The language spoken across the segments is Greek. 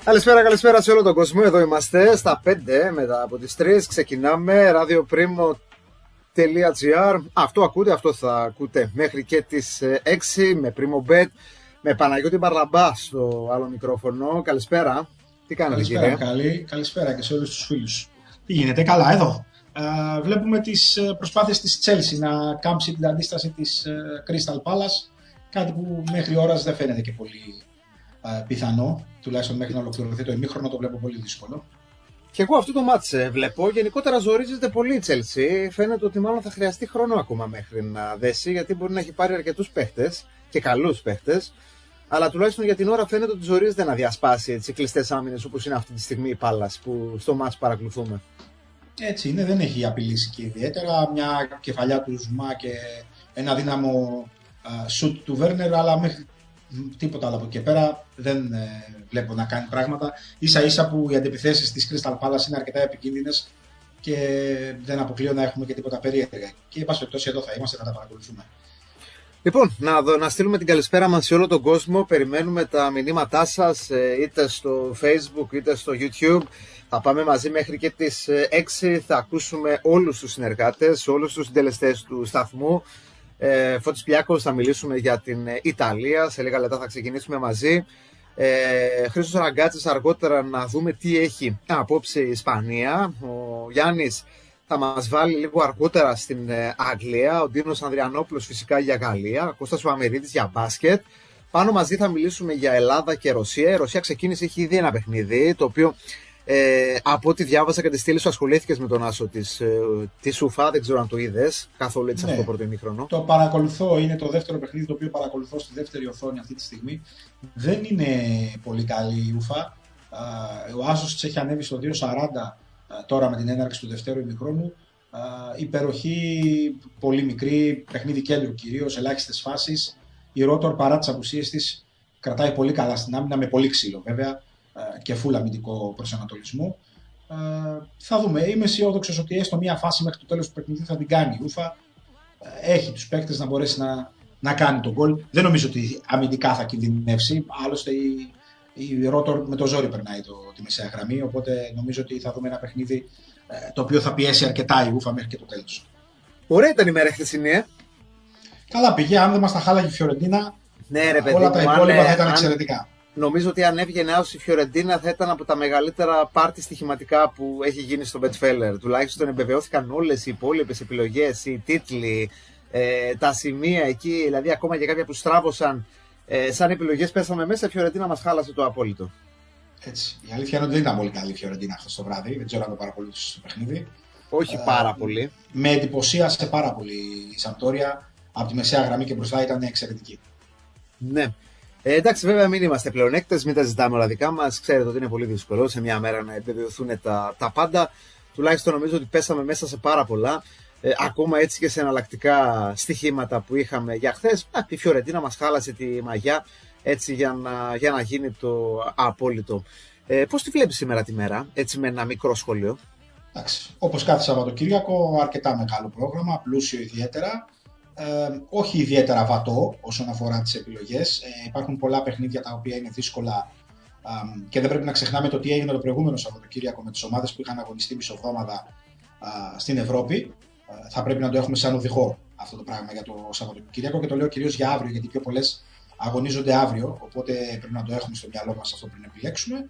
Καλησπέρα σε όλο τον κόσμο. Εδώ είμαστε στα 5 μετά από τις 3. Ξεκινάμε radioprimo.gr. Αυτό ακούτε, αυτό θα ακούτε μέχρι και τις 6 με Primo Bet, με Παναγιώτη Μπαρλαμπά στο άλλο μικρόφωνο. Καλησπέρα. Τι κάνετε, κύριε? Καλησπέρα και σε όλους τους φίλους. Τι γίνεται? Καλά εδώ. Βλέπουμε τις προσπάθειες της Chelsea να κάμψει την αντίσταση της Crystal Palace. Κάτι που μέχρι ώρας δεν φαίνεται και πολύ πιθανό. Τουλάχιστον μέχρι να ολοκληρωθεί το ημίχρονο το βλέπω πολύ δύσκολο. Και εγώ αυτό το μάτς βλέπω. Γενικότερα ζορίζεται πολύ η Chelsea. Φαίνεται ότι μάλλον θα χρειαστεί χρόνο ακόμα μέχρι να δέσει, γιατί μπορεί να έχει πάρει αρκετούς παίχτες και καλούς παίχτες. Αλλά τουλάχιστον για την ώρα φαίνεται ότι ζορίζεται να διασπάσει έτσι κλειστές άμυνες όπως είναι αυτή τη στιγμή η Πάλας που στο μάτς παρακολουθούμε. Έτσι είναι, δεν έχει απειλήσει και ιδιαίτερα. Μια κεφαλιά του Ζουμά και ένα δύναμο σουτ του Βέρνερ, αλλά μέχρι τίποτα άλλο από εκεί πέρα δεν βλέπω να κάνει πράγματα. Ίσα ίσα που οι αντιπιθέσεις της Crystal Palace είναι αρκετά επικίνδυνες και δεν αποκλείω να έχουμε και τίποτα περίεργα. Και εν πάση περιπτώσει εδώ θα είμαστε, θα τα παρακολουθούμε. Λοιπόν, να στείλουμε την καλησπέρα μας σε όλο τον κόσμο. Περιμένουμε τα μηνύματά σας είτε στο Facebook είτε στο YouTube. Θα πάμε μαζί μέχρι και τις 6. Θα ακούσουμε όλους τους συνεργάτες, όλους τους συντελεστές του σταθμού. Φώτης Πιάκος, θα μιλήσουμε για την Ιταλία. Σε λίγα λεπτά θα ξεκινήσουμε μαζί. Χρήστος Ραγκάτσης αργότερα να δούμε τι έχει απόψε η Ισπανία. Ο Γιάννης θα μας βάλει λίγο αργότερα στην Αγγλία. Ο Ντίνος Ανδριανόπουλος φυσικά για Γαλλία. Ο Κώστας Βαμερίδης για μπάσκετ. Πάνω μαζί θα μιλήσουμε για Ελλάδα και Ρωσία. Η Ρωσία ξεκίνησε, έχει ήδη ένα παιχνίδι, το οποίο από ό,τι διάβασα και τη στήλη σου ασχολήθηκες με τον άσο της ΟΥΦΑ. Δεν ξέρω αν το είδες καθόλου έτσι αυτό το πρώτο ημίχρονο. Το παρακολουθώ, είναι το δεύτερο παιχνίδι το οποίο παρακολουθώ στη δεύτερη οθόνη αυτή τη στιγμή. Δεν είναι πολύ καλή η ΟΥΦΑ. Ο άσος της έχει ανέβει στο 2.40 τώρα με την έναρξη του δεύτερου ημιχρόνου. Υπεροχή πολύ μικρή, παιχνίδι κέντρου κυρίως, ελάχιστες φάσεις. Η Ρότορ παρά τις απουσίες της κρατάει πολύ καλά στην άμυνα, με πολύ ξύλο βέβαια και φουλ αμυντικό προσανατολισμό. Θα δούμε. Είμαι αισιόδοξος ότι έστω μία φάση μέχρι το τέλος του παιχνιδιού θα την κάνει η Ούφα. Έχει τους παίκτες να μπορέσει να κάνει τον γκολ. Δεν νομίζω ότι αμυντικά θα κινδυνεύσει. Άλλωστε η Ρότορ με το ζόρι περνάει τη μεσαία γραμμή. Οπότε νομίζω ότι θα δούμε ένα παιχνίδι το οποίο θα πιέσει αρκετά η Ούφα μέχρι και το τέλος. Ωραία ήταν η μέρα χθεσινή. Καλά πήγε. Αν δεν μας τα χάλαγε η Φιωρεντίνα, ναι, ρε, παιδί, όλα τα υπόλοιπα θα ήταν εξαιρετικά. Νομίζω ότι αν έβγαινε out η Φιωρεντίνα θα ήταν από τα μεγαλύτερα πάρτι στοιχηματικά που έχει γίνει στο Betfair. Τουλάχιστον εμπεβαιώθηκαν όλες οι υπόλοιπες επιλογές, οι τίτλοι, τα σημεία εκεί, δηλαδή ακόμα και κάποια που στράβωσαν σαν επιλογές πέσαμε μέσα. Η Φιωρεντίνα μας χάλασε το απόλυτο. Έτσι. Η αλήθεια είναι ότι δεν ήταν πολύ καλή η Φιωρεντίνα χθες το βράδυ. Δεν ξέρω αν το παρακολούθησε το παιχνίδι. Όχι πάρα πολύ. Με εντυπωσίασε πάρα πολύ η Σαμπτόρια. Από τη μεσαία γραμμή και μπροστά ήταν εξαιρετική. Ναι. Εντάξει, βέβαια, μην είμαστε πλεονέκτες, μην τα ζητάμε όλα δικά μας. Ξέρετε ότι είναι πολύ δύσκολο σε μια μέρα να επιβεβαιωθούν τα πάντα. Τουλάχιστον νομίζω ότι πέσαμε μέσα σε πάρα πολλά. Ακόμα έτσι και σε εναλλακτικά στοιχήματα που είχαμε για χθες. Η Φιωρεντίνα μας χάλασε τη μαγιά έτσι για να γίνει το απόλυτο. Πώς τη βλέπεις σήμερα τη μέρα, έτσι με ένα μικρό σχόλιο? Εντάξει, όπως κάθε Σαββατοκύριακο, αρκετά μεγάλο πρόγραμμα, πλούσιο ιδιαίτερα. Όχι ιδιαίτερα βατό όσον αφορά τις επιλογές. Υπάρχουν πολλά παιχνίδια τα οποία είναι δύσκολα και δεν πρέπει να ξεχνάμε το τι έγινε το προηγούμενο Σαββατοκύριακο με τις ομάδες που είχαν αγωνιστεί μισοβδόμαδα στην Ευρώπη. Θα πρέπει να το έχουμε σαν οδηγό αυτό το πράγμα για το Σαββατοκύριακο και το λέω κυρίως για αύριο, γιατί πιο πολλές αγωνίζονται αύριο, οπότε πρέπει να το έχουμε στο μυαλό μας αυτό πριν επιλέξουμε.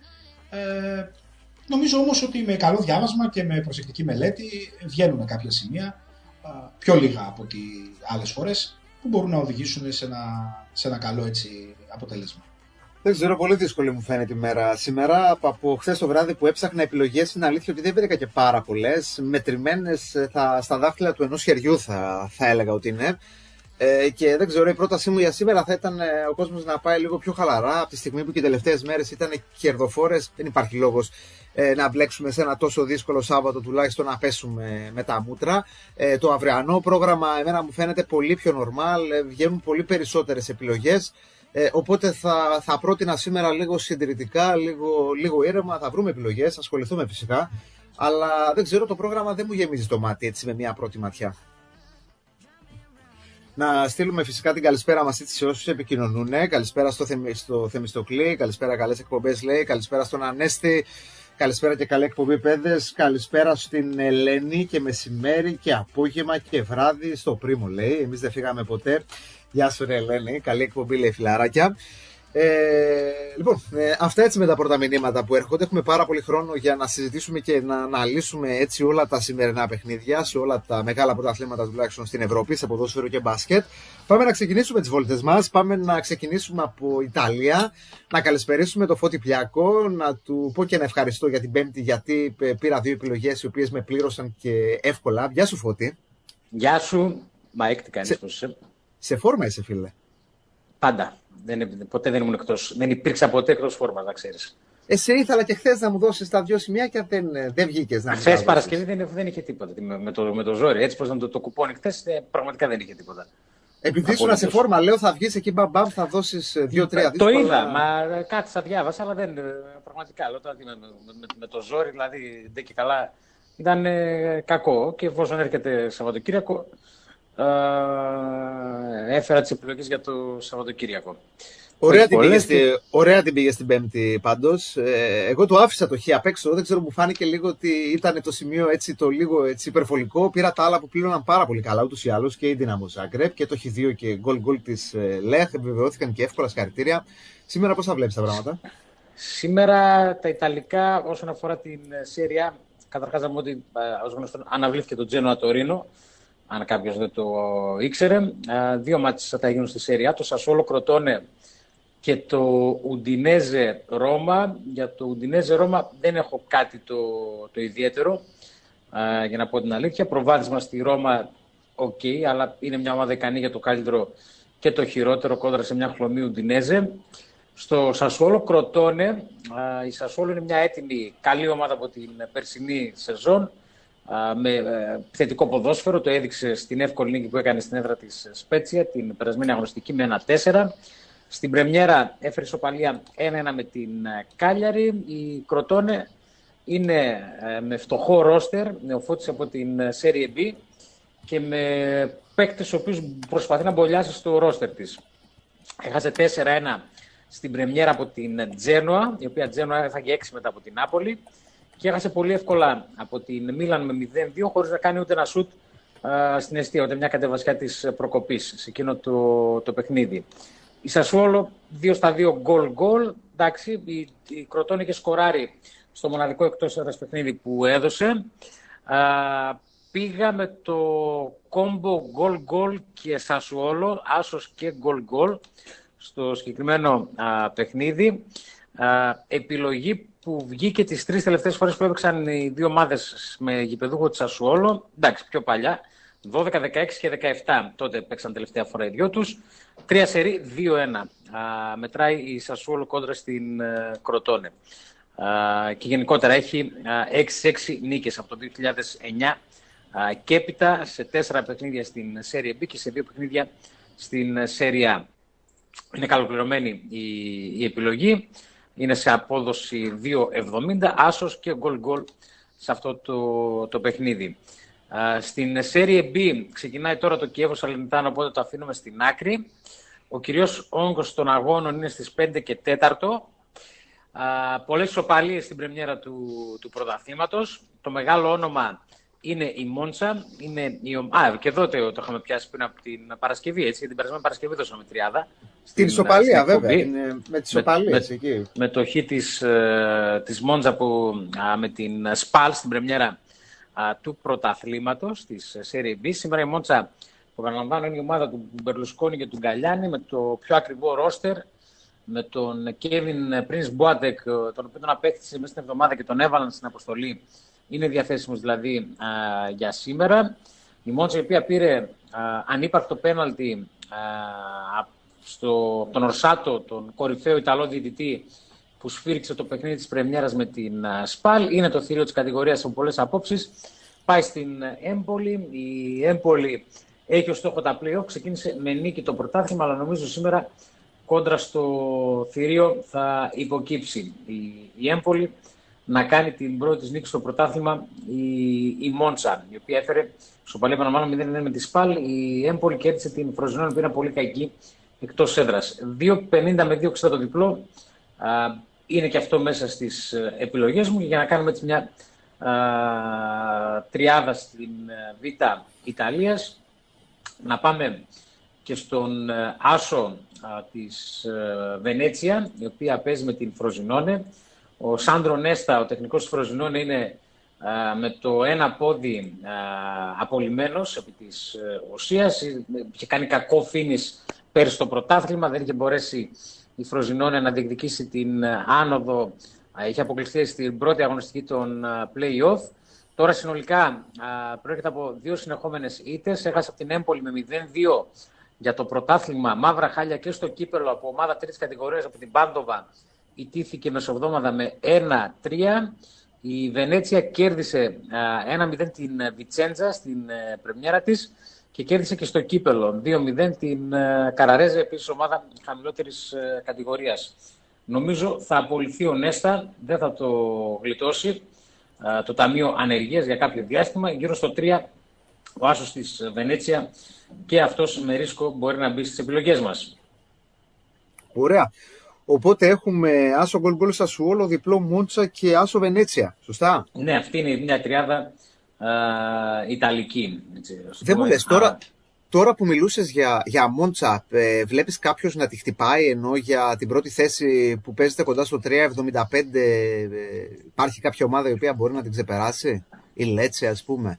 Νομίζω όμως ότι με καλό διάβασμα και με προσεκτική μελέτη βγαίνουν κάποια σημεία, πιο λίγα από τι άλλες φορές, που μπορούν να οδηγήσουν σε ένα καλό έτσι αποτέλεσμα. Δεν ξέρω, πολύ δύσκολη μου φαίνεται η μέρα σήμερα. Από χθες το βράδυ που έψαχνα επιλογές, είναι αλήθεια ότι δεν βρήκα και πάρα πολλές. Μετρημένες στα δάχτυλα του ενός χεριού θα έλεγα ότι είναι. Και δεν ξέρω, η πρότασή μου για σήμερα θα ήταν ο κόσμος να πάει λίγο πιο χαλαρά. Από τη στιγμή που και οι τελευταίες μέρες ήταν κερδοφόρες, δεν υπάρχει λόγος να μπλέξουμε σε ένα τόσο δύσκολο Σάββατο, τουλάχιστον να πέσουμε με τα μούτρα. Το αυριανό πρόγραμμα εμένα μου φαίνεται πολύ πιο normal, βγαίνουν πολύ περισσότερες επιλογές. Οπότε θα πρότεινα σήμερα λίγο συντηρητικά, λίγο ήρεμα, θα βρούμε επιλογές, ασχοληθούμε φυσικά. Αλλά δεν ξέρω, το πρόγραμμα δεν μου γεμίζει το μάτι έτσι με μια πρώτη ματιά. Να στείλουμε φυσικά την καλησπέρα μας σε όσους επικοινωνούν. Καλησπέρα στο Θεμιστοκλή, καλησπέρα, καλές εκπομπές λέει, καλησπέρα στον Ανέστη, καλησπέρα και καλή εκπομπή παιδες, καλησπέρα στην Ελένη και μεσημέρι και απόγευμα και βράδυ στο Πρίμο λέει. Εμείς δεν φύγαμε ποτέ. Γεια σου ρε Ελένη, καλή εκπομπή λέει φιλαράκια. Λοιπόν, αυτά έτσι με τα πρώτα μηνύματα που έρχονται. Έχουμε πάρα πολύ χρόνο για να συζητήσουμε και να αναλύσουμε έτσι όλα τα σημερινά παιχνίδια σε όλα τα μεγάλα πρωταθλήματα τουλάχιστον στην Ευρώπη, σε ποδόσφαιρο και μπάσκετ. Πάμε να ξεκινήσουμε τις βόλτες μας. Πάμε να ξεκινήσουμε από Ιταλία. Να καλησπερίσουμε το Φώτη Πλιάκο. Να του πω και ένα ευχαριστώ για την Πέμπτη, γιατί πήρα 2 επιλογές οι οποίες με πλήρωσαν και εύκολα. Γεια σου Φώτη. Γεια σου. Μαίκ, τι κάνεις, πώς είσαι? Σε φόρμα είσαι φίλε? Πάντα. Ποτέ δεν ήμουν εκτός. Δεν υπήρξα ποτέ εκτός φόρμας, να ξέρεις. Σε ήθελα και χθες να μου δώσεις τα 2 σημεία και δεν βγήκες. Χθες Παρασκευή δεν είχε τίποτα. Με το ζόρι. Έτσι πως ήταν το κουπόνι χθες, πραγματικά δεν είχε τίποτα. Επειδή ήσουν σε φόρμα, λέω θα βγεις εκεί μπαμπαμ, θα δώσεις 2-3 δύσκολα. Το είδα, μα κάτι θα διάβασα, αλλά δεν. Πραγματικά λέω με το ζόρι, δηλαδή δεν και καλά. Ήταν κακό και εφόσον έρχεται Σαββατοκύριακο. Έφερα τις επιλογές για το Σαββατοκύριακο. Ωραία την πήγε στην Πέμπτη πάντως. Εγώ το άφησα το χ απ' έξω. Δεν ξέρω, μου φάνηκε λίγο ότι ήταν το σημείο έτσι, το λίγο έτσι, υπερβολικό. Πήρα τα άλλα που πλήρωναν πάρα πολύ καλά ούτως ή άλλως, και η Dinamo Zagreb και το Χ2 και γκολ της Λεχ. Επιβεβαιώθηκαν και εύκολα, συγχαρητήρια. Σήμερα πώς θα βλέπεις τα πράγματα? Σήμερα τα Ιταλικά όσον αφορά την Serie A, καταρχάς να πούμε ότι ως γνωστό αναβλήθηκε το Τζένοα Τωρίνο. Αν κάποιος δεν το ήξερε, 2 μάτς θα γίνουν στη Serie A, το Σασόλο Κροτόνε και το Ουντινέζε Ρώμα. Για το Ουντινέζε Ρώμα δεν έχω κάτι το ιδιαίτερο, για να πω την αλήθεια. Προβάδισμα στη Ρώμα, αλλά είναι μια ομάδα ικανή για το καλύτερο και το χειρότερο κόντρα σε μια χλωμή Ουντινέζε. Στο Σασόλο Κροτόνε, η Σασόλο είναι μια έτοιμη καλή ομάδα από την περσινή σεζόν, με θετικό ποδόσφαιρο. Το έδειξε στην εύκολη νίκη που έκανε στην έδρα της Σπέτσια την περασμένη αγωνιστική με 1-4. Στην πρεμιέρα έφερε ισοπαλία 1-1 με την Κάλιαρη. Η Κροτόνε είναι με φτωχό ρόστερ, νεοφώτισε από την Serie B και με παίκτες ο οποίος προσπαθεί να μπολιάσει στο ρόστερ της. Έχασε 4-1 στην πρεμιέρα από την Τζένοα, η οποία Τζένοα έφαγε 6 μετά από την Νάπολη, και έχασε πολύ εύκολα από την Μίλαν με 0-2, χωρίς να κάνει ούτε ένα σουτ στην αιστεία, ούτε μια κατεβασιά της προκοπής σε εκείνο το παιχνίδι. Η Σασουόλο 2-2 γκολ. Εντάξει, η Κροτόνε είχε σκοράρει στο μοναδικό εκτός έδρας παιχνίδι που έδωσε. Πήγα με το κόμπο γκολ και Σασουόλο, άσος και γκολ στο συγκεκριμένο παιχνίδι. Επιλογή που βγήκε τις 3 τελευταίες φορές που έπαιξαν οι 2 ομάδες με γηπεδούχο της Σασουόλο. Εντάξει, πιο παλιά, 12, 16 και 17. Τότε παίξαν τελευταία φορά οι 2 τους. 3 σερί, 2-1. Μετράει η Σασουόλο κόντρα στην Κροτόνε. Και γενικότερα έχει 6-6 νίκες από το 2009 και έπειτα, σε 4 παιχνίδια στην Serie B και σε 2 παιχνίδια στην Serie A. Είναι καλοπληρωμένη η επιλογή. Είναι σε απόδοση 2,70, άσος και γκολ σε αυτό το παιχνίδι. Στην Serie B ξεκινάει τώρα το Κιέβο Σαλερνιτάνο, οπότε το αφήνουμε στην άκρη. Ο κυρίως όγκος των αγώνων είναι στις 5 και 4. Πολλές ισοπαλίες στην πρεμιέρα του πρωταθλήματος. Το μεγάλο όνομα είναι η Μόντσα. Και εδώ το είχαμε πιάσει πριν από την Παρασκευή, έτσι. Την περασμένη Παρασκευή δώσαμε τριάδα. Την ισοπαλία, βέβαια. Με τις ισοπαλίες εκεί. Με το χ της Μόντσα με την Σπάλ στην πρεμιέρα του πρωταθλήματος της Serie B. Σήμερα η Μόντσα, που επαναλαμβάνω, είναι η ομάδα του Μπερλουσκόνη και του Γκαλιάνη, με το πιο ακριβό ρόστερ, με τον Κέβιν Πρινς Μπόατεκ, τον οποίο τον απέκτησε μέσα στην εβδομάδα και τον έβαλαν στην αποστολή. Είναι διαθέσιμος δηλαδή για σήμερα. Η Μόντσα, η οποία πήρε ανύπαρκτο πέναλτι τον Ορσάτο, τον κορυφαίο Ιταλό διαιτητή, που σφύριξε το παιχνίδι της πρεμιέρας με την Σπάλ. Είναι το θηρίο της κατηγορίας από πολλές απόψεις. Πάει στην Έμπολη. Η Έμπολη έχει ως στόχο τα play-off. Ξεκίνησε με νίκη το πρωτάθλημα, αλλά νομίζω σήμερα κόντρα στο θηρίο θα υποκύψει η Έμπολη. να κάνει την πρώτη της νίκη στο πρωτάθλημα η Μόντσα, η οποία έφερε στο παλιό μάλλον 0-0 με τη Σπάλ. Η Έμπολη κέρδισε την Φροζινόνη που ήταν πολύ κακή εκτός έδρας. 2-50 με 2-60 το διπλό. Είναι και αυτό μέσα στις επιλογές μου για να κάνουμε έτσι μια τριάδα στην Β' Ιταλίας. Να πάμε και στον άσο της Βενέτσια, η οποία παίζει με την Φροζινόνε. Ο Σάντρο Νέστα, ο τεχνικός της Φροζινόνε, είναι με το ένα πόδι απολυμμένος επί της ουσίας. Είχε κάνει κακό φίνις πέρυσι στο πρωτάθλημα, δεν είχε μπορέσει η Φροζινόνε να διεκδικήσει την άνοδο. Είχε αποκλειστεί στην πρώτη αγωνιστική των play-off. Τώρα συνολικά προέρχεται από 2 συνεχόμενες ήττες. Έχασε από την Έμπολη με 0-2 για το πρωτάθλημα, μαύρα χάλια και στο κύπελο από ομάδα τρίτης κατηγορίας από την Πάντοβα. Ητήθηκε μεσοβδόμαδα με 1-3. Η Βενέτσια κέρδισε 1-0 την Βιτσέντζα στην πρεμιέρα της και κέρδισε και στο κύπελο 2-0 την Καραρέζε, επίσης ομάδα χαμηλότερης κατηγορίας. Νομίζω θα απολυθεί ο Νέστα, δεν θα το γλιτώσει το Ταμείο Ανεργίας για κάποιο διάστημα. Γύρω στο 3 ο άσος της Βενέτσια και αυτός με ρίσκο μπορεί να μπει στις επιλογές μας. Ωραία. Οπότε έχουμε άσο γκολ Σασουόλο, διπλό Μόντσα και άσο Βενέτσια. Σωστά. Ναι, αυτή είναι μια τριάδα ιταλική. Έτσι, δεν μου λες, τώρα που μιλούσες για Μόντσα, βλέπεις κάποιος να τη χτυπάει, ενώ για την πρώτη θέση που παίζεται κοντά στο 3,75 υπάρχει κάποια ομάδα η οποία μπορεί να την ξεπεράσει, η Λέτσε ας πούμε?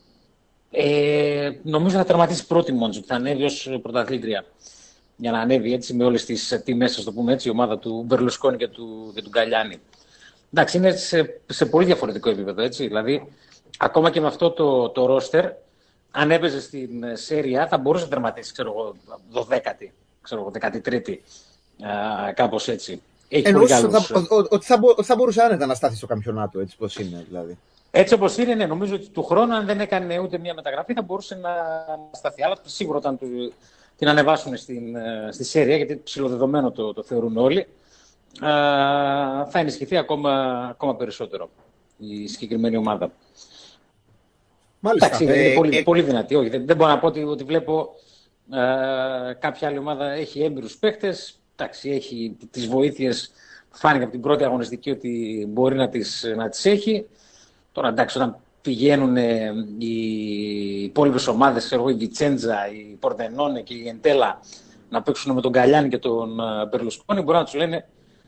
Νομίζω θα τερματίσει πρώτη Μόντσα, που θα ανέβει ως πρωταθλήτρια. Για να ανέβει έτσι με όλες τις τιμές, ας το πούμε έτσι, η ομάδα του Μπερλουσκόνη και του Γκαλιάνη. Εντάξει, είναι σε πολύ διαφορετικό επίπεδο, έτσι. Δηλαδή, ακόμα και με αυτό το ρόστερ, αν έπαιζε στην Σέρια, θα μπορούσε να τερματίσει, ξέρω εγώ, 12η, ξέρω εγώ, 13η, κάπως έτσι. Ότι θα μπορούσε άνετα να στάθει στο καμπιονάτο, έτσι πως είναι, δηλαδή. Έτσι όπως είναι, ναι, νομίζω ότι του χρόνου, αν δεν έκανε ούτε μία μεταγραφή, θα μπορούσε να σταθεί. Αλλά σίγουρα όταν την ανεβάσουν στη Σέρια, γιατί ψηλοδεδομένο το θεωρούν όλοι, θα ενισχυθεί ακόμα περισσότερο η συγκεκριμένη ομάδα. Μάλιστα. Εντάξει, είναι πολύ δυνατή. Όχι, δεν μπορώ να πω ότι βλέπω κάποια άλλη ομάδα έχει έμπειρους παίκτες. Εντάξει, έχει τις βοήθειες που φάνηκε από την πρώτη αγωνιστική ότι μπορεί να τις έχει. Τώρα εντάξει, όταν πηγαίνουν οι υπόλοιπες ομάδες, η Βιτσέντζα, η Πορτενόνε και η Εντέλα να παίξουν με τον Γκαλιάνη και τον Μπερλουσκόνη, μπορεί να τους λένε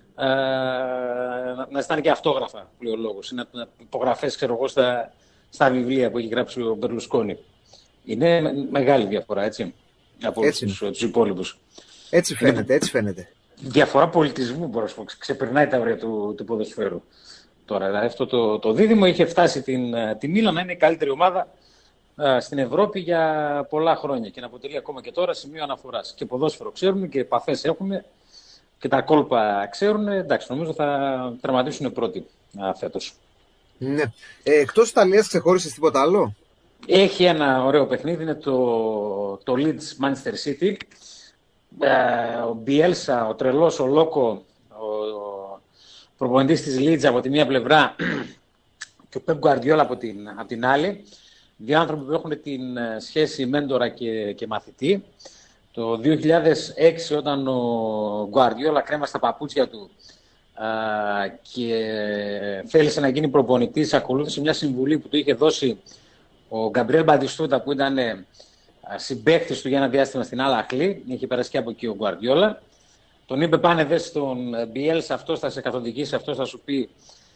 να αισθάνει και αυτόγραφα, λέει ο λόγος, είναι υπογραφές, ξέρω εγώ, στα βιβλία που έχει γράψει ο Μπερλουσκόνη. Είναι μεγάλη διαφορά, έτσι, από τους υπόλοιπους. Έτσι φαίνεται. Διαφορά πολιτισμού, μπορώ να πω, ξεπερνάει τα όρια του ποδοσφαίρου. Τώρα, δηλαδή, αυτό το δίδυμο είχε φτάσει τη Μίλαν να είναι η καλύτερη ομάδα στην Ευρώπη για πολλά χρόνια και να αποτελεί ακόμα και τώρα σημείο αναφοράς. Και ποδόσφαιρο ξέρουμε και επαφές έχουμε και τα κόλπα ξέρουν. Εντάξει, νομίζω θα τερματίσουν πρώτοι φέτος. Ναι. Εκτός Ιταλίας ξεχώρισες τίποτα άλλο? Έχει ένα ωραίο παιχνίδι, είναι το Leeds Manchester City. Ο Μπιέλσα, ο τρελός, ο Λόκο, ο προπονητής της Leeds από τη μία πλευρά και ο Πεπ Γκουαρδιόλα από την άλλη. Δύο άνθρωποι που έχουν την σχέση μέντορα και μαθητή. Το 2006, όταν ο Γκουαρδιόλα κρέμασε τα παπούτσια του και θέλησε να γίνει προπονητής, ακολούθησε μια συμβουλή που του είχε δώσει ο Γκαμπριέλ Μπαντιστούτα, που ήταν συμπαίκτης του για ένα διάστημα στην Al Ahly. Είχε περάσει και από εκεί ο Γκουαρδιόλα. Τον είπε, πάνε δε στον Μπιέλσα, αυτός θα σε καθοδηγήσει, αυτός θα σου πει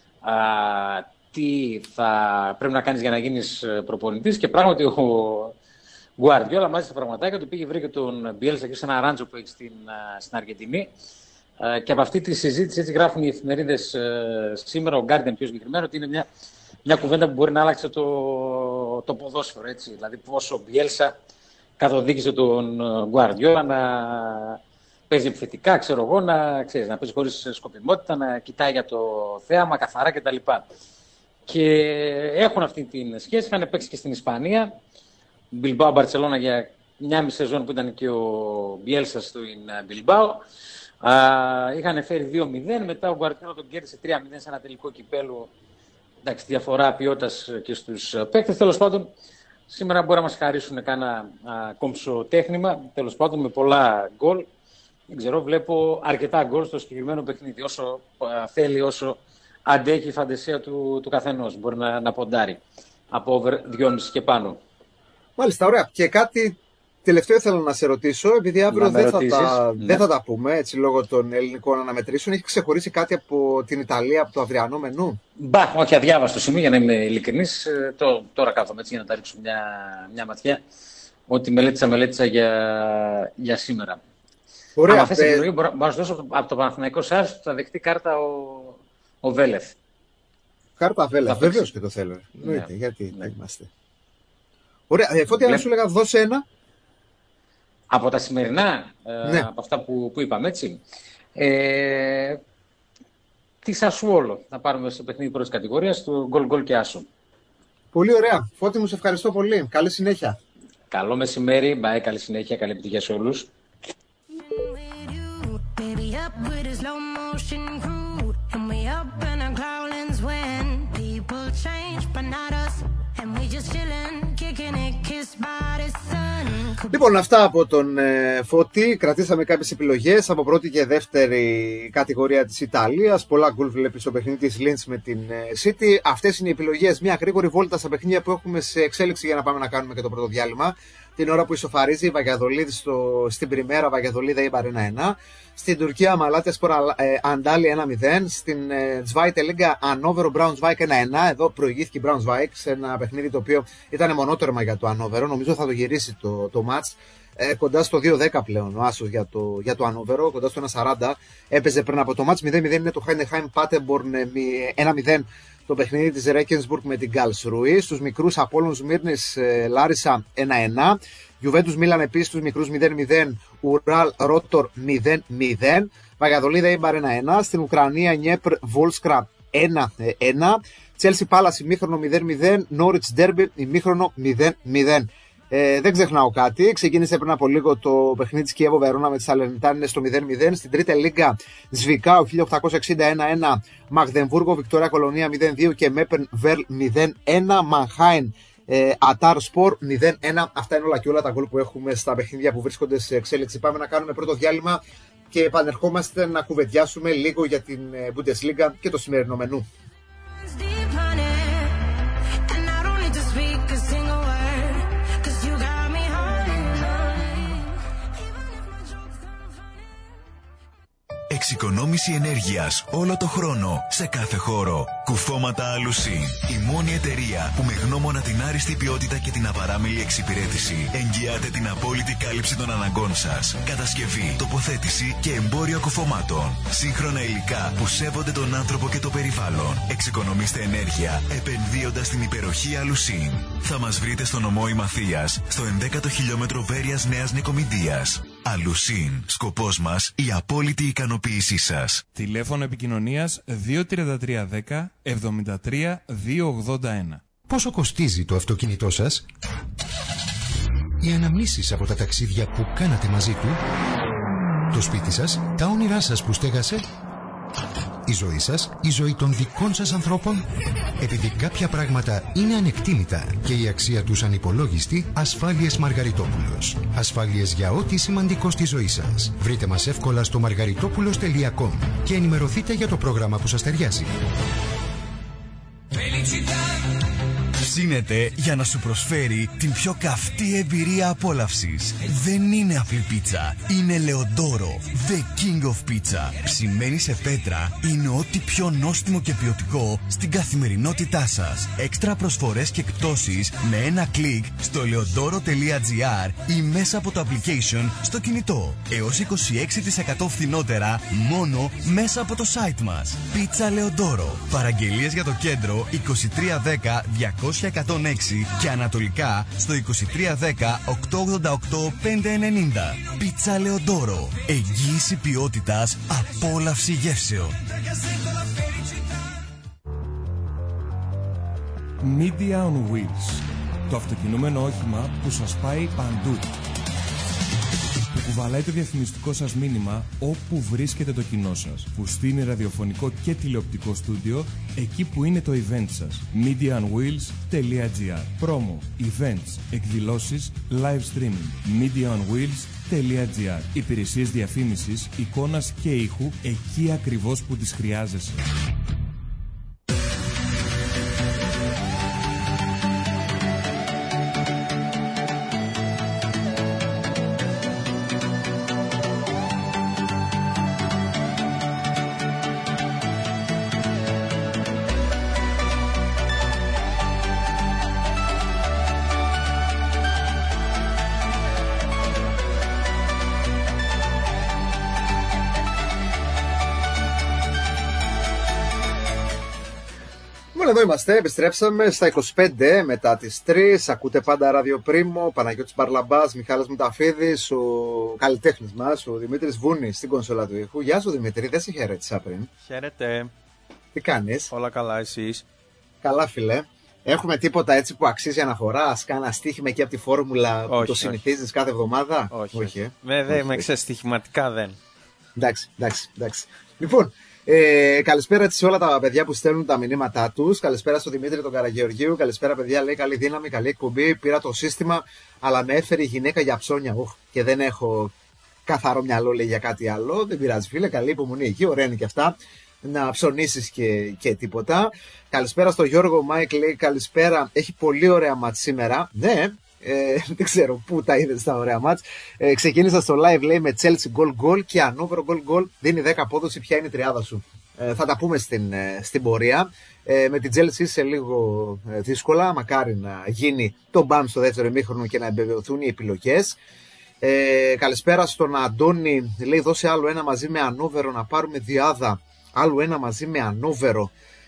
τι θα πρέπει να κάνεις για να γίνεις προπονητής. Και πράγματι ο Γκουαρδιόλα μάζεψε τα πραγματάκια του, πήγε βρήκε τον Μπιέλσα και σε ένα ράντζο που έχει στην Αργεντινή. Και από αυτή τη συζήτηση, έτσι γράφουν οι εφημερίδες σήμερα, ο Guardian πιο συγκεκριμένο, ότι είναι μια κουβέντα που μπορεί να άλλαξε το ποδόσφαιρο. Έτσι. Δηλαδή πόσο ο Μπιέλσα καθοδήγησε τον Γκουαρδιόλα να παίζει επιθετικά, ξέρω εγώ, να παίζει χωρίς σκοπιμότητα, να κοιτάει για το θέαμα καθαρά κτλ. Και έχουν αυτή τη σχέση. Είχαν παίξει και στην Ισπανία. Μπιλμπάο Μπαρτσελώνα για μια μισή σεζόν που ήταν και ο Μπιέλσα στην Μπιλμπάο. Είχαν φέρει 2-0, μετά ο Γκουαρτιόλα τον κέρδισε 3-0 σε ένα τελικό κυπέλλου. Εντάξει, διαφορά ποιότητας και στους παίκτες. Τέλος πάντων, σήμερα μπορεί να μας χαρίσουν κάνα κόμψο τέχνημα. Τέλος πάντων, με πολλά γκολ. Δεν ξέρω, βλέπω αρκετά γκολ στο συγκεκριμένο παιχνίδι. Όσο θέλει, όσο αντέχει η φαντασία του καθενός. Μπορεί να ποντάρει από over 2,5 και πάνω. Μάλιστα, ωραία. Και κάτι τελευταίο ήθελα να σε ρωτήσω, επειδή αύριο δεν θα τα πούμε, έτσι, λόγω των ελληνικών αναμετρήσεων. Έχει ξεχωρίσει κάτι από την Ιταλία, από το αυριανό μενού? Όχι, αδιάβαστο σημείο, για να είμαι ειλικρινής. Τώρα κάθομαι έτσι για να τα ρίξω μια ματιά. Ό,τι μελέτησα για σήμερα. Ωραία. Αν θες επιλογή, μπορώ να σου δώσω από το Παναθηναϊκό Σάρς που θα δεχτεί κάρτα ο Βέλεθ. Κάρτα Βέλεθ, βεβαίως και το θέλω. Ναι. Γιατί να είμαστε. Ωραία, Φώτη, αν σου έλεγα δώσε ένα. Από τα σημερινά, από αυτά που είπαμε, έτσι. Τη Σασουόλο θα πάρουμε σε παιχνίδι πρώτης κατηγορίας, του γκολ και άσο. Πολύ ωραία. Φώτη μου, σε ευχαριστώ πολύ. Καλή συνέχεια. Καλό μεσημέρι, καλή συνέχεια, καλή επιτυχία σε όλους. Λοιπόν, αυτά από τον Φώτη. Κρατήσαμε κάποιες επιλογές από πρώτη και δεύτερη κατηγορία της Ιταλίας. Πολλά γκολ βλέπει στο παιχνίδι της Λίντς με την City. Αυτές είναι οι επιλογές. Μια γρήγορη βόλτα στα παιχνίδια που έχουμε σε εξέλιξη για να πάμε να κάνουμε και το πρώτο διάλειμμα. Την ώρα που ισοφαρίζει η Βαγιαδολίδη στην Πριμέρα, Βαγιαδολίδα ή Μπαρένα 1. Στην Τουρκία, Μαλάτια Σπορ Αντάλη 1-0. Στην Zweite Liga, Ανόβερο Braunschweig 1-1. Εδώ προηγήθηκε η Braunschweig σε ένα παιχνίδι το οποίο ήταν μονότερμα για το Ανόβερο. Νομίζω θα το γυρίσει το μάτς. Κοντά στο 2-10 πλέον ο άσος για το Ανόβερο, κοντά στο 1-40. Έπαιζε πριν από το μάτς. 0-0 είναι το Heidenheim Paderborn 1-0. Το παιχνίδι της Regensburg με την Karlsruhe. Στους μικρούς, Απόλλων Σμύρνης Λάρισα 1-1. Juventus Μίλαν επίσης στους μικρούς 0-0. Ουράλ Ρότορ 0-0. Βαγιαδολίδα Ήμπαρ 1-1. Στην Ουκρανία Νιέπρ Βόλσκρα 1-1. Chelsea Palace ημίχρονο 0-0. Norwich Derby ημίχρονο 0-0. Δεν ξεχνάω κάτι. Ξεκίνησε πριν από λίγο το παιχνίδι της Κιέβο Βερόνα με τη Σαλερνιτάνη στο 0-0. Στην τρίτη λίγκα Σβικάου 1861-1. Μαγδεμβούργο Βικτόρια Κολονία 0-2 και Μέπεν Βέρλ 0-1. Μανχάιν Ατάρ Σπορ 0-1. Αυτά είναι όλα και όλα τα γκολ που έχουμε στα παιχνίδια που βρίσκονται σε εξέλιξη. Πάμε να κάνουμε πρώτο διάλειμμα και επανερχόμαστε να κουβεντιάσουμε λίγο για την Bundesliga και το σημερινό μενού. Εξοικονόμηση ενέργειας όλο το χρόνο, σε κάθε χώρο. Κουφώματα Alusin. Η μόνη εταιρεία που με γνώμονα την άριστη ποιότητα και την απαράμιλη εξυπηρέτηση εγγυάται την απόλυτη κάλυψη των αναγκών σας. Κατασκευή, τοποθέτηση και εμπόριο κουφωμάτων. Σύγχρονα υλικά που σέβονται τον άνθρωπο και το περιβάλλον. Εξοικονομήστε ενέργεια επενδύοντας στην υπεροχή Alusin. Θα μας βρείτε στο νομό Ημαθίας, στο 11ο χιλιόμετρο Βέρειας Νέας Νικομηντίας. Alusin. Σκοπός μας η απόλυτη ικανοποίησή σας. Τηλέφωνο επικοινωνίας 23310 73 281. Πόσο κοστίζει το αυτοκίνητό σας? Οι αναμνήσεις από τα ταξίδια που κάνατε μαζί του? Το σπίτι σας? Τα όνειρά σας που στέγασε? Η ζωή σας? Η ζωή των δικών σας ανθρώπων? Επειδή κάποια πράγματα είναι ανεκτήμητα και η αξία τους ανυπολόγιστη, Ασφάλειες Μαργαριτόπουλος. Ασφάλειες για ό,τι σημαντικό στη ζωή σας. Βρείτε μας εύκολα στο margaritopoulos.com και ενημερωθείτε για το πρόγραμμα που σας ταιριάζει. Ψήνεται για να σου προσφέρει την πιο καυτή εμπειρία απόλαυσης. Δεν είναι απλή πίτσα, είναι Λεοντόρο, the king of pizza. Ψημένη σε πέτρα, είναι ό,τι πιο νόστιμο και ποιοτικό στην καθημερινότητά σας. Έξτρα προσφορές και εκπτώσεις με ένα κλικ στο leodoro.gr ή μέσα από το application στο κινητό. Έως 26% φθηνότερα μόνο μέσα από το site μας. Πίτσα Λεοντόρο. Παραγγελίες για το κέντρο 2310 200 106 και ανατολικά στο 2310 888 590. Πίτσα Λεοντόρο. Εγγύηση ποιότητας, απόλαυση γεύσεων. Media on Wheels. Το αυτοκινούμενο όχημα που σας πάει παντού. Που Κουβαλάει το διαφημιστικό σας μήνυμα όπου βρίσκεται το κοινό σας, που στείνει ραδιοφωνικό και τηλεοπτικό στούντιο εκεί που είναι το event σας. MediaOnWheels.gr. Promo, events, εκδηλώσεις, live streaming. MediaOnWheels.gr. Υπηρεσίες διαφήμισης, εικόνας και ήχου εκεί ακριβώς που τις χρειάζεσαι. Εδώ είμαστε, επιστρέψαμε στα 25 μετά τις 3. Ακούτε πάντα Ράδιο Πρίμο, Παναγιώτης Μπαρλαμπάς, Μιχάλης Μουταφίδης, ο καλλιτέχνης μας, ο Δημήτρης Βούνης στην κονσόλα του ήχου. Γεια σου Δημήτρη, δεν σε χαιρέτησα πριν. Χαίρετε. Τι κάνεις? Όλα καλά, εσείς? Καλά φίλε. Έχουμε τίποτα έτσι που αξίζει αναφορά, κάνα στοίχημα εκεί από τη φόρμουλα που το συνηθίζεις κάθε εβδομάδα? Όχι. Με στοιχηματικά δεν. Εντάξει. Λοιπόν, καλησπέρα σε όλα τα παιδιά που στέλνουν τα μηνύματά τους. Καλησπέρα στον Δημήτρη τον Καραγεωργίου. Καλησπέρα, παιδιά. Λέει καλή δύναμη, καλή εκπομπή. Πήρα το σύστημα, αλλά με έφερε η γυναίκα για ψώνια. Και δεν έχω καθαρό μυαλό, λέει, για κάτι άλλο. Δεν πειράζει, φίλε. Καλή υπομονή εκεί. Ωραία είναι και αυτά. Να ψωνίσεις και τίποτα. Καλησπέρα στον Γιώργο Μάικ. Λέει καλησπέρα. Έχει πολύ ωραία μάτς σήμερα. Ναι. Δεν ξέρω πού τα είδες τα ωραία μάτς. Ξεκίνησα στο live, λέει, με Chelsea goal και ανώβερο goal. Δίνει 10 απόδοση. Ποια είναι η τριάδα σου? Θα τα πούμε στην πορεία. Με την Chelsea είσαι λίγο δύσκολα. Μακάρι να γίνει το μπαμ στο δεύτερο ημίχρονο και να εμπεβεβαιωθούν οι επιλογές. Καλησπέρα στον Αντώνη. Λέει δώσε άλλο ένα μαζί με ανώβερο να πάρουμε διάδα. Άλλο ένα μαζί με ανώβερο.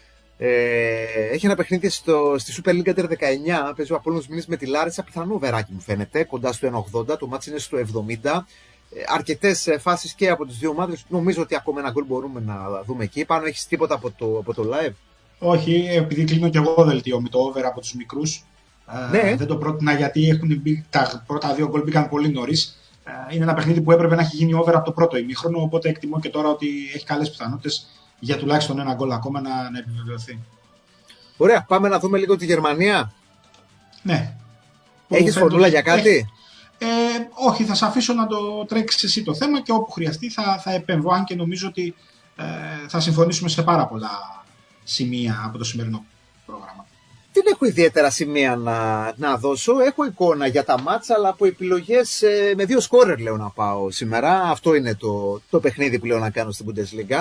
Έχει ένα παιχνίδι στη Super League Under 19. Παίζει ο Απόλλωνος Μήνης με τη Λάρισα. Πιθανό βεράκι μου φαίνεται. Κοντά στο 1,80. Το μάτς είναι στο 70. Αρκετές φάσεις και από τις δύο ομάδες. Νομίζω ότι ακόμα ένα γκολ μπορούμε να δούμε εκεί. Πάνω έχεις τίποτα από το live? Όχι, επειδή κλείνω και εγώ δελτίο με το over από τους μικρούς. Ναι. Δεν το πρότεινα γιατί έχουν μπει, τα πρώτα δύο γκολ μπήκαν πολύ νωρίς. Είναι ένα παιχνίδι που έπρεπε να έχει γίνει over από το πρώτο ημίχρονο. Οπότε εκτιμώ και τώρα ότι έχει καλές πιθανότητες για τουλάχιστον ένα γκολ ακόμα να επιβεβαιωθεί. Ωραία, πάμε να δούμε λίγο τη Γερμανία. Ναι. Έχεις φωνούλα για κάτι? Όχι, θα σε αφήσω να το τρέξεις εσύ το θέμα και όπου χρειαστεί θα επέμβω. Αν και νομίζω ότι θα συμφωνήσουμε σε πάρα πολλά σημεία από το σημερινό πρόγραμμα. Δεν έχω ιδιαίτερα σημεία να δώσω. Έχω εικόνα για τα μάτσα, αλλά από επιλογές με δύο σκόρερ λέω να πάω σήμερα. Αυτό είναι το παιχνίδι που λέω να κάνω στην Bundesliga.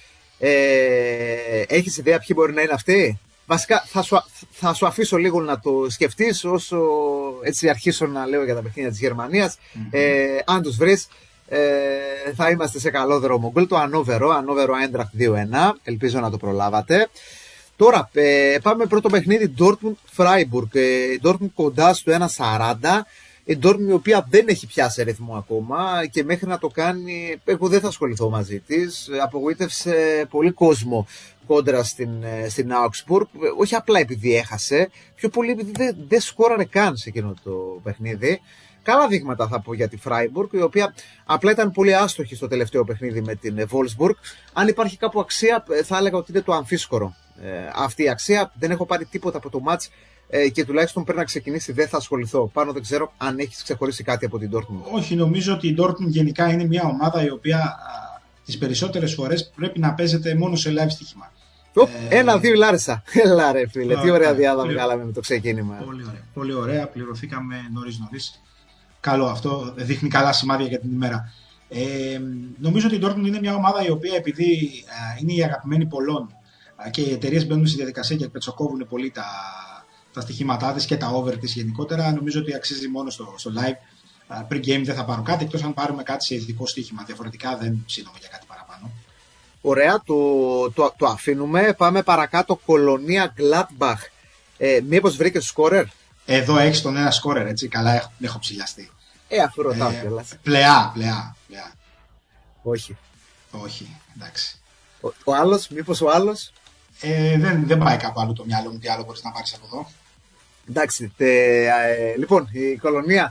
Έχεις ιδέα ποιοι μπορεί να είναι αυτοί? Βασικά θα σου αφήσω λίγο να το σκεφτείς όσο έτσι αρχίσω να λέω για τα παιχνίδια της Γερμανίας. Αν τους βρεις θα είμαστε σε καλό δρόμο. Γκολ το Ανόβερο Άιντραχτ 2-1. Ελπίζω να το προλάβατε. Τώρα πάμε πρώτο παιχνίδι Dortmund-Freiburg. Η Dortmund κοντά στο 1-40. Η Dortmund η οποία δεν έχει πιάσει ρυθμό ακόμα και μέχρι να το κάνει εγώ δεν θα ασχοληθώ μαζί της. Απογοήτευσε πολύ κόσμο κόντρα στην Augsburg, όχι απλά επειδή έχασε, πιο πολύ επειδή δεν σκόραρε καν σε εκείνο το παιχνίδι. Καλά δείγματα θα πω για τη Freiburg, η οποία απλά ήταν πολύ άστοχη στο τελευταίο παιχνίδι με την Wolfsburg. Αν υπάρχει κάπου αξία, θα έλεγα ότι είναι το αμφίσκορο. Αυτή η αξία, δεν έχω πάρει τίποτα από το match και τουλάχιστον πριν να ξεκινήσει δεν θα ασχοληθώ. Πάνω δεν ξέρω αν έχεις ξεχωρίσει κάτι από την Dortmund. Όχι, νομίζω ότι η Dortmund γενικά είναι μια ομάδα η οποία τις περισσότερες φορές πρέπει να παίζεται μόνο σε live στοίχημα. 1-2 η Λάρισα. Έλα ρε φίλε, τι ωραία διάδα βγάλαμε με το ξεκίνημα. Πολύ ωραία, πληρωθήκαμε νωρίς. Καλό αυτό, δείχνει καλά σημάδια για την ημέρα. Νομίζω ότι η Dortmund είναι μια ομάδα η οποία επειδή είναι η αγαπημένη πολλών και οι εταιρείες μπαίνουν στη διαδικασία και πετσοκόβουν πολύ τα στοιχήματά της και τα over της γενικότερα, νομίζω ότι αξίζει μόνο στο live. Pre-game δεν θα πάρω κάτι, εκτός αν πάρουμε κάτι σε ειδικό στοίχημα. Διαφορετικά δεν ψήνομαι για κάτι παραπάνω. Ωραία, το αφήνουμε. Πάμε παρακάτω. Κολονία Gladbach. Μήπως βρήκε σκόρερ? Εδώ έχεις τον ένα σκόρερ, έτσι. Καλά έχω ψηλιαστεί. Αφού ρωτάω κιόλας. Πλεά. Όχι, εντάξει. Ο άλλος, μήπως ο άλλος? Δεν πάει κάπου άλλο το μυαλό μου, τι άλλο μπορείς να πάρεις από εδώ. Εντάξει, λοιπόν, η Κολονία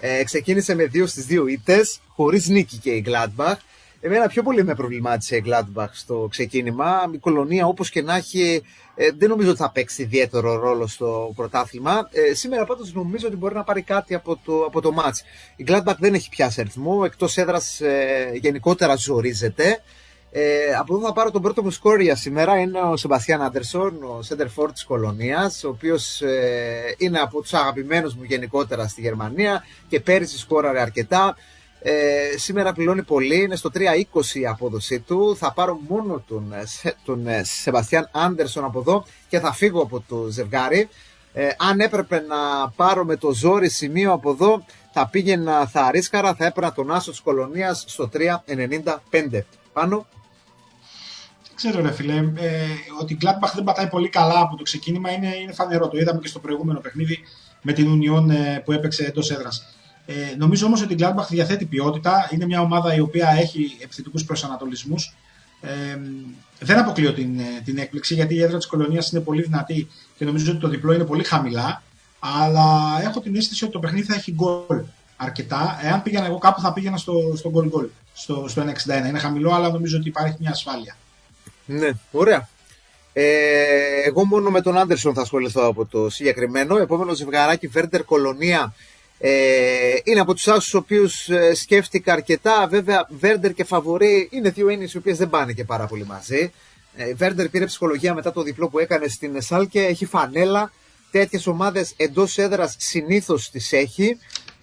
Ξεκίνησε με 2 στις 2 ήττες, χωρίς νίκη και η Gladbach. Εμένα πιο πολύ με προβλημάτισε η Gladbach στο ξεκίνημα. Η Κολονία, όπως και να έχει, δεν νομίζω ότι θα παίξει ιδιαίτερο ρόλο στο πρωτάθλημα. Σήμερα πάντως νομίζω ότι μπορεί να πάρει κάτι από το μάτς. Η Gladbach δεν έχει πιάσει αριθμό, εκτός έδρας γενικότερα ζορίζεται. Από εδώ θα πάρω τον πρώτο μου σκόρ για σήμερα. Είναι ο Σεμπαστιάν Άντερσον, ο σέντερφορ της Κολονίας, ο οποίος είναι από τους αγαπημένους μου γενικότερα στη Γερμανία και πέρυσι σκόραρε αρκετά. Σήμερα πληρώνει πολύ, είναι στο 3.20 η απόδοσή του. Θα πάρω μόνο τον Σεμπαστιάν Άντερσον από εδώ και θα φύγω από το ζευγάρι. Αν έπρεπε να πάρω με το ζόρι σημείο από εδώ, θα ρίσκαρα, θα έπαιρνα τον άσο της Κολονίας στο 3.95. Πάνω. Ξέρω ρε φίλε, ότι η Gladbach δεν πατάει πολύ καλά από το ξεκίνημα είναι φανερό. Το είδαμε και στο προηγούμενο παιχνίδι με την Union που έπαιξε εντός έδρας. Νομίζω όμως ότι η Gladbach διαθέτει ποιότητα. Είναι μια ομάδα η οποία έχει επιθετικούς προσανατολισμούς. Δεν αποκλείω την έκπληξη, γιατί η έδρα της Κολονίας είναι πολύ δυνατή και νομίζω ότι το διπλό είναι πολύ χαμηλά. Αλλά έχω την αίσθηση ότι το παιχνίδι θα έχει γκολ αρκετά. Εάν πήγαινα εγώ κάπου, θα πήγαινα στο γκολ, στο 1.61. Είναι χαμηλό, αλλά νομίζω ότι υπάρχει μια ασφάλεια. Ναι, ωραία. Εγώ μόνο με τον Άντερσον θα ασχοληθώ από το συγκεκριμένο. Επόμενο ζευγαράκι, Βέρντερ Κολονία. Είναι από τους άσους τους οποίους σκέφτηκα αρκετά. Βέβαια, Βέρντερ και Φαβορί είναι δύο έννοιες οι οποίες δεν πάνε και πάρα πολύ μαζί. Βέρντερ πήρε ψυχολογία μετά το διπλό που έκανε στην Σάλκε. Έχει φανέλα. Τέτοιες ομάδες εντός έδρας συνήθως τις έχει.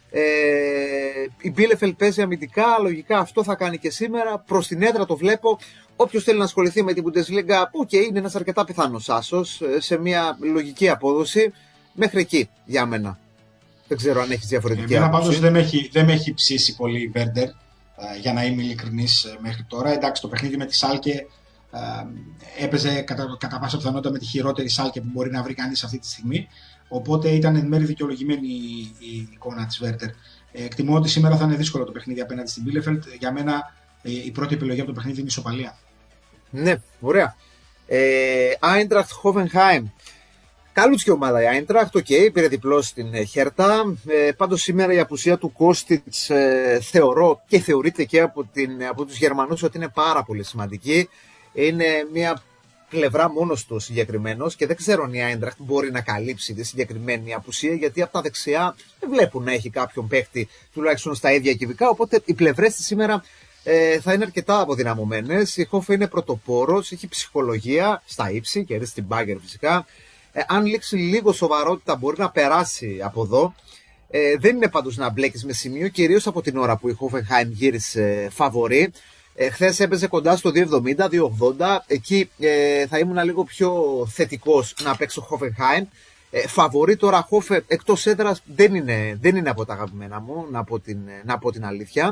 Η Bielefeld παίζει αμυντικά. Λογικά αυτό θα κάνει και σήμερα. Προς την έδρα το βλέπω. Όποιος θέλει να ασχοληθεί με την Bundesliga, που και είναι ένας αρκετά πιθανός άσος σε μια λογική απόδοση, μέχρι εκεί για μένα. Δεν ξέρω αν έχει διαφορετική άποψη. Πάντως δεν με έχει ψήσει πολύ η Βέρντερ, για να είμαι ειλικρινής μέχρι τώρα. Εντάξει, το παιχνίδι με τη Σάλκε έπαιζε κατά πάσα πιθανότητα με τη χειρότερη Σάλκε που μπορεί να βρει κανείς αυτή τη στιγμή. Οπότε ήταν εν μέρει δικαιολογημένη η εικόνα της Βέρντερ. Εκτιμώ ότι σήμερα θα είναι δύσκολο το παιχνίδι απέναντι στην Bielefeld. Για μένα η πρώτη επιλογή από το παιχνίδι είναι η ισοπαλία. Ναι, ωραία. Άιντραχτ Χόφενχάιμ. Καλούτσικη ομάδα η Άιντραχτ, πήρε διπλό στην Χέρτα. Πάντως σήμερα η απουσία του Κώστιτς θεωρώ και θεωρείται και από τους Γερμανούς ότι είναι πάρα πολύ σημαντική. Είναι μια πλευρά μόνος του συγκεκριμένος και δεν ξέρω αν η Άιντραχτ μπορεί να καλύψει τη συγκεκριμένη απουσία, γιατί από τα δεξιά δεν βλέπουν να έχει κάποιον παίχτη τουλάχιστον στα ίδια κυβικά, οπότε οι πλευρές της σήμερα θα είναι αρκετά αποδυναμωμένες. Η Χόφε είναι πρωτοπόρος, έχει ψυχολογία στα ύψη, κερδίσει την Μπάγκερ φυσικά. Αν λήξει λίγο σοβαρότητα μπορεί να περάσει από εδώ. Δεν είναι πάντως να μπλέκεις με σημείο, κυρίως από την ώρα που η Hoffenheim γύρισε φαβορί. Χθες έπαιζε κοντά στο 2.70-2.80. Εκεί θα ήμουν λίγο πιο θετικός να παίξω Hoffenheim. Φαβορί τώρα Χόφε εκτός έδρας δεν είναι από τα αγαπημένα μου, να πω την αλήθεια.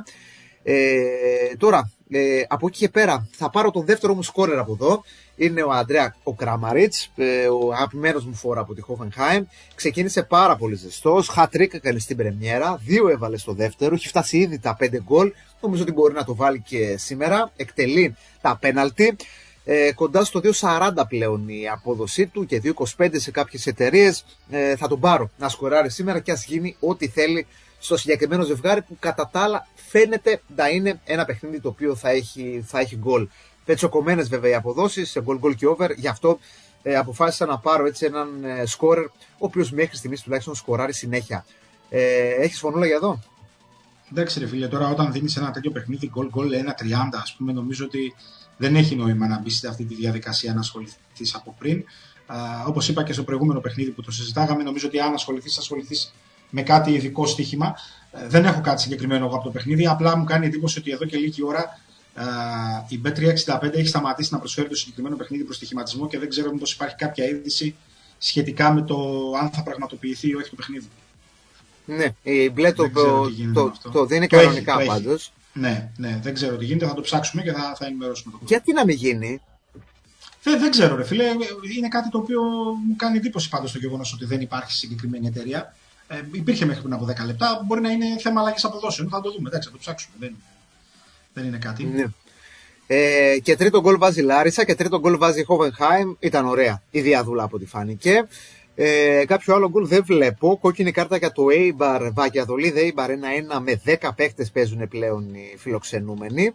Τώρα, από εκεί και πέρα θα πάρω τον δεύτερο μου σκόρερ από εδώ. Είναι ο Αντρέα ο Κράμαριτς, ο αγαπημένος μου φόρα από τη Hoffenheim. Ξεκίνησε πάρα πολύ ζεστός, hat-trick έκανε στην πρεμιέρα, 2 έβαλε στο δεύτερο, έχει φτάσει ήδη τα 5 γκολ. Νομίζω ότι μπορεί να το βάλει και σήμερα, εκτελεί τα πέναλτι. Κοντά στο 2.40 πλέον η απόδοσή του και 2.25 σε κάποιες εταιρείες. Θα τον πάρω να σκοράρει σήμερα και ας γίνει ό,τι θέλει στο συγκεκριμένο ζευγάρι, που κατά τα άλλα φαίνεται να είναι ένα παιχνίδι το οποίο θα έχει γκολ. Πετσοκομμένες βέβαια οι αποδόσεις σε γκολ και over, γι' αυτό αποφάσισα να πάρω έτσι έναν σκόρερ ο οποίος μέχρι στιγμής τουλάχιστον σκοράρει συνέχεια. Έχεις φωνούλα για εδώ? Εντάξει ρε φίλε, τώρα όταν δίνεις ένα τέτοιο παιχνίδι γκολ 1.30 ας πούμε, νομίζω ότι δεν έχει νόημα να μπεις σε αυτή τη διαδικασία να ασχοληθείς από πριν. Όπως είπα και στο προηγούμενο παιχνίδι που το συζητάγαμε, νομίζω ότι αν ασχοληθείς με κάτι ειδικό στοίχημα. Δεν έχω κάτι συγκεκριμένο εγώ από το παιχνίδι, απλά μου κάνει εντύπωση ότι εδώ και λίγη ώρα η Bet365 έχει σταματήσει να προσφέρει το συγκεκριμένο παιχνίδι προς στοιχηματισμό και δεν ξέρω μήπως υπάρχει κάποια είδηση σχετικά με το αν θα πραγματοποιηθεί ή όχι το παιχνίδι. Ναι, η μπλε το δίνει κανονικά πάντως. Ναι, δεν ξέρω τι γίνεται, θα το ψάξουμε και θα ενημερώσουμε το κόσμο. Γιατί να μην γίνει? Δεν ξέρω ρε φίλε, είναι κάτι το οποίο μου κάνει εντύπωση πάντως το γεγονός ότι δεν υπάρχει συγκεκριμένη εταιρεία. Υπήρχε μέχρι πριν από 10 λεπτά, μπορεί να είναι θέμα αλλαγής αποδόσεων, θα το δούμε, εντάξει, θα το ψάξουμε, δεν είναι κάτι. Ναι. Και τρίτο γκολ βάζει Λάρισα και τρίτο γκολ βάζει Hoffenheim, ήταν ωραία η διαδούλα από ό,τι φάνηκε. Κάποιο άλλο γκολ δεν βλέπω. Κόκκινη κάρτα για το Eibar, Valladolid Eibar 1-1, με 10 παίκτες παίζουν πλέον οι φιλοξενούμενοι.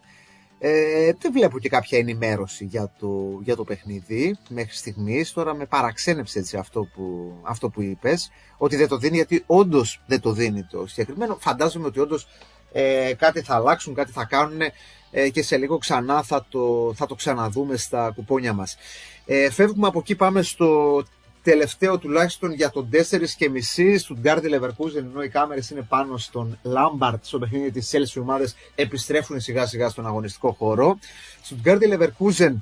Δεν βλέπω και κάποια ενημέρωση για το παιχνίδι μέχρι στιγμής. Τώρα με παραξένεψε έτσι αυτό που είπες, ότι δεν το δίνει, γιατί όντως δεν το δίνει το συγκεκριμένο. Φαντάζομαι ότι όντως κάτι θα αλλάξουν, κάτι θα κάνουν και σε λίγο ξανά θα το ξαναδούμε στα κουπόνια μας. Φεύγουμε από εκεί, πάμε στο τελευταίο τουλάχιστον για τον 4,5 Stuttgart Leverkusen, ενώ οι κάμερες είναι πάνω στον Lampard, στο παιχνίδι της Chelsea. Οι ομάδες επιστρέφουν σιγά σιγά στον αγωνιστικό χώρο. Stuttgart Leverkusen,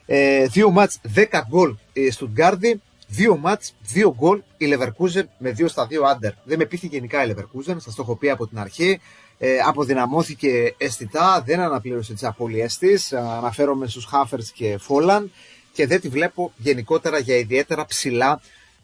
2 μάτς 10 γκολ η Stuttgart, 2 μάτς 2 γκολ η Leverkusen με 2 στα 2 under. Δεν με πείθει γενικά η Leverkusen, σας το έχω πει από την αρχή. Αποδυναμώθηκε αισθητά, δεν αναπλήρωσε τις απώλειές της. Αναφέρομαι στους Havertz και Φόλαν, και δεν τη βλέπω γενικότερα για ιδιαίτερα ψηλά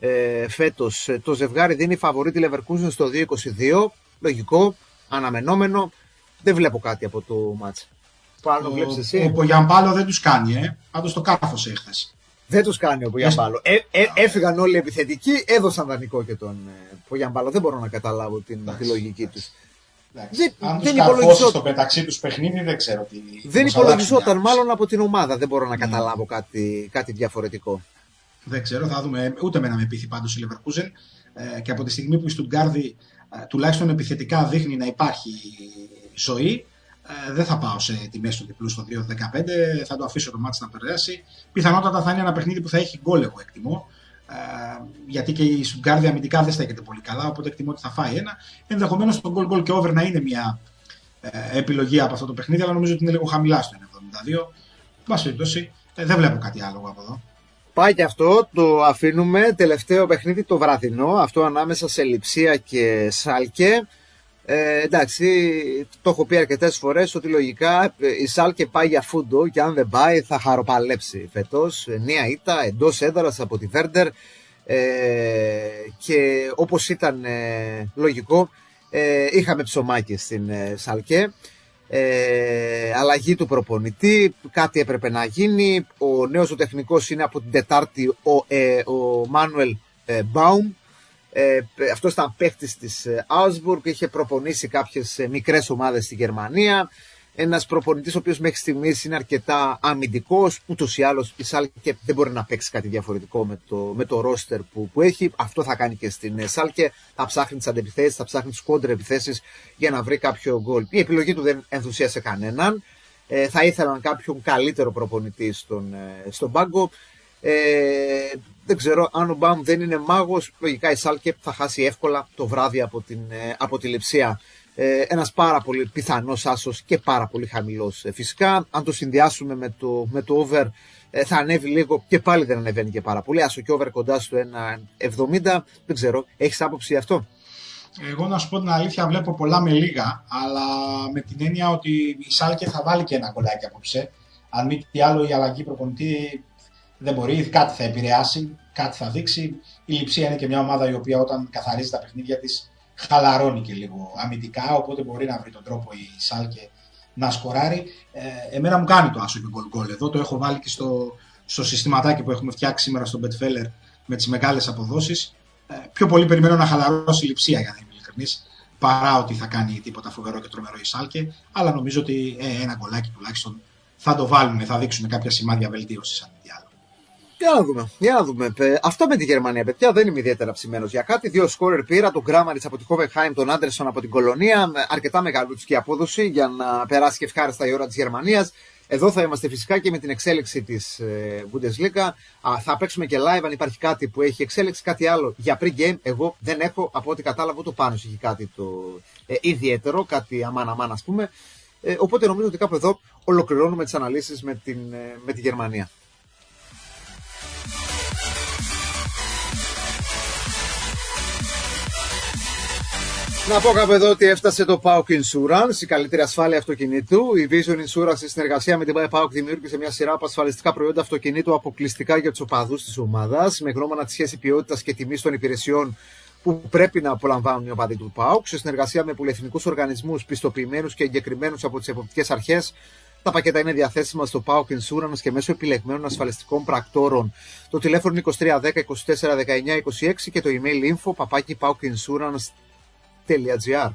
φέτος. Το ζευγάρι δίνει φαβορί τη Leverkusen στο 2,22. Λογικό, αναμενόμενο. Δεν βλέπω κάτι από το μάτς. Πάλι το βλέπεις εσύ? Ο Πογιαμπάλο δεν τους κάνει, πάντως το κάρφωσε εχθές. Δεν τους κάνει ο Πογιαμπάλο. Έφυγαν όλοι οι επιθετικοί, έδωσαν δανεικό και τον Πογιαμπάλο. Δεν μπορώ να καταλάβω τη λογική τους. Αν τους καρφώσεις στο μεταξύ τους παιχνίδι, δεν ξέρω τι. Δεν υπολογιζόταν μάλλον από την ομάδα. Δεν μπορώ να καταλάβω κάτι διαφορετικό. Δεν ξέρω, θα δούμε. Ούτε εμένα με πείθει πάντως η Leverkusen. Και από τη στιγμή που η Στουτγκάρδη τουλάχιστον επιθετικά δείχνει να υπάρχει ζωή, δεν θα πάω σε τιμές του διπλού στο 2,15. Θα το αφήσω το μάτς να περάσει. Πιθανότατα θα είναι ένα παιχνίδι που θα έχει γκολ, εγώ εκτιμώ. Γιατί και η Stuttgart αμυντικά δεν στέκεται πολύ καλά, οπότε εκτιμώ ότι θα φάει ένα. Ενδεχομένως το goal και over να είναι μια επιλογή από αυτό το παιχνίδι, αλλά νομίζω ότι είναι λίγο χαμηλά στο 1,72. Βάση περιπτώσει, δεν βλέπω κάτι άλλο από εδώ. Πάει και αυτό, το αφήνουμε. Τελευταίο παιχνίδι το βραδινό, αυτό ανάμεσα σε Λειψία και Σάλκε. Εντάξει, το έχω πει αρκετές φορές ότι λογικά η Σάλκε πάει για φούντο, και αν δεν πάει θα χαροπαλέψει φέτος. Νέα ήττα εντός έδρας από τη Βέρντερ, και όπως ήταν λογικό, είχαμε ψωμάκι στην Σάλκε. Αλλαγή του προπονητή, κάτι έπρεπε να γίνει. Ο νέος ο τεχνικός είναι από την Τετάρτη, ο Μάνουελ Μπάουμ. Αυτό ήταν παίχτης της Augsburg, είχε προπονήσει κάποιες μικρές ομάδες στη Γερμανία. Ένας προπονητής ο οποίος μέχρι στιγμής είναι αρκετά αμυντικός. Ούτως ή άλλως η Σάλκε δεν μπορεί να παίξει κάτι διαφορετικό με το ρόστερ που έχει. Αυτό θα κάνει και στην Σάλκε. Θα ψάχνει τις αντεπιθέσεις, θα ψάχνει τις κόντρε επιθέσεις για να βρει κάποιο γκολ. Η επιλογή του δεν ενθουσίασε κανέναν. Θα ήθελαν κάποιον καλύτερο προπονητή στον πάγκο. Δεν ξέρω, αν ο Μπαμ δεν είναι μάγος, λογικά η Σάλκε θα χάσει εύκολα το βράδυ από τη Λειψία. Ένας πάρα πολύ πιθανός άσος και πάρα πολύ χαμηλός. Φυσικά, αν το συνδυάσουμε με το over, θα ανέβει λίγο, και πάλι δεν ανεβαίνει και πάρα πολύ. Άσο και over κοντά στο 1,70. Δεν ξέρω, έχεις άποψη γι' αυτό? Εγώ να σου πω την αλήθεια, βλέπω πολλά με λίγα, αλλά με την έννοια ότι η Σάλκε θα βάλει και ένα γκολάκι απόψε. Αν μη τι άλλο, η αλλαγή προπονητή δεν μπορεί, κάτι θα επηρεάσει, κάτι θα δείξει. Η Λειψία είναι και μια ομάδα η οποία όταν καθαρίζει τα παιχνίδια της χαλαρώνει και λίγο αμυντικά, οπότε μπορεί να βρει τον τρόπο η Σάλκε να σκοράρει. Εμένα μου κάνει το άσο και γκολ εδώ, το έχω βάλει και στο συστηματάκι που έχουμε φτιάξει σήμερα στο Betfair με τις μεγάλες αποδόσεις. Πιο πολύ περιμένω να χαλαρώσει η Λειψία, για να είμαι ειλικρινής, παρά ότι θα κάνει τίποτα φοβερό και τρομερό η Σάλκε, αλλά νομίζω ότι ένα γκολάκι τουλάχιστον θα το βάλουν, θα δείξουν κάποια σημάδια βελτίωσης, αν μη τι άλλο. Για να δούμε. Αυτό με τη Γερμανία, παιδιά, δεν είμαι ιδιαίτερα ψημένος για κάτι. 2 σκόρερ πήρα, τον Γκράμαριτς από τη Χόβενχάιμ, τον Άντερσον από την Κολονία. Αρκετά μεγαλούτσικη απόδοση για να περάσει και ευχάριστα η ώρα της Γερμανίας. Εδώ θα είμαστε φυσικά και με την εξέλιξη της Bundesliga. Θα παίξουμε και live αν υπάρχει κάτι που έχει εξέλιξη. Κάτι άλλο για pre-game, εγώ δεν έχω. Από ό,τι κατάλαβα, το πάνω έχει κάτι το ιδιαίτερο, κάτι αμάν ας πούμε. Οπότε νομίζω ότι κάπου εδώ ολοκληρώνουμε τις αναλύσεις με τη Γερμανία. Να πω κάπου εδώ ότι έφτασε το PAOK Insurance, η καλύτερη ασφάλεια αυτοκινήτου. Η Vision Insurance, στη συνεργασία με την PAOK, δημιούργησε μια σειρά από ασφαλιστικά προϊόντα αυτοκινήτου αποκλειστικά για τους οπαδούς της ομάδας, με γνώμονα τη σχέση ποιότητας και τιμής των υπηρεσιών που πρέπει να απολαμβάνουν οι οπαδοί του PAOK, σε συνεργασία με πολυεθνικούς οργανισμούς πιστοποιημένους και εγκεκριμένους από τις εποπτικές αρχές. Τα πακέτα είναι διαθέσιμα στο PAOK Insurance και μέσω επιλεγμένων ασφαλιστικών πρακτόρων. Το τηλέφωνο είναι 2310 24 19 26 και το email info@paokinsurance.gr.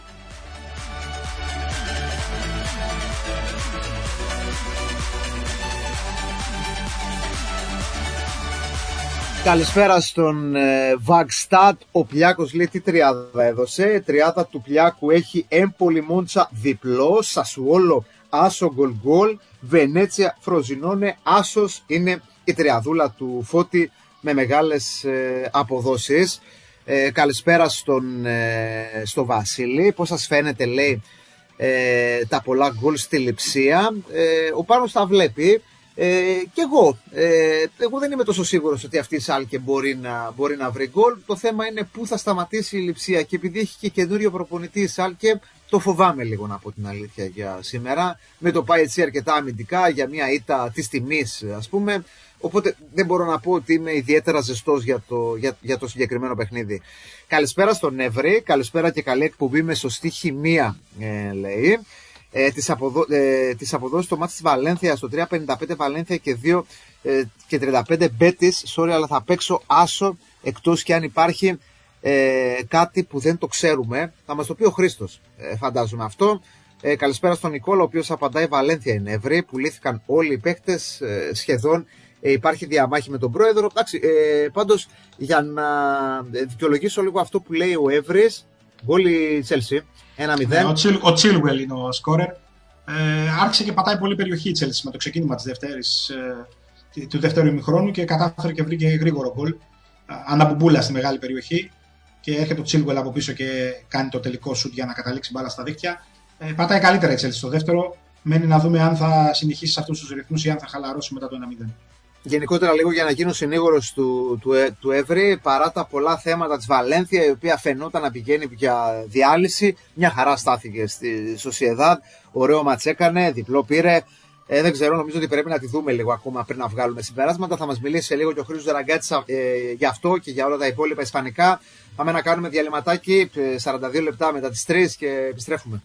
Καλησπέρα στον Βαγστάτ. Ο Πλιάκος λέει τι τριάδα έδωσε. Τριάδα του Πλιάκου έχει Έμπολη Μόντσα διπλό, Σασουόλο άσο γκολ γκολ, Βενέτσια Φροζινόνε άσος. Είναι η τριαδούλα του Φώτη με μεγάλες αποδόσεις. Καλησπέρα στο Βασίλη. Πώς σας φαίνεται, λέει, τα πολλά γκολ στη Λειψία. Ο Πάνος τα βλέπει. Και εγώ δεν είμαι τόσο σίγουρος ότι αυτή η Σάλκε μπορεί να βρει γκολ. Το θέμα είναι πού θα σταματήσει η Λειψία, και επειδή έχει και καινούριο προπονητή η Σάλκε, το φοβάμαι λίγο, να πω την αλήθεια, για σήμερα. Με το πάει έτσι αρκετά αμυντικά για μια ήττα της τιμής, ας πούμε. Οπότε δεν μπορώ να πω ότι είμαι ιδιαίτερα ζεστός για το συγκεκριμένο παιχνίδι. Καλησπέρα στον Εύρη, καλησπέρα και καλή εκπομπή με σωστή χημεία, λέει. Τις αποδόσεις στο μάτι της Βαλένθια στο 3.55 Βαλένθια και 2.35 Μπέτις. Sorry, αλλά θα παίξω άσο, εκτός και αν υπάρχει κάτι που δεν το ξέρουμε. Θα μας το πει ο Χρήστος, φαντάζομαι αυτό. Καλησπέρα στον Νικόλα, ο οποίος απαντάει Βαλένθια είναι ευρύ. Πουλήθηκαν όλοι οι παίκτες σχεδόν. Υπάρχει διαμάχη με τον πρόεδρο. Εντάξει, πάντως για να δικαιολογήσω λίγο αυτό που λέει ο Εύρης, γκολ η Chelsea 1-0. Ο Chilwell είναι ο σκόρερ. Άρχισε και πατάει πολύ περιοχή η Chelsea με το ξεκίνημα του δεύτερου ημιχρόνου και κατάφερε και βρήκε γρήγορο γκολ. Αναμπουμπούλα στη μεγάλη περιοχή και έρχεται ο Chilwell από πίσω και κάνει το τελικό σουτ για να καταλήξει μπάλα στα δίκτυα. Πατάει καλύτερα η Chelsea στο δεύτερο. Μένει να δούμε αν θα συνεχίσει σε αυτούς τους ρυθμούς ή αν θα χαλαρώσει μετά το 1-0. Γενικότερα, λίγο για να γίνω συνήγορος του Εύρη, παρά τα πολλά θέματα της Βαλένθια, η οποία φαινόταν να πηγαίνει για διάλυση, μια χαρά στάθηκε στη Σοσιεδάδ. Ωραίο μάτς έκανε, διπλό πήρε. Δεν ξέρω, νομίζω ότι πρέπει να τη δούμε λίγο ακόμα πριν να βγάλουμε συμπεράσματα. Θα μας μιλήσει σε λίγο και ο Χρήστος Δραγκάτης για αυτό και για όλα τα υπόλοιπα ισπανικά. Πάμε να κάνουμε διαλυματάκι, 42 λεπτά μετά τις 3 και επιστρέφουμε.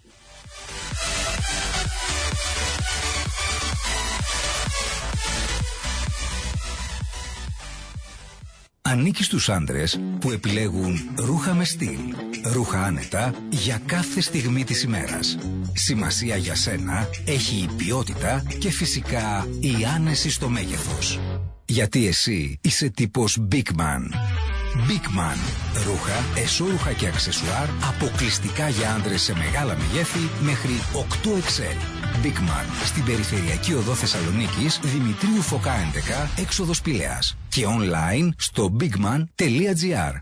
Ανήκει στους άντρες που επιλέγουν ρούχα με στυλ, ρούχα άνετα για κάθε στιγμή της ημέρας. Σημασία για σένα έχει η ποιότητα και φυσικά η άνεση στο μέγεθος. Γιατί εσύ είσαι τύπος Big Man. Big Man. Ρούχα, εσώρουχα και αξεσουάρ αποκλειστικά για άντρες σε μεγάλα μεγέθη μέχρι 8XL. Big Man. Στην περιφερειακή οδό Θεσσαλονίκης, Δημητρίου Φωκά 11, έξοδος Πηλαίας. Και online στο bigman.gr.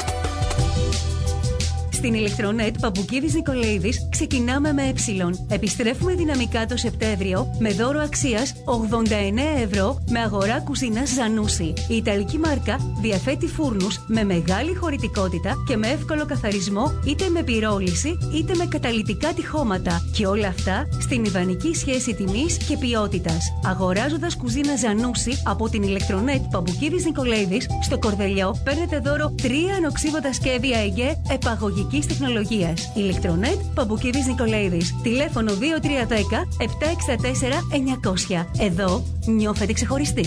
Στην Ηλεκτρονέτ Παμπουκίδης Νικολαίδης ξεκινάμε με Επιστρέφουμε δυναμικά το Σεπτέμβριο με δώρο αξίας 89 ευρώ με αγορά κουζίνας Ζανούσι. Η Ιταλική μάρκα διαθέτει φούρνους με μεγάλη χωρητικότητα και με εύκολο καθαρισμό, είτε με πυρόληση είτε με καταλυτικά τυχώματα. Και όλα αυτά στην ιδανική σχέση τιμής και ποιότητας. Αγοράζοντας κουζίνα Ζανούσι από την Ηλεκτρονέτ Παμπουκίδης Νικολαίδης στο Κορδελιό, παίρνετε δώρο 3 ανοξίβοτα σκεύη ΑΕΓΕ επαγωγικής τεχνολογίας. Ηλεκτρονέτ Παμπουκίδης Νικολαίδης. Τηλέφωνο 2310 764 900. Εδώ νιώθετε ξεχωριστοί.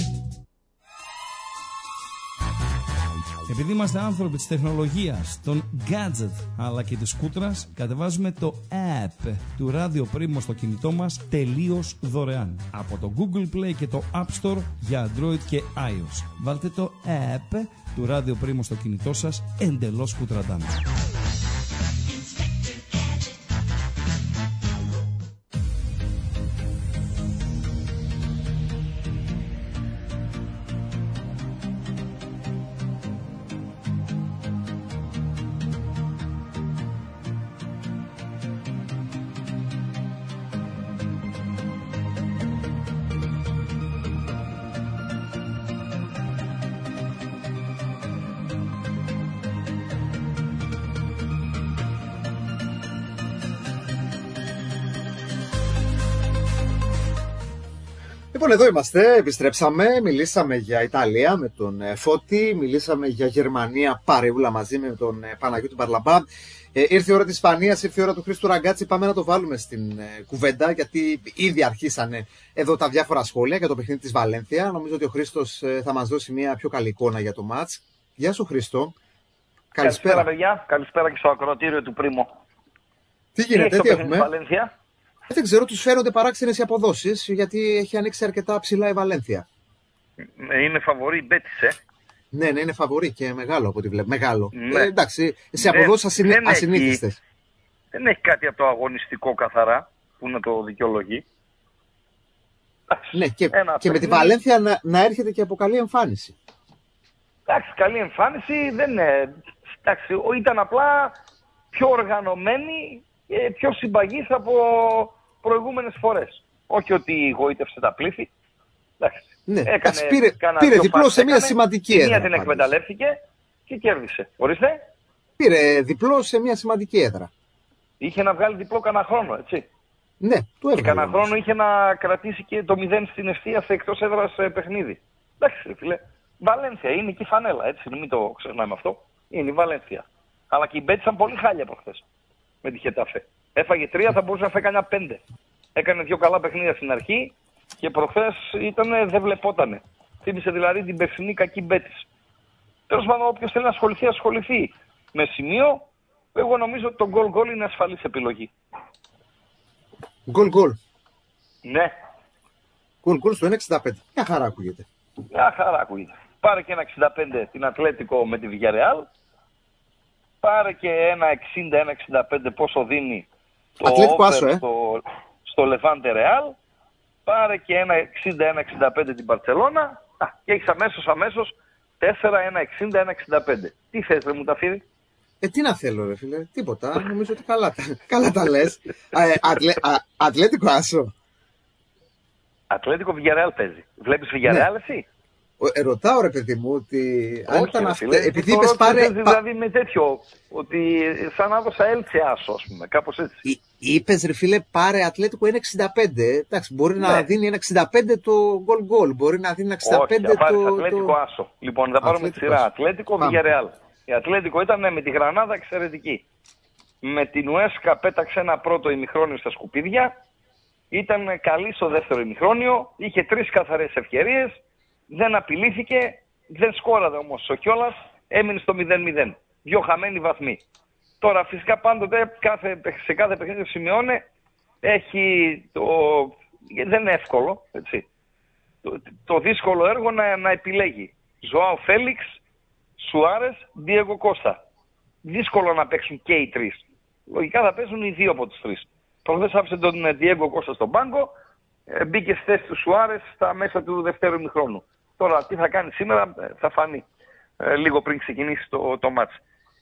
Επειδή είμαστε άνθρωποι της τεχνολογίας, των gadget αλλά και της κούτρας, κατεβάζουμε το app του Radio Primo στο κινητό μας τελείως δωρεάν. Από το Google Play και το App Store για Android και iOS. Βάλτε το app του Radio Primo στο κινητό σας εντελώς κουτραντάμε. Λοιπόν, εδώ είμαστε, επιστρέψαμε, μιλήσαμε για Ιταλία με τον Φώτη, μιλήσαμε για Γερμανία παρεούλα μαζί με τον Παναγιώτη Μπαρλαμπά. Ήρθε η ώρα της Ισπανίας, ήρθε η ώρα του Χρήστου Ραγκάτση, πάμε να το βάλουμε στην κουβέντα, γιατί ήδη αρχίσανε εδώ τα διάφορα σχόλια για το παιχνίδι της Βαλένθια. Νομίζω ότι ο Χρήστος θα μας δώσει μια πιο καλή εικόνα για το μάτς. Γεια σου Χρήστο. Καλησπέρα παιδιά, καλησπέρα και στο ακροατήριο του Πρίμο. Τι γίνεται, τι έχουμε? Βαλένθια. Δεν ξέρω, τους φαίνονται παράξενες οι αποδόσεις, γιατί έχει ανοίξει αρκετά ψηλά η Βαλένθια. Είναι φαβορί η Μπέτις, Ναι, είναι φαβορί και μεγάλο από ό,τι βλέπω. Μεγάλο. Ναι. Εντάξει, σε αποδόσεις ασυνήθιστες. Δεν έχει κάτι από το αγωνιστικό καθαρά που να το δικαιολογεί. Ναι, και με τη Βαλένθια να έρχεται και από καλή εμφάνιση. Εντάξει, καλή εμφάνιση δεν είναι. Εντάξει, ήταν απλά πιο οργανωμένη και πιο συμπαγής από προηγούμενες φορές. Όχι ότι γοήτευσε τα πλήθη. Εντάξει. Ναι, πήρε διπλό σε μια σημαντική έδρα. Μία την εκμεταλλεύτηκε και κέρδισε. Ορίστε. Πήρε διπλό σε μια σημαντική έδρα. Είχε να βγάλει διπλό κανένα χρόνο, έτσι. Ναι, του έβγαλε. Και κανένα χρόνο είχε να κρατήσει και το 0 στην ευθεία σε εκτός έδρας παιχνίδι. Εντάξει, φίλε. Βαλένθια είναι και η φανέλα, έτσι. Μην το ξεχνάμε αυτό. Είναι η Βαλένθια. Αλλά και οι Μπέτς ήταν πολύ χάλια προχθές με τη Χετάφε. Έφαγε 3, θα μπορούσε να φάει κανένα 5. Έκανε 2 καλά παιχνίδια στην αρχή και προχθές δεν βλεπότανε. Θύμισε δηλαδή την περσινή κακή Μπέτης. Τέλος πάντων, όποιος θέλει να ασχοληθεί, ασχοληθεί. Με σημείο, εγώ νομίζω ότι το γκολ είναι ασφαλής επιλογή. Γκολ. Ναι. Γκολ στο 1,65. Μια χαρά ακούγεται. Πάρε και ένα 65 την Ατλέτικο με τη Villarreal. Πάρε και ένα 60-1,65 πόσο δίνει το over στο Levante Real. Πάρε και ένα 60-1,65 την Μπαρτσελώνα. Και έχεις αμέσως 4-1,60-1,65. Τι θες ρε μου τα φύρει? Τι να θέλω ρε φίλε, τίποτα. Νομίζω ότι καλά τα λες. Ατλέτικο άσο. Ατλέτικο Villarreal παίζει. Βλέπεις Villarreal εσύ? Ρωτάω ρε παιδί μου ότι αν ήταν αυτό. Επειδή είπες πάρε. Δηλαδή με τέτοιο, ότι σαν να έδωσα έλτσε άσο, ας πούμε, κάπως έτσι. Είπες ρε φίλε πάρε Ατλέτικο 1,65. Εντάξει, μπορεί να δίνει 1,65 το γκολ. Μπορεί να δίνει 1,65 το. Πάρεις Ατλέτικο άσο. Λοιπόν, θα πάρουμε τη σειρά. Ατλέτικο Villarreal. Η Ατλέτικο ήταν με τη Γρανάδα εξαιρετική. Με την Ουέσκα πέταξε ένα πρώτο ημιχρόνιο στα σκουπίδια. Ήταν καλή στο δεύτερο ημιχρόνιο. Είχε 3 καθαρές ευκαιρίες. Δεν απειλήθηκε. Δεν σκόραδε όμως ο κιόλας. Έμεινε στο 0-0. 2 χαμένοι βαθμοί. Τώρα φυσικά πάντοτε σε κάθε παιχνίδι σημειώνει δεν είναι εύκολο. Έτσι. Το δύσκολο έργο να επιλέγει. Ζωάο Φέλιξ, Σουάρες, Ντιέγκο Κώστα. Δύσκολο να παίξουν και οι 3. Λογικά θα παίζουν οι 2 από τους 3. Προχθές άφησε τον Ντιέγκο Κώστα στον πάγκο, μπήκε στη θέση του Σουάρες στα μέσα του δευτέρου ημιχρόνου. Τώρα τι θα κάνει σήμερα θα φανεί λίγο πριν ξεκινήσει το μάτς.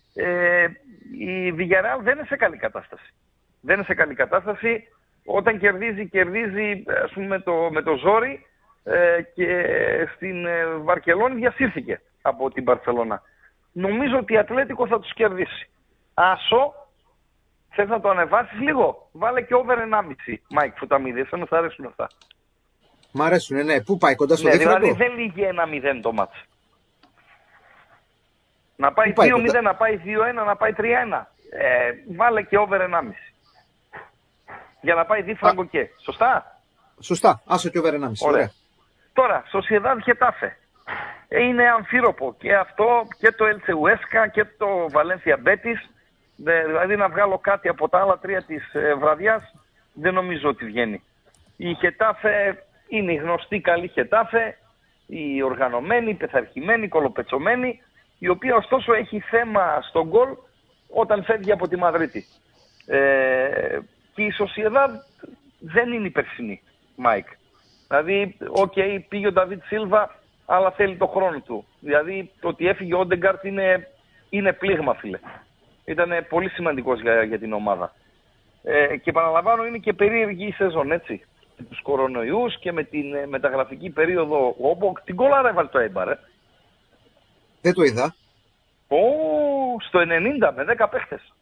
Η Villarreal δεν είναι σε καλή κατάσταση. Δεν είναι σε καλή κατάσταση. Όταν κερδίζει ας πούμε, με το ζόρι και στην Βαρκελόνη διασύρθηκε από την Μπαρσελόνα. Νομίζω ότι η Ατλέτικο θα τους κερδίσει. Άσο, θες να το ανεβάσεις λίγο? Βάλε και over 1,5 Μάικ Φωταμίδη, εσένα θα αρέσουν αυτά. Μ' αρέσουν, ναι. Πού πάει, κοντά στο δίχρονο? Δηλαδή δεν λύγει 1-0 το μάτς. Να πάει 2-0, να πάει 2-1, να πάει 3-1. Βάλε και over 1,5. Για να πάει δίφραγκο και. Σωστά? Άσο και over 1,5. Ωραία. Τώρα, Σοσιεδάδ Χετάφε. Είναι αμφίροπο και αυτό και το Έλτσε Ουέσκα και το Βαλένθια Μπέτις. Δηλαδή να βγάλω κάτι από τα άλλα 3 της βραδιάς δεν νομίζω ότι βγαίνει. Η Χετάφε είναι η γνωστή καλή Χετάφε, η οργανωμένη, η πειθαρχημένη, η κολοπετσωμένη, η οποία ωστόσο έχει θέμα στον γκολ όταν φεύγει από τη Μαδρίτη. Και η Σοσιεδάδ δεν είναι η περσινή, Μάικ. Δηλαδή, πήγε ο Νταβίτ Σίλβα, αλλά θέλει το χρόνο του. Δηλαδή, το ότι έφυγε ο Όντεγκαρτ είναι πλήγμα, φίλε. Ήταν πολύ σημαντικός για την ομάδα. Και επαναλαμβάνω, είναι και περίεργη η σεζόν, έτσι. Με τους κορονοϊούς και με την μεταγραφική περίοδο. Την κόλλαρα έβαλε το Έιμπαρ, Δεν το είδα. Στο 90 με 10 παίχτες.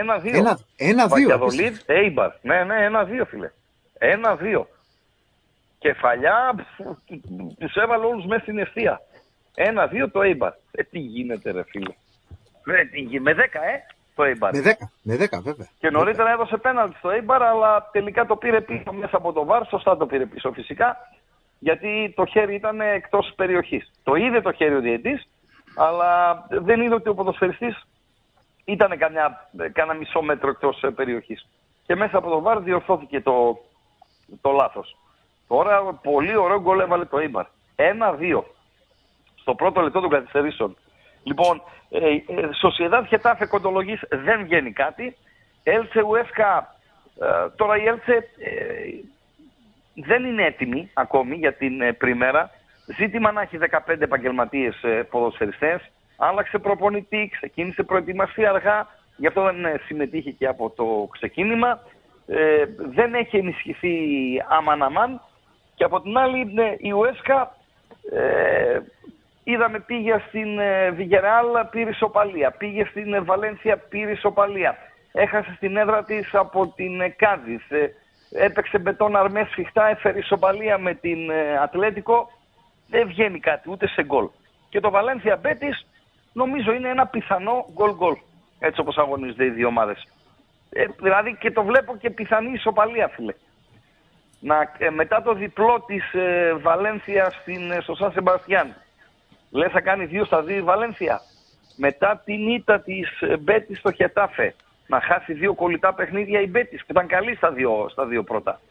1-2. Βακιαδολίδ, Έιμπαρ. Ναι, 1-2, φίλε. 1-2. κεφαλιά, τους έβαλε όλους μέσα στην ευθεία. 1-2 το Eibar. Τι γίνεται ρε φίλε. Με 10 το Eibar. Με 10 βέβαια. Και νωρίτερα έδωσε πέναλτι στο Eibar, αλλά τελικά το πήρε πίσω μέσα από το VAR. Σωστά το πήρε πίσω φυσικά, γιατί το χέρι ήταν εκτός περιοχής. Το είδε το χέρι ο διαιτητής, αλλά δεν είδε ότι ο ποδοσφαιριστής ήταν κανένα μισό μέτρο εκτός περιοχής. Και μέσα από το VAR διορθώθηκε το λάθος. Τώρα πολύ ωραίο γκολ έβαλε το Eibar. 1-2 στο πρώτο λεπτό των καθυστερήσεων. Λοιπόν, Σοσιεδάδ Χετάφε Κοντολογής δεν βγαίνει κάτι. Έλτσε Ουέσκα, τώρα η Έλτσε δεν είναι έτοιμη ακόμη για την πριμέρα. Ζήτημα να έχει 15 επαγγελματίες ποδοσφαιριστές. Άλλαξε προπονητή, ξεκίνησε προετοιμασία αργά, γι' αυτό δεν συμμετείχε και από το ξεκίνημα. Δεν έχει ενισχυθεί αμαν-αμαν. Και από την άλλη η Ουέσκα είδαμε πήγε στην Βιγεράλ, πήρε ισοπαλία. Πήγε στην Βαλένθια, πήρε ισοπαλία. Έχασε στην έδρα της από την Κάδιθ. Έπαιξε μπετόν αρμές σφιχτά, έφερε ισοπαλία με την Ατλέτικο. Δεν βγαίνει κάτι ούτε σε γκολ. Και το Βαλένθια Μπέτις νομίζω είναι ένα πιθανό γκολ-γκολ. Έτσι όπως αγωνίζονται οι δύο ομάδες. Δηλαδή και το βλέπω και πιθανή ισοπαλία, φίλε. Μετά το διπλό της Βαλένθια στο Σαν Σεμπαστιάν, λες θα κάνει 2-2 η Βαλένθια. Μετά την ήττα της Μπέτις στο Χετάφε, να χάσει 2 κολλητά παιχνίδια η Μπέτις, που ήταν καλή στα δύο πρώτα.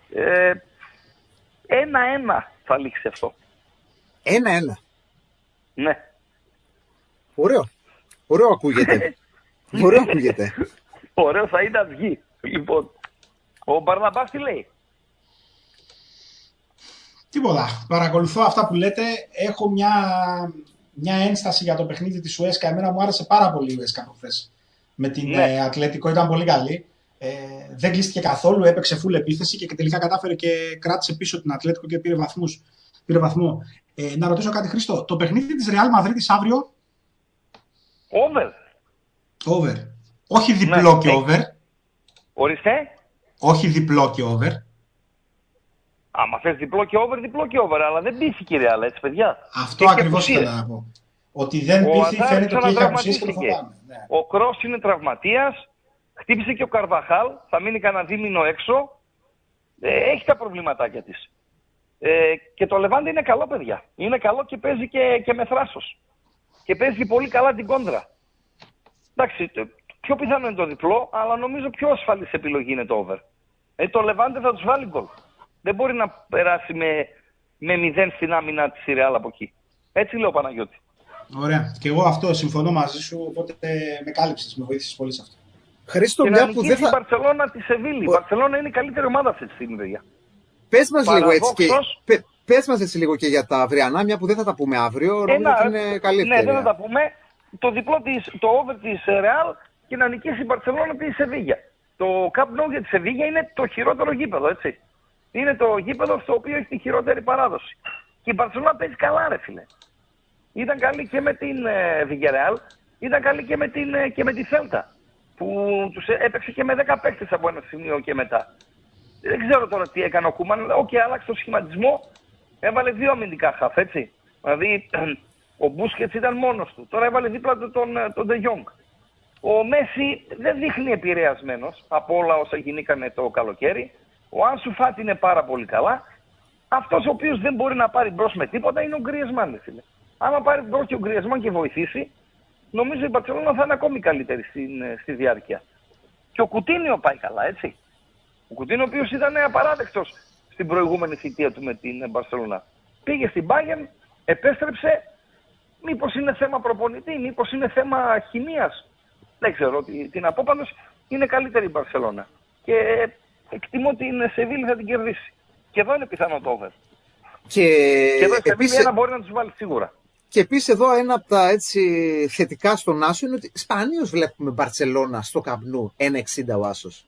1-1 θα λήξει αυτό. 1-1. Ναι. Ωραίο. Ωραίο ακούγεται. Ωραίο ακούγεται. Ωραίο θα είναι να βγει. Λοιπόν, ο Μπαρναμπάς τι λέει? Τίποτα. Παρακολουθώ αυτά που λέτε. Έχω μια ένσταση για το παιχνίδι της Ουέσκα. Εμένα μου άρεσε πάρα πολύ η Ουέσκα προχθές. Με την Ατλέτικο ήταν πολύ καλή. Δεν κλείστηκε καθόλου, έπαιξε full επίθεση και τελικά κατάφερε και κράτησε πίσω την Ατλέτικο και πήρε βαθμό. Να ρωτήσω κάτι, Χρήστο. Το παιχνίδι της Ρεάλ Μαδρίτης αύριο. Over. Όχι διπλό και over. Ορίστε. Όχι διπλό και over. Άμα θες διπλό και over, αλλά δεν πήθηκε η Ρεάλ, έτσι παιδιά. Αυτό ακριβώς ήθελα να πω. Ότι δεν πήθηκε, φαίνεται ότι έχει απουσίες και το φοβάμαι. Ναι. Ο Κρός είναι τραυματίας, χτύπησε και ο Καρβαχάλ, θα μείνει κανένα δίμηνο έξω. Έχει τα προβληματάκια της. Και το Λεβάντε είναι καλό, παιδιά. Είναι καλό και παίζει και με θράσος. Και παίζει πολύ καλά την κόντρα. Εντάξει, πιο πιθανό είναι το διπλό, αλλά νομίζω πιο ασφαλής επιλογή είναι το over. Το Λεβάντε θα τους βάλει γκολ. Δεν μπορεί να περάσει με 0 στην άμυνα της Ρεάλ από εκεί. Έτσι λέω, Παναγιώτη. Ωραία. Και εγώ αυτό συμφωνώ μαζί σου, οπότε με κάλυψες, με βοήθησες πολύ σε αυτό. Χρήστο, και να νικήσει η Μπαρσελόνα τη Σεβίλη. Η Μπαρσελόνα είναι η καλύτερη ομάδα αυτή τη στιγμή, παιδιά. Πες μας έτσι λίγο και για τα αυριανά, μια που δεν θα τα πούμε αύριο. Νομίζω ότι είναι καλή ευκαιρία. Ναι, δεν θα τα πούμε. Το διπλό το over της Ρεάλ και να νικήσει η Μπαρσελόνα τη Σεβίγια. Το Camp Nou για τη Σεβίγια είναι το χειρότερο γήπεδο, έτσι. Είναι το γήπεδο στο οποίο έχει τη χειρότερη παράδοση. Και η Μπαρσελόνα παίζει καλά, ρε φίλε. Ήταν καλή και με την Villarreal, ήταν καλή και με τη Celta, που τους έπαιξε και με 10 παίκτες από ένα σημείο και μετά. Δεν ξέρω τώρα τι έκανε ο Κούμαν, άλλαξε το σχηματισμό, έβαλε 2 αμυντικά χαφ, έτσι. Δηλαδή ο Μπούσκετς ήταν μόνος του, τώρα έβαλε δίπλα του τον De Jong. Ο Μέση δεν δείχνει επηρεασμένος από όλα όσα γινήκανε το καλοκαίρι. Ο Άνσου Φάτι είναι πάρα πολύ καλά. Αυτός ο οποίος δεν μπορεί να πάρει μπρος με τίποτα είναι ο Γκριεσμάν, φίλε. Άμα πάρει μπρος και ο Γκριεσμάν και βοηθήσει, νομίζω η Μπαρσελόνα θα είναι ακόμη καλύτερη στη διάρκεια. Και ο Κουτίνιο πάει καλά, έτσι. Ο Κουτίνιο ο οποίος ήταν απαράδεκτος στην προηγούμενη θητεία του με την Μπαρσελόνα. Πήγε στην Bayern, επέστρεψε. Μήπως είναι θέμα προπονητή, μήπως είναι θέμα χημείας. Δεν ξέρω τι να πω, πάντως είναι καλύτερη η Μπαρσελόνα. Και εκτιμώ ότι η Σεβίλη θα την κερδίσει. Και εδώ είναι πιθανό το over. Και εδώ η Σεβίλη ένα μπορεί να τους βάλει σίγουρα. Και επίσης εδώ ένα από τα έτσι θετικά στον Άσο είναι ότι σπανίως βλέπουμε Μπαρσελόνα στο Camp Nou 1,60 ο Άσος.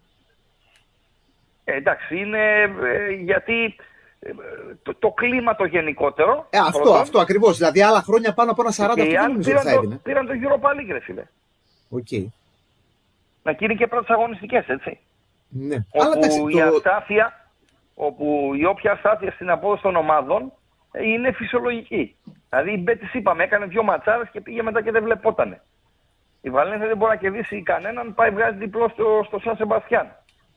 Εντάξει, είναι γιατί το κλίμα το γενικότερο. Αυτό ακριβώς. Δηλαδή άλλα χρόνια πάνω από ένα 40 και αυτό δεν νομίζω ότι θα έδινε. Πήραν το Europa League, ρε φίλε. Okay. Να γίνει και πρώτες αγωνιστικές, έτσι. Ναι. Όπου η αστάθεια, όπου η όποια αστάθεια στην απόδοση των ομάδων είναι φυσιολογική. Δηλαδή η Μπέτις είπαμε έκανε 2 ματσάρες και πήγε μετά και δεν βλεπότανε. Η Βαλένθια δεν μπορεί να κερδίσει κανέναν, πάει βγάζει διπλό στο Σαν Σεμπαστιάν.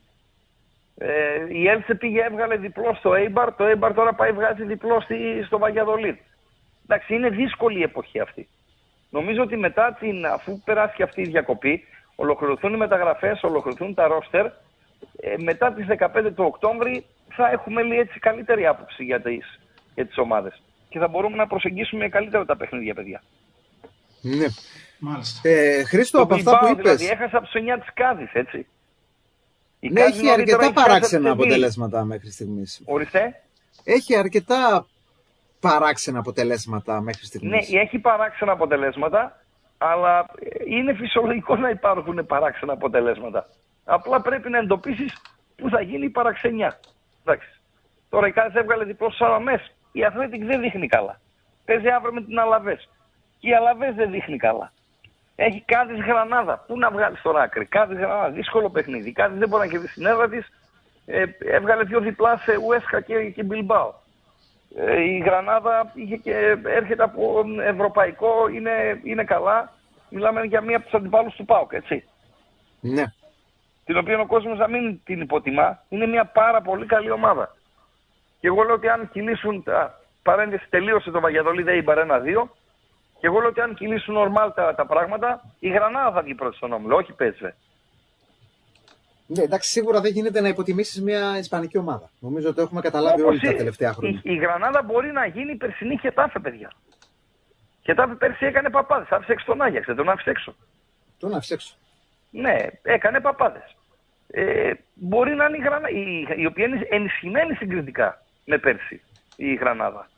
Η Έλσε πήγε, έβγαλε διπλό στο Έιμπαρ, το Έιμπαρ τώρα πάει βγάζει διπλό στο Βαγιαδολίδ. Εντάξει, είναι δύσκολη η εποχή αυτή. Νομίζω ότι μετά αφού περάσει και αυτή η διακοπή, ολοκληρωθούν οι μεταγραφές, ολοκληρωθούν τα ρόστερ, μετά τις 15 του Οκτώβρη θα έχουμε έτσι καλύτερη άποψη για τις ομάδες. Και θα μπορούμε να προσεγγίσουμε καλύτερα τα παιχνίδια, παιδιά. Ναι. Μάλιστα. Χρήστο, από αυτά που είπες... Δηλαδή έχασα από το 9 της Κάδης, έτσι. Ναι, έχει αρκετά παράξενα αποτελέσματα μέχρι στιγμής. Ορίστε. Έχει αρκετά παράξενα αποτελέσματα μέχρι στιγμής. Ναι, έχει παράξενα αποτελέσματα, αλλά είναι φυσιολογικό να υπάρχουν παράξενα αποτελέσματα. Απλά πρέπει να εντοπίσεις πού θα γίνει η παραξενιά. Εντάξει. Τώρα η Κάδης έβγαλε διπλό στους Αλαμές. Η Αθλέτικ δεν δείχνει καλά. Παίζει αύριο με την Αλαβές. Και η Αλαβές δεν δείχνει καλά. Έχει Κάδης Γρανάδα. Πού να βγάλει τώρα άκρη. Κάδης Γρανάδα. Δύσκολο παιχνίδι. Κάδης δεν μπορεί να κερδίσει την έδρα της. Έβγαλε 2 διπλά σε Ουέσκα και Μπιλμπάο. Η Γρανάδα έρχεται από ευρωπαϊκό. Είναι καλά. Μιλάμε για μία από τους αντιπάλους του ΠΑΟΚ, έτσι. Ναι. Την οποία ο κόσμος να μην την υποτιμά. Είναι μια πάρα πολύ καλή ομάδα. Και εγώ λέω ότι αν κυλήσουν παρένθεση, τελείωσε το Βαγιαδολίδ Έιμπαρ 1-2. Και εγώ λέω ότι αν κυλήσουν νορμάλ τα πράγματα, η Γρανάδα θα βγει πρώτη στον όμιλο, όχι PSV. Ναι, εντάξει, σίγουρα δεν γίνεται να υποτιμήσεις μια ισπανική ομάδα. Νομίζω ότι το έχουμε καταλάβει όλοι τα τελευταία χρόνια. Η Γρανάδα μπορεί να γίνει η περσινή Χετάφε, παιδιά. Χετάφε πέρσι έκανε παπάδες. Άφησε έξω τον Άγιαξ, δεν τον άφησε έξω. Τον άφησε έξω. Ναι, έκανε παπάδες. Μπορεί να είναι η Γρανάδα, η οποία είναι ενισχυμένη συγκριτικά με πέρσι η Γρανάδα.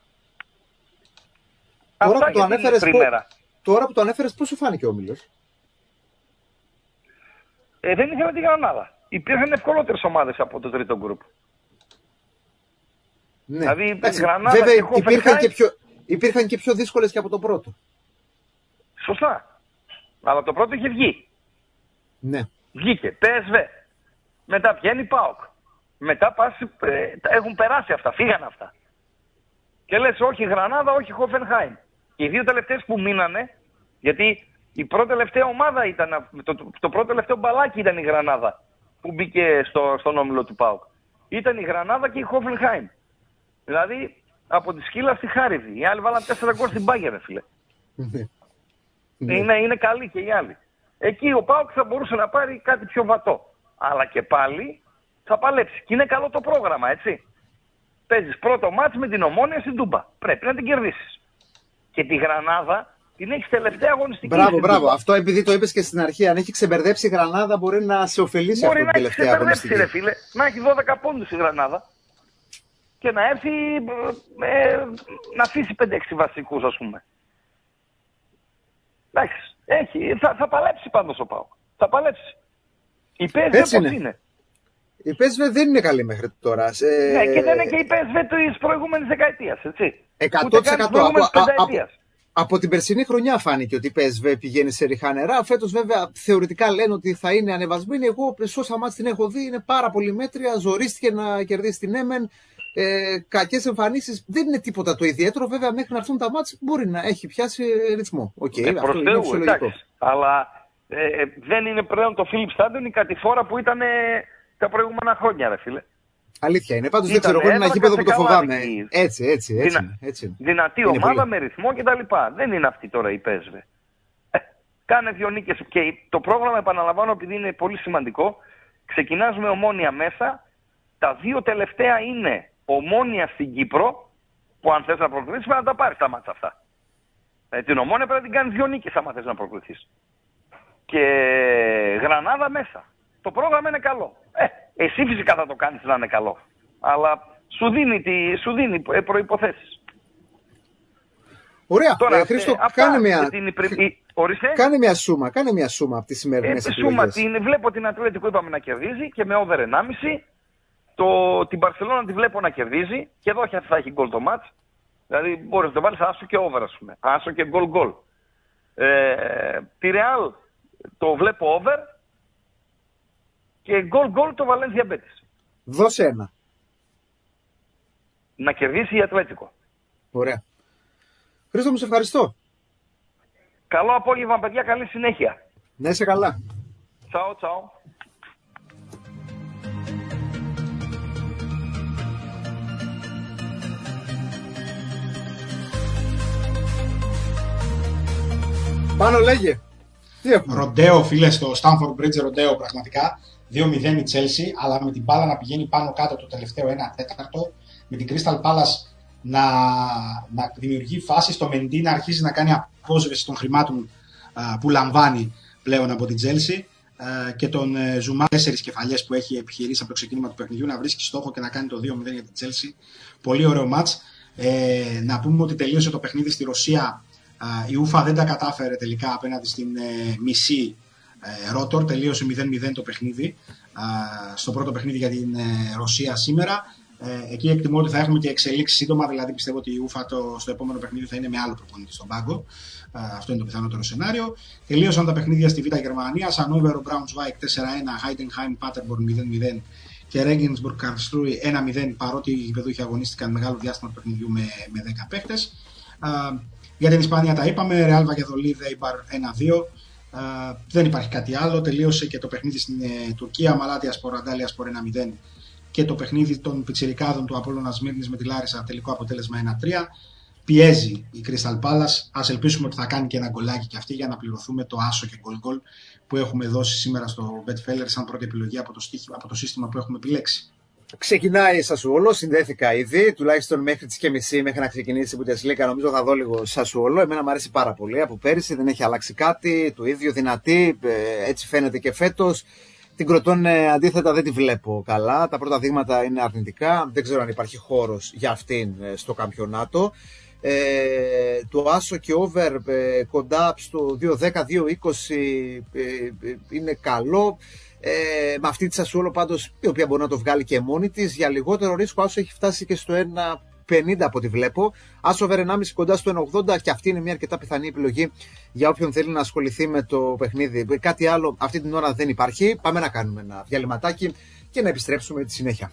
Τώρα που το ανέφερες, πώς σου φάνηκε ο όμιλος? Δεν ήθελα τη Γρανάδα. Υπήρχαν ευκολότερες ομάδες από το τρίτο γκρουπ. Ναι. Δηλαδή, Γρανάδα βέβαια υπήρχαν και πιο δύσκολες και από το πρώτο. Σωστά. Αλλά το πρώτο είχε βγει. Ναι. Βγήκε. PSV. Μετά βγαίνει ΠΑΟΚ. Μετά έχουν περάσει αυτά. Φύγανε αυτά. Και λες όχι Γρανάδα, όχι Χόφενχάιμ. Και οι 2 τελευταίες που μείνανε, γιατί η πρώτη τελευταία ομάδα ήταν, το πρώτο τελευταίο μπαλάκι ήταν η Γρανάδα που μπήκε στον όμιλο του ΠΑΟΚ. Ήταν η Γρανάδα και η Χόφενχάιμ. Δηλαδή από τη σκύλα στη Χάριβη. Οι άλλοι βάλαν 4 γκολ στην Μπάγκερ, φίλε. Είναι καλοί και οι άλλοι. Εκεί ο ΠΑΟΚ θα μπορούσε να πάρει κάτι πιο βατό. Αλλά και πάλι θα παλέψει. Και είναι καλό το πρόγραμμα, έτσι. Παίζεις πρώτο μάτς με την Ομόνια στην Τούμπα. Πρέπει να την κερδίσεις. Και τη Γρανάδα την έχεις τελευταία αγωνιστική. Μπράβο. Αυτό επειδή το είπες και στην αρχή. Αν έχει ξεμπερδέψει η Γρανάδα, μπορεί να σε ωφελήσει αυτή την τελευταία αγωνιστική. Μπορεί να έχει ξεμπερδέψει, ρε φίλε. Να έχει 12 πόντους η Γρανάδα. Και να έρθει να αφήσει 5-6 βασικούς, ας πούμε. Εντάξει. Θα παλέψει πάντως ο ΠΑΟΚ. Θα παλέψει. Η PSV πώς είναι? Η PSV δεν είναι καλή μέχρι τώρα. Ναι, και δεν είναι και η PSV της προηγούμενης δεκαετίας, έτσι. 100%. Από την περσινή χρονιά φάνηκε ότι η PSV πηγαίνει σε ριχά νερά. Φέτος βέβαια θεωρητικά λένε ότι θα είναι ανεβασμένη. Εγώ σε όσα μάτς την έχω δει είναι πάρα πολύ μέτρια. Ζορίστηκε να κερδίσει την Έμεν. Κακές εμφανίσεις. Δεν είναι τίποτα το ιδιαίτερο. Βέβαια μέχρι να έρθουν τα μάτς μπορεί να έχει πιάσει ρυθμό. Αυτό είναι φυσιολογικό. Αλλά δεν είναι πλέον το Philips Stadium η κατηφόρα που ήταν τα προηγούμενα χρόνια, ρε φίλε. Αλήθεια είναι. Πάντως δεν ξέρω, εγώ είναι ένα γήπεδο που το φοβάμαι. Έτσι. Δυνατή είναι ομάδα με ρυθμό κτλ. Δεν είναι αυτή τώρα η PSV. Κάνε 2 νίκες. Και το πρόγραμμα, επαναλαμβάνω, επειδή είναι πολύ σημαντικό, ξεκινάς με Ομόνια μέσα. Τα 2 τελευταία είναι Ομόνια στην Κύπρο, που αν θες να προκριθείς πρέπει να τα πάρεις τα μάτσα αυτά. Την Ομόνια πρέπει να την κάνεις 2 νίκες άμα θες να προκριθείς. Και Γρανάδα μέσα. Το πρόγραμμα είναι καλό. Εσύ φυσικά θα το κάνεις να είναι καλό. Αλλά σου δίνει προϋποθέσεις. Ωραία. Τώρα, Χρήστο, κάνε μια σούμα από τις σημερινές επιλογές. Βλέπω την Ατλέτικο, είπαμε, να κερδίζει και με over 1,5. Την Μπαρσελόνα τη βλέπω να κερδίζει και εδώ θα έχει γκολ το μάτς. Δηλαδή μπορείς να το βάλεις άσο και over, ας πούμε. Άσο και γκολ. Τη Ρεάλ το βλέπω over και γκολ το Βαλένθια Μπέτις. Δώσε ένα. να κερδίσει η Ατλέτικο. Ωραία. Χρήστο, μου σε ευχαριστώ. Καλό απόγευμα, παιδιά, καλή συνέχεια. Να είσαι καλά. Τσάου, τσάου. Πάνω λέγε. Ροντέο, φίλε, στο Stamford Bridge, ροντέο πραγματικά. 2-0 η Chelsea, αλλά με την μπάλα να πηγαίνει πάνω κάτω το τελευταίο 1/4. Με την Crystal Palace να δημιουργεί φάσεις, το Mendy να αρχίζει να κάνει απόσβεση των χρημάτων που λαμβάνει πλέον από την Chelsea και τον Ζουμά 4 κεφαλιές που έχει επιχειρήσει από το ξεκίνημα του παιχνιδιού να βρίσκει στόχο και να κάνει το 2-0 για την Chelsea. Πολύ ωραίο μάτς. Να πούμε ότι τελείωσε το παιχνίδι στη Ρωσία. Η Ούφα δεν τα κατάφερε τελικά απέναντι στην μισή Ρότορ. Τελείωσε 0-0 το παιχνίδι στο πρώτο παιχνίδι για την Ρωσία σήμερα. Εκεί εκτιμώ ότι θα έχουμε και εξελίξεις σύντομα, δηλαδή πιστεύω ότι η Ούφα στο επόμενο παιχνίδι θα είναι με άλλο προπονητή στον πάγκο. Αυτό είναι το πιθανότερο σενάριο. Τελείωσαν τα παιχνίδια στη Β' Γερμανία. Σανόβερο Braunschweig 4-1, Heidenheim Paderborn 0-0 και Regensburg Karlsruhe 1-0, παρότι οι γηπεδούχοι αγωνίστηκαν μεγάλο διάστημα του παιχνιδιού με 10 παίχτες. Για την Ισπανία τα είπαμε, Real Valladolid Eibar 1-2. Δεν υπάρχει κάτι άλλο. Τελείωσε και το παιχνίδι στην Τουρκία, Μαλάτια Σπορ Αντάλια Σπορ 1-0 και το παιχνίδι των πιτσιρικάδων του Απόλλωνα Σμύρνης με τη Λάρισα, τελικό αποτέλεσμα 1-3. Πιέζει η Crystal Palace. Ας ελπίσουμε ότι θα κάνει και ένα γκολάκι και αυτή για να πληρωθούμε το άσο και γκολ που έχουμε δώσει σήμερα στο Betfair σαν πρώτη επιλογή από το σύστημα που έχουμε επιλέξει. Ξεκινάει η Σασουόλο, συνδέθηκα ήδη, τουλάχιστον μέχρι τις και μισή, μέχρι να ξεκινήσει η Bundesliga. Νομίζω θα δω λίγο Σασουόλο. Εμένα μου αρέσει πάρα πολύ από πέρυσι, δεν έχει αλλάξει κάτι, το ίδιο δυνατή, έτσι φαίνεται και φέτος. Την Κροτών αντίθετα δεν τη βλέπω καλά, τα πρώτα δείγματα είναι αρνητικά, δεν ξέρω αν υπάρχει χώρος για αυτήν στο καμπιονάτο. Το άσο και over κοντά στο 2-10-2-20 είναι καλό. Με αυτή τη Σασουόλο πάντως, η οποία μπορεί να το βγάλει και μόνη της, για λιγότερο ρίσκο άσο έχει φτάσει και στο 1,50 από ό,τι βλέπω. Άσο over 1,5 κοντά στο 1,80 και αυτή είναι μια αρκετά πιθανή επιλογή για όποιον θέλει να ασχοληθεί με το παιχνίδι. Κάτι άλλο αυτή την ώρα δεν υπάρχει. Πάμε να κάνουμε ένα διαλυματάκι και να επιστρέψουμε τη συνέχεια.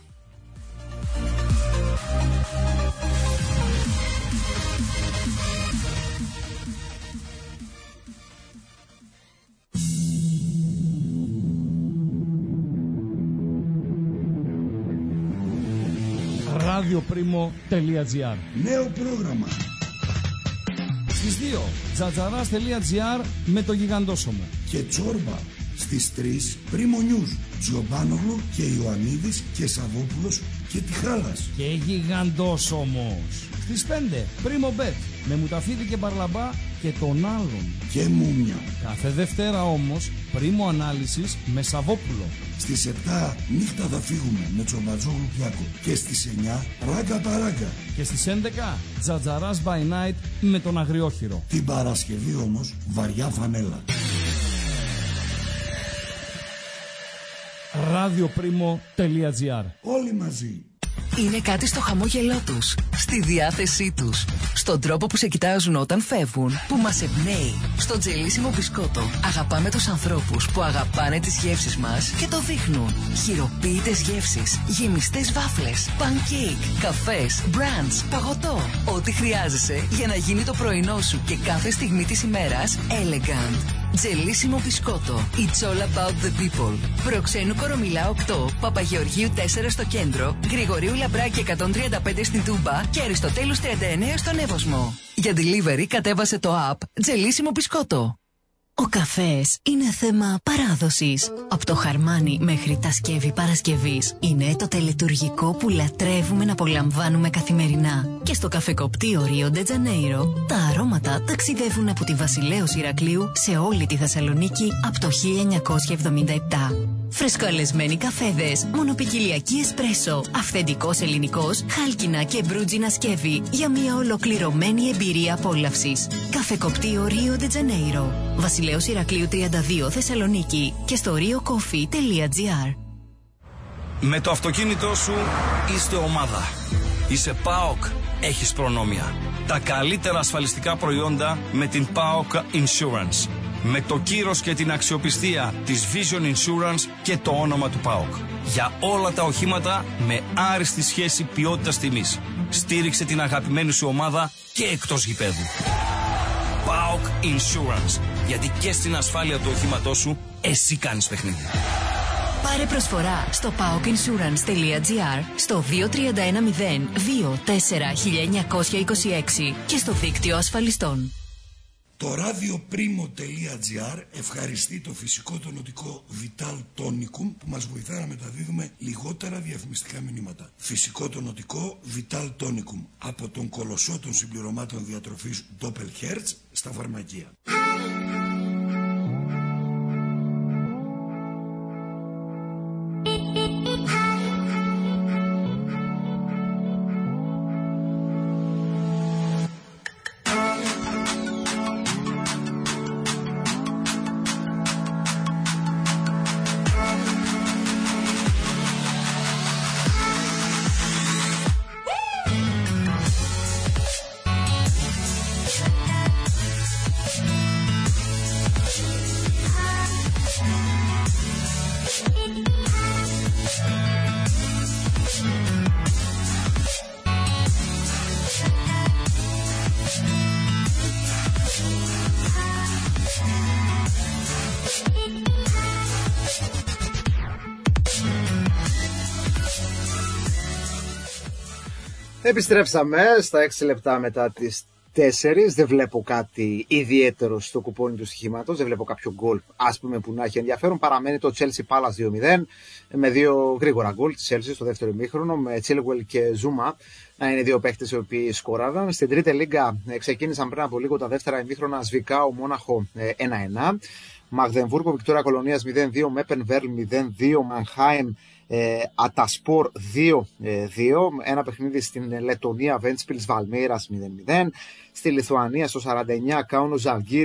radioprimo.gr. Νέο πρόγραμμα. Στις 2 τζατζαράς.gr με το Γιγαντόσωμο. Και Τσόρμπα. Στις 3 Πρίμο News. Τζιομπάνογλου και Ιωαννίδης και Σαββόπουλος και Τιχάλας. Και Γιγαντόσωμος. Στις 5 Πρίμο Bet με Μουταφίδη και Μπαρλαμπά και τον άλλον. Και Μούμια. Κάθε Δευτέρα όμως Πρίμο Ανάλυσης με Σαββόπουλο. Στις 7 νύχτα θα φύγουμε με Τσομπατζόγλου Πιάκο. Και στις 9 Ράγκα Παράγκα. Και στις 11 Τζατζαράς by Night με τον Αγριόχειρο. Την Παρασκευή όμως βαριά φανέλα. radioprimo.gr. Όλοι μαζί. Είναι κάτι στο χαμόγελό τους, στη διάθεσή τους, στον τρόπο που σε κοιτάζουν όταν φεύγουν, που μας εμπνέει. Στο τζελίσιμο μπισκότο αγαπάμε τους ανθρώπους που αγαπάνε τις γεύσεις μας και το δείχνουν. Χειροποίητες γεύσεις, γεμιστές βάφλες, pancake, καφές, brunch, παγωτό. Ό,τι χρειάζεσαι για να γίνει το πρωινό σου και κάθε στιγμή της ημέρας elegant. Τζελίσιμο μπισκότο. It's all about the people. Προξένου Κορομιλά 8, Παπαγεωργίου 4 στο κέντρο, Γρηγορίου Λαμπράκη 135 στην Τούμπα και Αριστοτέλους 39 στον Εύωσμο. Για delivery κατέβασε το app Τζελίσιμο μπισκότο. Ο καφές είναι θέμα παράδοσης. Από το χαρμάνι μέχρι τα σκεύη Παρασκευής είναι το τελετουργικό που λατρεύουμε να απολαμβάνουμε καθημερινά. Και στο καφεκοπτείο Ρίο ντε Τζανέιρο τα αρώματα ταξιδεύουν από τη Βασιλέως Ηρακλείου σε όλη τη Θεσσαλονίκη από το 1977. Φρεσκοαλεσμένοι καφέδες, μονοπικιλιακή εσπρέσο, αυθεντικός ελληνικός, χάλκινα και μπρούτζινα σκεύη για μια ολοκληρωμένη εμπειρία απόλαυσης. Καφεκοπτείο Ρίο ντε Τζανέιρο, Βασιλέως Ηρακλείου 32 Θεσσαλονίκη και στο riocoffee.gr. Με το αυτοκίνητό σου είστε ομάδα. Είσαι ΠΑΟΚ, έχεις προνόμια. Τα καλύτερα ασφαλιστικά προϊόντα με την ΠΑΟΚ Insurance. Με το κύρος και την αξιοπιστία της Vision Insurance και το όνομα του ΠΑΟΚ. Για όλα τα οχήματα με άριστη σχέση ποιότητας τιμής. Στήριξε την αγαπημένη σου ομάδα και εκτός γηπέδου. PAOK Insurance. Γιατί και στην ασφάλεια του οχήματός σου, εσύ κάνεις παιχνίδι. Πάρε προσφορά στο paokinsurance.gr, στο 2310-24-1926 και στο δίκτυο ασφαλιστών. Το radioprimo.gr ευχαριστεί το φυσικό τονωτικό Vital Tonicum που μας βοηθά να μεταδίδουμε λιγότερα διαφημιστικά μηνύματα. Φυσικό τονωτικό Vital Tonicum από τον κολοσσό των συμπληρωμάτων διατροφής Doppelherz στα φαρμακεία. Επιστρέψαμε στα 6 λεπτά μετά τις 4. Δεν βλέπω κάτι ιδιαίτερο στο κουπόνι του στοιχήματος. Δεν βλέπω κάποιο γκολ, ας πούμε, που να έχει ενδιαφέρον. Παραμένει το Chelsea Palace 2-0 με δύο γρήγορα γκολ της Chelsea στο δεύτερο ημίχρονο, με Chilwell και Zuma να είναι δύο παίχτες οι οποίοι σκόραραν. Στην τρίτη λίγκα ξεκίνησαν πριν από λίγο τα δεύτερα ημίχρονα Σβικάο Μόναχο 1-1. Μαγδεμβούργο Βικτόρια Κολονίας 0-2, Μέπεν Βέρλ 0-2, Μανχάιμ Ατασπορ 2-2, ένα παιχνίδι στην Λετωνία Βέντσπιλς Βαλμίρας 0-0, στη Λιθουανία στο 49 Κάουνο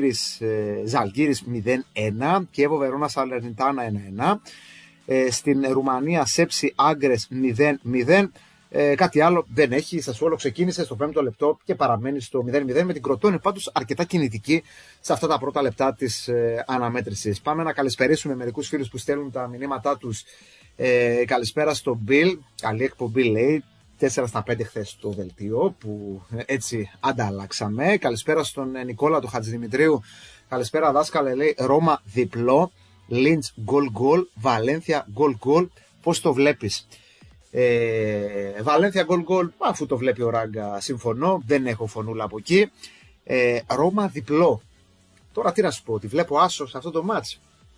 Ζαλγκύρης 0-1, Κιέβο Βερόνα Σαλερνιτάνα 1-1, στην Ρουμανία Σέψι Άγκρες 0-0. Κάτι άλλο δεν έχει. Σασουόλο ξεκίνησε στο 5ο λεπτό και παραμένει στο 0-0 με την Κροτώνη πάντως αρκετά κινητική σε αυτά τα πρώτα λεπτά της αναμέτρησης. Πάμε να καλησπερίσουμε μερικούς φίλους που στέλνουν τα μηνύματά τους. Καλησπέρα στο Bill. Καλή εκπομπή, λέει. 4-5 χθες στο δελτίο που έτσι ανταλλάξαμε. Καλησπέρα στον Νικόλα του Χατζηδημητρίου. Καλησπέρα δάσκαλε, λέει. Ρώμα διπλό, Λίντς γκολ, Βαλένθια γκολ. Πώς το βλέπεις? Βαλένθια γκολ, αφού το βλέπει ο Ράγκα συμφωνώ, δεν έχω φωνούλα από εκεί. Ρώμα διπλό. Τώρα τι να σου πω, ότι βλέπω άσο σε αυτό το μάτς.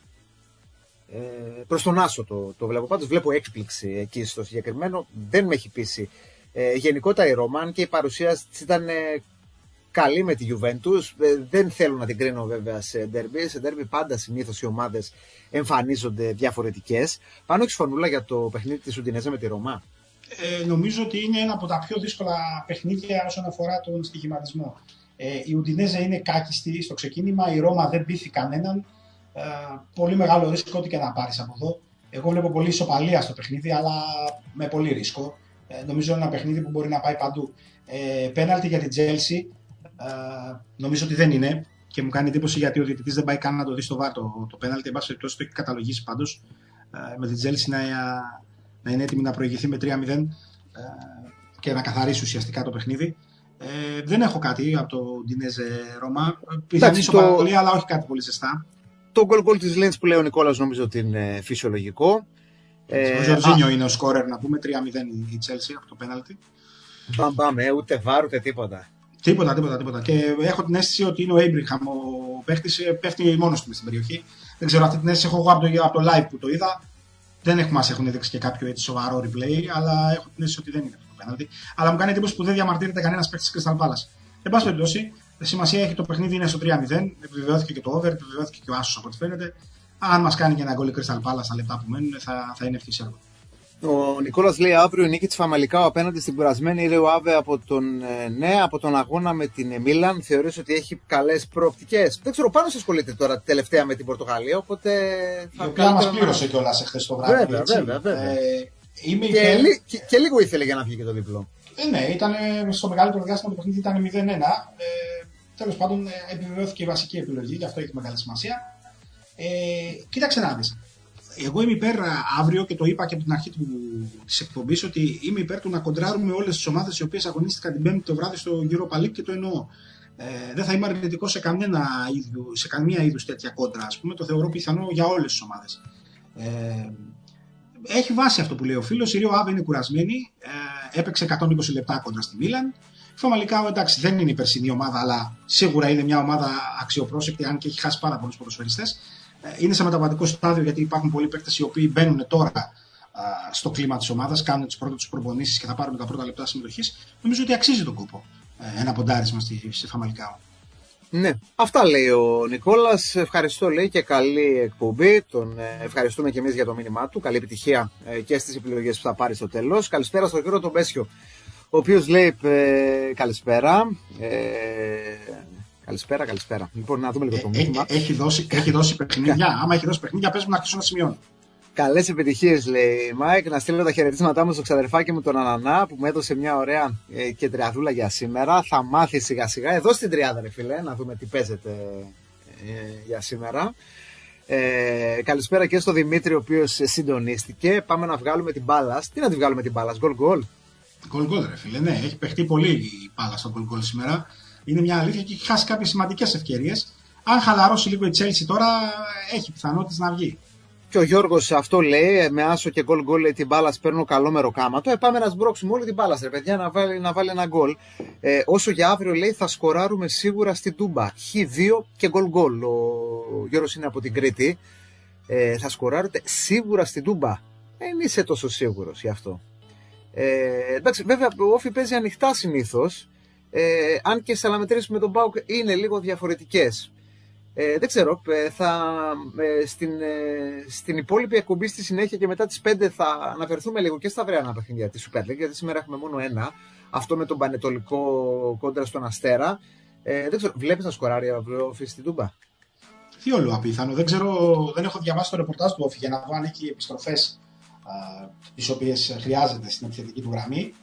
Προς τον άσο το βλέπω, πάντως βλέπω έκπληξη εκεί στο συγκεκριμένο, δεν με έχει πείσει γενικότερα η Ρώμα, αν και η παρουσία ήταν καλή με τη Juventus. Δεν θέλω να την κρίνω βέβαια σε ντέρμπι. Σε ντέρμπι πάντα συνήθως οι ομάδες εμφανίζονται διαφορετικές. Πάνω έχεις φωνούλα για το παιχνίδι της Ουντινέζα με τη Ρώμα? Νομίζω ότι είναι ένα από τα πιο δύσκολα παιχνίδια όσον αφορά τον στοιχηματισμό. Η Ουντινέζα είναι κάκιστη στο ξεκίνημα, η Ρώμα δεν πείθει κανέναν. Πολύ μεγάλο ρίσκο ό,τι και να πάρεις από εδώ. Εγώ βλέπω πολύ ισοπαλία στο παιχνίδι, αλλά με πολύ ρίσκο. Νομίζω είναι ένα παιχνίδι που μπορεί να πάει παντού. Πέναλτι για την Chelsea. Νομίζω ότι δεν είναι και μου κάνει εντύπωση γιατί ο διαιτητής δεν πάει καν να το δει στο VAR το πέναλτι. Εν πάση περιπτώσει το έχει καταλογίσει πάντως. Με την Chelsea να είναι έτοιμη να προηγηθεί με 3-0 και να καθαρίσει ουσιαστικά το παιχνίδι. Δεν έχω κάτι από το Ουντινέζε Ρώμα. Πιθανή ισοπαλία, αλλά όχι κάτι πολύ ζεστά. Το γκολ της Λέντς που λέει ο Νικόλας νομίζω ότι είναι φυσιολογικό. Ο Ζορζίνιο είναι ο σκόρερ, να πούμε 3-0 η Chelsea από το πέναλτι. Πάμε, ούτε βάρ ούτε τίποτα. Τίποτα. Και έχω την αίσθηση ότι είναι ο Έιμπριχαμ ο παίχτης, πέφτει μόνος του στην περιοχή. Δεν ξέρω, αυτή την αίσθηση έχω εγώ από το live που το είδα. Δεν μας έχουν δείξει και κάποιο έτσι σοβαρό replay, αλλά έχω την αίσθηση ότι δεν είναι αυτό το πέναλτι. Αλλά μου κάνει εντύπωση που δεν διαμαρτύρεται κανένας παίχτης της Crystal Palace. Εν πάση περιπτώσει, σημασία έχει το παιχνίδι, είναι στο 3-0. Επιβεβαιώθηκε και το over, επιβεβαιώθηκε και ο άσος από ό,τι φαίνεται. Αν μας κάνει και ένα γκολ η Crystal Palace στα λεπτά που μένουν, θα είναι ευτυχής έργο. Ο Νικόλας λέει αύριο η νίκη της Φαμαλικάου απέναντι στην κουρασμένη Ρεο Άβε από τον αγώνα με την Μίλαν. Θεωρείς ότι έχει καλές προοπτικές? Δεν ξέρω, πάνω σε ασχολείται τώρα τελευταία με την Πορτογαλία, οπότε. Η οποία μας πλήρωσε κιόλας εχθές το βράδυ. Βέβαια. Και λίγο ήθελε για να βγει και το διπλό. Ναι, ήταν στο μεγαλύτερο διάστημα το παιχνίδι ήταν 0-1. Τέλος πάντων, επιβεβαιώθηκε η βασική επιλογή, γι' αυτό έχει μεγάλη σημασία. Κοίταξε να δεις. Εγώ είμαι υπέρ αύριο, και το είπα και από την αρχή της εκπομπής, ότι είμαι υπέρ του να κοντράρουμε όλες τις ομάδες οι οποίες αγωνίστηκαν την Πέμπτη το βράδυ στο Europa League, και το εννοώ. Δεν θα είμαι αρνητικός σε καμία είδους τέτοια κόντρα. Ας πούμε, το θεωρώ πιθανό για όλες τις ομάδες. Έχει βάση αυτό που λέει ο φίλος. Η Ρίο Άβε είναι κουρασμένη. Έπαιξε 120 λεπτά κόντρα στη Μίλαν. Φαμαλικά, εντάξει, δεν είναι η περσινή ομάδα, αλλά σίγουρα είναι μια ομάδα αξιοπρόσεκτη, αν και έχει χάσει πάρα πολλούς ποδοσφαιριστές. Είναι σε μεταβατικό στάδιο, γιατί υπάρχουν πολλοί παίκτες οι οποίοι μπαίνουν τώρα στο κλίμα της ομάδας, κάνουν τις πρώτες τους προπονήσεις και θα πάρουν τα πρώτα λεπτά συμμετοχής. Νομίζω ότι αξίζει τον κόπο ένα ποντάρισμα στη Φαμαλικά. Ναι, αυτά λέει ο Νικόλας. Ευχαριστώ, λέει, και καλή εκπομπή. Τον ευχαριστούμε και εμείς για το μήνυμά του. Καλή επιτυχία και στις επιλογές που θα πάρει στο τέλος. Καλησπέρα στον κύριο τον Πέσιο, ο οποίος λέει καλησπέρα. Καλησπέρα. Λοιπόν, να δούμε λίγο το μήνυμα. Έχει δώσει παιχνίδια. Άμα έχει δώσει παιχνίδια, πες μου να αρχίσω να σημειώνω. Καλές επιτυχίες, λέει Μάικ. Να στείλω τα χαιρετίσματά μου στο ξαδερφάκι μου τον Ανανά, που μου έδωσε μια ωραία και τριαδούλα για σήμερα. Θα μάθει σιγά σιγά εδώ στην τριάδα, ρε φίλε, να δούμε τι παίζεται για σήμερα. Καλησπέρα και στο Δημήτρη, ο οποίος συντονίστηκε. Πάμε να βγάλουμε την μπάλα. Τι να τη βγάλουμε την μπάλα, γκολ. Γκολ, ρε φίλε, ναι, έχει παιχτεί πολύ η μπάλα στο γκολ σήμερα. Είναι μια αλήθεια και έχει χάσει κάποιες σημαντικές ευκαιρίες. Αν χαλαρώσει λίγο η Chelsea τώρα, έχει πιθανότητες να βγει. Και ο Γιώργος αυτό λέει, με άσο και γκολ λέει την μπάλα, παίρνω καλό μεροκάματο. Πάμε να σμπρώξουμε όλη την μπάλα, ρε παιδιά, να βάλει ένα γκολ. Όσο για αύριο, λέει, θα σκοράρουμε σίγουρα στην Τούμπα. Χ2 και γκολ. Ο Γιώργος είναι από την Κρήτη. Θα σκοράρετε σίγουρα στην Τούμπα. Δεν είσαι τόσο σίγουρος γι' αυτό. Εντάξει, βέβαια, ο Όφι παίζει ανοιχτά συνήθως. Αν και στις αναμετρήσεις με τον ΠΑΟΚ είναι λίγο διαφορετικές. Δεν ξέρω, στην υπόλοιπη εκπομπή στη συνέχεια και μετά τις 5 θα αναφερθούμε λίγο και στα αυριανά παιχνίδια της Super League, γιατί σήμερα έχουμε μόνο ένα, αυτό με τον Πανετολικό κόντρα στον Αστέρα. Δεν ξέρω, βλέπεις να σκοράρει αύριο Όφι στην Τούμπα? Διόλου απίθανο, δεν έχω διαβάσει το ρεπορτάζ του Όφι για να δω αν έχει επιστροφές τις οποίες χρειάζεται στην επιθετική του γραμμή.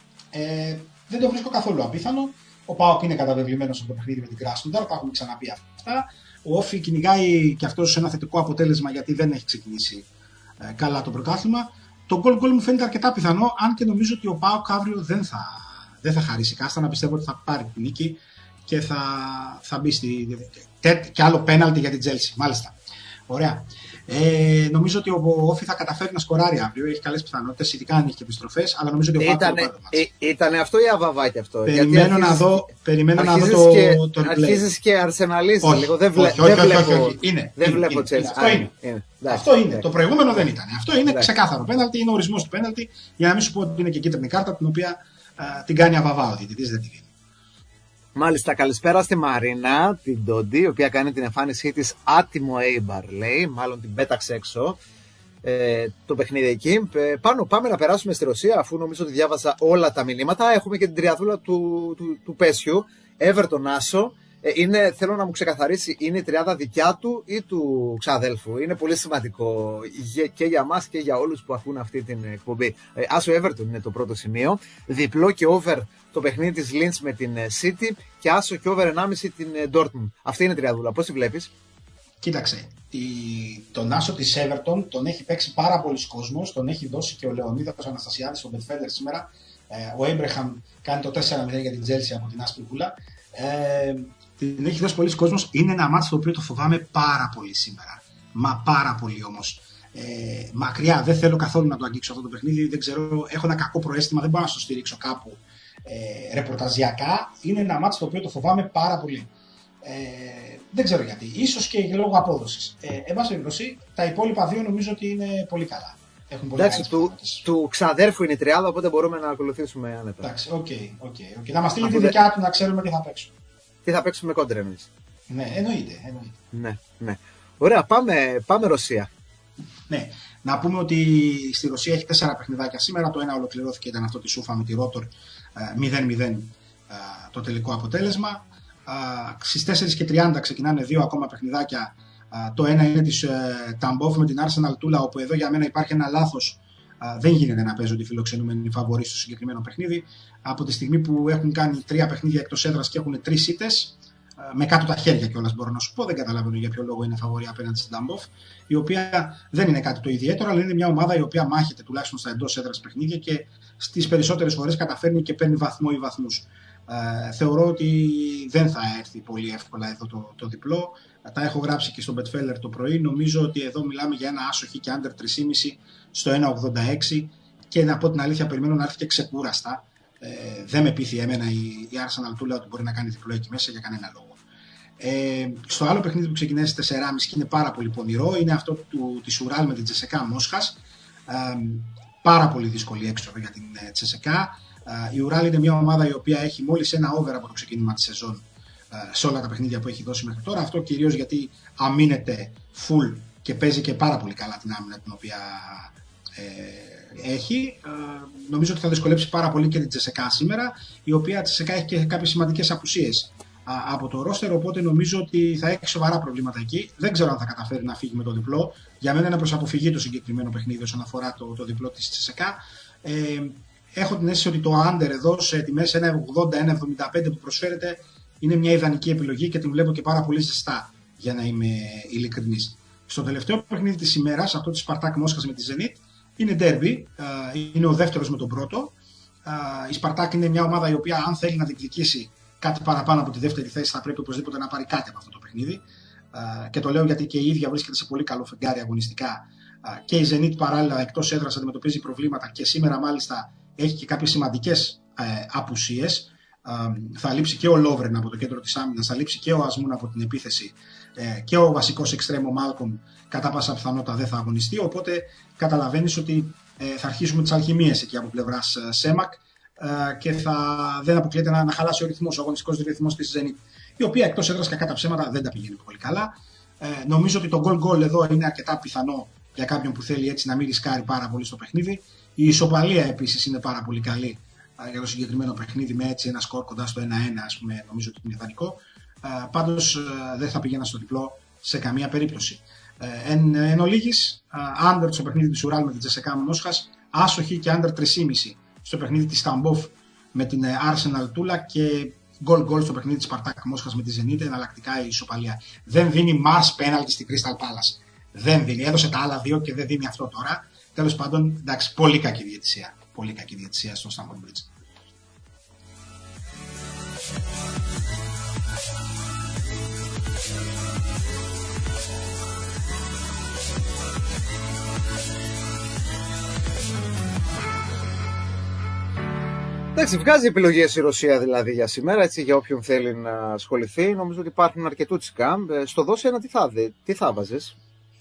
Δεν το βρίσκω καθόλου απίθανο. Ο ΠΑΟΚ είναι καταβεβλημένος από το παιχνίδι με την Κράσνονταρ, τα έχουμε ξαναπεί αυτά. Ο Όφι κυνηγάει και αυτός ένα θετικό αποτέλεσμα, γιατί δεν έχει ξεκινήσει καλά το πρωτάθλημα. Το γκολ μου φαίνεται αρκετά πιθανό, αν και νομίζω ότι ο ΠΑΟΚ αύριο δεν θα χαρίσει κάστα. Να πιστεύω ότι θα πάρει την νίκη και θα μπει και άλλο πέναλτι για την Chelsea. Μάλιστα. Ωραία. Νομίζω ότι ο Όφι θα καταφέρει να σκοράρει αύριο. Έχει καλές πιθανότητες, ειδικά αν έχει και επιστροφές. Αλλά νομίζω ότι ο ΠΑΟΚ ήταν αυτό ή αβαβάκι αυτό? Περιμένω να δω το replay. Αρχίζεις και αρσεναλίζεις λίγο. Δεν βλέπω Chelsea. Αυτό είναι. Το προηγούμενο δεν ήταν. Αυτό είναι ξεκάθαρο πέναλτι. Είναι ο ορισμός του πέναλτι. Για να μην σου πω ότι είναι και κίτρινη κάρτα, την οποία την κάνει αβαβά ο διαιτητής, δεν τη δίνει. Μάλιστα, καλησπέρα στη Μαρίνα, την Ντόντι, η οποία κάνει την εμφάνισή της άτιμο Έιμπαρ, λέει, μάλλον την πέταξε έξω το παιχνίδι εκεί. Πάμε να περάσουμε στη Ρωσία, αφού νομίζω ότι διάβασα όλα τα μηνύματα. Έχουμε και την τριαδούλα του Πέσιου, Everton Άσο. Θέλω να μου ξεκαθαρίσει, είναι η τριάδα δικιά του ή του ξαδέλφου? Είναι πολύ σημαντικό και για μας και για όλους που ακούν αυτή την εκπομπή. Άσο Everton είναι το πρώτο σημείο. Διπλό και over το παιχνίδι της Linz με την City και άσο και over 1,5 την Dortmund. Αυτή είναι η τριαδούλα. Πώς τη βλέπεις? Κοίταξε, τον άσο της Everton τον έχει παίξει πάρα πολλοί κόσμος, τον έχει δώσει και ο Λεωνίδας Αναστασιάδης στον Μπετφέλερ σήμερα. Ο Έμπρεχαμ κάνει το 4-0 για την Chelsea από την Άσπρη Βούλα. Την έχει δώσει πολλοί κόσμος. Είναι ένα μάτσο το οποίο το φοβάμαι πάρα πολύ σήμερα. Μα πάρα πολύ όμως. Μακριά, δεν θέλω καθόλου να το αγγίξω αυτό το παιχνίδι. Δεν ξέρω, έχω ένα κακό προαίσθημα, δεν μπορώ να το στηρίξω κάπου ρεπορταζιακά. Είναι ένα μάτσο το οποίο το φοβάμαι πάρα πολύ. Δεν ξέρω γιατί. Ίσως και λόγω απόδοσης. Εν πάση περιπτώσει, τα υπόλοιπα δύο νομίζω ότι είναι πολύ καλά. Εντάξει, του ξαδέρφου είναι η τριάδα, οπότε μπορούμε να ακολουθήσουμε άνετα. Εντάξει, οκ. Θα μας στείλει τη δικιά του να ξέρουμε τι θα παίξουμε. Τι θα παίξουμε κόντρα εμείς? Ναι, εννοείται. Ναι. Ωραία, πάμε Ρωσία. Ναι, να πούμε ότι στη Ρωσία έχει 4 παιχνιδάκια σήμερα. Το ένα ολοκληρώθηκε, ήταν αυτό τη Σούφα με τη Ρότορ, 0-0 το τελικό αποτέλεσμα. Στις 4:30 ξεκινάνε 2 ακόμα παιχνιδάκια. Το ένα είναι της Ταμπόφ με την Arsenal Τούλα, όπου εδώ για μένα υπάρχει ένα λάθος. Δεν γίνεται να παίζονται οι φιλοξενούμενοι φαβορί στο συγκεκριμένο παιχνίδι. Από τη στιγμή που έχουν κάνει 3 παιχνίδια εκτός έδρας και έχουν 3 ήττες, με κάτω τα χέρια κιόλας μπορώ να σου πω. Δεν καταλαβαίνω για ποιο λόγο είναι φαβορή απέναντι στην Ταμπόφ, η οποία δεν είναι κάτι το ιδιαίτερο, αλλά είναι μια ομάδα η οποία μάχεται τουλάχιστον στα εντός έδρας παιχνίδια και στις περισσότερες φορές καταφέρνει και παίρνει βαθμό ή βαθμούς. Θεωρώ ότι δεν θα έρθει πολύ εύκολα εδώ το διπλό. Τα έχω γράψει και στο Betfair το πρωί. Νομίζω ότι εδώ μιλάμε για ένα άσοχη και under 3,5 στο 1,86 και να πω την αλήθεια, περιμένω να έρθει και ξεκούραστα. Δεν με πείθει εμένα η Arsenal του λέω ότι μπορεί να κάνει διπλό εκεί μέσα για κανένα λόγο. Στο άλλο παιχνίδι που ξεκινάει στις 4,5 και είναι πάρα πολύ πονηρό είναι αυτό της Ουράλ με την Τσεσεκά Μόσχας. Πάρα πολύ δύσκολη έξοδο για την Τσεσεκά. Η Ουράλ είναι μια ομάδα η οποία έχει μόλις ένα over από το ξεκίνημα της σεζόν σε όλα τα παιχνίδια που έχει δώσει μέχρι τώρα. Αυτό κυρίως γιατί αμήνεται full και παίζει και πάρα πολύ καλά την άμυνα την οποία έχει. Νομίζω ότι θα δυσκολέψει πάρα πολύ και την Τσεσεκά σήμερα, η οποία Τσεσεκά έχει και κάποιες σημαντικές απουσίες από το ρόστερ, οπότε νομίζω ότι θα έχει σοβαρά προβλήματα εκεί. Δεν ξέρω αν θα καταφέρει να φύγει με το διπλό. Για μένα είναι προς αποφυγή το συγκεκριμένο παιχνίδι όσον αφορά το διπλό της Τσεσεκά. Έχω την αίσθηση ότι το under εδώ σε τιμές 1,80-1,75 που προσφέρεται είναι μια ιδανική επιλογή και την βλέπω και πάρα πολύ ζεστά, για να είμαι ειλικρινής. Στο τελευταίο παιχνίδι της ημέρας, αυτό της Σπαρτάκ Μόσχας με τη Zenit, είναι derby, είναι ο δεύτερος με τον πρώτο. Η Σπαρτάκ είναι μια ομάδα η οποία, αν θέλει να διεκδικήσει κάτι παραπάνω από τη δεύτερη θέση, θα πρέπει οπωσδήποτε να πάρει κάτι από αυτό το παιχνίδι. Και το λέω γιατί και η ίδια βρίσκεται σε πολύ καλό φεγγάρι αγωνιστικά. Και η Zenit παράλληλα εκτός έδρας αντιμετωπίζει προβλήματα και σήμερα μάλιστα έχει και κάποιες σημαντικές απουσίες. Θα λείψει και ο Λόβρεν από το κέντρο της άμυνας, θα λείψει και ο Ασμούν από την επίθεση και ο βασικός εξτρέμο Μάλκομ κατά πάσα πιθανότητα δεν θα αγωνιστεί. Οπότε καταλαβαίνεις ότι θα αρχίσουμε τις αλχημίες εκεί από πλευράς Σέμακ και δεν αποκλείεται να χαλάσει ο αγωνιστικός ρυθμός της Zenit, η οποία εκτός έδρας κακά τα ψέματα δεν τα πηγαίνει πολύ καλά. Νομίζω ότι το goal εδώ είναι αρκετά πιθανό για κάποιον που θέλει έτσι να μην ρισκάρει πάρα πολύ στο παιχνίδι. Η ισοπαλία επίσης είναι πάρα πολύ καλή για το συγκεκριμένο παιχνίδι με έτσι ένα σκορ κοντά στο 1-1, ας πούμε, νομίζω ότι είναι ιδανικό. Πάντως δεν θα πηγαίνα στο διπλό σε καμία περίπτωση. Εν ολίγης, under στο παιχνίδι της Ουράλ με την Τσεσεκά Μόσχας, άσοχη και under 3,5 στο παιχνίδι της Ταμπόφ με την Arsenal Τούλα και goal στο παιχνίδι της Σπαρτάκ Μόσχας με τη Zenit, εναλλακτικά η ισοπαλία. Δεν δίνει mass penalty στην Crystal Palace. Δεν δίνει. Έδωσε τα άλλα δύο και δεν δίνει αυτό τώρα. Τέλος πάντων, εντάξει, πολύ κακή διαιτησία. Πολύ κακή διαιτησία στο Stamford Bridge. Εντάξει, βγάζει επιλογές η Ρωσία δηλαδή για σήμερα, έτσι, για όποιον θέλει να ασχοληθεί. Νομίζω ότι υπάρχουν αρκετούτσικα. Στο δώσε ένα τι θα βάζεις?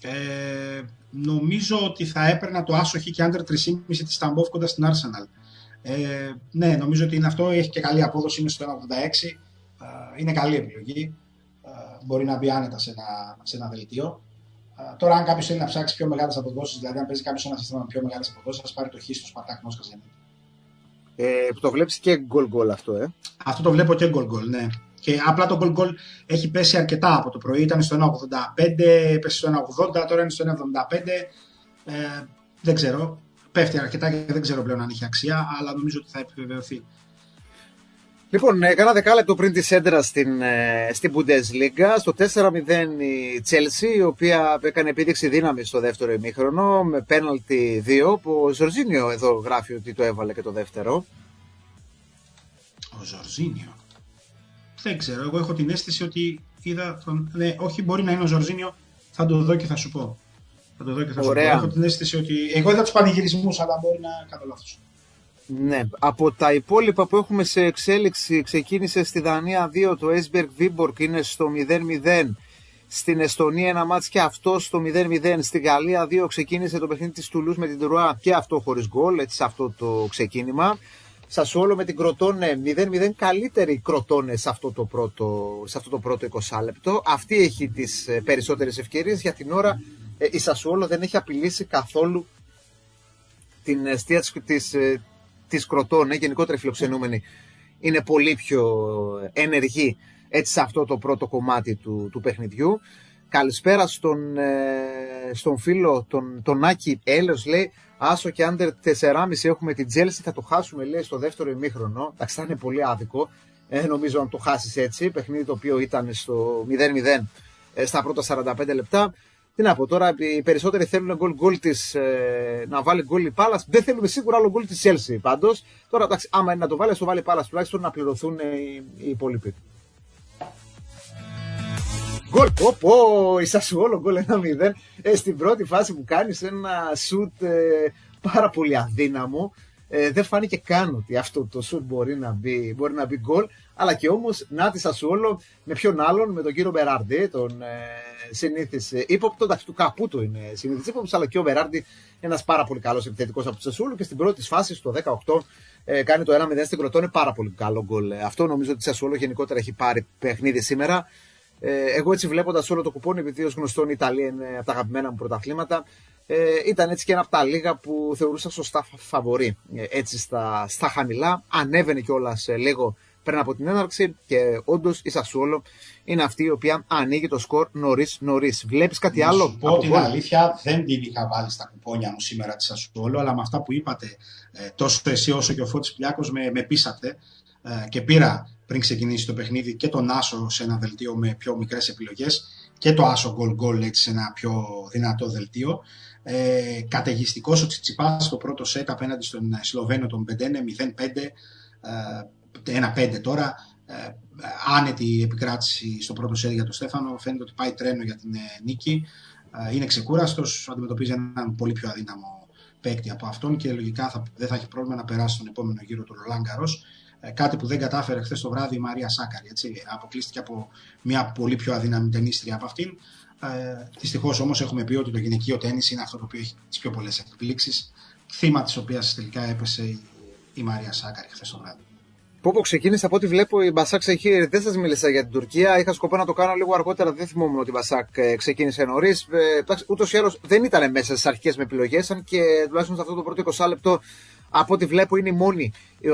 Νομίζω ότι θα έπαιρνα το άσοχη και under 3,5 της Σταμπόφ κοντά στην Arsenal. Ναι, νομίζω ότι είναι αυτό. Έχει και καλή απόδοση, είναι στο 1,86. Είναι καλή επιλογή. Μπορεί να μπει άνετα σε ένα δελτίο. Τώρα, αν κάποιος θέλει να ψάξει πιο μεγάλες αποδόσεις, δηλαδή αν παίζει κάποιος ένα σύστημα με πιο μεγάλες αποδόσεις, θα πάρει το χ στο Σπαρτάκ Μόσχας. Το βλέπεις και γκολ αυτό, Αυτό το βλέπω και γκολ, ναι. Και απλά το γκολ έχει πέσει αρκετά από το πρωί. Ήταν στο 1,85, πέσει στο 1,80, τώρα είναι στο 1,75. Δεν ξέρω. Πέφτει αρκετά και δεν ξέρω πλέον αν έχει αξία, αλλά νομίζω ότι θα επιβεβαιωθεί. Λοιπόν, κάνα δεκάλεπτο πριν τη έντρα στην Bundesliga, στο 4-0 η Chelsea, η οποία έκανε επίδειξη δύναμη στο δεύτερο ημίχρονο με πέναλτι 2, που ο Ζορζίνιο εδώ γράφει ότι το έβαλε και το δεύτερο. Ο Ζορζίνιο. Δεν ξέρω, εγώ έχω την αίσθηση ότι είδα τον... Ναι, όχι, μπορεί να είναι ο Ζορζίνιο, θα το δω και θα σου πω. Ωραία. Έχω την αίσθηση ότι... Εγώ είδα τους πανηγυρισμούς, αλλά μπορεί να κάνω λάθος. Ναι, από τα υπόλοιπα που έχουμε σε εξέλιξη, ξεκίνησε στη Δανία 2, το Esbjerg Viborg είναι στο 0-0. Στην Εστονία ένα μάτς και αυτό στο 0-0. Στη Γαλλία 2 ξεκίνησε το παιχνίδι της Τουλούς με την Τρουά και αυτό χωρίς γκολ, έτσι σε αυτό το ξεκίνημα. Σασουόλο με την Κροτόνε 0-0, καλύτερη Κροτόνε σε αυτό το πρώτο 20 λεπτό. Αυτή έχει τις περισσότερες ευκαιρίες. Για την ώρα η Σασουόλο δεν έχει απειλήσει καθόλου την αιστεία της Κροτόνε, γενικότερα φιλοξενούμενη. Είναι πολύ πιο ενεργή έτσι σε αυτό το πρώτο κομμάτι του παιχνιδιού. Καλησπέρα στον φίλο τον Άκη Έλεος, λέει άσο και under 4,5 έχουμε την Chelsea, θα το χάσουμε λέει στο δεύτερο ημίχρονο. Εντάξει, θα είναι πολύ άδικο. νομίζω να το χάσεις έτσι. Παιχνίδι το οποίο ήταν στο 0-0 στα πρώτα 45 λεπτά. Τι να πω τώρα, οι περισσότεροι θέλουν γκολ της, να βάλει γκολ η Πάλας. Δεν θέλουμε σίγουρα άλλο γκολ της Chelsea πάντως. Τώρα, εντάξει, άμα είναι να το βάλει, το βάλει η Πάλας τουλάχιστον να πληρωθούν οι υπόλοιποι. Γκολ, η Σασουόλο γκολ 1-0. Στην πρώτη φάση που κάνεις ένα σουτ πάρα πολύ αδύναμο. Δεν φάνηκε καν ότι αυτό το σουτ μπορεί να μπει γκολ. Αλλά και όμως να τη Σασουόλο με ποιον άλλον, με τον κύριο Μπεράρντι, τον συνήθις ύποπτο. Εντάξει, του Καπούτο είναι συνήθις ύποπτος, αλλά και ο Μπεράρντι ένας πάρα πολύ καλός επιθετικός από τη Σασουόλο. Και στην πρώτη φάση, στο 18, κάνει το 1-0 στην Κροτώνη. Πάρα πολύ καλό γκολ. Αυτό νομίζω ότι η Σασουόλο γενικότερα έχει πάρει παιχνίδι σήμερα. Εγώ έτσι βλέποντας όλο το κουπόνι, επειδή ως γνωστόν η Ιταλία είναι από τα αγαπημένα μου πρωταθλήματα, ήταν έτσι και ένα από τα λίγα που θεωρούσα σωστά φαβορί. Έτσι στα χαμηλά, ανέβαινε κιόλας λίγο πριν από την έναρξη και όντως η Σασουόλο είναι αυτή η οποία ανοίγει το σκορ νωρίς. Βλέπεις κάτι άλλο? Να σου πω την αλήθεια, δεν την είχα βάλει στα κουπόνια μου σήμερα τη Σασουόλο, αλλά με αυτά που είπατε, τόσο εσύ όσο και ο Φώτης Πλιάκος με πείσατε και πήρα πριν ξεκινήσει το παιχνίδι και τον Άσο σε ένα δελτίο με πιο μικρές επιλογές και το Άσο γκολ έτσι σε ένα πιο δυνατό δελτίο. Καταιγιστικός ο Τσιτσιπάς στο πρώτο σετ απέναντι στον Σλοβαίνο τον Μπεντένε 0-5, 1-5 τώρα. Άνετη επικράτηση στο πρώτο σετ για τον Στέφανο. Φαίνεται ότι πάει τρένο για την νίκη. Είναι ξεκούραστος, αντιμετωπίζει έναν πολύ πιο αδύναμο παίκτη από αυτόν και λογικά δεν θα έχει πρόβλημα να περάσει στον επόμενο γύρο του Ρολάν Γκαρός. Κάτι που δεν κατάφερε χθες το βράδυ η Μαρία Σάκαρη. Έτσι. Αποκλείστηκε από μια πολύ πιο αδύναμη τενίστρια από αυτήν. Δυστυχώς όμως έχουμε πει ότι το γυναικείο τένις είναι αυτό το οποίο έχει τις πιο πολλές εκπλήξεις. Θύμα της οποίας τελικά έπεσε η Μαρία Σάκαρη χθες το βράδυ. Πόπο ξεκίνησε από ό,τι βλέπω η Μπασάκ έχει. Δεν σας μίλησα για την Τουρκία. Είχα σκοπό να το κάνω λίγο αργότερα. Δεν θυμόμουν ότι η Μπασάκ ξεκίνησε νωρίς. Ούτως ή άλλως δεν ήταν μέσα στις αρχικές με επιλογές. Αν και τουλάχιστον σε αυτό το πρώτο 20 λεπτό, από ό,τι βλέπω, είναι η μόνη η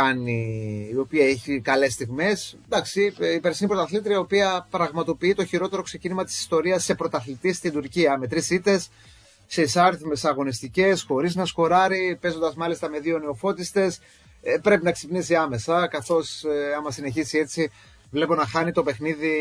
οποία έχει καλές στιγμές. Εντάξει, η περσινή πρωταθλήτρια, η οποία πραγματοποιεί το χειρότερο ξεκίνημα της ιστορίας σε πρωταθλητή στην Τουρκία. Με 3 ήττες σε εισάριθμες αγωνιστικές, χωρίς να σκοράρει, παίζοντας μάλιστα με 2 νεοφώτιστες. Πρέπει να ξυπνήσει άμεσα, καθώς άμα συνεχίσει έτσι, βλέπω να χάνει το παιχνίδι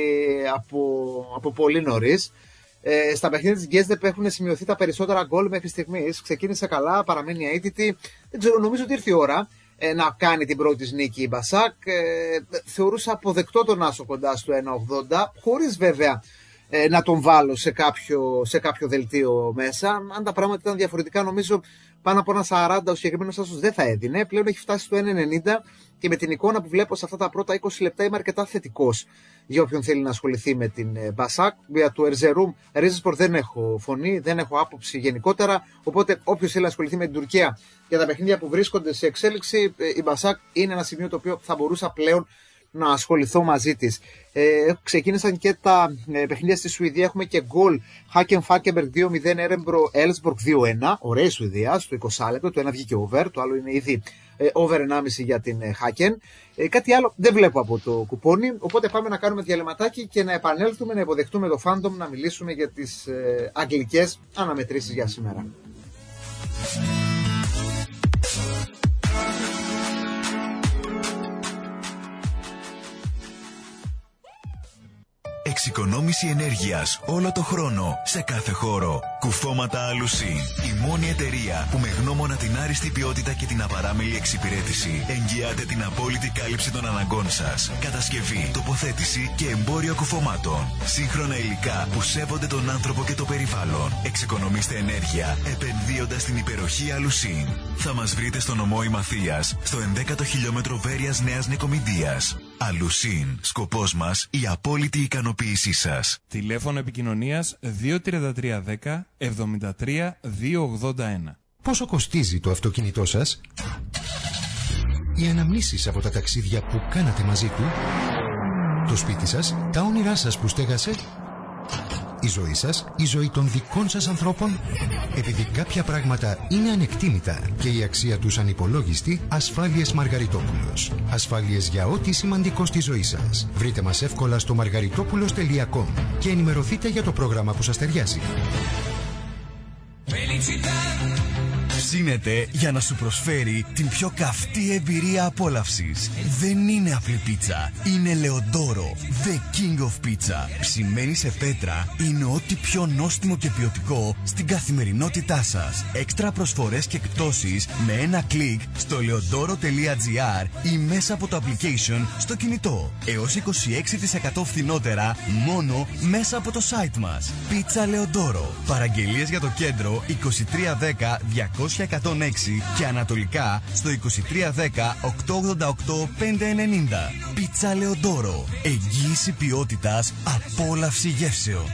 από πολύ νωρίς. Στα παιχνίδια της Γκέζδεπ έχουν σημειωθεί τα περισσότερα γκολ μέχρι στιγμής. Ξεκίνησε καλά, παραμένει αίτητη. Δεν ξέρω, νομίζω ότι ήρθε η ώρα να κάνει την πρώτη της νίκη η Μπασάκ. Θεωρούσα αποδεκτό τον Άσο κοντά στο 1,80, χωρίς βέβαια να τον βάλω σε κάποιο δελτίο μέσα. Αν τα πράγματα ήταν διαφορετικά, νομίζω πάνω από 1,40 ο συγκεκριμένος Άσος δεν θα έδινε. Πλέον έχει φτάσει στο 1,90 και με την εικόνα που βλέπω σε αυτά τα πρώτα 20 λεπτά είμαι αρκετά θετικός για όποιον θέλει να ασχοληθεί με την Μπασάκ. Για το Ερζερούμ Ρίζεσπορ δεν έχω φωνή, δεν έχω άποψη γενικότερα. Οπότε όποιος θέλει να ασχοληθεί με την Τουρκία για τα παιχνίδια που βρίσκονται σε εξέλιξη, η Μπασάκ είναι ένα σημείο το οποίο θα μπορούσα πλέον να ασχοληθώ μαζί της. Ξεκίνησαν και τα παιχνίδια στη Σουηδία. Έχουμε και γκολ Χάκεν Φάκεμπεργκ 2-0, Έρεμπρο Έλσμπορκ 2-1. Ωραία η Σουηδία στο 20 λεπτό. Το ένα βγήκε over, το άλλο είναι ήδη over 1,5 για την Χάκεν. Κάτι άλλο δεν βλέπω από το κουπόνι. Οπότε πάμε να κάνουμε διαλυματάκι και να επανέλθουμε να υποδεχτούμε το φάντομ να μιλήσουμε για τις αγγλικές αναμετρήσεις για σήμερα. Εξοικονόμηση ενέργειας όλο το χρόνο, σε κάθε χώρο. Κουφώματα Alusin. Η μόνη εταιρεία που με γνώμονα την άριστη ποιότητα και την απαράμιλη εξυπηρέτηση εγγυάται την απόλυτη κάλυψη των αναγκών σας. Κατασκευή, τοποθέτηση και εμπόριο κουφωμάτων. Σύγχρονα υλικά που σέβονται τον άνθρωπο και το περιβάλλον. Εξοικονομήστε ενέργεια επενδύοντας στην υπεροχή Alusin. Θα μας βρείτε στο νομό Ημαθίας, στο 11ο χιλιόμετρο Βέρειας Νέας Νικομηντίας. Alusin. Σκοπός μας η απόλυτη ικανοποίησή σας. Τηλέφωνο επικοινωνίας 23310 73 281. Πόσο κοστίζει το αυτοκίνητό σας? Οι αναμνήσεις από τα ταξίδια που κάνατε μαζί του? Το σπίτι σας? Τα όνειρά σας που στέγασε? Η ζωή σας? Η ζωή των δικών σας ανθρώπων? Επειδή κάποια πράγματα είναι ανεκτήμητα και η αξία τους ανυπολόγιστη, Ασφάλειες Μαργαριτόπουλος. Ασφάλειες για ό,τι σημαντικό στη ζωή σας. Βρείτε μας εύκολα στο margaritopoulos.com και ενημερωθείτε για το πρόγραμμα που σας ταιριάζει. ψήνεται για να σου προσφέρει την πιο καυτή εμπειρία απόλαυσης. Δεν είναι απλή πίτσα, είναι Λεοντόρο, the king of pizza. Ψημένη σε πέτρα, είναι ό,τι πιο νόστιμο και ποιοτικό στην καθημερινότητά σας. Έξτρα προσφορές και εκπτώσεις με ένα κλικ στο leodoro.gr ή μέσα από το application στο κινητό. Έως 26% φθηνότερα μόνο μέσα από το site μας. Πίτσα Λεοντόρο. Παραγγελίες για το κέντρο 2310 200 106 και ανατολικά στο 2310 888 590. Πίτσα Λεοντόρο. Εγγύηση ποιότητας, απόλαυση γεύσεων.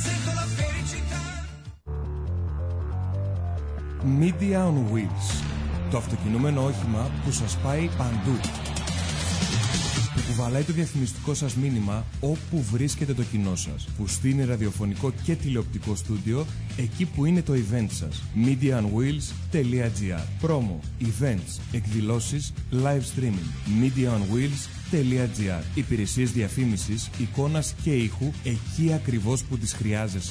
Media on Wheels. Το αυτοκινούμενο όχημα που σας πάει παντού. Που κουβαλάει το διαφημιστικό σας μήνυμα όπου βρίσκεται το κοινό σας. Που στείνει ραδιοφωνικό και τηλεοπτικό στούντιο εκεί που είναι το event σας. MediaOnWheels.gr. Promo, events, εκδηλώσεις, live streaming. MediaOnWheels.gr. Υπηρεσίες διαφήμισης, εικόνας και ήχου εκεί ακριβώς που τις χρειάζεσαι.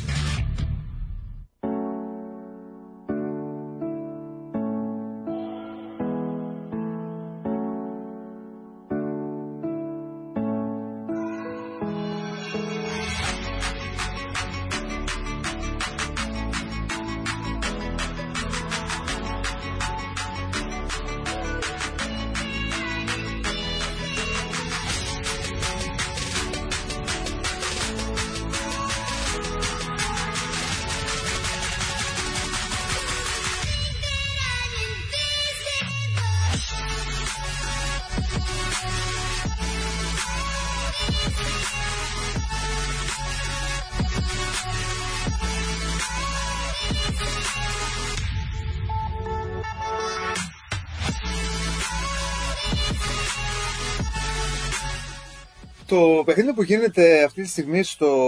Το παιχνίδι που γίνεται αυτή τη στιγμή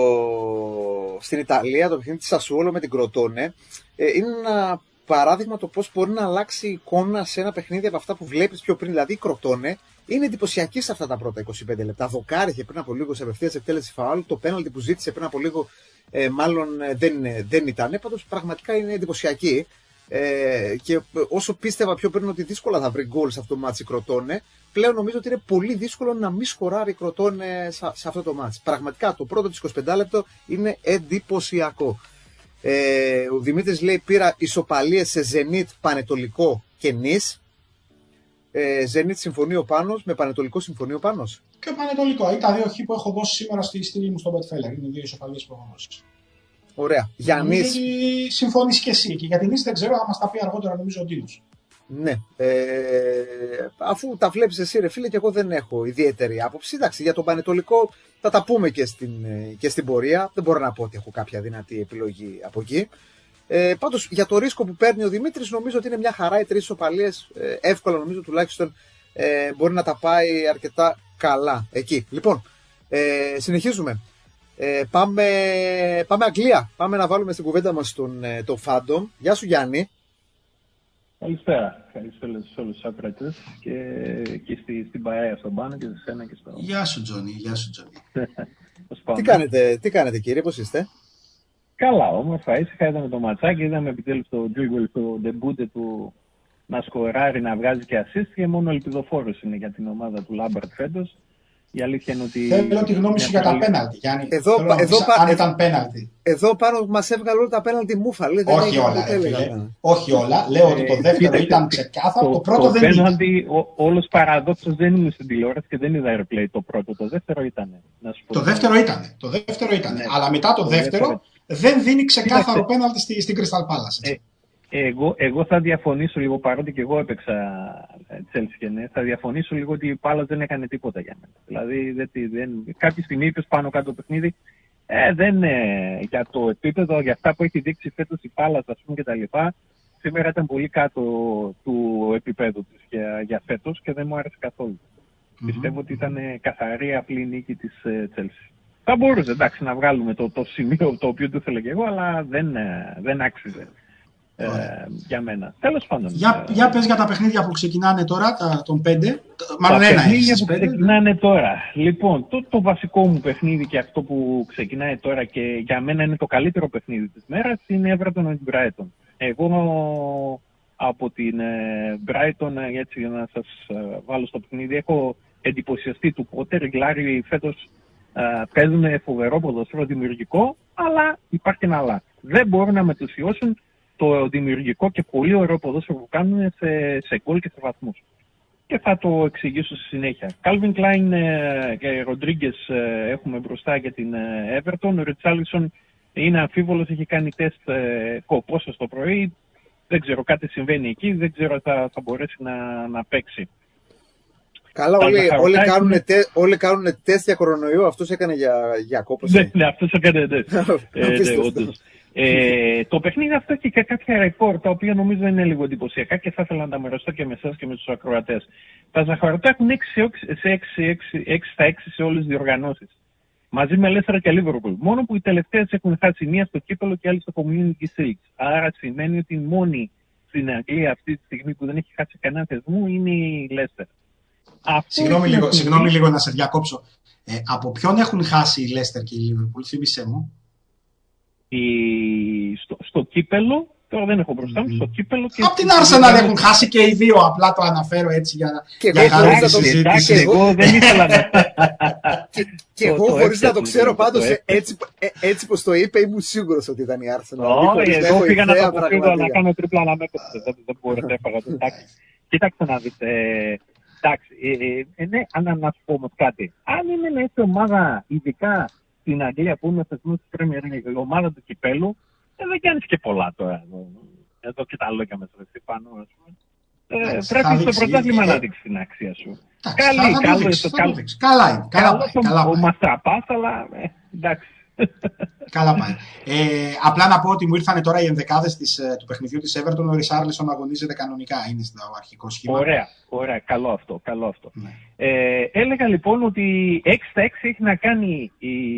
στην Ιταλία, το παιχνίδι της Σασουόλο με την Κροτόνε, είναι ένα παράδειγμα το πώς μπορεί να αλλάξει η εικόνα σε ένα παιχνίδι από αυτά που βλέπεις πιο πριν. Δηλαδή η Κροτόνε είναι εντυπωσιακή σε αυτά τα πρώτα 25 λεπτά. Δοκάριχε πριν από λίγο σε απευθείας εκτέλεση φαουλ. Το πέναλτι που ζήτησε πριν από λίγο μάλλον δεν ήταν. Πάντως πραγματικά είναι εντυπωσιακή. Και όσο πίστευα πιο πριν ότι δύσκολα θα βρει γκολ σε αυτό το μάτσι η Κροτόνε, πλέον νομίζω ότι είναι πολύ δύσκολο να μην σκοράρει η Κροτόνε σε αυτό το μάτσι. Πραγματικά το πρώτο της 25 λεπτό είναι εντυπωσιακό. Ο Δημήτρης λέει πήρα ισοπαλίες σε Ζενίτ, Πανετολικό και Νις. Ζενίτ συμφωνεί ο Πάνος, με Πανετολικό συμφωνεί ο Πάνος. Και Πανετολικό, είναι τα δύο χ που έχω δώσει σήμερα στη στήλη μου στο Betfair. Είναι δύο ισοπαλίες που έχω δώσει. Ωραία. Γιάννης. Συμφωνείς και εσύ. Και για την Νις δεν ξέρω, θα μας τα πει αργότερα νομίζω ο Ντίνος. Ναι. Αφού τα βλέπεις εσύ, ρε φίλε, και εγώ δεν έχω ιδιαίτερη άποψη. Εντάξει, για τον Πανετολικό θα τα πούμε και στην πορεία. Δεν μπορώ να πω ότι έχω κάποια δυνατή επιλογή από εκεί. Πάντως, για το ρίσκο που παίρνει ο Δημήτρης, νομίζω ότι είναι μια χαρά. Οι τρεις ισοπαλίες, εύκολα νομίζω τουλάχιστον, μπορεί να τα πάει αρκετά καλά εκεί. Λοιπόν, συνεχίζουμε. Πάμε Αγγλία. Πάμε να βάλουμε στην κουβέντα μας τον Φάντομ. Γεια σου, Γιάννη. Καλησπέρα. Καλησπέρα σε όλους τους άκρατες και στην Παέα στον Πάνο και σε σένα και στο... Γεια σου, Τζόνι. Τι κάνετε, κύριε, πώς είστε? Καλά, όμορφα. Ήσυχα, είδαμε το ματσάκι, είδαμε επιτέλους το Τζούιγκολ, το ντεμπούτε του να σκοράρει, να βγάζει και assist και μόνο ελπιδοφόρος είναι για την ομάδα του Λάμπαρτ φέτος. Η αλήθεια είναι ότι... Θέλω τη γνώμη σου για τα πέναλτι, Γιάννη. Αν ήταν πέναλτι. Εδώ πάνω μας έβγαλε όλα τα πέναλτι μούφα. Όχι όλα, όχι όλα. Λέω ότι το δεύτερο ήταν ξεκάθαρο, το πρώτο δεν ήταν. Το πέναλτι, όλος παραδόξως δεν ήμουν στην τηλεόραση και δεν είδα replay το πρώτο. Το δεύτερο ήταν. Το δεύτερο ήταν. Αλλά μετά το δεύτερο δεν δίνει ξεκάθαρο πέναλτι στην Crystal Palace. Εγώ θα διαφωνήσω λίγο, παρότι και εγώ έπαιξα Chelsea και ναι, θα διαφωνήσω λίγο ότι η Πάλας δεν έκανε τίποτα για μένα. Δηλαδή, κάποια στιγμή είπες πάνω κάτω το παιχνίδι, για το επίπεδο, για αυτά που έχει δείξει φέτος η Πάλας, ας πούμε, κτλ. Σήμερα ήταν πολύ κάτω του επίπεδου της για φέτος και δεν μου άρεσε καθόλου. Πιστεύω ότι ήταν καθαρή απλή νίκη της Chelsea. Θα μπορούσε, εντάξει, να βγάλουμε το σημείο το οποίο του ήθελα και εγώ, αλλά δεν άξιζε. Για μένα. Τέλος πάντων. Για πες για τα παιχνίδια που ξεκινάνε τώρα, των 5. Τα παιχνίδια που ξεκινάνε τώρα. Λοιπόν, το βασικό μου παιχνίδι και αυτό που ξεκινάει τώρα και για μένα είναι το καλύτερο παιχνίδι της μέρας είναι Everton με την Brighton. Εγώ από την Brighton, έτσι για να σας βάλω στο παιχνίδι. Έχω εντυπωσιαστεί του Πότερ. Οι Γκλάριοι φέτος παίζουν φοβερό ποδόσφαιρο, δημιουργικό, αλλά υπάρχει ένα αλλά. Δεν μπορούν να μετουσιώσουν το δημιουργικό και πολύ ωραίο ποδόσφαιρο που κάνουν σε γκολ και σε βαθμούς. Και θα το εξηγήσω στη συνέχεια. Calvin Klein και Rodriguez έχουμε μπροστά για την Everton. Ο Richarlison είναι αμφίβολος, έχει κάνει τεστ κοπόσα το πρωί. Δεν ξέρω, κάτι συμβαίνει εκεί, δεν ξέρω αν θα μπορέσει να παίξει. Καλά, όλοι κάνουν τεστ για κορονοϊό, αυτός έκανε για κόπωση. Ναι, αυτός έκανε τεστ. Το παιχνίδι αυτό έχει και κάποια ρεκόρ, τα οποία νομίζω είναι λίγο εντυπωσιακά και θα ήθελα να τα μοιραστώ και με εσάς και με τους ακροατές. Τα ζαχαρωτά έχουν 6 στα 6 σε όλες τις διοργανώσεις. Μαζί με Leicester και Liverpool. Μόνο που οι τελευταίες έχουν χάσει μία στο κύπελλο και άλλη στο Community Shield. Άρα σημαίνει ότι η μόνη στην Αγγλία αυτή τη στιγμή που δεν έχει χάσει κανένα θεσμό είναι η Leicester. Συγγνώμη λίγο να σε διακόψω. Από ποιον έχουν χάσει η Leicester και η Liverpool, θύμισέ μου. Στο κύπελλο, τώρα δεν έχω μπροστά μου, στο κύπελλο και... Από την Arsenal έχουν χάσει και οι δύο, απλά το αναφέρω έτσι για χαρά τη συζήτηση. Εγώ δεν ήθελα να... Και εγώ χωρίς να το ξέρω πάντως, έτσι πως το είπε, ήμουν σίγουρος ότι ήταν η Arsenal. Όχι, εγώ πήγα να το αποφύγω να κάνω τρίπλα αναμέτρηση, δεν μπορώ να έφαγα το τάξη. Κοίταξε να δεις, εντάξει, ναι, να σου πω όμως κάτι. Αν είναι να είσαι ομάδα, ειδικά στην Αγγλία που είναι θεσμός της Premier League, η ομάδα του κυπέλου, δεν κάνεις και πολλά τώρα. Εδώ και τα λόγια μέσα πάνω, ας πούμε. Πρέπει στο πρωτάθλημα να δείξεις την αξία σου. Καλά ο Μαστραπάς, αλλά εντάξει. Καλά πάει. Απλά να πω ότι μου ήρθαν τώρα οι ενδεκάδες του παιχνιδιού της Everton. Ο Richarlison αγωνίζεται κανονικά, είναι στο αρχικό σχήμα. Ωραία, καλό αυτό. Ναι. Έλεγα λοιπόν ότι 6 στα 6 έχει να κάνει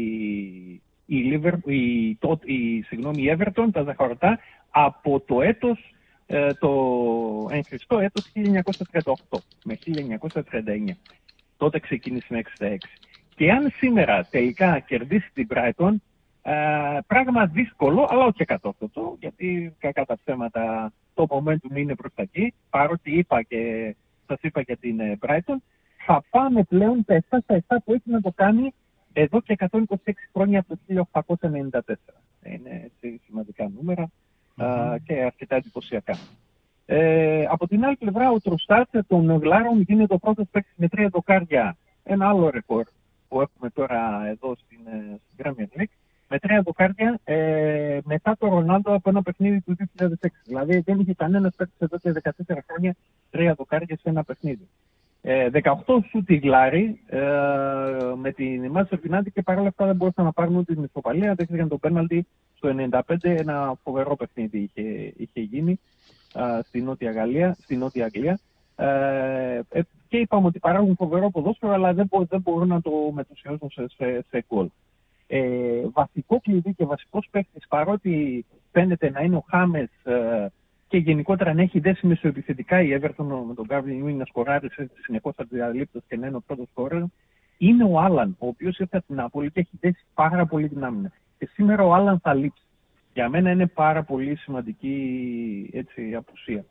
η Everton, τα ζαχαρωτά, από το έτος, το εγχριστό έτος 1938 με 1939. Τότε ξεκίνησε με 6 στα 6. Και αν σήμερα τελικά κερδίσει την Brighton, πράγμα δύσκολο, αλλά όχι εκατόφτωτο, γιατί κακά τα ψέματα το momentum είναι προς τα εκεί, παρότι σας είπα για την Brighton, θα πάμε πλέον τα 7 στα 7 που έχει να το κάνει εδώ και 126 χρόνια από το 1894. Είναι έτσι σημαντικά νούμερα και αρκετά εντυπωσιακά. Από την άλλη πλευρά, ο Τρουστάτ των Γλάρων γίνεται ο πρώτος παίκτης με 3 δοκάρια. Ένα άλλο ρεκόρ που έχουμε τώρα εδώ στην Premier League, με 3 δοκάρια μετά το Ρονάλντο από ένα παιχνίδι του 2006. Δηλαδή δεν είχε κανένας παίκτης εδώ και 14 χρόνια 3 δοκάρια σε ένα παιχνίδι. 18 σου τη Γλάρη με την Manchester United και παρόλα αυτά δεν μπορούσαν να πάρουν ούτε την ισοπαλία, δέχτηκαν το πέναλτι στο 95, ένα φοβερό παιχνίδι είχε γίνει στη Νότια Αγγλία. Και είπαμε ότι παράγουν φοβερό ποδόσφαιρο, αλλά δεν μπορούν να το μετουσιώσουν σε γκολ. Βασικό κλειδί και βασικός παίκτης, παρότι φαίνεται να είναι ο Χάμες και γενικότερα να έχει δέσει μεσοεπιθετικά η Everton με τον Γκάρβιν Λούιν να σκοράρει συνεχώς αντιδιαλείπτως και να είναι ο πρώτος σκόρερ, είναι ο Άλαν, ο οποίος ήρθε από την Νάπολη και έχει δέσει πάρα πολύ την άμυνα. Και σήμερα ο Άλαν θα λείψει. Για μένα είναι πάρα πολύ σημαντική απουσία.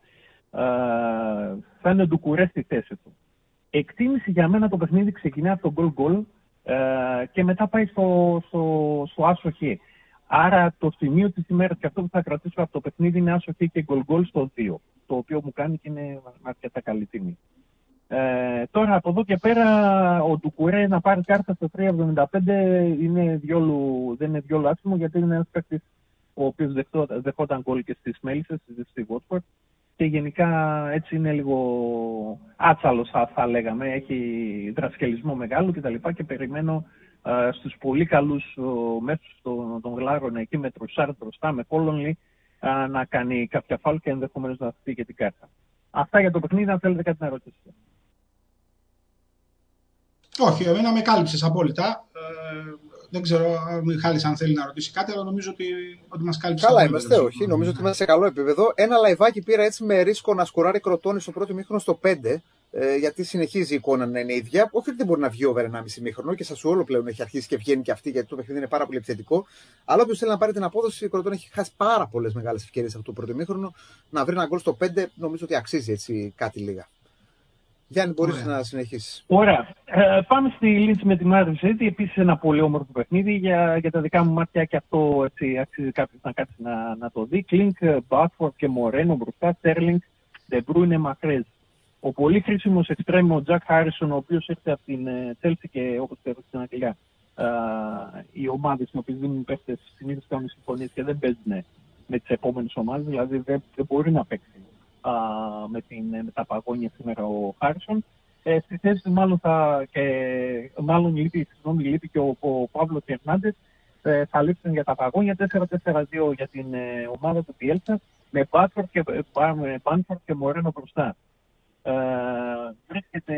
Θα είναι ο Ντουκουρέ στη θέση του. Εκτίμηση για μένα το παιχνίδι ξεκινά από το γκολ και μετά πάει στο άσοχη. Άρα το σημείο της ημέρας και αυτό που θα κρατήσω από το παιχνίδι είναι άσοχη και γκολ στο 2. Το οποίο μου κάνει και είναι αρκετά καλή τιμή. Τώρα από εδώ και πέρα ο Ντουκουρέ να πάρει κάρτα στο 3.75 δεν είναι διόλου άσχημο, γιατί είναι ένας παίκτης ο οποίος δεχόταν γκολ και στις Μέλισσες, στη Watford. Και γενικά έτσι είναι λίγο άτσαλος θα λέγαμε, έχει δρασκελισμό μεγάλο κτλ. Και περιμένω στους πολύ καλούς μέσους των Γλάρων εκεί με Τρουσάρτ μπροστά, με Κόλονλι να κάνει κάποια φάουλ και ενδεχομένως να φύγει και την κάρτα. Αυτά για το παιχνίδι, αν θέλετε κάτι να ρωτήσετε. Όχι, εμένα με κάλυψες απόλυτα. Δεν ξέρω, Μιχάλης, αν θέλει να ρωτήσει κάτι, αλλά νομίζω ότι μας κάλυψε. Καλά είμαστε, όχι. Νομίζω ότι είμαστε σε καλό επίπεδο. Ένα λαϊβάκι πήρα έτσι με ρίσκο να σκοράρει Κροτώνη στο πρώτο ημίχρονο στο 5. Γιατί συνεχίζει η εικόνα να είναι ίδια. Όχι ότι δεν μπορεί να βγει over 1,5 ημίχρονο και Σασουόλο πλέον έχει αρχίσει και βγαίνει και αυτή, γιατί το παιχνίδι είναι πάρα πολύ επιθετικό. Αλλά όποιος θέλει να πάρει την απόδοση, η Κροτώνη έχει χάσει πάρα πολλές μεγάλες ευκαιρίες αυτό το πρώτο ημίχρονο. Να βρει ένα γκολ στο 5, νομίζω ότι αξίζει έτσι κάτι λίγα. Γιάννη, μπορείς να συνεχίσεις. Ωραία. Πάμε στη Λίντς με τη Μάδρη. Επίσης ένα πολύ όμορφο παιχνίδι για τα δικά μου μάτια, και αυτό έτσι, αξίζει κάποιος να κάτσει να το δει. Κλίνκ, Μπάτφορντ και Μορένο μπροστά, Στέρλινγκ, Ντεμπρούινε, Μαχρέζ. Ο πολύ χρήσιμος εξτρέμ, ο Τζακ Χάρισον, ο οποίος έρχεται από την Τσέλσι και όπως ξέρετε στην Αγγλία, οι ομάδες οι οποίες δίνουν παίχτες συνήθως κάνουν συμφωνίες και δεν παίζουν με τις επόμενες ομάδες, δηλαδή δεν μπορεί να παίξει με τα παγόνια σήμερα ο Χάρισον. Στη θέση του μάλλον λείπει και ο Παύλο Φερνάντες, θα λείψουν για τα παγόνια. 4-4-2 για την ομάδα του Πιέλσα, με Μπάνφορντ και Μορένο μπροστά. Βρίσκεται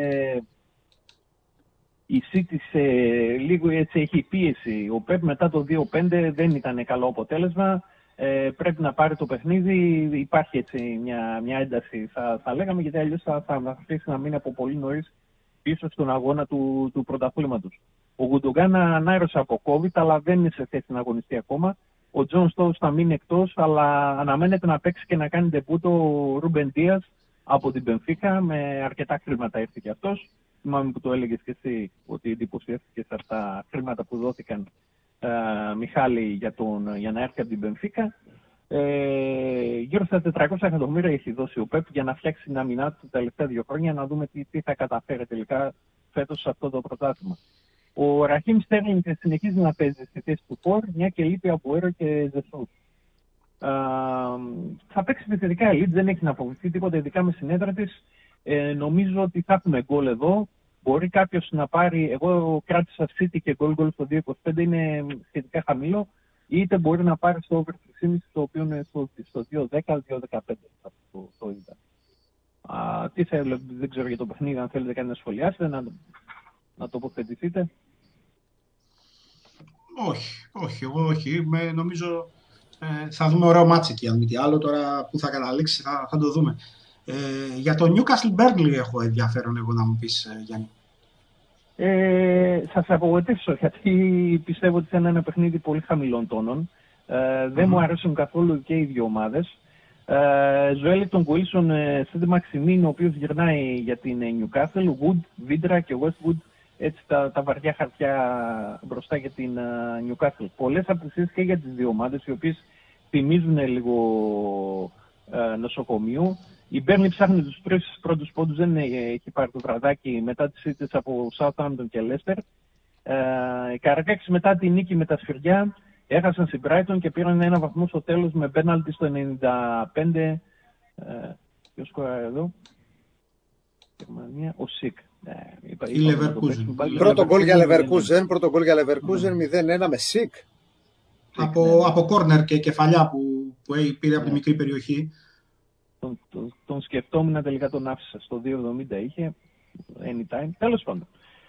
η City σε λίγο έτσι, έχει πίεση. Ο Πεπ μετά το 2-5 δεν ήταν καλό αποτέλεσμα. Πρέπει να πάρει το παιχνίδι. Υπάρχει έτσι μια ένταση, θα λέγαμε, γιατί αλλιώς θα αφήσει να μείνει από πολύ νωρίς πίσω στον αγώνα του πρωταθλήματος. Ο Γκουντογκάν ανάρρωσε από COVID, αλλά δεν είναι σε θέση να αγωνιστεί ακόμα. Ο Τζον Στόους θα μείνει εκτός, αλλά αναμένεται να παίξει και να κάνει ντεμπούτο ο Ρούμπεν Ντίας από την Μπενφίκα. Με αρκετά χρήματα ήρθε και αυτός. Θυμάμαι που το έλεγες και εσύ ότι εντυπωσιάστηκες από τα χρήματα που δόθηκαν, Μιχάλη, για να έρθει από την Μπενφίκα. Γύρω στα 400 εκατομμύρια έχει δώσει ο Πεπ για να φτιάξει την αμυνά του τα τελευταία 2 χρόνια, να δούμε τι θα καταφέρει τελικά φέτος σε αυτό το πρωτάθλημα. Ο Ραχίμ Στέρλινγκ συνεχίζει να παίζει στη θέση του Φορ, μια και λείπει από Έρο και Ζεσούς. Θα παίξει επιθετικά ελίτ, δεν έχει να φοβηθεί τίποτα, ειδικά με συνέδρα της. Νομίζω ότι θα έχουμε γκολ εδώ. Μπορεί κάποιος να πάρει, εγώ κράτησα City και γκολ στο 2.25, είναι σχετικά χαμηλό, είτε μπορεί να πάρει στο over 3.5, το οποίο είναι στο 2.10-2.15. Το είδα. Τι θέλω, δεν ξέρω για το παιχνίδι, αν θέλετε κάτι να σχολιάσετε, να τοποθετηθείτε. Όχι, εγώ όχι. Νομίζω θα δούμε ωραίο μάτς εκεί, αν μη τι άλλο. Τώρα που θα καταλήξει θα το δούμε. Για το Newcastle Burnley έχω ενδιαφέρον εγώ να μου πεις, Γιάννη. Θα σε απογοητεύσω, γιατί πιστεύω ότι θα είναι ένα παιχνίδι πολύ χαμηλών τόνων. Δεν μου αρέσουν καθόλου και οι δύο ομάδες. Ζωέλιτον Γουίλσον, Σέντε Μαξιμίν, ο οποίος γυρνάει για την Newcastle, Wood, Βίντρα και Westwood, έτσι τα βαριά χαρτιά μπροστά για την Newcastle. Πολλές απουσίες και για τις δύο ομάδες, οι οποίες θυμίζουν λίγο νοσοκομείο. Η Burnley ψάχνει τους 3 πρώτους πόντους, δεν έχει πάρει το βραδάκι μετά τις ήττες από Southampton και Leicester. Οι Καρακάκες μετά τη νίκη με τα σφυριά έχασαν στην Brighton και πήραν ένα βαθμό στο τέλος με πέναλτι στο 95. Ποιος σκοράρει εδώ? Γερμανία, ο Σικ. Πρώτο γκολ για Leverkusen, 0-1 με Σικ. Από κόρνερ και κεφαλιά που πήρε από τη μικρή περιοχή. Τον σκεφτόμουν, τελικά τον άφησα. Στο 2.70 είχε, anytime. Τέλος πάντων.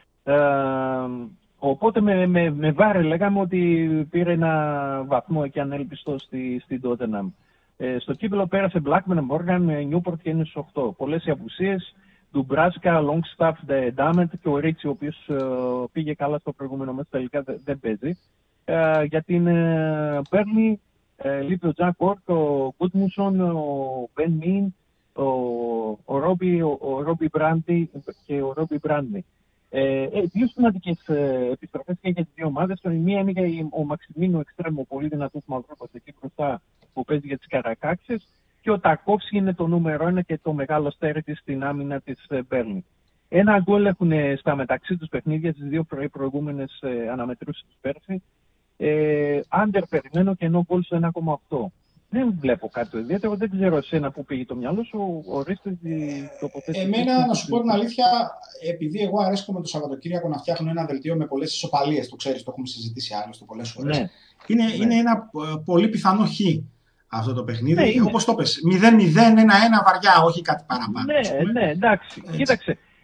Οπότε με βάρε λέγαμε ότι πήρε ένα βαθμό και ανέλπιστο στην Tottenham. Στο κύπελλο πέρασε Blackman, Morgan, Newport και είναι στους 8. Πολλές οι απουσίες. Ντουμπράσκα, Longstaff, Dammit και ο Ρίτσι, ο οποίος πήγε καλά στο προηγούμενο μέσα, τελικά δεν παίζει. Για την Burnley λείπει ο Τζακ Βόρκ, ο Γκούτμουσον, ο Μπεν Μιν, ο Ρόμπι Μπράντι και ο Ρόμπι Μπράντνι. Δύο σημαντικές επιστροφές και για τις δύο ομάδες. Η μία είναι για ο Μαξιμίνο Εξτρέμο, πολύ δυνατός μαυρόπας εκεί μπροστά, που παίζει για τις Καρακάξες. Και ο Ταρκόφσκι είναι το νούμερο 1 και το μεγάλο στέρι της στην άμυνα της Μπέρνλι. Ένα γκολ έχουν στα μεταξύ τους παιχνίδια στις δύο προηγούμενες αναμετρήσεις τους πέρσι. Άντερ περιμένω και ενώ γκολ στο 1,8. Δεν βλέπω κάτι ιδιαίτερο, δεν ξέρω εσένα που πήγε το μυαλό σου, ορίστε τοποθέτηση. Εμένα, να σου πω την αλήθεια, επειδή εγώ αρέσκομαι το Σαββατοκύριακο να φτιάχνω ένα δελτίο με πολλές ισοπαλίες, το ξέρεις, το έχουμε συζητήσει άλλωστε πολλές φορές. Ναι. Είναι ένα πολύ πιθανό χ αυτό το παιχνίδι, όπως το πες, 0-0, 1-1 βαριά, όχι κάτι παραπάνω. Ναι, εντάξει. Έτσι. Κοίταξε,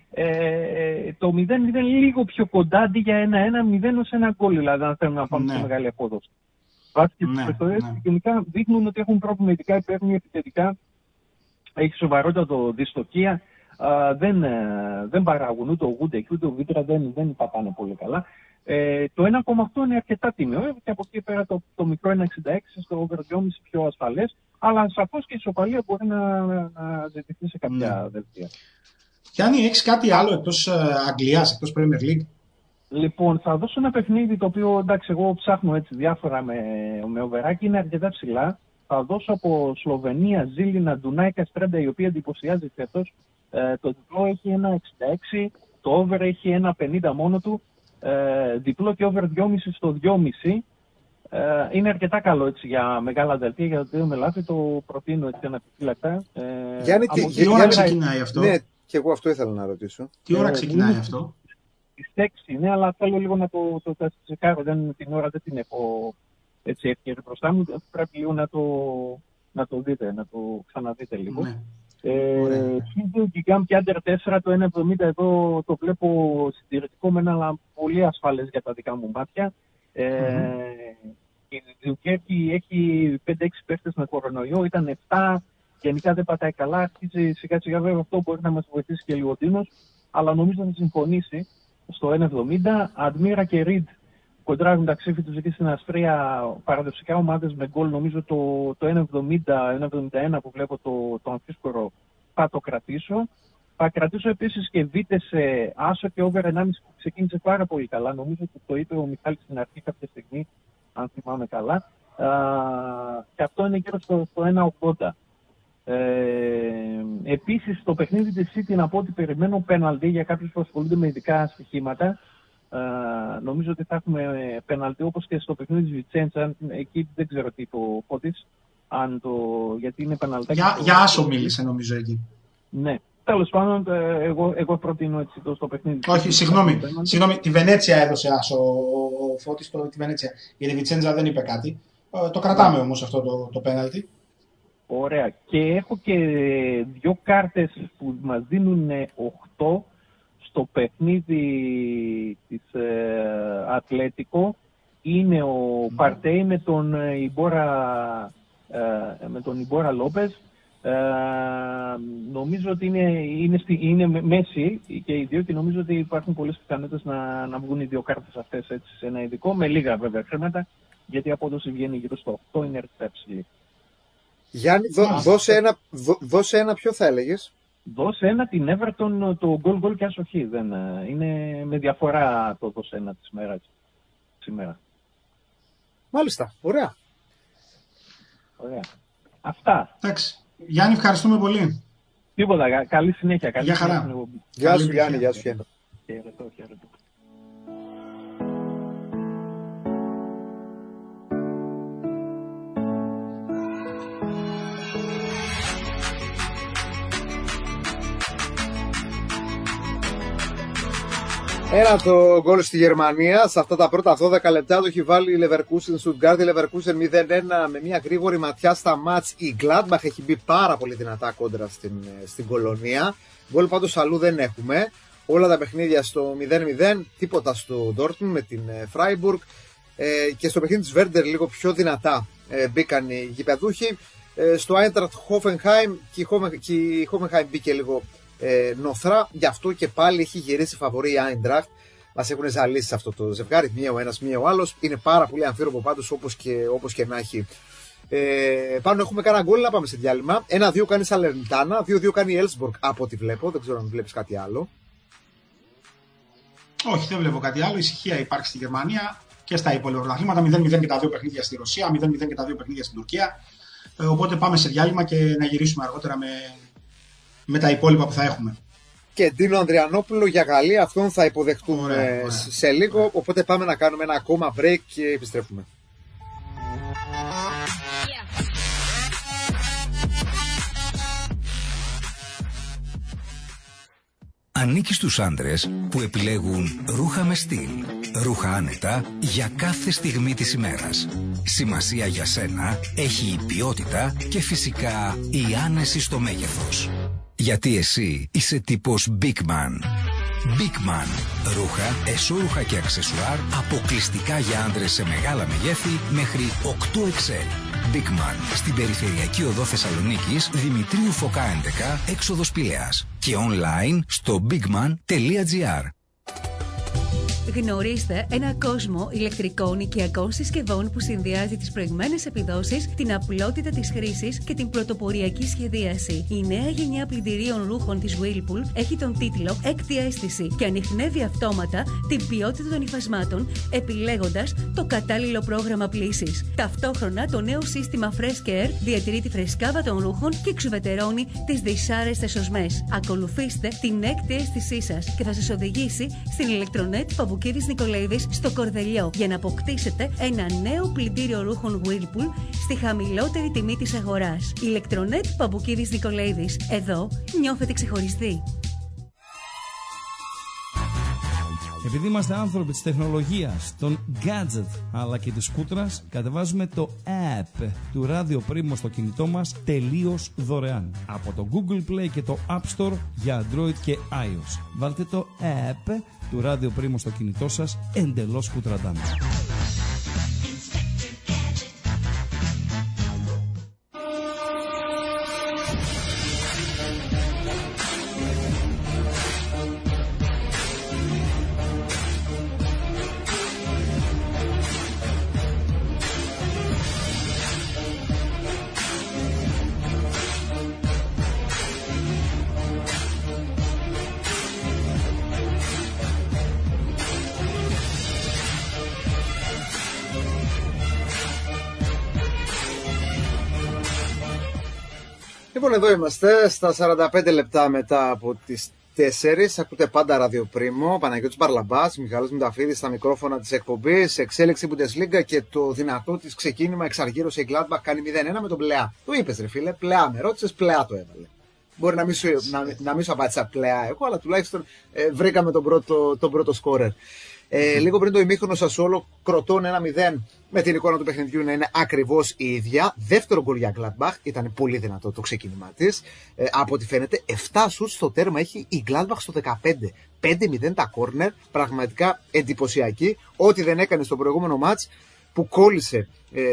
το 0-0 λίγο πιο κοντά αντί για 1-1, 0 ως ένα γκολ, δηλαδή αν θέλουν να πάμε σε μεγάλη απόδοση. Βάσει και τις ιστορίες γενικά δείχνουν ότι έχουν πρόβλημα, ειδικά υπέρνει επιθετικά, έχει σοβαρότατο δυστοκία, δεν παράγουν ούτε ο Γούντεκ ούτε ο Βίτρα, δεν πατάνε πολύ καλά. Το 1,8 είναι αρκετά τίμιο και από εκεί πέρα το μικρό 1,66 στο over 2,5 πιο ασφαλές, αλλά σαφώς και η ισοπαλία μπορεί να ζητηθεί σε κάποια δελτία. Γιάννη, έχεις κάτι άλλο εκτός Αγγλίας, εκτός Premier League? Λοιπόν, θα δώσω ένα παιχνίδι το οποίο, εντάξει, εγώ ψάχνω έτσι διάφορα με οβεράκι, είναι αρκετά ψηλά. Θα δώσω από Σλοβενία, Ζήλινα, Ντουνάι, Καστρέντα, η οποία εντυπωσιάζει φέτος. Το διπλό έχει 1,66, το over έχει 1,50 μόνο του. Διπλό και over 2,5 στο 2,5. Είναι αρκετά καλό έτσι για μεγάλα δελτία, για το οποίο με λάθη το προτείνω έτσι αναπιφύλακτα. Γιάννη, τι ώρα ξεκινάει αυτό? Ναι, και εγώ αυτό ήθελα να ρωτήσω. Τι ώρα ξεκινάει αυτό? Στις 6 είναι, αλλά θέλω λίγο να το τσεκάρω. Την ώρα δεν την έχω έτσι εύκαιρη μπροστά μου. Πρέπει λίγο να το δείτε, να το ξαναδείτε λίγο. Ναι. Χίλιο Γκιγκάμ και Άντερ 4, το 1,70 εδώ το βλέπω συντηρητικό με ένα, αλλά πολύ ασφαλές για τα δικά μου μάτια. Η Ζιουκέρκη έχει 5-6 παίχτες με κορονοϊό, ήταν 7, γενικά δεν πατάει καλά, αρχίζει σιγά σιγά, βέβαια αυτό μπορεί να μας βοηθήσει και λίγο τίνος, αλλά νομίζω θα συμφωνήσει στο 1,70. Αντμύρα και Ριντ κοντράρουν τα ξύφη τους εκεί στην Αυστρία, παραδοσιακά ομάδες με γκολ, νομίζω το 1,70-1,71 που βλέπω το αμφίσκορο θα το κρατήσω. Θα κρατήσω επίσης και Βίτες άσο και over 1,5 που ξεκίνησε πάρα πολύ καλά. Νομίζω ότι το είπε ο Μιχάλης στην αρχή κάποια στιγμή, αν θυμάμαι καλά. Και αυτό είναι γύρω στο 1,80. Επίσης, το παιχνίδι της City, να πω ότι περιμένω πέναλτι για κάποιους που ασχολούνται με ειδικά στοιχήματα. Νομίζω ότι θα έχουμε πέναλτι όπως και στο παιχνίδι της Βιτσέντσα. Εκεί δεν ξέρω τι είπε ο Φώτης, γιατί είναι πέναλτι. Για άσο μίλησε νομίζω εκεί. Ναι. Τέλος πάντων, εγώ προτείνω έτσι στο παιχνίδι. Όχι, συγγνώμη. Τη Βενέτσια έδωσε άσο ο Φώτης, τη Βενέτσια. Για τη Βιτσέντζα δεν είπε κάτι. Το κρατάμε όμως αυτό το πέναλτι. Ωραία. Και έχω και 2 κάρτες που μας δίνουν 8 στο παιχνίδι της Ατλέτικο. Είναι ο Παρτέι με τον Ιμπόρα Λόπες. Νομίζω ότι είναι μέση και οι δύο, και νομίζω ότι υπάρχουν πολλές πιθανότητες να βγουν οι 2 κάρτες αυτές έτσι, σε ένα ειδικό, με λίγα βέβαια χρήματα, γιατί η απόδοση βγαίνει γύρω στο 8, είναι αρκετά ψηλή. Γιάννη, δώσε ένα, ποιο θα έλεγες? Δώσε ένα την Everton, το goal και άσοχη. Είναι με διαφορά το δώσε ένα της μέρας σήμερα. Μάλιστα, ωραία. Αυτά. Εντάξει. Γιάννη, ευχαριστούμε πολύ. Τίποτα, καλή συνέχεια. Γεια χαρά. Γεια σου Γιάννη, γεια σου. Χαίρετο. Ένα το γκολ στη Γερμανία. Σε αυτά τα πρώτα 12 λεπτά το έχει βάλει η Leverkusen Stuttgart. Η Leverkusen 0-1 με μια γρήγορη ματιά στα μάτς. Η Gladbach έχει μπει πάρα πολύ δυνατά κόντρα στην Κολονία. Γκολ πάντως αλλού δεν έχουμε. Όλα τα παιχνίδια στο 0-0. Τίποτα στο Dortmund με την Freiburg. Και στο παιχνίδι της Werder λίγο πιο δυνατά μπήκαν οι γηπεδούχοι. Στο Eintracht Hoffenheim και η Hoffenheim μπήκε λίγο νοθρά, γι' αυτό και πάλι έχει γυρίσει φαβορή η Eintracht. Μας έχουν ζαλίσει σε αυτό το ζευγάρι, μία ο ένας, μία ο άλλος. Είναι πάρα πολύ αμφίροπο πάντως, όπως και να έχει. Πάνω έχουμε κανένα γκολ, να πάμε σε διάλειμμα. 1-2 κάνει Salernitana, 2-2 κάνει η Elfsborg από ό,τι βλέπω. Δεν ξέρω αν βλέπεις κάτι άλλο. Όχι, δεν βλέπω κάτι άλλο. Ησυχία υπάρχει στη Γερμανία και στα υπόλοιπα πρωταθλήματα. 0-0 και τα 2 παιχνίδια στη Ρωσία, 0-0 και τα 2 παιχνίδια στην Τουρκία. Οπότε πάμε σε διάλειμμα και να γυρίσουμε αργότερα με τα υπόλοιπα που θα έχουμε. Και Ντίνο Ανδριανόπουλο για Γαλλία, αυτόν θα υποδεχτούμε σε λίγο. Οπότε πάμε να κάνουμε ένα ακόμα break και επιστρέφουμε. Ανήκει στους άντρες που επιλέγουν ρούχα με στυλ, ρούχα άνετα για κάθε στιγμή της ημέρας. Σημασία για σένα έχει η ποιότητα και φυσικά η άνεση στο μέγεθος. Γιατί εσύ είσαι τύπος Big Man. Big Man. Ρούχα, εσώρουχα και αξεσουάρ αποκλειστικά για άντρες σε μεγάλα μεγέθη μέχρι 8XL. Big Man. Στην περιφερειακή οδό Θεσσαλονίκης, Δημητρίου Φωκά 11, έξοδος Πηλαίας. Και online στο bigman.gr. Γνωρίστε ένα κόσμο ηλεκτρικών οικιακών συσκευών που συνδυάζει τις προηγμένες επιδόσεις, την απλότητα της χρήσης και την πρωτοποριακή σχεδίαση. Η νέα γενιά πλυντηρίων ρούχων της Whirlpool έχει τον τίτλο Έκτη Αίσθηση και ανιχνεύει αυτόματα την ποιότητα των υφασμάτων, επιλέγοντας το κατάλληλο πρόγραμμα πλύσης. Ταυτόχρονα, το νέο σύστημα Fresh Care διατηρεί τη φρεσκάδα των ρούχων και εξουβετερώνει τις δυσάρεστες οσμές. Ακολουθήστε την έκτη αίσθησή σας και θα σας οδηγήσει στην ηλεκτρονέτ Παπουκίδης Νικολαίδης στο Κορδελιό για να αποκτήσετε ένα νέο πλυντήριο ρούχων Whirlpool στη χαμηλότερη τιμή της αγοράς. Ηλεκτρονέτ Παπουκίδης Νικολαίδης. Εδώ νιώθετε ξεχωριστοί. Επειδή είμαστε άνθρωποι της τεχνολογίας, των gadget αλλά και της σκούτρας, κατεβάζουμε το app του Radio Primo στο κινητό μας τελείως δωρεάν. Από το Google Play και το App Store για Android και iOS. Βάλτε το app του Radio Primo στο κινητό σας εντελώς κουτραντάμε. Λοιπόν, εδώ είμαστε στα 45 λεπτά μετά από τις 4. Ακούτε πάντα Radio Primo, Παναγιώτης Μπαρλαμπάς, Μιχάλης Μηταφίδης στα μικρόφωνα της εκπομπής. Εξέλιξη Bundesliga και το δυνατό της ξεκίνημα εξαργύρωσε η Gladbach, κάνει 0-1 με τον Πλεά. Το είπες ρε φίλε, Πλεά με ρώτησες, Πλεά το έβαλε. Μπορεί να μην σου απάντησα Πλεά εγώ, αλλά τουλάχιστον βρήκαμε τον πρώτο σκόρερ. Λίγο πριν το ημίχρονο Σασsuolo Κροτών 1-0, με την εικόνα του παιχνιδιού να είναι ακριβώς η ίδια. Δεύτερο γκολ για Gladbach, ήταν πολύ δυνατό το ξεκίνημά της. Από ό,τι φαίνεται 7 σουτ στο τέρμα έχει η Gladbach στο 15. 5-0 τα κόρνερ, πραγματικά εντυπωσιακή. Ό,τι δεν έκανε στο προηγούμενο μάτς που κόλλησε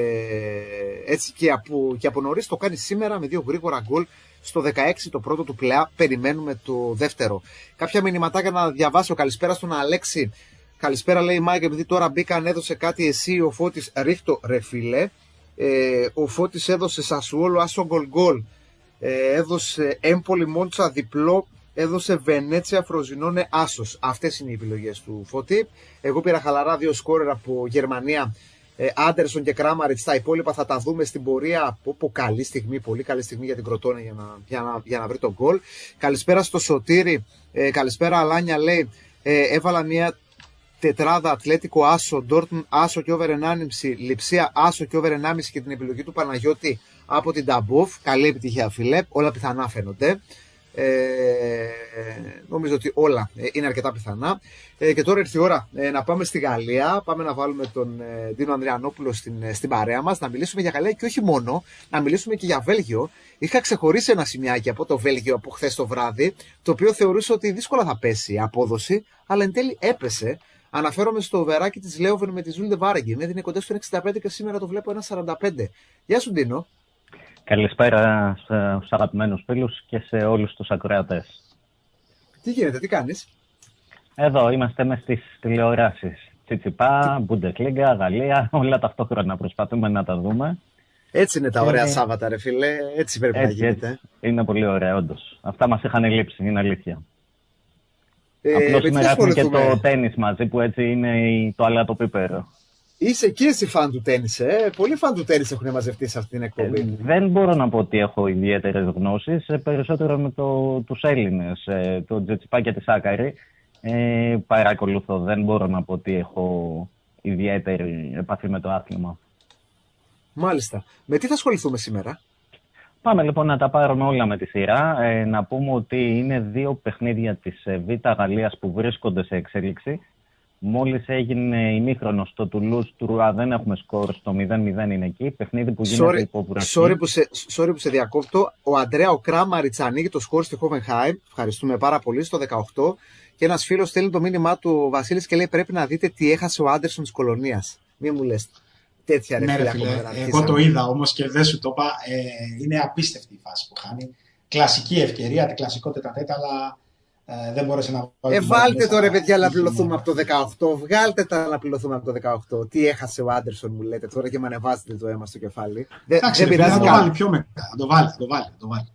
έτσι και από νωρίς, το κάνει σήμερα με 2 γρήγορα γκολ. Στο 16 το πρώτο του Πλεά, περιμένουμε το δεύτερο. Κάποια μηνυματάκια να διαβάσω. Καλησπέρα στον Αλέξη. Καλησπέρα, λέει Μάικ, επειδή τώρα μπήκαν, έδωσε κάτι εσύ ο Φώτης, ρίχτω ρε φίλε. Ο Φώτης έδωσε Σασουόλο άσο γκολ. Έδωσε Έμπολη Μόντσα διπλό. Έδωσε Βενέτσια Φροζινόνε άσος. Αυτές είναι οι επιλογές του Φώτη. Εγώ πήρα χαλαρά 2 σκόρερ από Γερμανία. Άντερσον και Κράμαριτς. Τα υπόλοιπα θα τα δούμε στην πορεία. Καλή στιγμή, πολύ καλή στιγμή για την Κροτώνε για να βρει τον γκολ. Καλησπέρα στο Σωτήρι. Καλησπέρα Αλάνια, λέει. Έβαλα μια τετράδα Ατλέτικο άσο, Ντόρτμουντ άσο και over 1,5, Λειψία άσο και over 1,5 και την επιλογή του Παναγιώτη από την Ταμπόφ. Καλή επιτυχία φίλε, όλα πιθανά φαίνονται. Νομίζω ότι όλα είναι αρκετά πιθανά. Και τώρα ήρθε η ώρα να πάμε στη Γαλλία. Πάμε να βάλουμε τον Ντίνο Ανδριανόπουλο στην παρέα μας, να μιλήσουμε για Γαλλία και όχι μόνο, να μιλήσουμε και για Βέλγιο. Είχα ξεχωρίσει ένα σημειάκι από το Βέλγιο από χθες το βράδυ, το οποίο θεωρούσα ότι δύσκολα θα πέσει η απόδοση, αλλά εν τέλει έπεσε. Αναφέρομαι στο βεράκι της Λέοβεν με τη Ζούλντε Βάρεγκη. Έδινε κοντά στο 65 και σήμερα το βλέπω 1,45. Γεια σου Ντίνο. Καλησπέρα στους αγαπημένους φίλους και σε όλους τους ακροατές. Τι γίνεται, τι κάνεις? Εδώ είμαστε μες στις τηλεοράσεις. Τσιτσιπά, Bundesliga, Γαλλία, όλα ταυτόχρονα προσπαθούμε να τα δούμε. Έτσι είναι τα ωραία Σάββατα ρε φίλε, έτσι πρέπει να γίνεται. Έτσι. Είναι πολύ ωραία όντως. Αυτά μας είχαν λείψει, είναι αλήθεια. Απλώς σήμερα έχουμε και το τένις μαζί που έτσι είναι το αλατοπίπερο. Είσαι και εσύ φαν του τένις, Πολλοί φαν του τένις έχουν μαζευτεί σε αυτήν την εκπομπή. Δεν μπορώ να πω ότι έχω ιδιαίτερες γνώσεις, περισσότερο με τους Έλληνες, το Τζετσιπά και τη Σάκαρη. Παρακολουθώ, δεν μπορώ να πω ότι έχω ιδιαίτερη επαφή με το άθλημα. Μάλιστα. Με τι θα ασχοληθούμε σήμερα? Πάμε λοιπόν να τα πάρουμε όλα με τη σειρά. Να πούμε ότι είναι 2 παιχνίδια της Β' Γαλλίας που βρίσκονται σε εξέλιξη. Μόλις έγινε ημίχρονο στο Τουλούς, Τουρουά δεν έχουμε σκορ, στο 0-0 είναι εκεί. Παιχνίδι που γίνεται υποβροχή. Sorry που σε διακόπτω. Ο Αντρέα ο Κράμαριτς ανοίγει το σκορ στη Χόβενχάιμ. Ευχαριστούμε πάρα πολύ, στο 18. Και ένας φίλος στέλνει το μήνυμά του, ο Βασίλης, και λέει: πρέπει να δείτε τι έχασε ο Άντερσον της Κολονίας. Μην μου λες τέτοια ρε φίλε. Εγώ το είδα όμως και δεν σου το είπα. Είναι απίστευτη η φάση που χάνει. Κλασική ευκαιρία, κλασικό τετατέτα, αλλά δεν μπόρεσε να βάλει. Βάλτε το ρε παιδιά να πληρωθούμε από το 18. Βγάλτε τα να πληρωθούμε από το 18. Τι έχασε ο Άντερσον, μου λέτε τώρα, και με ανεβάζετε το αίμα στο κεφάλι. Δεν πειράζει. Θα το βάλει πιο μετά. Θα το βάλει.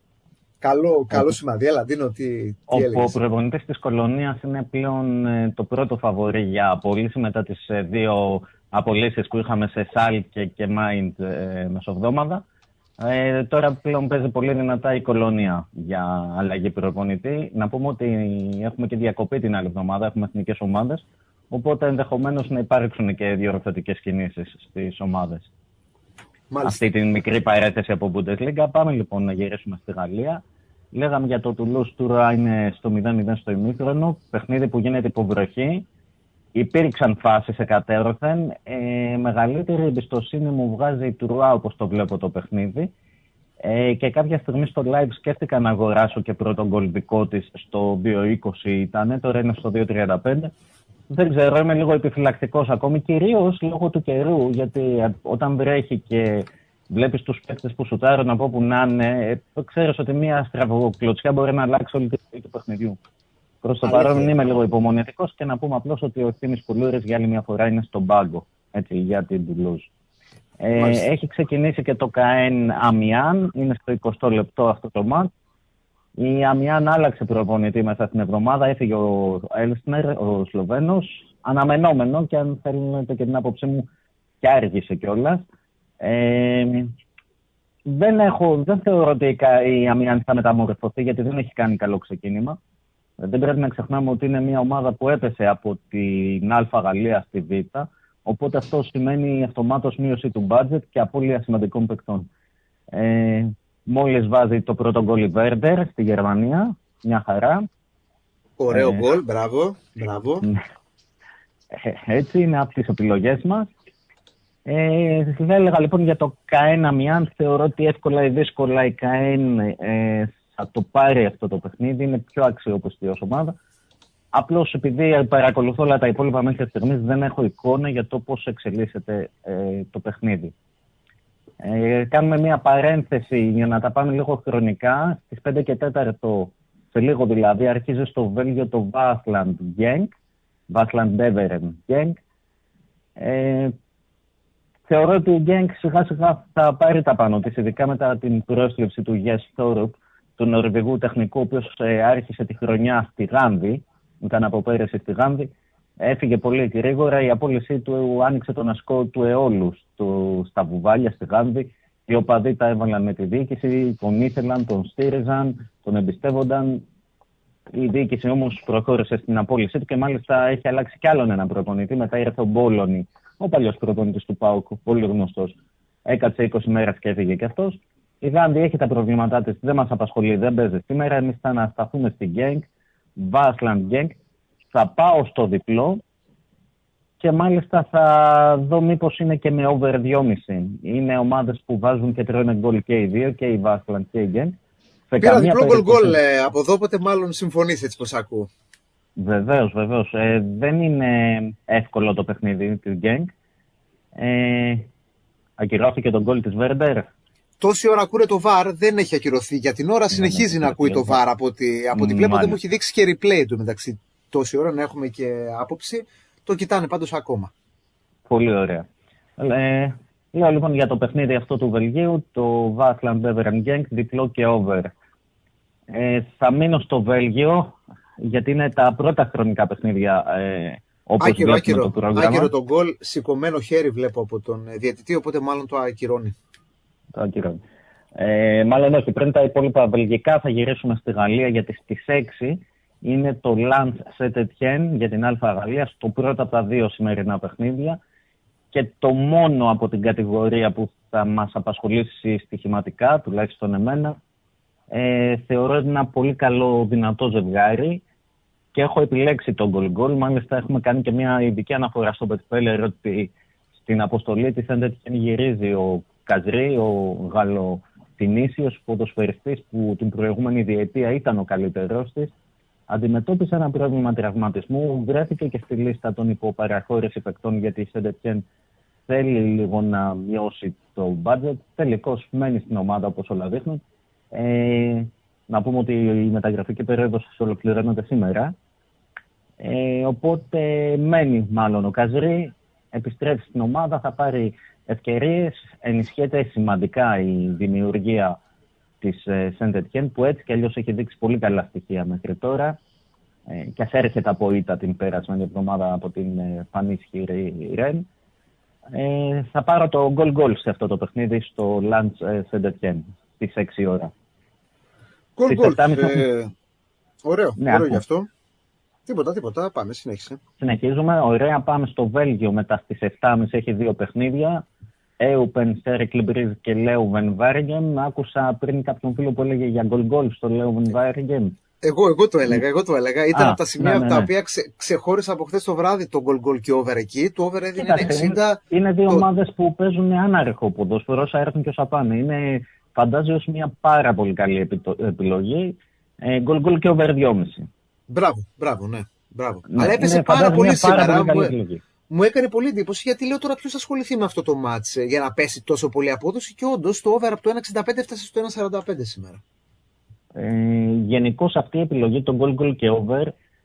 Καλό σημάδι. Έλα, Ντίνο, τι έλεγες? Ο προπονητής της Κολονίας είναι πλέον το πρώτο φαβορί για απόλυση μετά τις 2 απολύσεις που είχαμε σε Σάλκε και Μάιντ μεσοβδόμαδα. Τώρα πλέον παίζει πολύ δυνατά η Κολονία για αλλαγή προπονητή. Να πούμε ότι έχουμε και διακοπή την άλλη εβδομάδα, έχουμε εθνικές ομάδες, οπότε ενδεχομένως να υπάρξουν και διορθωτικές κινήσεις στις ομάδες. Αυτή την μικρή παρέτηση από Bundesliga. Πάμε λοιπόν να γυρίσουμε στη Γαλλία. Λέγαμε για το Τουλούς, Τουρουά είναι στο 0-0 στο ημίχρονο. Παιχνίδι που γίνεται υποβροχή. Υπήρξαν φάσεις εκατέρωθεν. Μεγαλύτερη εμπιστοσύνη μου βγάζει η Τουρουά, όπως το βλέπω το παιχνίδι. Και κάποια στιγμή στο live σκέφτηκα να αγοράσω και πρώτο γκολ δικό της στο 2-20 ήταν. Τώρα είναι στο 2-35. Δεν ξέρω, είμαι λίγο επιφυλακτικός ακόμη, κυρίως λόγω του καιρού, γιατί όταν βρέχει και βλέπεις τους παίκτες που σουτάρουν από όπου να είναι, ξέρεις ότι μια στραβοκλωτσιά μπορεί να αλλάξει όλη τη ζωή του παιχνιδιού. Προς το παρόν είμαι λίγο υπομονετικός και να πούμε απλώς ότι ο Ευθύμης Κουλούρης για άλλη μια φορά είναι στον πάγκο, έτσι, για την Τουλούζ. Έχει ξεκινήσει και το ΚΑΕΝ Αμιάν, είναι στο 20 λεπτό αυτό το μάτς. Η Αμιάν άλλαξε προπονητή μέσα στην εβδομάδα, έφυγε ο Έλσνερ, ο Σλοβαίνος, αναμενόμενο, και αν θέλετε και την άποψή μου, και άργησε κιόλας. Δεν θεωρώ ότι η Αμιάν θα μεταμορφωθεί, γιατί δεν έχει κάνει καλό ξεκίνημα. Δεν πρέπει να ξεχνάμε ότι είναι μια ομάδα που έπεσε από την Α Γαλλία στη Β, οπότε αυτό σημαίνει αυτομάτως μείωση του budget και απώλεια σημαντικών παικτών. Μόλις βάζει το πρώτο γκολ η Βέρντερ στη Γερμανία, μια χαρά. Ωραίο γκολ, μπράβο. Έτσι είναι από τις επιλογές μας. Θα έλεγα λοιπόν για το ΚΑΕΝ Αμιάν, θεωρώ ότι εύκολα ή δύσκολα η ΚΑΕΝ θα το πάρει αυτό το παιχνίδι, είναι πιο αξιόπιστη ως ομάδα. Απλώς επειδή παρακολουθώ όλα τα υπόλοιπα μέχρι στιγμής, δεν έχω εικόνα για το πώς εξελίσσεται το παιχνίδι. Κάνουμε μια παρένθεση για να τα πάμε λίγο χρονικά. Στις 5 και 4, σε λίγο δηλαδή, αρχίζει στο Βέλγιο το Waasland Beveren Genk. Θεωρώ ότι η Genk σιγά σιγά θα πάρει τα πάνω της, ειδικά μετά την πρόσληψη του Jes Torup, του Νορβηγού τεχνικού, ο οποίος άρχισε τη χρονιά στη Γάνδη, ήταν από πέρυσι στη Γάνδη. Έφυγε πολύ γρήγορα, η απόλυσή του άνοιξε τον ασκό του αιώλου στα βουβάλια, στη Γάνδη. Οι οπαδοί τα έβαλαν με τη διοίκηση, τον ήθελαν, τον στήριζαν, τον εμπιστεύονταν. Η διοίκηση όμως προχώρησε στην απόλυσή του και μάλιστα έχει αλλάξει κι άλλον έναν προπονητή. Μετά ήρθε ο Μπόλονι, ο παλιός προπονητής του ΠΑΟΚ, πολύ γνωστός. Έκατσε 20 μέρες και έφυγε κι αυτός. Η Γάνδη έχει τα προβλήματά της, δεν μας απασχολεί, δεν παίζει σήμερα. Εμείς θα ανασταθούμε στην Genk, Waasland Genk. Θα πάω στο διπλό και μάλιστα θα δω μήπως είναι και με over 2,5. Είναι ομάδες που βάζουν και τρώνε γκολ και οι δύο, και η Waasland και η Genk. Πήρα διπλό γκολ από εδώ, οπότε μάλλον συμφωνείς, έτσι πως ακούω. Βεβαίως. Δεν είναι εύκολο το παιχνίδι της Genk. Ακυρώθηκε τον γκολ της Βέρντερ. Τόση ώρα ακούνε το VAR, δεν έχει ακυρωθεί. Για την ώρα συνεχίζει να ακούει το VAR. Από ό,τι βλέπω δεν μου έχει δείξει και replay του μεταξύ. Τόση ώρα να έχουμε και άποψη. Το κοιτάνε πάντως ακόμα. Πολύ ωραία. Λέω λοιπόν για το παιχνίδι αυτό του Βελγίου, το Waasland Beveren Genk, διπλό και over. Θα μείνω στο Βέλγιο, γιατί είναι τα πρώτα χρονικά παιχνίδια. Άκυρο το γκολ, σηκωμένο χέρι βλέπω από τον διαιτητή, οπότε μάλλον το ακυρώνει. Το ακυρώνει. Μάλλον όχι, πριν τα υπόλοιπα βελγικά θα γυρίσουμε στη Γαλλία, γιατί στις 6 είναι το Lens Saint-Étienne για την Α Γαλλία, στο πρώτο από τα δύο σημερινά παιχνίδια και το μόνο από την κατηγορία που θα μας απασχολήσει στοιχηματικά, τουλάχιστον εμένα. Θεωρώ ότι είναι ένα πολύ καλό δυνατό ζευγάρι. και έχω επιλέξει τον goal. Μάλιστα έχουμε κάνει και μια ειδική αναφορά στο Betfair ότι στην αποστολή της Saint-Étienne γυρίζει ο Καζρί, ο Γαλλοτινήσιος ποδοσφαιριστής που την προηγούμενη διετία ήταν ο καλύτερός της. Αντιμετώπισε ένα πρόβλημα τραυματισμού, βρέθηκε και στη λίστα των υποπαραχώρηση παικτών γιατί η Saint-Étienne θέλει λίγο να μειώσει το budget. Τελικώς μένει στην ομάδα όπως όλα δείχνουν. Να πούμε ότι η μεταγραφική περίοδος ολοκληρώνεται σήμερα. Οπότε μένει μάλλον ο Καζρί, επιστρέφει στην ομάδα, θα πάρει ευκαιρίες. Ενισχύεται σημαντικά η δημιουργία της Saint-Étienne που έτσι κι αλλιώς έχει δείξει πολύ καλά στοιχεία μέχρι τώρα. Και ας έρχεται από ήττα την περασμένη εβδομάδα από την πανίσχυρη Ρεν. Θα πάρω το goal σε αυτό το παιχνίδι στο Lens Saint-Étienne στις 6 ώρα. Goal. Ωραίο, ναι, ωραίο γι' αυτό. Τίποτα, πάμε, συνέχισε. Συνεχίζουμε, ωραία, πάμε στο Βέλγιο μετά στις 7.30 έχει 2 παιχνίδια. Eupen, Cercle Brugge και Leuven Waregem. Άκουσα πριν κάποιον φίλο που έλεγε για goal στο Leuven Waregem. Εγώ το έλεγα. Ήταν από τα σημεία από τα οποία ξεχώρισα από χθες το βράδυ το goal και over εκεί. Το over έδινε 60. Είναι δύο ομάδες που παίζουν άναρχο ποδόσφαιρο, όσα έρθουν και όσα πάνε. Είναι, φαντάζομαι, ως μια πάρα πολύ καλή επιλογή. Goal και over 2,5. Μπράβο, ναι. Αλλά έπεσε πάρα πολύ σήμερα. Μου έκανε πολύ εντύπωση γιατί λέω τώρα ποιος ασχοληθεί με αυτό το μάτς για να πέσει τόσο πολύ απόδοση και όντως το over από το 1,65 έφτασε στο 1,45 σήμερα. Γενικώς αυτή η επιλογή, το goal και over,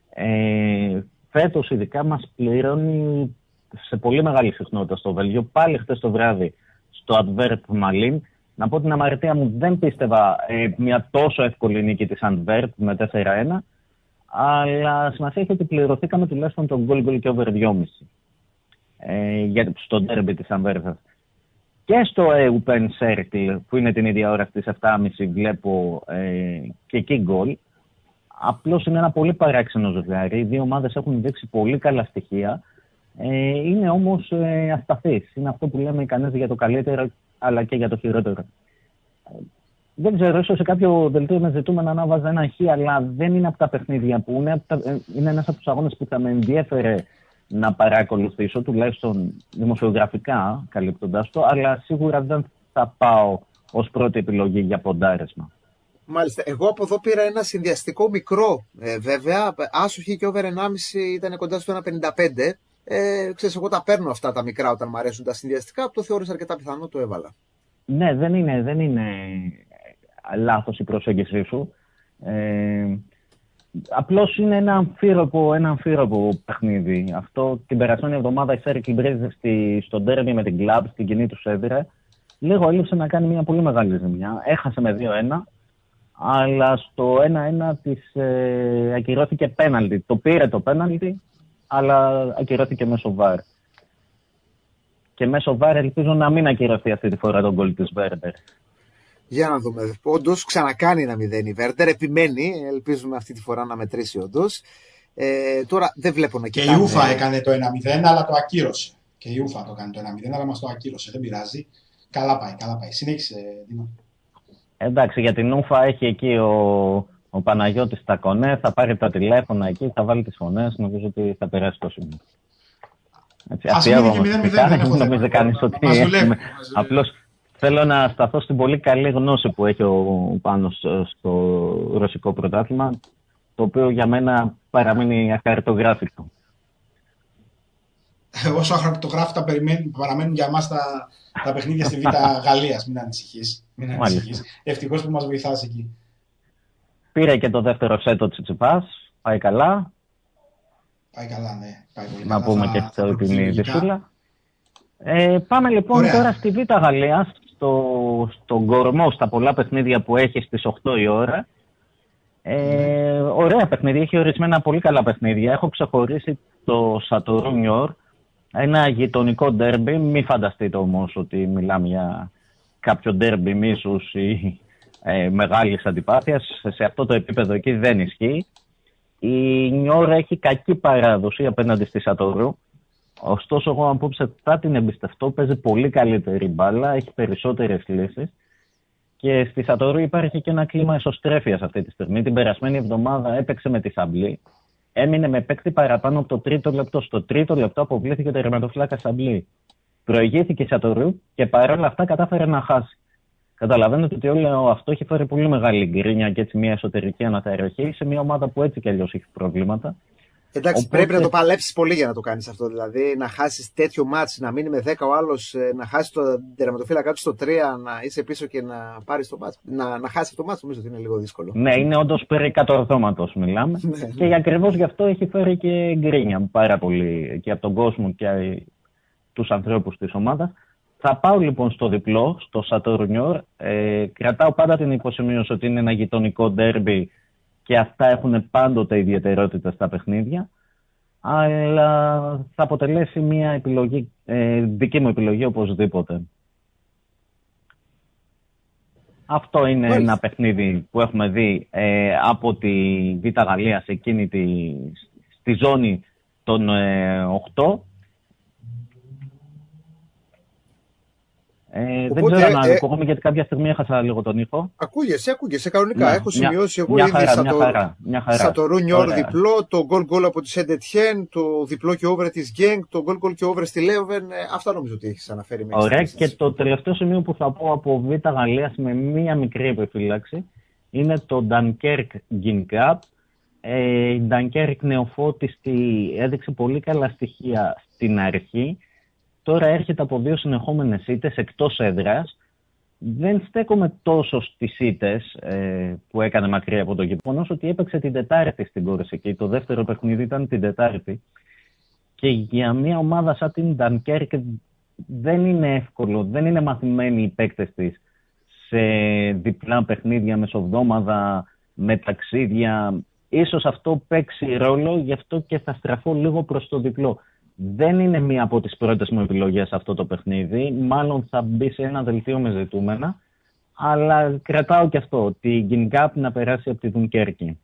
φέτος ειδικά μας πληρώνει σε πολύ μεγάλη συχνότητα στο Βέλγιο. Πάλι χτες το βράδυ στο Antwerp Malines. Να πω την αμαρτία μου, δεν πίστευα μια τόσο εύκολη νίκη της Antwerp με 4-1, αλλά σημασία έχει ότι πληρωθήκαμε τουλάχιστον τον goal και over 2,5 στο ντέρμπι της Antwerp. Και στο Eupen Cercle, που είναι την ίδια ώρα στις 7.30, βλέπω και εκεί γκολ. Απλώς είναι ένα πολύ παράξενο ζευγάρι. Οι δύο ομάδες έχουν δείξει πολύ καλά στοιχεία. Είναι όμως ασταθείς. Είναι αυτό που λέμε ικανές για το καλύτερο, αλλά και για το χειρότερο. Δεν ξέρω, ίσως σε κάποιο δελτίο με ζητούμενα να βάζα ένα χ, αλλά δεν είναι από τα παιχνίδια που είναι ένας από τους αγώνες που θα με ενδιέφερε να παρακολουθήσω, τουλάχιστον δημοσιογραφικά καλύπτοντας το, αλλά σίγουρα δεν θα πάω ως πρώτη επιλογή για ποντάρισμα. Μάλιστα. Εγώ από εδώ πήρα ένα συνδυαστικό μικρό, βέβαια. Άσοχη και over 1,5 ήταν κοντά στο 1,55. Ξέρεις, εγώ τα παίρνω αυτά τα μικρά όταν μου αρέσουν τα συνδυαστικά. Το θεώρησα αρκετά πιθανό, το έβαλα. Ναι, δεν είναι λάθος η προσέγγιση σου. Απλώς είναι ένα αμφίροπο παιχνίδι. Αυτό την περασμένη εβδομάδα η Cercle Brugge στο ντέρμπι με την Club, στην κοινή του έδρα, λίγο έλειψε να κάνει μια πολύ μεγάλη ζημιά. Έχασε με 2-1, αλλά στο 1-1 της ακυρώθηκε πέναλτι. Το πήρε το πέναλτι, αλλά ακυρώθηκε μέσω VAR. Και μέσω VAR ελπίζω να μην ακυρωθεί αυτή τη φορά τον γκολ της Werder. Για να δούμε. Όντως ξανακάνει ένα 0 η Werder. Επιμένει. Ελπίζουμε αυτή τη φορά να μετρήσει όντως. Τώρα δεν βλέπω να κοιτάμε. Και η Ούφα έκανε το 1-0, αλλά το ακύρωσε. Και η Ούφα το κάνει το 1-0, αλλά μας το ακύρωσε. Δεν πειράζει. Καλά πάει. Συνέχισε, Δήμα. Εντάξει, για την Ούφα έχει εκεί ο Παναγιώτης τα κονέ. Θα πάρει τα τηλέφωνα εκεί, θα βάλει τις φωνές. Νομίζω ότι θα περάσει το σημείο. Ας μείνει και 0-0. Δεν νομίζει κανείς ότι απλώς θέλω να σταθώ στην πολύ καλή γνώση που έχει ο Πάνος στο ρωσικό πρωτάθλημα, το οποίο για μένα παραμένει αχαρτογράφητο. Όσο αχαρτογράφητα παραμένουν για μας τα παιχνίδια στη Β' Γαλλίας. Μην ανησυχείς. Ευτυχώς που μας βοηθάς εκεί. Πήρε και το δεύτερο σέτο Τσιτσιπάς. Πάει καλά. Πάει καλά, ναι. Πάει πολύ να καλά. Πούμε και την δυσούλα. Πάμε λοιπόν τώρα στη Β' Γαλλία, στον κορμό, στα πολλά παιχνίδια που έχει στις 8 η ώρα. Ωραία παιχνίδια, έχει ορισμένα πολύ καλά παιχνίδια. Έχω ξεχωρίσει το Σατορού Νιόρ, ένα γειτονικό ντέρμπι. Μην φανταστείτε όμως ότι μιλάμε για κάποιο ντέρμπι μίσους ή μεγάλης αντιπάθειας. Σε αυτό το επίπεδο εκεί δεν ισχύει. Η Νιόρ έχει κακή παράδοση απέναντι στη Σατορού. Ωστόσο, εγώ απόψε θα την εμπιστευτώ. Παίζει πολύ καλύτερη μπάλα, έχει περισσότερες λύσεις. Και στη Σατορού υπάρχει και ένα κλίμα εσωστρέφειας αυτή τη στιγμή. Την περασμένη εβδομάδα έπαιξε με τη Σαμπλή. έμεινε με παίκτη παραπάνω από το τρίτο λεπτό. Στο τρίτο λεπτό αποβλήθηκε το τερματοφύλακα Σαμπλή. Προηγήθηκε η Σατορού και παρόλα αυτά κατάφερε να χάσει. Καταλαβαίνετε ότι όλο αυτό έχει φέρει πολύ μεγάλη γκρίνια και έτσι μια εσωτερική αναταραχή σε μια ομάδα που έτσι κι αλλιώς έχει προβλήματα. Εντάξει, οπότε... πρέπει να το παλέψεις πολύ για να το κάνεις αυτό. Δηλαδή να χάσεις τέτοιο μάτς, να μείνει με 10 ο άλλος, να χάσεις το τερματοφύλακα του στο 3, να είσαι πίσω και να πάρεις το μάτς. Να χάσεις το μάτς, νομίζω ότι είναι λίγο δύσκολο. Ναι, είναι όντως περί κατορθώματος μιλάμε. Και ακριβώς γι' αυτό έχει φέρει και γκρίνια πάρα πολύ και από τον κόσμο και τους ανθρώπους της ομάδας. Θα πάω λοιπόν στο διπλό, στο Σατορνιόρ. Κρατάω πάντα την υποσημείωση ότι είναι ένα γειτονικό ντέρμπι και αυτά έχουν πάντοτε ιδιαιτερότητα στα παιχνίδια. Αλλά θα αποτελέσει μια επιλογή, δική μου επιλογή οπωσδήποτε. Αυτό είναι ένα παιχνίδι που έχουμε δει από τη Β' Γαλλία σε εκείνη στη ζώνη των 8. Δεν ξέρω αν ακούγομαι γιατί κάποια στιγμή έχασα λίγο τον ήχο. Ακούγεσαι κανονικά. Έχω σημειώσει εγώ ήδη Σατορού Νιόρ διπλό, το γκολ από τη Σεντετιέν, το διπλό και over της Γκένγκ, το γκολ και over στη Λέοβεν. Αυτά νομίζω ότι έχεις αναφέρει. Ωραία, και το τελευταίο σημείο που θα πω από Β' Γαλλίας με μία μικρή επιφύλαξη είναι το Dunkirk Gingrap. Η Dunkirk νεοφώτιστη έδειξε πολύ καλά στοιχεία στην αρχή. Τώρα έρχεται από 2 συνεχόμενες ήττες εκτός έδρας. Δεν στέκομαι τόσο στις ήττες που έκανε μακριά από τον γειτονός, ότι έπαιξε την Τετάρτη στην Κορσική. Το δεύτερο παιχνίδι ήταν την Τετάρτη. Και για μια ομάδα σαν την Dunkirk δεν είναι εύκολο, δεν είναι μαθημένοι οι παίκτες της σε διπλά παιχνίδια, μεσοβδόμαδα, με ταξίδια. Ίσως αυτό παίξει ρόλο, γι' αυτό και θα στραφώ λίγο προς το διπλό. Δεν είναι μία από τις πρώτες μου επιλογές αυτό το παιχνίδι. Μάλλον θα μπει σε ένα δελτίο με ζητούμενα. Αλλά κρατάω και αυτό, ότι Gingrap να περάσει από τη Δουνκέρκη.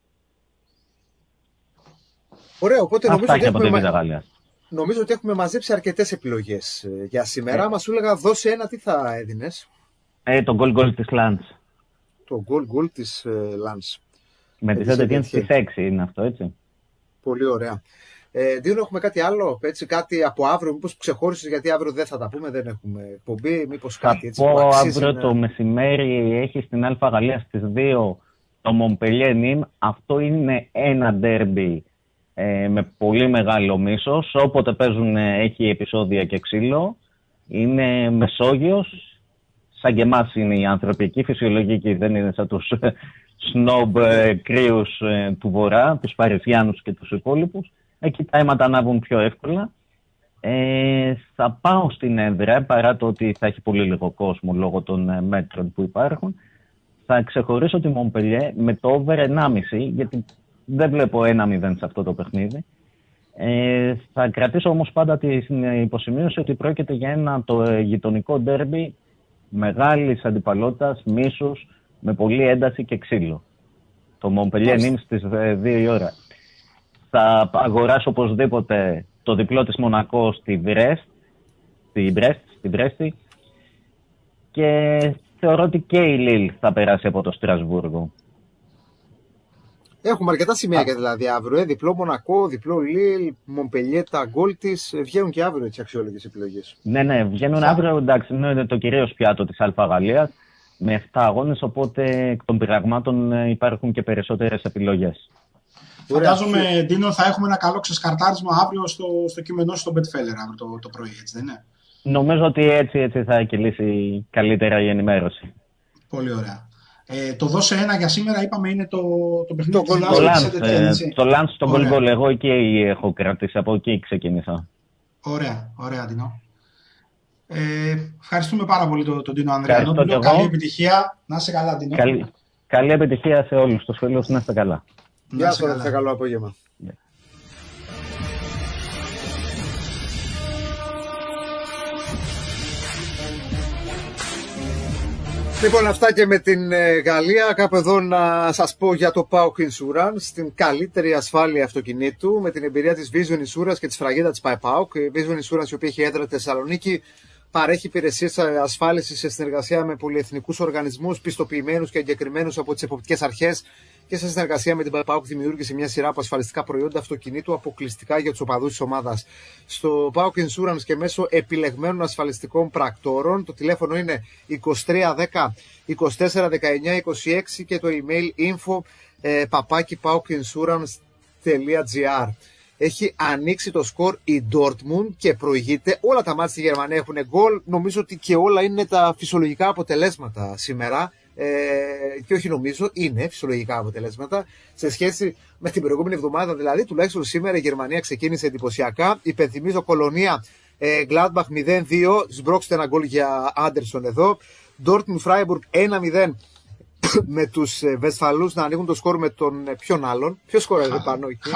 Ωραία, οπότε νομίζω ότι έχουμε μαζέψει αρκετές επιλογές για σήμερα. Μας σου έλεγα, δώσε ένα, τι θα έδινες? Το goal της Lens. Το goal της Lens. Με τη Σεντετιέν στις 6 είναι αυτό, έτσι. Πολύ ωραία. Δίνω, έχουμε κάτι άλλο, έτσι, κάτι από αύριο, μήπως ξεχώρισες, γιατί αύριο δεν θα τα πούμε, δεν έχουμε εκπομπή, μήπως κάτι έτσι? Από αύριο το μεσημέρι έχει στην Αλφα Γαλλία στις 2 το Montpellier Nîmes. Αυτό είναι ένα ντέρμπι με πολύ μεγάλο μίσος. Όποτε παίζουν έχει επεισόδια και ξύλο. Είναι Μεσόγειος, σαν και εμάς είναι οι ανθρωπικοί, φυσιολογικοί, δεν είναι σαν τους σνόμπ κρύους του Βορρά, τους Παριζιάνους και τους υπόλοιπους. Εκεί τα αίματα ανάβουν πιο εύκολα. Θα πάω στην έδρα, παρά το ότι θα έχει πολύ λίγο κόσμο λόγω των μέτρων που υπάρχουν. Θα ξεχωρίσω τη Montpellier με το over 1,5, γιατί δεν βλέπω 1-0 σε αυτό το παιχνίδι. Θα κρατήσω όμως πάντα την υποσημείωση ότι πρόκειται για ένα το γειτονικό ντέρμπι μεγάλης αντιπαλότητας, μίσους, με πολλή ένταση και ξύλο. Το Montpellier Nîmes στις 2 η ώρα. Θα αγοράσω οπωσδήποτε το διπλό της Μονακό στη Βρέστη και θεωρώ ότι και η Λίλ θα περάσει από το Στρασβούργο. Έχουμε αρκετά σημεία και δηλαδή αύριο. Διπλό Μονακό, διπλό Λίλ, Montpellier, τα γκολ της. Βγαίνουν και αύριο έτσι αξιόλογες επιλογές. Ναι, βγαίνουν αύριο. Εντάξει, είναι το κυρίως πιάτο της Αλφα Γαλλίας με 7 αγώνες, οπότε εκ των πειραγμάτων υπάρχουν και περισσότερες επιλογές. Φαντάζομαι, Ντίνο, θα έχουμε ένα καλό ξεσκαρτάρισμα αύριο στο κείμενό σου στο Betfair αύριο το πρωί, έτσι δεν είναι? Νομίζω ότι έτσι θα κυλήσει καλύτερα η ενημέρωση. Πολύ ωραία. Το δώσε ένα για σήμερα, είπαμε, είναι το παιχνίδι του Lens. Το Lens στο goal, εγώ εκεί έχω κρατήσει, από εκεί ξεκίνησα. Ωραία, Ντίνο. Ευχαριστούμε πάρα πολύ τον Ντίνο Ανδριανόπουλο. Καλή επιτυχία. Να είσαι καλά, Ντίνο. Καλή επιτυχία σε όλους τους φίλους, να είστε καλά. Γεια σας, καλό απόγευμα. Λοιπόν, αυτά και με την Γαλλία. Κάπου εδώ να σας πω για το PAOK Insurance, την καλύτερη ασφάλεια αυτοκινήτου, με την εμπειρία της Vision Insurance και τη σφραγίδα της PAOK. Η Vision Insurance, η οποία έχει έδρα στη Θεσσαλονίκη, παρέχει υπηρεσίες ασφάλισης σε συνεργασία με πολυεθνικούς οργανισμούς, πιστοποιημένους και εγκεκριμένους από τις εποπτικές αρχές, και σε συνεργασία με την ΠΑΟΚ δημιούργησε μια σειρά από ασφαλιστικά προϊόντα αυτοκινήτου αποκλειστικά για τους οπαδούς της ομάδας. Στο ΠΑΟΚ Insurance και μέσω επιλεγμένων ασφαλιστικών πρακτόρων, το τηλέφωνο είναι 2310 24 19 26 και το email info@paukinsurance.gr. Έχει ανοίξει το σκορ η Dortmund και προηγείται. Όλα τα μάτια στη Γερμανία έχουν γκολ. Νομίζω ότι και όλα είναι τα φυσιολογικά αποτελέσματα σήμερα. Και όχι νομίζω, είναι φυσιολογικά αποτελέσματα σε σχέση με την προηγούμενη εβδομάδα. Δηλαδή, τουλάχιστον σήμερα η Γερμανία ξεκίνησε εντυπωσιακά. Υπενθυμίζω Κολονία Gladbach 0-2. Σμπρώξτε ένα γκολ για Άντερσον εδώ. Dortmund Freiburg 1-0. Με τους Βεσφαλούς να ανοίγουν το σκορ με τον ποιον άλλον. Ποιο σκορ πάνω εκεί?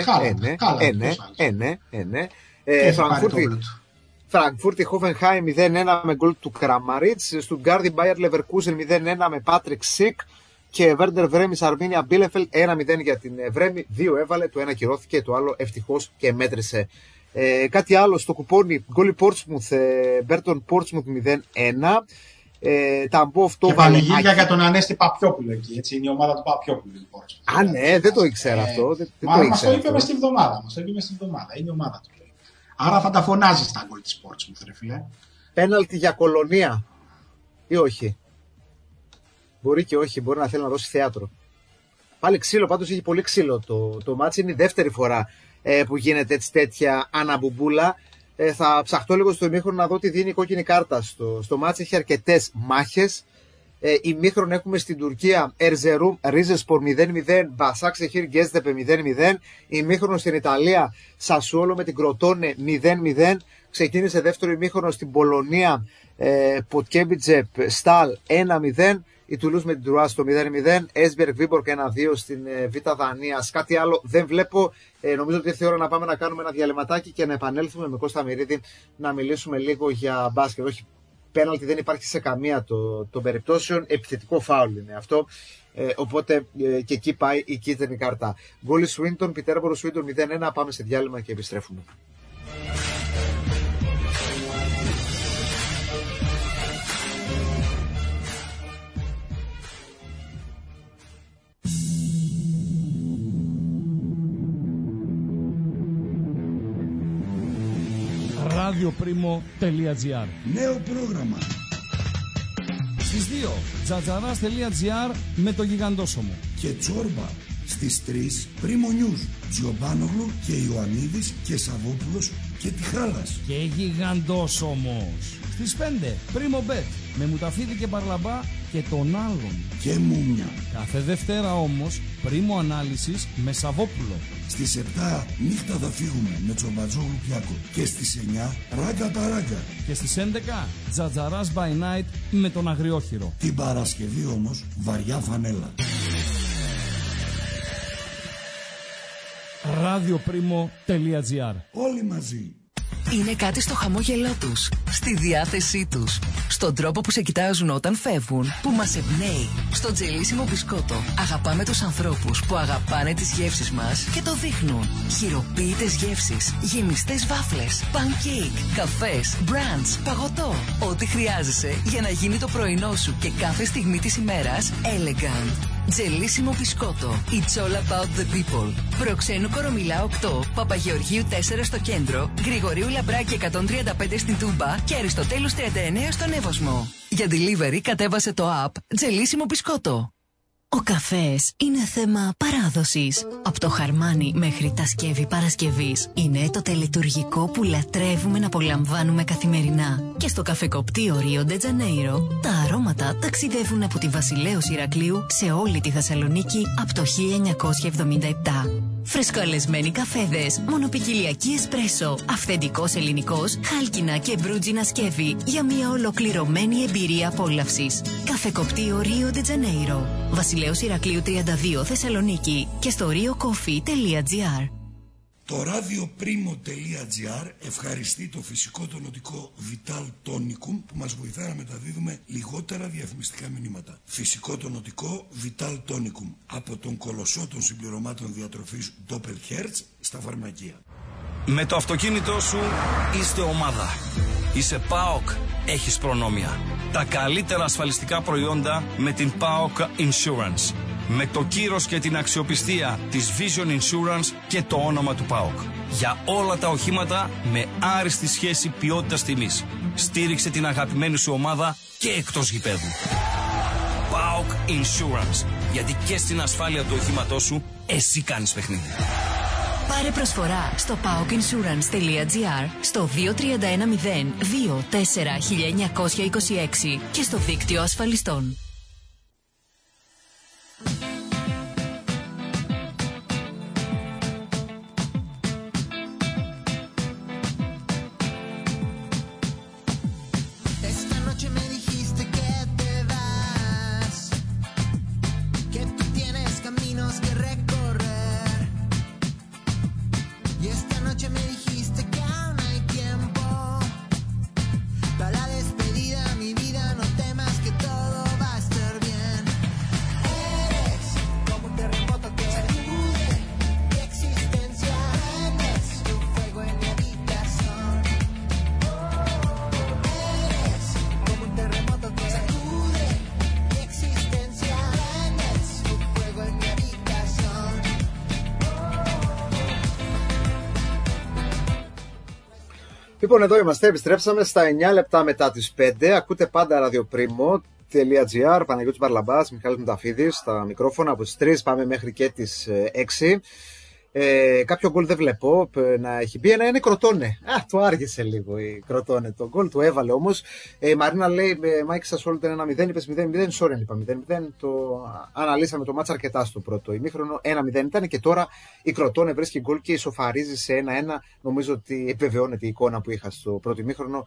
Φραγκφούρτη Χόφενχάιμ 0-1 με γκολ του Κραμαρίτς. Στουτγκάρδι Μπάιερ Λεβερκούζεν 0-1 με Πάτρικ Σικ. Και Βέρντερ Βρέμις Αρμίνια Μπίλεφελτ 1-0 για την Βρέμη. 2 έβαλε, το ένα κυρώθηκε, το άλλο ευτυχώς και μέτρησε. Κάτι άλλο στο κουπόνι. Γκολ Πόρτσμουθ Μπέρτον Πόρτσμουθ 0-1. Ταμπόφ το πανηγύρια για τον Ανέστη Παπιόπουλο εκεί. Έτσι είναι η ομάδα του Παπιόπουλου. Α, ναι, δεν το ήξερα αυτό. Μας το είπε μες στην εβδομάδα. Είναι η ομάδα του. Άρα θα τα φωνάζει στα γκολ της Πόρτσμουθ, ρε φίλε. Πέναλτι για Κολονία ή όχι? Μπορεί και όχι, μπορεί να θέλει να δώσει θέατρο. Πάλι ξύλο, πάντως έχει πολύ ξύλο το μάτσι. Είναι η δεύτερη φορά που γίνεται έτσι τέτοια αναμπουμπούλα. Θα ψαχτώ λίγο στο ημίχρονο να δω τι δίνει η κόκκινη κάρτα στο μάτσι. Έχει αρκετές μάχες. Ημίχρονο έχουμε στην Τουρκία Ερζερούμ Ρίζεσπορ 0-0, Μπασάκ Σεχίρ Γκέστεπε 0-0. Ημίχρονο στην Ιταλία Σασουόλο με την Κροτόνε 0-0. Ξεκίνησε δεύτερο ημίχρονο στην Πολωνία Ποτκέμπιτζεπ Στάλ 1-0. Η Τουλούς με την Τρουά στο 0-0. Έσμπεργκ Βίμπορκ 1-2 στην Β' Δανίας. Κάτι άλλο δεν βλέπω. Νομίζω ότι ήρθε η ώρα να πάμε να κάνουμε ένα διαλυματάκι και να επανέλθουμε με Κώστα Μυρίδη να μιλήσουμε λίγο για μπάσκετ. Όχι, πέναλτι δεν υπάρχει σε καμία των περιπτώσεων. Επιθετικό φάουλ είναι αυτό. Οπότε και εκεί πάει η κίτρινη κάρτα. Γκόλι Σουίντον, Πιτέρμπορο Σουίντον 0-1. Πάμε σε διάλειμμα και επιστρέφουμε. radioprimo.gr. Νέο πρόγραμμα. Στις 2 τζατζαράς.gr με το Γιγαντόσωμο. Και Τσόρμπα. Στις 3 Πρίμο News. Τζιομπάνογλου και Ιωαννίδης και Σαββόπουλος και Τιχάλας. Και Γιγαντόσωμος. Στις 5 Πρίμο Bet με Μουταφίδη και Παρλαμπά και τον άλλον. Και Μούμια. Κάθε Δευτέρα όμως Πρίμο Ανάλυσης με Σαββόπουλο. Στις 7 νύχτα θα φύγουμε με Τσομπατζόγλου Πιάκο. Και στις 9 Ράγκα Παράγκα. Και στις 11 Τζατζαράς by Night με τον Αγριόχειρο. Την Παρασκευή όμως βαριά φανέλα. radioprimo.gr. Όλοι μαζί. Είναι κάτι στο χαμόγελό τους, στη διάθεσή τους, στον τρόπο που σε κοιτάζουν όταν φεύγουν, που μας εμπνέει. Στο τζελίσιμο μπισκότο αγαπάμε τους ανθρώπους που αγαπάνε τις γεύσεις μας και το δείχνουν. Χειροποίητες γεύσεις, γεμιστές βάφλες, pancake, καφές, brunch, παγωτό. Ό,τι χρειάζεσαι για να γίνει το πρωινό σου και κάθε στιγμή της ημέρας elegant. Τζελίσιμο μπισκότο. It's all about the people. Προξένου Κορομιλά 8, Παπαγεωργίου 4 στο κέντρο, Γρηγορίου Λαμπράκη 135 στην Τούμπα και Αριστοτέλους 39 στον Εύωσμο. Για delivery κατέβασε το app Τζελίσιμο μπισκότο. Ο καφές είναι θέμα παράδοσης. Από το χαρμάνι μέχρι τα σκεύη Παρασκευής είναι το τελετουργικό που λατρεύουμε να απολαμβάνουμε καθημερινά. Και στο καφεκοπτείο Ρίο Ντε Τζανέιρο τα αρώματα ταξιδεύουν από τη Βασιλέως Ηρακλείου σε όλη τη Θεσσαλονίκη από το 1977. Φρεσκοαλεσμένοι καφέδες, μονοπικιλιακή εσπρέσο, αυθεντικός ελληνικός, χάλκινα και μπρούτζινα σκεύη για μια ολοκληρωμένη εμπειρία απόλαυσης. Καφεκοπτείο Ρίο Ντε Τζανέιρο, Βασιλέως Ηρακλείου 32 Θεσσαλονίκη και στο riocoffee.gr. Το radioprimo.gr ευχαριστεί το φυσικό τονωτικό Vital Tonicum που μας βοηθά να μεταδίδουμε λιγότερα διαφημιστικά μηνύματα. Φυσικό τονωτικό Vital Tonicum από τον κολοσσό των συμπληρωμάτων διατροφής Doppelherz στα φαρμακεία. Με το αυτοκίνητό σου είστε ομάδα. Είσαι ΠΑΟΚ, έχεις προνόμια. Τα καλύτερα ασφαλιστικά προϊόντα με την ΠΑΟΚ Insurance. Με το κύρος και την αξιοπιστία της Vision Insurance και το όνομα του ΠΑΟΚ. Για όλα τα οχήματα με άριστη σχέση ποιότητας τιμής. Στήριξε την αγαπημένη σου ομάδα και εκτός γηπέδου. ΠΑΟΚ Insurance. Γιατί και στην ασφάλεια του οχήματός σου εσύ κάνεις παιχνίδι. Πάρε προσφορά στο paokinsurance.gr, στο 2310-24-1926 και στο δίκτυο ασφαλιστών. Λοιπόν, εδώ είμαστε, επιστρέψαμε στα 9 λεπτά μετά τις 5. Ακούτε πάντα ραδιοπρίμο.gr, Παναγιώτης Μπαρλαμπάς, Μιχάλης Μουταφίδης, στα μικρόφωνα από τις 3 πάμε μέχρι και τις 6. Κάποιο γκολ δεν βλέπω να έχει μπει. Ένα είναι Κροτώνε. Το άργησε λίγο η Κροτώνε. Το γκολ του έβαλε όμως. Η Μαρίνα λέει: Μάικ, σας όλο ήταν 1-0. Είπες 0-0. Sorry, είπα 0-0. Το αναλύσαμε το μάτσα αρκετά στο πρώτο ημίχρονο. 1-0 ήταν και τώρα η Κροτώνε βρίσκει γκολ και ισοφαρίζει σε 1-1. Νομίζω ότι επιβεβαιώνεται η εικόνα που είχα στο πρώτο ημίχρονο.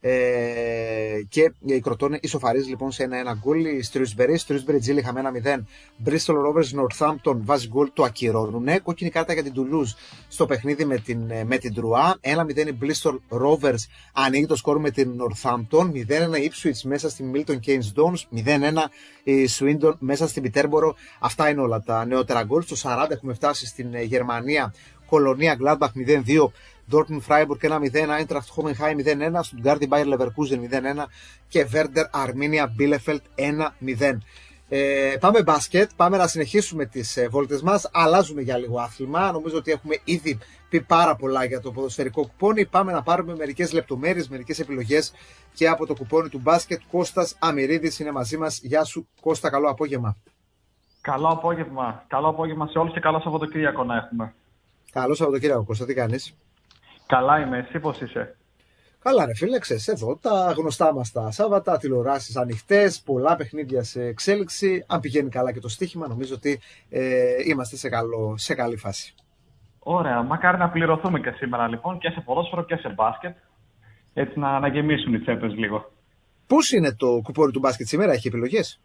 Και η Κροτώνε ισοφαρίζει λοιπόν σε 1-1 γκολ. Η Στρούσμπερι Τζίλ είχαμε 1-0. Bristol Rovers Northampton βάζει γκολ, το ακυρώνουν. Κόκκινη κάρτα για την Toulouse στο παιχνίδι με την Τρουά. 1-0 η Bristol Rovers ανοίγει το σκορ με την Northampton. 0-1 η Ipswich μέσα στη Milton Keynes Dons. 0-1 η Swindon μέσα στην Peterborough. Αυτά είναι όλα τα νεότερα γκολ. Στο 40 έχουμε φτάσει στην Γερμανία. Κολονία Gladbach 0-2. Dortmund Freiburg 1-0, Eintracht Hoffenheim 0-1, Stuttgart Bayer Leverkusen 0-1 και Werder Arminia Bielefeld 1-0. Πάμε μπάσκετ, πάμε να συνεχίσουμε τις βόλτες μας, αλλάζουμε για λίγο άθλημα, νομίζω ότι έχουμε ήδη πει πάρα πολλά για το ποδοσφαιρικό κουπόνι, πάμε να πάρουμε μερικές λεπτομέρειες, μερικές επιλογές και από το κουπόνι του μπάσκετ. Κώστας Αμυρίδης είναι μαζί μας. Γεια σου Κώστα, καλό απόγευμα. Καλό απόγευμα σε όλους και καλό Σαββατοκύριακο να έχουμε. Καλό Σαββατοκύριακο Κώστα, τι κάνεις? Καλά είμαι, εσύ πώς είσαι? Καλά ρε φίλε, ξέρεις, εδώ τα γνωστά μας τα Σάββατα, τηλεοράσεις ανοιχτές, πολλά παιχνίδια σε εξέλιξη. Αν πηγαίνει καλά και το στοίχημα, νομίζω ότι είμαστε σε καλή φάση. Ωραία, μακάρι να πληρωθούμε και σήμερα λοιπόν και σε ποδόσφαιρο και σε μπάσκετ, έτσι να γεμίσουν οι τσέπες λίγο. Πώς είναι το κουπόνι του μπάσκετ σήμερα, έχει επιλογές?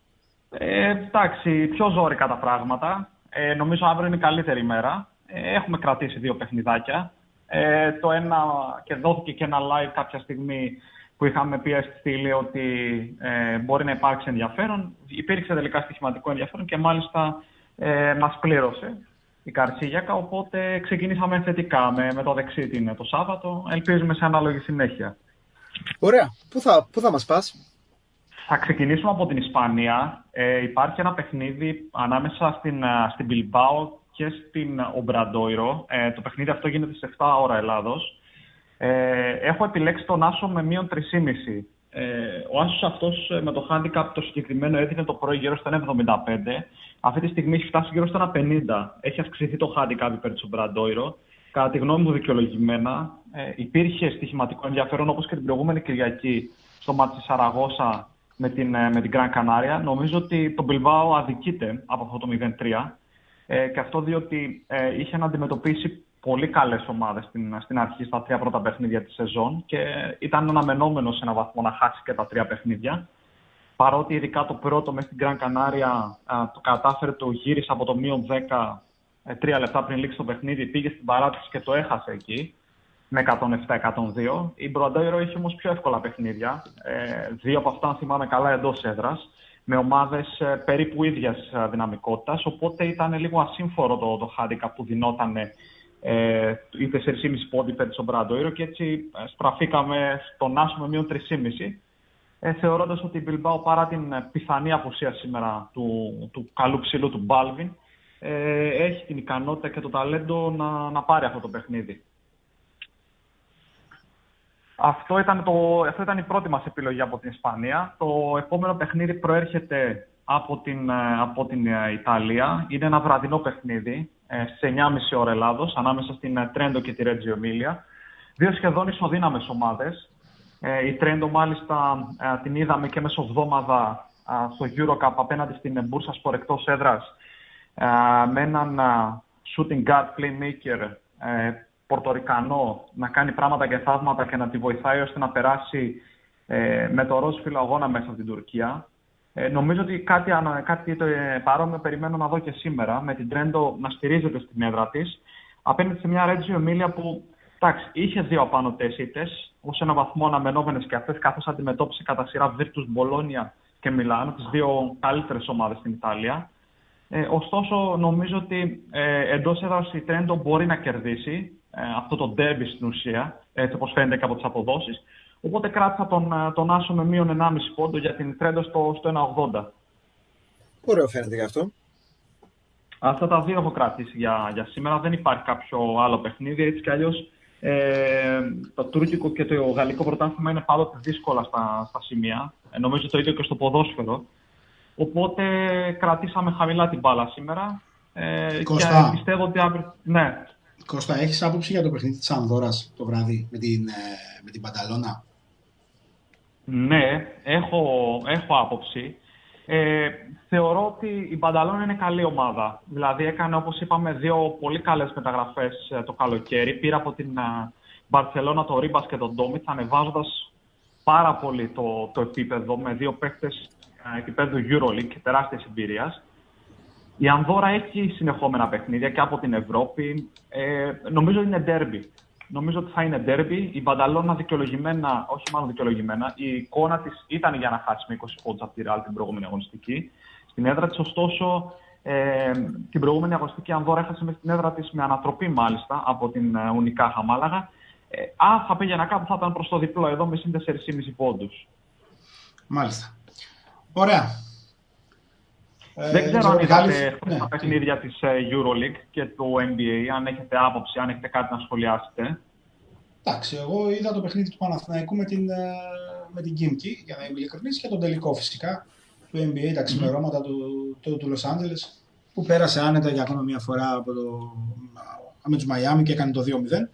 Εντάξει, πιο ζόρικα τα πράγματα. Νομίζω αύριο είναι η καλύτερη ημέρα. Έχουμε κρατήσει 2 παιχνιδάκια. Το ένα, και δόθηκε και ένα live κάποια στιγμή που είχαμε πει στη στήλη ότι μπορεί να υπάρξει ενδιαφέρον. Υπήρξε τελικά στοιχηματικό ενδιαφέρον και μάλιστα μας πλήρωσε η Καρσίγιακα, οπότε ξεκινήσαμε θετικά με το δεξίτη το Σάββατο. Ελπίζουμε σε ανάλογη συνέχεια. Ωραία. Πού θα μας πας? Θα ξεκινήσουμε από την Ισπανία. Υπάρχει ένα παιχνίδι ανάμεσα στην Bilbao και στην Ομπραντόιρο. Το παιχνίδι αυτό γίνεται στις 7 ώρα Ελλάδος. Έχω επιλέξει τον Άσο με μείον 3,5. Ο Άσος αυτός με το handicap το συγκεκριμένο έδινε το πρωί γύρω στο 1,75. Αυτή τη στιγμή έχει φτάσει γύρω στο 1,50. Έχει αυξηθεί το handicap υπέρ της Ομπραντόιρο. Κατά τη γνώμη μου δικαιολογημένα. Υπήρχε στοιχηματικό ενδιαφέρον όπως και την προηγούμενη Κυριακή στο μάτι της Σαραγώσα με την Γκραν Κανάρια. Νομίζω ότι το Bilbao αδικείται από αυτό το 0-3. Και αυτό διότι είχε να αντιμετωπίσει πολύ καλές ομάδες στην αρχή στα 3 πρώτα παιχνίδια της σεζόν και ήταν αναμενόμενο σε έναν βαθμό να χάσει και τα 3 παιχνίδια. Παρότι ειδικά το πρώτο μέσα στην Γκραν Κανάρια το κατάφερε, το γύρισε από το μείον 10 3 λεπτά πριν λήξει το παιχνίδι, πήγε στην παράτηση και το έχασε εκεί με 107-102. Η Μπροντόιρο είχε όμως πιο εύκολα παιχνίδια, 2 από αυτά αν θυμάμαι καλά εντός έδρας, με ομάδες περίπου ίδιας δυναμικότητας, οπότε ήταν λίγο ασύμφορο το handicap που δινόταν ή 4,5 πόντι πέτυχε ο Ομπραντόιρο και έτσι στραφήκαμε στον άσο με μείον 3,5. Θεωρώντας ότι η Bilbao, παρά την πιθανή απουσία σήμερα του καλού ψηλού του Μπάλβιν, έχει την ικανότητα και το ταλέντο να πάρει αυτό το παιχνίδι. Αυτό ήταν η πρώτη μας επιλογή από την Ισπανία. Το επόμενο παιχνίδι προέρχεται από την Ιταλία. Είναι ένα βραδινό παιχνίδι, στις 9.30 ώρα Ελλάδος, ανάμεσα στην Τρέντο και τη Ρέτζιο Εμίλια. Δύο σχεδόν ισοδύναμες ομάδες. Η Τρέντο μάλιστα την είδαμε και μεσοβδόμαδα στο EuroCup απέναντι στην Bursaspor εκτός έδρας, με έναν shooting guard playmaker Πορτορικανό να κάνει πράγματα και θαύματα και να τη βοηθάει ώστε να περάσει με το ροζ φύλλο αγώνα μέσα από την Τουρκία. Νομίζω ότι κάτι παρόμοιο περιμένω να δω και σήμερα, με την Τρέντο να στηρίζεται στην έδρα της απέναντι σε μια Ρέτζιο Εμίλια που είχε δύο απάνωτες ήττες, ως ένα βαθμό αναμενόμενες και αυτές, καθώς αντιμετώπισε κατά σειρά Virtus Μπολόνια και Μιλάνο, τις δύο καλύτερες ομάδες στην Ιταλία. Ωστόσο, νομίζω ότι εντός έδρας η Τρέντο μπορεί να κερδίσει αυτό το ντέρμπι στην ουσία, έτσι όπως φαίνεται και από τις αποδόσεις. Οπότε κράτησα τον άσο με μείον 1,5 πόντο για την Τρέντο στο 1,80. Ωραίο φαίνεται και αυτό. Αυτά τα δύο έχω κρατήσει για σήμερα. Δεν υπάρχει κάποιο άλλο παιχνίδι. Έτσι κι αλλιώς το τουρκικό και το γαλλικό πρωτάθλημα είναι πάντοτε δύσκολα στα σημεία. Νομίζω το ίδιο και στο ποδόσφαιρο. Οπότε κρατήσαμε χαμηλά την μπάλα σήμερα. Κώστα, και πιστεύω ότι αύριο... Ναι. Κώστα, έχεις άποψη για το παιχνίδι της Ανδόρας το βράδυ με την Πανταλώνα? Ναι, έχω άποψη. Θεωρώ ότι η Μπανταλώνα είναι καλή ομάδα. Δηλαδή έκανε, όπως είπαμε, δύο πολύ καλές μεταγραφές το καλοκαίρι. Πήρε από την Μπαρσελόνα το Ρίμπας και τον Ντόμιτς, ανεβάζοντας πάρα πολύ το επίπεδο με δύο παίκτες επίπεδου EuroLeague και τεράστιας εμπειρίας. Η Ανδόρα έχει συνεχόμενα παιχνίδια και από την Ευρώπη. Νομίζω ότι είναι derby. Νομίζω ότι θα είναι derby. Η Μπανταλώνα δικαιολογημένα, όχι μάλλον δικαιολογημένα, η εικόνα της ήταν για να χάσει με 20 πόντους από τη Ρεάλ την προηγούμενη αγωνιστική. Στην έδρα της, ωστόσο, την προηγούμενη αγωνιστική η Ανδόρα έχασε με στην έδρα της με ανατροπή μάλιστα από την Unicaja Μάλαγα. Αν θα πήγαινα κάπου θα ήταν προς το διπλό εδώ με συν 4,5 πόντους. Μάλιστα. Ωραία. Δεν ξέρω αν είδατε τα παιχνίδια της EuroLeague και του NBA, αν έχετε άποψη, αν έχετε κάτι να σχολιάσετε. Εντάξει, εγώ είδα το παιχνίδι του Παναθηναϊκού με την Κίμκι, για να είμαι ειλικρινής, και τον τελικό φυσικά του NBA, τα ξημερώματα του Λος Άντζελες, που πέρασε άνετα για ακόμα μια φορά με τους Μαϊάμι και έκανε το 2-0.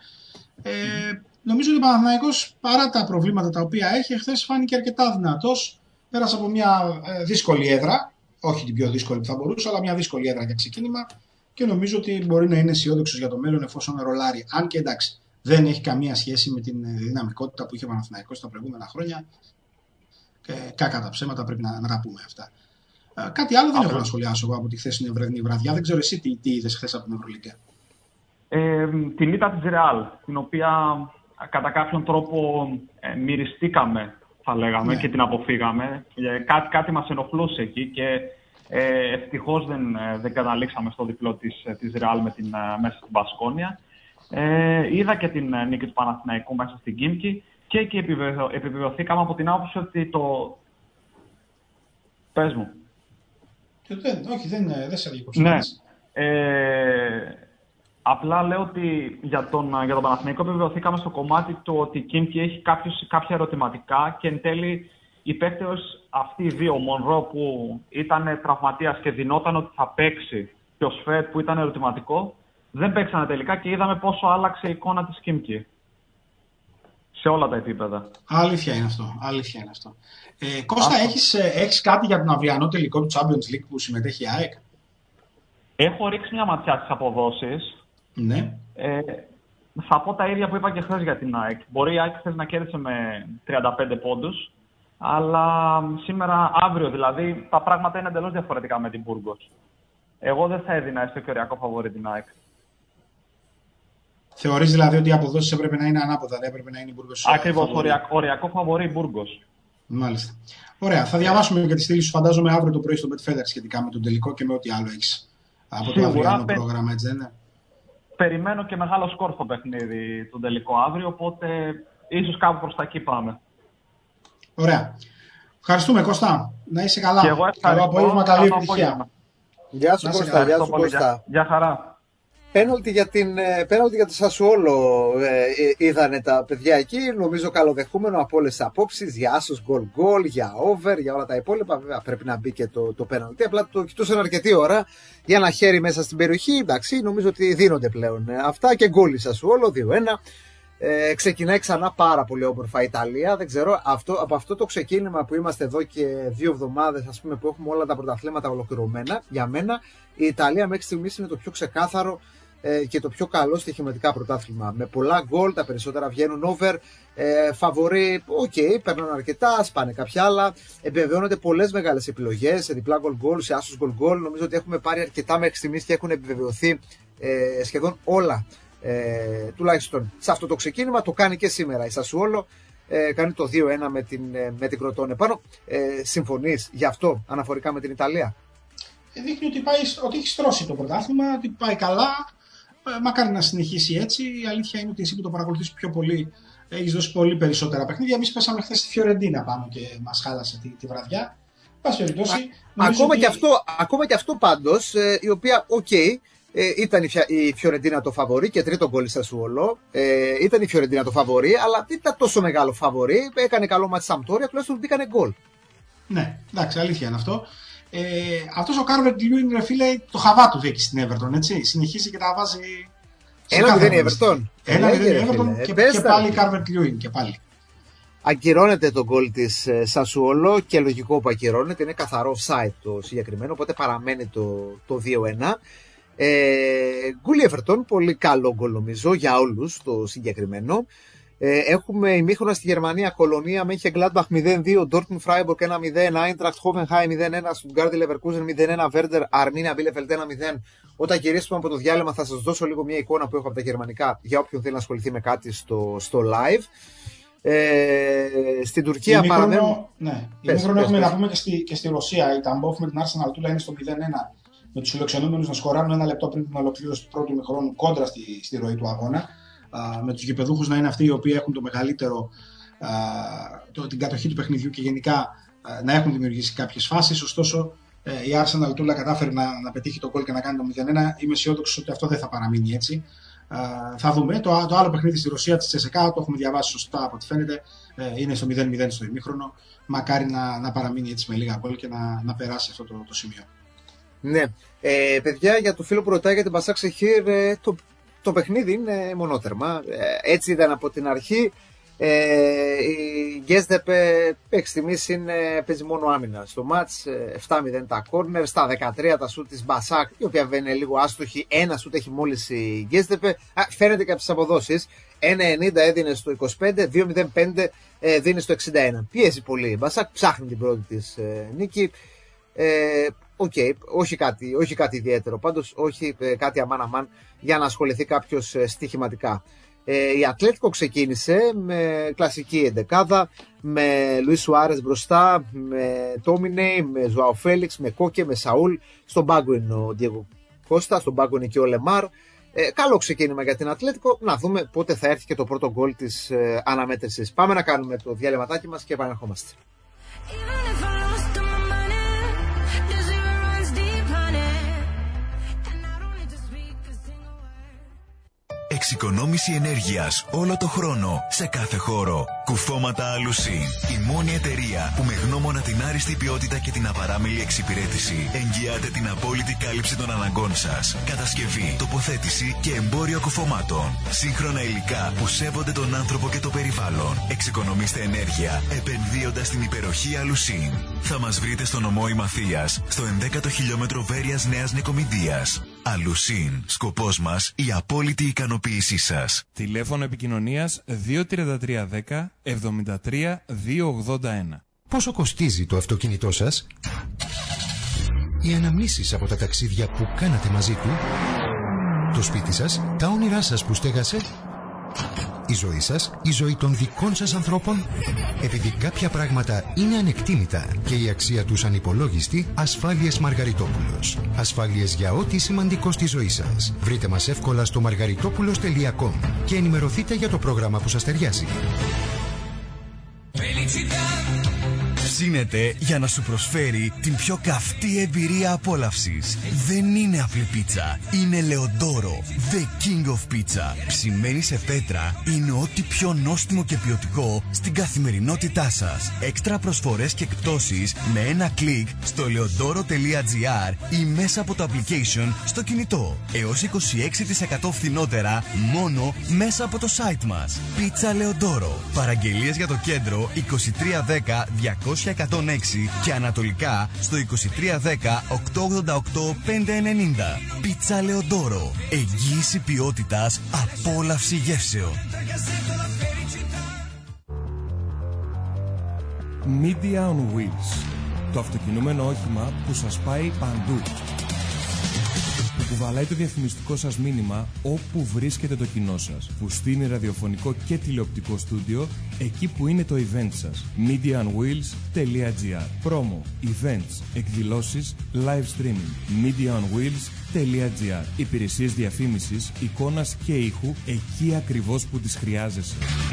Νομίζω ότι ο Παναθηναϊκός, παρά τα προβλήματα τα οποία έχει, χθες φάνηκε αρκετά δυνατός. Πέρασε από μια δύσκολη έδρα, όχι την πιο δύσκολη που θα μπορούσε, αλλά μια δύσκολη έδρα για ξεκίνημα, και νομίζω ότι μπορεί να είναι αισιόδοξος για το μέλλον εφόσον ρολάρει. Αν και εντάξει, δεν έχει καμία σχέση με την δυναμικότητα που είχε ο Παναθηναϊκός τα προηγούμενα χρόνια. Και κακά τα ψέματα, πρέπει να τα πούμε αυτά. Κάτι άλλο δεν έχω να σχολιάσω εγώ από τη χθεσινή βραδινή βραδιά. Δεν ξέρω εσύ τι είδες χθες από την Ευρωλίγκα. Την ήττα της Ρεάλ, την οποία κατά κάποιον τρόπο μυριστήκαμε, θα λέγαμε, και την αποφύγαμε. Κάτι μας ενοχλούσε εκεί και ευτυχώς δεν καταλήξαμε στο διπλό της Ρεάλ μέσα στην Μπασκόνια. Είδα και την νίκη του Παναθηναϊκού μέσα στην Κίμκι και εκεί επιβεβαιωθήκαμε από την άποψη ότι το... Πες μου. Όχι, δεν σε διεκόψω. Ναι. Απλά λέω ότι για τον Παναθηναϊκό επιβεβαιωθήκαμε στο κομμάτι του ότι η Κίμκι έχει κάποια ερωτηματικά και εν τέλει οι παίκτες αυτοί οι δύο, ο Μονρό που ήταν τραυματίας και δινόταν ότι θα παίξει, και ο Σφέτ που ήταν ερωτηματικό, δεν παίξανε τελικά και είδαμε πόσο άλλαξε η εικόνα της Κίμκι. Σε όλα τα επίπεδα. Αλήθεια είναι αυτό. Κώστα, έχεις κάτι για τον αυριανό τελικό του Champions League που συμμετέχει η ΑΕΚ? Έχω ρίξει μια ματιά στις αποδόσεις. Ναι. Θα πω τα ίδια που είπα και χθες για την ΑΕΚ. Μπορεί η ΑΕΚ χθες να κέρδισε με 35 πόντους, αλλά σήμερα, αύριο δηλαδή, τα πράγματα είναι εντελώς διαφορετικά με την Μπουργκος. Εγώ δεν θα έδινα έστω και οριακό φαβορί την ΑΕΚ. Θεωρείς δηλαδή ότι οι αποδόσεις έπρεπε να είναι ανάποδα, δεν έπρεπε να είναι η Μπουργκος? Ακριβώς, οριακό φαβορί η Μπουργκος. Μάλιστα. Ωραία, θα διαβάσουμε και τη στήλη σου, φαντάζομαι, αύριο το πρωί στο Betfeather σχετικά με τον τελικό και με ό,τι άλλο έχεις από το αυριανό πρόγραμμα, έτσι δεν είναι? περιμένω και μεγάλο σκορ στο παιχνίδι τον τελικό αύριο, οπότε ίσως κάπου προς τα εκεί πάμε. Ωραία. Ευχαριστούμε, Κώστα. Να είσαι καλά. Και εγώ ευχαριστώ. Καλό απόγευμα, καλή επιτυχία. Γεια σου, Κώστα. Γεια σου, Κώστα. Γεια χαρά. Πέναλτι για τη Σασουόλο είδανε τα παιδιά εκεί. Νομίζω καλοδεχούμενο από όλες τις απόψεις. Για άσος, γκολ, για over, για όλα τα υπόλοιπα. Βέβαια πρέπει να μπει και το πέναλτι. Απλά το κοιτούσαν αρκετή ώρα για ένα χέρι μέσα στην περιοχή. Εντάξει, νομίζω ότι δίνονται πλέον αυτά. Και γκολ η Σασουόλο, 2-1. Ξεκινάει ξανά πάρα πολύ όμορφα η Ιταλία. Δεν ξέρω, από αυτό το ξεκίνημα που είμαστε εδώ και 2 εβδομάδες, ας πούμε, που έχουμε όλα τα πρωταθλήματα ολοκληρωμένα, για μένα η Ιταλία μέχρι στιγμής είναι το πιο ξεκάθαρο και το πιο καλό στοιχηματικά πρωτάθλημα. Με πολλά γκολ, τα περισσότερα βγαίνουν over. Φαβορί, παίρνουν αρκετά, σπάνε κάποια άλλα. Επιβεβαιώνονται πολλές μεγάλες επιλογές σε διπλά γκολ, σε άσους γκολ. Νομίζω ότι έχουμε πάρει αρκετά μέχρι στιγμής και έχουν επιβεβαιωθεί σχεδόν όλα. Τουλάχιστον σε αυτό το ξεκίνημα. Το κάνει και σήμερα η Σασουόλο. Κάνει το 2-1 με την Κροτόνε. Πάνω, συμφωνείς γι' αυτό αναφορικά με την Ιταλία? Δείχνει ότι έχει στρώσει το πρωτάθλημα, ότι πάει καλά. Μακάρι να συνεχίσει έτσι. Η αλήθεια είναι ότι εσύ που το παρακολουθείς πιο πολύ έχεις δώσει πολύ περισσότερα παιχνίδια. Εμείς πέσαμε χθες στη Φιωρεντίνα πάνω και μας χάλασε τη βραδιά. Ακόμα και αυτό πάντως, η οποία ήταν η Φιωρεντίνα το φαβορί και τρίτο γκολ στα Σασουόλο. Ήταν η Φιωρεντίνα το φαβορί, αλλά δεν ήταν τόσο μεγάλο φαβορί. Έκανε καλό μάτι Σαμπτόρια, τουλάχιστον μπήκανε γκολ. Ναι, εντάξει, αλήθεια είναι αυτό. Αυτός ο Κάρβερτ Λιούιν, ρε φίλε, το χαβά του έχει στην Everton, έτσι. Συνεχίζει και τα βάζει. 1-0 η Everton. 1-0 η Everton και πάλι Κάρβερτ Λιούιν και πάλι. Ακυρώνεται το γκολ της Σασουόλο και λογικό που ακυρώνεται, είναι καθαρό offside το συγκεκριμένο, οπότε παραμένει το 2-1. Γκουλ Everton, πολύ καλό γκολ νομίζω για όλους το συγκεκριμένο. Έχουμε ημίχρονα στη Γερμανία, Κολονία, Μönchengladbach 0-2, Dortmund Freiburg 1-0, Eintracht Hoffenheim 0-1, Stuttgart Leverkusen 0-1, Werder Arminia Bielefeld 1-0. Όταν γυρίσουμε από το διάλειμμα θα σας δώσω λίγο μια εικόνα που έχω από τα γερμανικά για όποιον θέλει να ασχοληθεί με κάτι στο live. Στην Τουρκία παραμένουμε. Ναι, ημίχρονα έχουμε να πούμε και στη Ρωσία. Η Ταμπόφ με την Arsenal Τούλα είναι στο 0-1. Με τους φιλοξενούμενους να σκοράρουν 1 λεπτό πριν την ολοκλήρωση του πρώτου ημιχρόνου κόντρα στη ροή του αγώνα. Με τους γηπεδούχους να είναι αυτοί οι οποίοι έχουν το μεγαλύτερο, την κατοχή του παιχνιδιού και γενικά να έχουν δημιουργήσει κάποιες φάσεις. Ωστόσο, η Arsenal Τούλα κατάφερε να πετύχει το γκολ και να κάνει το 0-1. Είμαι αισιόδοξος ότι αυτό δεν θα παραμείνει έτσι. Θα δούμε. Το άλλο παιχνίδι στη Ρωσία της CSKA, το έχουμε διαβάσει σωστά από ό,τι φαίνεται, είναι στο 0-0 στο ημίχρονο. Μακάρι να παραμείνει έτσι με λίγα γκολ και να περάσει αυτό το σημείο. Ναι. Παιδιά, για το φίλο που ρωτάει για την Μπασάκ Σεχίρ, το παιχνίδι είναι μονότερμα. Έτσι ήταν από την αρχή. Η Γκέσδεπε μέχρι στιγμής παίζει μόνο άμυνα στο μάτς. 7-0 τα κόρνερ, στα 13 τα σούτ της Μπασάκ, η οποία βέβαια είναι λίγο άστοχη. Ένα σούτ έχει μόλις η Γκέσδεπε. Φαίνεται και από τις αποδόσεις. 1-90 έδινε στο 25, 2-0-5 δίνει στο 61. Πιέζει πολύ η Μπασάκ, ψάχνει την πρώτη της νίκη. Όχι κάτι ιδιαίτερο, πάντως όχι κάτι αμάν για να ασχοληθεί κάποιος στοιχηματικά. Η Ατλέτικο ξεκίνησε με κλασική εντεκάδα, με Λουίς Σουάρες μπροστά, με Τόμινεϊ, με Ζωάο Φέλιξ, με Κόκε, με Σαούλ. Στον πάγκο είναι ο Διέγκο Κώστα, στον πάγκο είναι και ο Λεμάρ. Καλό ξεκίνημα για την Ατλέτικο. Να δούμε πότε θα έρθει και το πρώτο γκολ της αναμέτρησης. Πάμε να κάνουμε το διαλυματάκι μας και επανερχόμαστε. Εξοικονόμηση ενέργειας όλο το χρόνο, σε κάθε χώρο. Κουφώματα Alusin. Η μόνη εταιρεία που με γνώμονα την άριστη ποιότητα και την απαράμιλη εξυπηρέτηση εγγυάται την απόλυτη κάλυψη των αναγκών σας. Κατασκευή, τοποθέτηση και εμπόριο κουφωμάτων. Σύγχρονα υλικά που σέβονται τον άνθρωπο και το περιβάλλον. Εξοικονομήστε ενέργεια επενδύοντας στην υπεροχή Alusin. Θα μας βρείτε στο νομό Ημαθίας, στο 11ο χιλιόμετρο Βέρειας Νέας Νικομιδίας. Alusin. Σκοπός μας η απόλυτη ικανοποίησή σας. Τηλέφωνο επικοινωνίας 23310 73 281. Πόσο κοστίζει το αυτοκίνητό σας? Οι αναμνήσεις από τα ταξίδια που κάνατε μαζί του? Το σπίτι σας? Τα όνειρά σας που στέγασε? Η ζωή σας, η ζωή των δικών σας ανθρώπων. Επειδή κάποια πράγματα είναι ανεκτήμητα και η αξία τους ανυπολόγιστη, Ασφάλειες Μαργαριτόπουλος. Ασφάλειες για ό,τι σημαντικό στη ζωή σας. Βρείτε μας εύκολα στο margaritopoulos.com και ενημερωθείτε για το πρόγραμμα που σας ταιριάζει. Ψήνεται για να σου προσφέρει την πιο καυτή εμπειρία απόλαυσης. Δεν είναι απλή πίτσα, είναι Λεοντόρο, the king of pizza. Ψημένη σε πέτρα, είναι ό,τι πιο νόστιμο και ποιοτικό στην καθημερινότητά σας. Έξτρα προσφορές και εκπτώσεις με ένα κλικ στο leodoro.gr ή μέσα από το application στο κινητό. Έως 26% φθηνότερα μόνο μέσα από το site μας. Πίτσα Λεοντόρο. Παραγγελίες για το κέντρο 2310 200 106 και ανατολικά στο 2310 888 590. Πίτσα Λεοντόρο. Εγγύηση ποιότητας, απόλαυση γεύσεων. Media on Wheels. Το αυτοκινούμενο όχημα που σας πάει παντού. Που κουβαλάει το διαφημιστικό σας μήνυμα όπου βρίσκεται το κοινό σας. Που στείνει ραδιοφωνικό και τηλεοπτικό στούντιο εκεί που είναι το event σας. MediaOnWheels.gr. Promo, events, εκδηλώσεις, live streaming. MediaOnWheels.gr. Υπηρεσίες διαφήμισης, εικόνας και ήχου εκεί ακριβώς που τις χρειάζεσαι.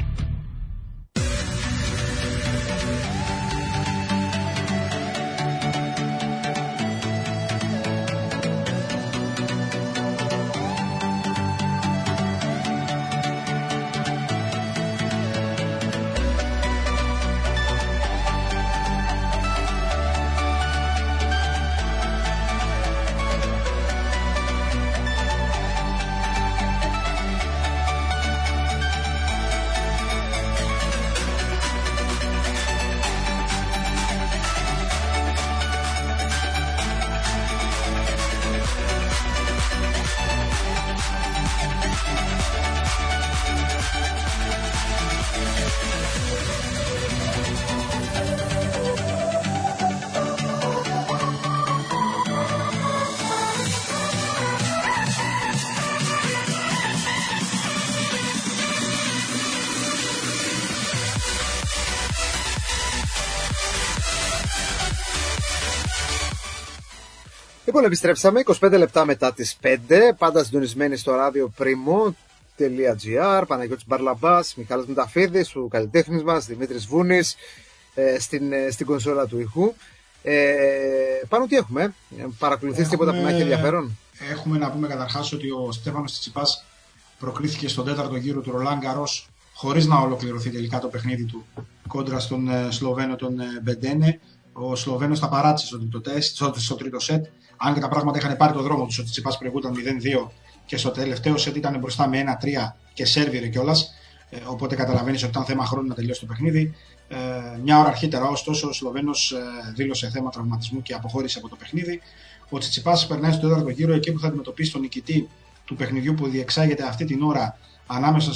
Λοιπόν, επιστρέψαμε 25 λεπτά μετά τις 5, πάντα συντονισμένοι στο ράδιο primo.gr, Παναγιώτης Μπαρλαμπάς, Μιχάλης Μηταφίδης, ο καλλιτέχνης μας, Δημήτρης Βούνης, στην κονσόλα του ήχου. Πάνω τι έχουμε, παρακολουθείς τίποτα που να έχει ενδιαφέρον? Έχουμε να πούμε καταρχάς ότι ο Στέφανος Τσιτσιπάς προκρίθηκε στον 4ο γύρο του Ρολάν Γκαρός χωρίς να ολοκληρωθεί τελικά το παιχνίδι του κόντρα στον Σλοβαίνο τον Μπεντένε. Ο Σλοβαίνος τα παράτησε στο τρίτο σετ. Αν και τα πράγματα είχαν πάρει το δρόμο του, ο Τσιτσιπάς προηγούταν 0-2 και στο τελευταίο σετ ήταν μπροστά με 1-3 και σέρβιρε κιόλας. Οπότε καταλαβαίνεις ότι ήταν θέμα χρόνου να τελειώσει το παιχνίδι. Μια ώρα αρχίτερα, ωστόσο, ο Σλοβαίνος δήλωσε θέμα τραυματισμού και αποχώρησε από το παιχνίδι. Ο Τσιτσιπάς περνάει στο 4ο γύρο εκεί που θα αντιμετωπίσει τον νικητή του παιχνιδιού που διεξάγεται αυτή την ώρα ανάμεσα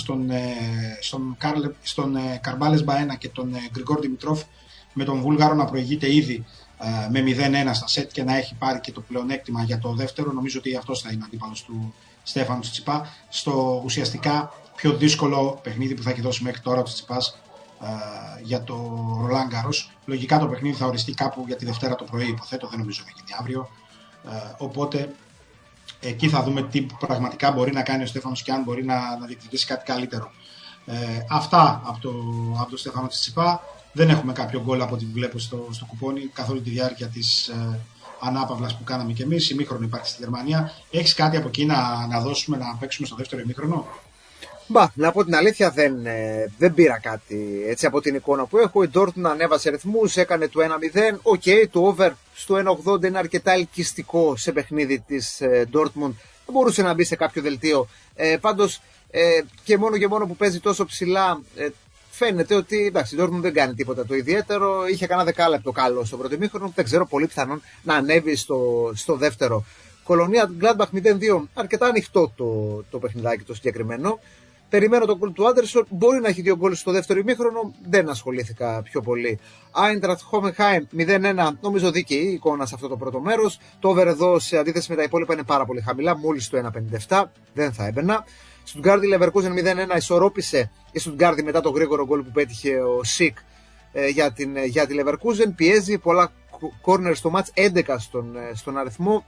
στον Καρμπάλες Μπαένα και τον Γκριγκόρ Δημητρόφ, με τον Βούλγαρο να προηγείται ήδη με 0-1 στα σετ και να έχει πάρει και το πλεονέκτημα για το δεύτερο. Νομίζω ότι αυτός θα είναι αντίπαλος του Στέφανου Τσιτσιπά στο ουσιαστικά πιο δύσκολο παιχνίδι που θα έχει δώσει μέχρι τώρα ο Τσιτσιπάς για το Ρολάν Γκαρός. Λογικά το παιχνίδι θα οριστεί κάπου για τη Δευτέρα το πρωί, υποθέτω, δεν νομίζω θα γίνει αύριο. Οπότε εκεί θα δούμε τι πραγματικά μπορεί να κάνει ο Στέφανος και αν μπορεί να διεκδικήσει κάτι καλύτερο. Αυτά από το Στέφανο Τσιτσιπά. Δεν έχουμε κάποιο γκολ από ό,τι βλέπω στο κουπόνι καθ' όλη τη διάρκεια της ανάπαυλας που κάναμε κι εμείς. Ημίχρονο υπάρχει στη Γερμανία. Έχεις κάτι από εκεί να δώσουμε, να παίξουμε στο δεύτερο ημίχρονο? Να πω την αλήθεια, δεν πήρα κάτι έτσι από την εικόνα που έχω. Η Dortmund ανέβασε ρυθμούς, έκανε το 1-0. Οκ, το over στο 1-80 είναι αρκετά ελκυστικό σε παιχνίδι της Dortmund. Δεν μπορούσε να μπει σε κάποιο δελτίο. Πάντως και μόνο που παίζει τόσο ψηλά, φαίνεται ότι εντάξει, η Dortmund δεν κάνει τίποτα το ιδιαίτερο. Είχε κανένα δεκάλεπτο καλό στο πρώτο ημίχρονο. Δεν ξέρω, πολύ πιθανόν να ανέβει στο δεύτερο. Κολονία Gladbach 0-2. Αρκετά ανοιχτό το παιχνιδάκι το συγκεκριμένο. Περιμένω το γκολ του Άντερσον. Μπορεί να έχει 2 γκολ στο δεύτερο ημίχρονο. Δεν ασχολήθηκα πιο πολύ. Άιντραχτ Χόφενχάιμ 0-1. Νομίζω δίκαιη η εικόνα σε αυτό το πρώτο μέρος. Το over εδώ σε αντίθεση με τα υπόλοιπα είναι πάρα πολύ χαμηλά. Μόλις το 1,57. Δεν θα έμπαινα. Στουτγκάρδι Λεβερκούζεν 0-1. Ισορρόπησε η Στουτγκάρδι μετά το γρήγορο γκολ που πέτυχε ο Σικ για τη Λεβερκούζεν. Πιέζει πολλά κόρνερ στο μάτς, 11 στον αριθμό.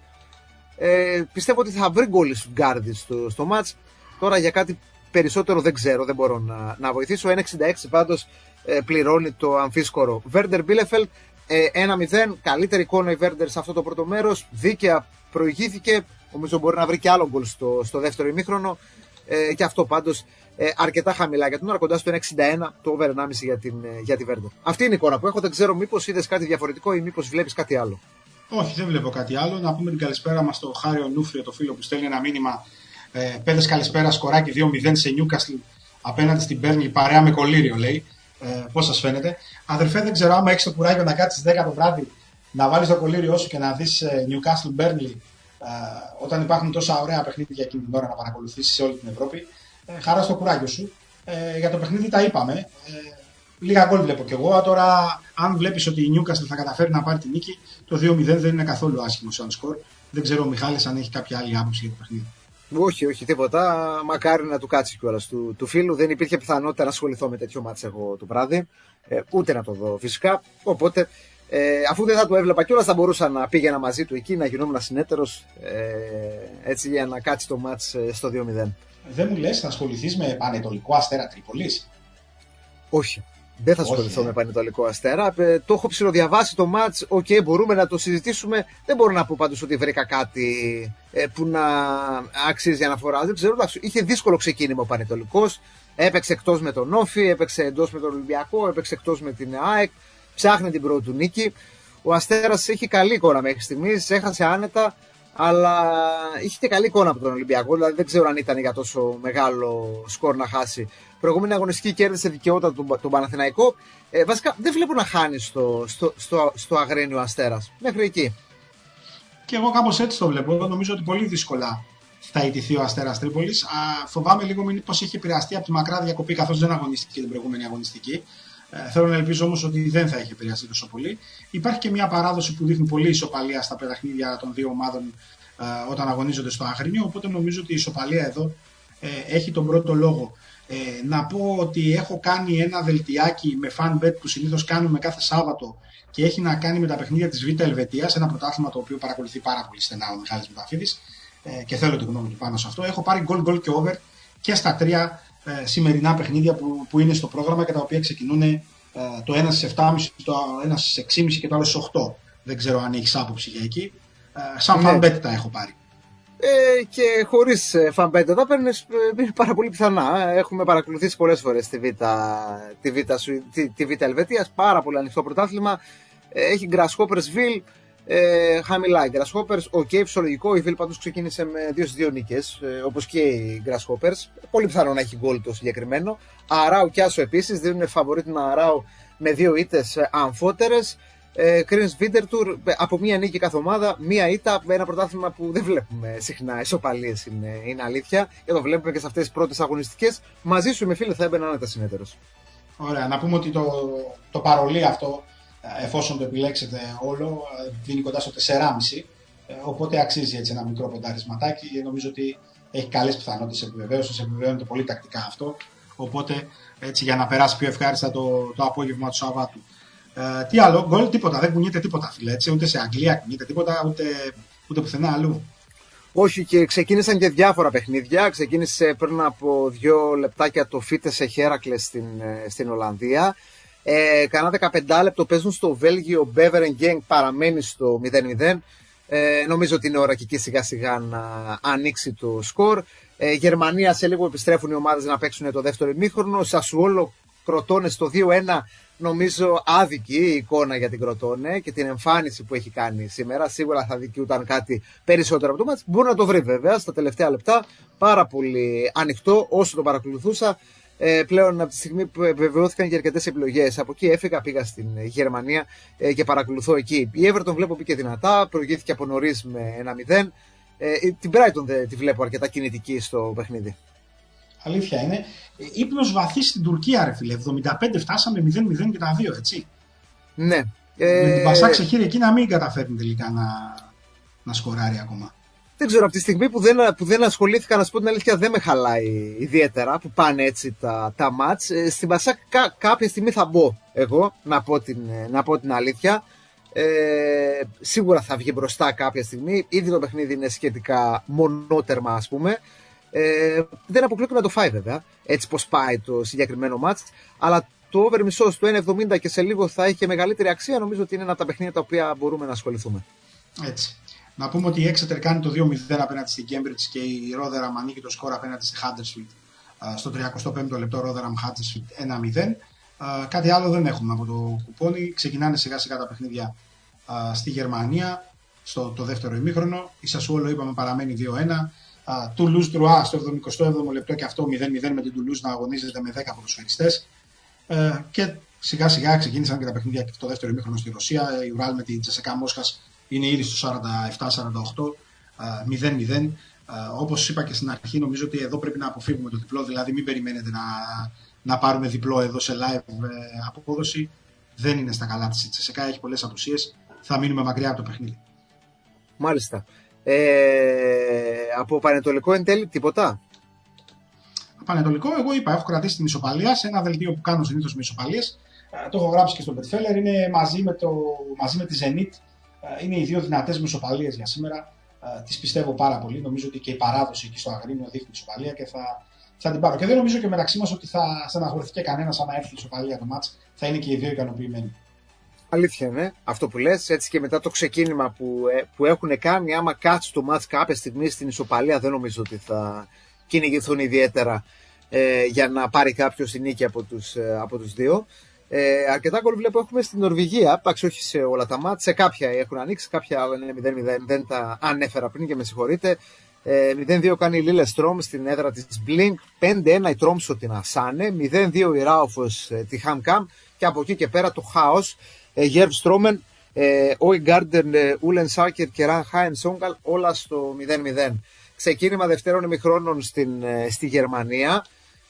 Πιστεύω ότι θα βρει γκολ η Στουτγκάρδι στο μάτς. Τώρα για κάτι περισσότερο δεν ξέρω, δεν μπορώ να βοηθήσω. 1,66 πάντως πληρώνει το αμφίσκορο. Βέρντερ Μπίλεφελντ 1-0. Καλύτερη εικόνα η Βέρντερ σε αυτό το πρώτο μέρος. Δίκαια προηγήθηκε. Νομίζω μπορεί να βρει και άλλο γκολ στο δεύτερο ημίχρονο. Και αυτό πάντως αρκετά χαμηλά για την ώρα, κοντά στο 1,61 το over 1,5 για τη Βέρντερ. Αυτή είναι η εικόνα που έχω. Δεν ξέρω μήπως είδες κάτι διαφορετικό ή μήπως βλέπεις κάτι άλλο. Όχι, δεν βλέπω κάτι άλλο. Να πούμε την καλησπέρα μας στο Χάριο Νούφριο, το φίλο που στέλνει ένα μήνυμα. Πέδες καλησπέρα, σκοράκι 2-0 σε Νιούκασλ απέναντι στην Μπέρνλι, παρέα με κολλήριο, λέει. Πώς σας φαίνεται? Αδερφέ, δεν ξέρω άμα έχεις το κουράγιο να κάτσεις 10 το βράδυ, να βάλεις το κολλήριό σου και να δεις Νιούκασλ Μπέρνλι, όταν υπάρχουν τόσα ωραία παιχνίδια για εκείνη την ώρα να παρακολουθήσεις σε όλη την Ευρώπη. Χαρά στο κουράγιο σου. Για το παιχνίδι τα είπαμε. Λίγα γκολ βλέπω κι εγώ. Τώρα, αν βλέπεις ότι η Νιούκασλ θα καταφέρει να πάρει τη νίκη, το 2-0 δεν είναι καθόλου άσχημο σαν σκορ. Δεν ξέρω ο Μιχάλης αν έχει κάποια άλλη άποψη για το παιχνίδι. Όχι, τίποτα. Μακάρι να του κάτσει κιόλας του φίλου. Δεν υπήρχε πιθανότητα να ασχοληθώ με τέτοιο μάτς εγώ το βράδυ. Ούτε να το δω φυσικά. Οπότε, αφού δεν θα το έβλεπα κιόλας, θα μπορούσα να πήγαινα μαζί του εκεί, να γινόμουν συνέτερος, έτσι για να κάτσει το μάτς στο 2-0. Δεν μου λες να ασχοληθείς με Πανετολικό Αστέρα Τρίπολης? Όχι. Δεν θα ασχοληθώ με Πανετολικό Αστέρα. Το έχω ψιλοδιαβάσει το μάτς. Οκ, μπορούμε να το συζητήσουμε. Δεν μπορώ να πω πάντως ότι βρήκα κάτι που να αξίζει αναφορά. Δεν ξέρω. Είχε δύσκολο ξεκίνημα ο Πανετολικός. Έπαιξε εκτός με τον Όφι, έπαιξε εντός με τον Ολυμπιακό, έπαιξε εκτός με την ΑΕΚ. Ψάχνει την πρώτη του νίκη. Ο Αστέρας έχει καλή εικόνα μέχρι στιγμής. Έχασε άνετα, αλλά είχε και καλή εικόνα από τον Ολυμπιακό. Δηλαδή δεν ξέρω αν ήταν για τόσο μεγάλο σκορ να χάσει. Προηγούμενη αγωνιστική κέρδισε δικαιώτα τον Παναθηναϊκό. Βασικά δεν βλέπω να χάνει στο Αγρίνιο Αστέρας. Μέχρι εκεί. Και εγώ κάπως έτσι το βλέπω. Νομίζω ότι πολύ δύσκολα θα ιτηθεί ο Αστέρας Τρίπολης. Φοβάμαι λίγο μήπως έχει επηρεαστεί από τη μακρά διακοπή, καθώς δεν αγωνίστηκε την προηγούμενη αγωνιστική. Θέλω να ελπίζω όμως ότι δεν θα έχει επηρεαστεί τόσο πολύ. Υπάρχει και μια παράδοση που δείχνει πολύ ισοπαλία στα παιχνίδια των δύο ομάδων όταν αγωνίζονται στο Αγρίνιο. Οπότε νομίζω ότι η ισοπαλία εδώ έχει τον πρώτο λόγο. Να πω ότι έχω κάνει ένα δελτιάκι με FanBet που συνήθως κάνουμε κάθε Σάββατο και έχει να κάνει με τα παιχνίδια της Β' Ελβετίας, ένα πρωτάθλημα το οποίο παρακολουθεί πάρα πολύ στενά ο Μιχάλης Μεταφίδης και θέλω τη γνώμη του πάνω σε αυτό. Έχω πάρει goal και over και στα 3 σημερινά παιχνίδια που είναι στο πρόγραμμα και τα οποία ξεκινούν το ένα στις 7.30, το ένα στις 6.30 και το άλλο στις 8. Δεν ξέρω αν έχεις άποψη για εκεί. Σαν FanBet τα έχω πάρει. Και χωρίς FanBet εδώ παίρνεις πάρα πολύ πιθανά. Έχουμε παρακολουθήσει πολλές φορές τη Β' Ελβετίας. Πάρα πολύ ανοιχτό πρωτάθλημα. Έχει Grasshoppers Ville. Χαμηλά οι Grasshoppers. Φυσιολογικό. Η Ville πάντως ξεκίνησε με 2-2 νίκες, όπως και οι Grasshoppers. Πολύ πιθανό να έχει γκολ το συγκεκριμένο. Αράου και Άσο επίσης δίνουν φαβορί την Αράου με 2 ήττες αμφότερες. Κρίνς Βίντερτουρ από μία νίκη κάθε ομάδα, μία ήττα, ένα πρωτάθλημα που δεν βλέπουμε συχνά. Ισοπαλίες είναι αλήθεια. Και το βλέπουμε και σε αυτές τις πρώτες αγωνιστικές. Μαζί σου, με φίλε, θα έμπαινα άνετα συνέτερος. Ωραία, να πούμε ότι το παρολί αυτό, εφόσον το επιλέξετε όλο, δίνει κοντά στο 4,5. Οπότε αξίζει έτσι ένα μικρό πονταρισματάκι. Νομίζω ότι έχει καλές πιθανότητες επιβεβαίωσης. Επιβεβαιώνεται πολύ τακτικά αυτό. Οπότε έτσι για να περάσει πιο ευχάριστα το απόγευμα του Σαββάτου. Τι άλλο, γκολ, τίποτα, δεν κουνιέται τίποτα, φίλε, έτσι, ούτε σε Αγγλία κουνιέται τίποτα, ούτε πουθενά αλλού. Όχι, και ξεκίνησαν και διάφορα παιχνίδια. Ξεκίνησε πριν από 2 λεπτάκια το Φίτεσε Χέρακλες στην Ολλανδία. Κανά 15 λεπτό παίζουν στο Βέλγιο, Μπέβερεν Γκένγκ παραμένει στο 0-0. Νομίζω ότι είναι ώρα και εκεί σιγά σιγά να ανοίξει το σκορ. Γερμανία, σε λίγο επιστρέφουν οι ομάδες να παίξουν το δεύτερο ημίχρονο. Σασουόλο Κροτώνε στο 2-1. Νομίζω άδικη η εικόνα για την Κροτώνε και την εμφάνιση που έχει κάνει σήμερα. Σίγουρα θα δικαιούταν κάτι περισσότερο από το μάτς. Μπορεί να το βρει βέβαια στα τελευταία λεπτά. Πάρα πολύ ανοιχτό όσο το παρακολουθούσα. Πλέον από τη στιγμή που βεβαιώθηκαν και αρκετές επιλογές. Από εκεί έφυγα, πήγα στην Γερμανία και παρακολουθώ εκεί. Η Everton βλέπω πήγε δυνατά, προηγήθηκε από νωρίς με 1-0. Την Brighton δεν τη βλέπω αρκετά κινητική στο παιχνίδι. Αλήθεια είναι. Ύπνος βαθύ στην Τουρκία, ρε φίλε. 75 φτάσαμε 0-0 και τα 2, έτσι. Ναι. Με την Πασάκ ξεχείρει εκεί να μην καταφέρνει τελικά να σκοράρει ακόμα. Δεν ξέρω, από τη στιγμή που δεν ασχολήθηκα, να σου πω την αλήθεια, δεν με χαλάει ιδιαίτερα που πάνε έτσι τα μάτς. Στην Πασάκ κάποια στιγμή θα μπω εγώ, να πω την αλήθεια. Σίγουρα θα βγει μπροστά κάποια στιγμή. Ήδη το παιχνίδι είναι σχετικά μονότερμα, ας πούμε. Δεν αποκλείω να το φάει βέβαια, έτσι πως πάει το συγκεκριμένο μάτς. Αλλά το over μισό στο 1,70 και σε λίγο θα έχει μεγαλύτερη αξία. Νομίζω ότι είναι ένα από τα παιχνίδια τα οποία μπορούμε να ασχοληθούμε. Έτσι. Να πούμε ότι η Exeter κάνει το 2-0 απέναντι στην Cambridge και η Rotherham ανήκει το σκορ απέναντι στη Huddersfield. Στο 35ο λεπτό Rotherham Huddersfield 1-0. Κάτι άλλο δεν έχουμε από το κουπόνι. Ξεκινάνε σιγά σιγά τα παιχνίδια στη Γερμανία στο δεύτερο ημίχρονο. Η Sassuolo είπαμε παραμένει 2-1. Toulouse Troyes στο 77ο λεπτό και αυτό 0-0 με την Toulouse να αγωνίζεται με 10 ποδοσφαιριστές. Και σιγά σιγά ξεκίνησαν και τα παιχνίδια και το δεύτερο ημίχρονο στη Ρωσία. Η Ural με την Τσεσεκά Μόσχας είναι ήδη στο 47-48, 0-0. Όπως είπα και στην αρχή, νομίζω ότι εδώ πρέπει να αποφύγουμε το διπλό, δηλαδή μην περιμένετε να πάρουμε διπλό εδώ σε live απόδοση. Δεν είναι στα καλά της η Τσεσεκά, έχει πολλές απουσίες, θα μείνουμε μακριά από το παιχνίδι. Μάλιστα. Από Πανετολικό εν τέλει τίποτα? Πανετολικό, εγώ είπα, έχω κρατήσει την ισοπαλία σε ένα δελτίο που κάνω συνήθως με ισοπαλίες. Το έχω γράψει και στο Betfair, είναι μαζί με τη Zenit. Είναι οι δύο δυνατές με ισοπαλίες για σήμερα. Τις πιστεύω πάρα πολύ. Νομίζω ότι και η παράδοση εκεί στο Αγρίνιο δείχνει ισοπαλία και θα την πάρω. Και δεν νομίζω και μεταξύ μας ότι θα στεναχωρηθεί και κανένας άμα έρθει η ισοπαλία το μάτς. Θα είναι και οι δύο ικανοποιημένοι. Αλήθεια είναι αυτό που λες. Έτσι και μετά το ξεκίνημα που έχουν κάνει, άμα κάτσει το μάτς κάποια στιγμή στην ισοπαλία, δεν νομίζω ότι θα κυνηγηθούν ιδιαίτερα για να πάρει κάποιος την νίκη από τους δύο. Αρκετά γκολ βλέπω έχουμε στην Νορβηγία. Εντάξει, όχι σε όλα τα μάτς. Σε κάποια έχουν ανοίξει, κάποια είναι 0-0. Δεν τα ανέφερα πριν και με συγχωρείτε. 0-2 κάνει η Λίλε Στρόμ στην έδρα της Blink. 5-1 η Τρόμσο την Ασάνε. 0-2 η Ράουφος τη Χαμκάμ. Και από εκεί και πέρα το χάος. Γέρβ Στρόμεν, Όι Γκάρντεν, Ούλεν Σάκερ και Ραν Χάιν Σόγκαλ. Όλα στο 0-0. Ξεκίνημα δευτέρων ημιχρόνων στη Γερμανία.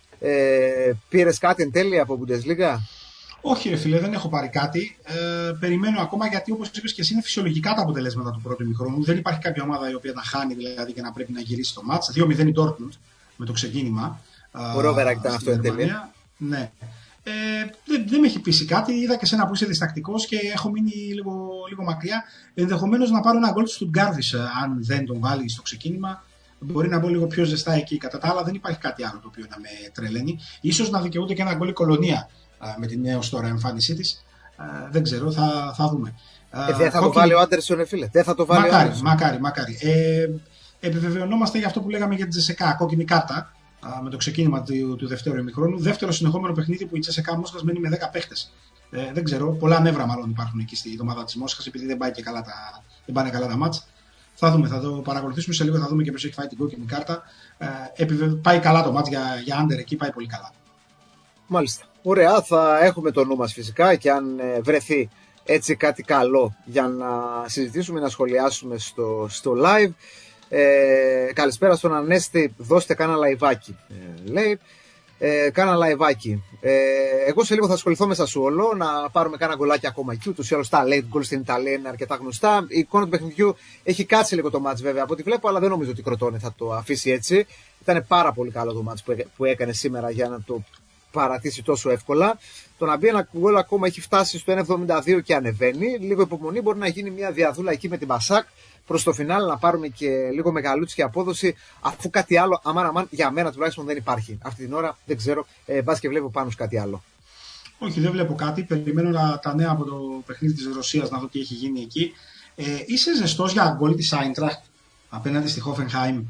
Πήρες κάτι εν τέλει από Bundesliga? Όχι ρε φίλε, δεν έχω πάρει κάτι. Περιμένω ακόμα γιατί όπως είπες και εσύ είναι φυσιολογικά τα αποτελέσματα του πρώτου ημιχρόνου. Δεν υπάρχει κάποια ομάδα η οποία τα χάνει δηλαδή και να πρέπει να γυρίσει το μάτς. 2-0 η Dortmund με το ξεκίνημα. Ωραίο βεράκι ήταν αυτό εν τέλει. Ναι. Δεν με έχει πείσει κάτι. Είδα και σένα που είσαι διστακτικός και έχω μείνει λίγο μακριά. Ενδεχομένως να πάρω ένα γκολ του Στουτγκάρδης αν δεν τον βάλει στο ξεκίνημα. Μπορεί να μπω λίγο πιο ζεστά εκεί. Κατά τα άλλα δεν υπάρχει κάτι άλλο το οποίο να με τρελαίνει. Ίσως να δικαιούται και ένα γκολ η Κολονία με την νέο τώρα εμφάνισή της. Δεν ξέρω, θα δούμε. Δεν θα το βάλει ο Άντερσον, φίλε. Δεν θα το βάλει ο Άντερσον. Μακάρι. Επιβεβαιωνόμαστε για αυτό που λέγαμε για την Τσεσεκά. Κόκκινη κάρτα με το ξεκίνημα του δεύτερου ημιχρόνου. Δεύτερο συνεχόμενο παιχνίδι που η Τσεσεκά Μόσχας μένει με 10 παίχτες. Δεν ξέρω, πολλά νεύρα μάλλον υπάρχουν εκεί στη ομάδα της Μόσχας επειδή δεν πάνε καλά τα μάτς. Θα δούμε, θα το παρακολουθήσουμε σε λίγο, θα δούμε και ποιος έχει φάει την κόκκινη κάρτα. Πάει καλά το μάτς για Άντερ εκεί, πάει πολύ καλά. Μάλιστα. Ωραία, θα έχουμε το νου μας φυσικά και αν βρεθεί έτσι κάτι καλό για να συζητήσουμε, να σχολιάσουμε στο live. Καλησπέρα στον Ανέστη, δώστε κάνα λαϊβάκι, λέει. Κάνα λαϊβάκι. Εγώ σε λίγο θα ασχοληθώ με Sassuolo, να πάρουμε κάνα γκολάκι ακόμα εκεί. Ούτως ή άλλως τα late goal στην Ιταλία είναι αρκετά γνωστά. Η εικόνα του παιχνιδιού έχει κάτσει λίγο το μάτς βέβαια από ό,τι βλέπω, αλλά δεν νομίζω ότι Κροτώνε θα το αφήσει έτσι. Ήταν πάρα πολύ καλό το μάτς που έκανε σήμερα για να το παρατήσει τόσο εύκολα. Το να μπει ένα γκολ ακόμα έχει φτάσει στο 1,72 και ανεβαίνει. Λίγο υπομονή, μπορεί να γίνει μια διαδούλα εκεί με την Πασάκ προς το φινάλ, να πάρουμε και λίγο μεγαλούτσικη απόδοση, αφού κάτι άλλο, αμάν, για μένα τουλάχιστον δεν υπάρχει. Αυτή την ώρα δεν ξέρω, μπας και βλέπω πάνω κάτι άλλο. Όχι, δεν βλέπω κάτι. Περιμένω τα νέα από το παιχνίδι της Ρωσίας να δω τι έχει γίνει εκεί. Είσαι ζεστός για γκολ της Άιντραχτ απέναντι στη Hoffenheim?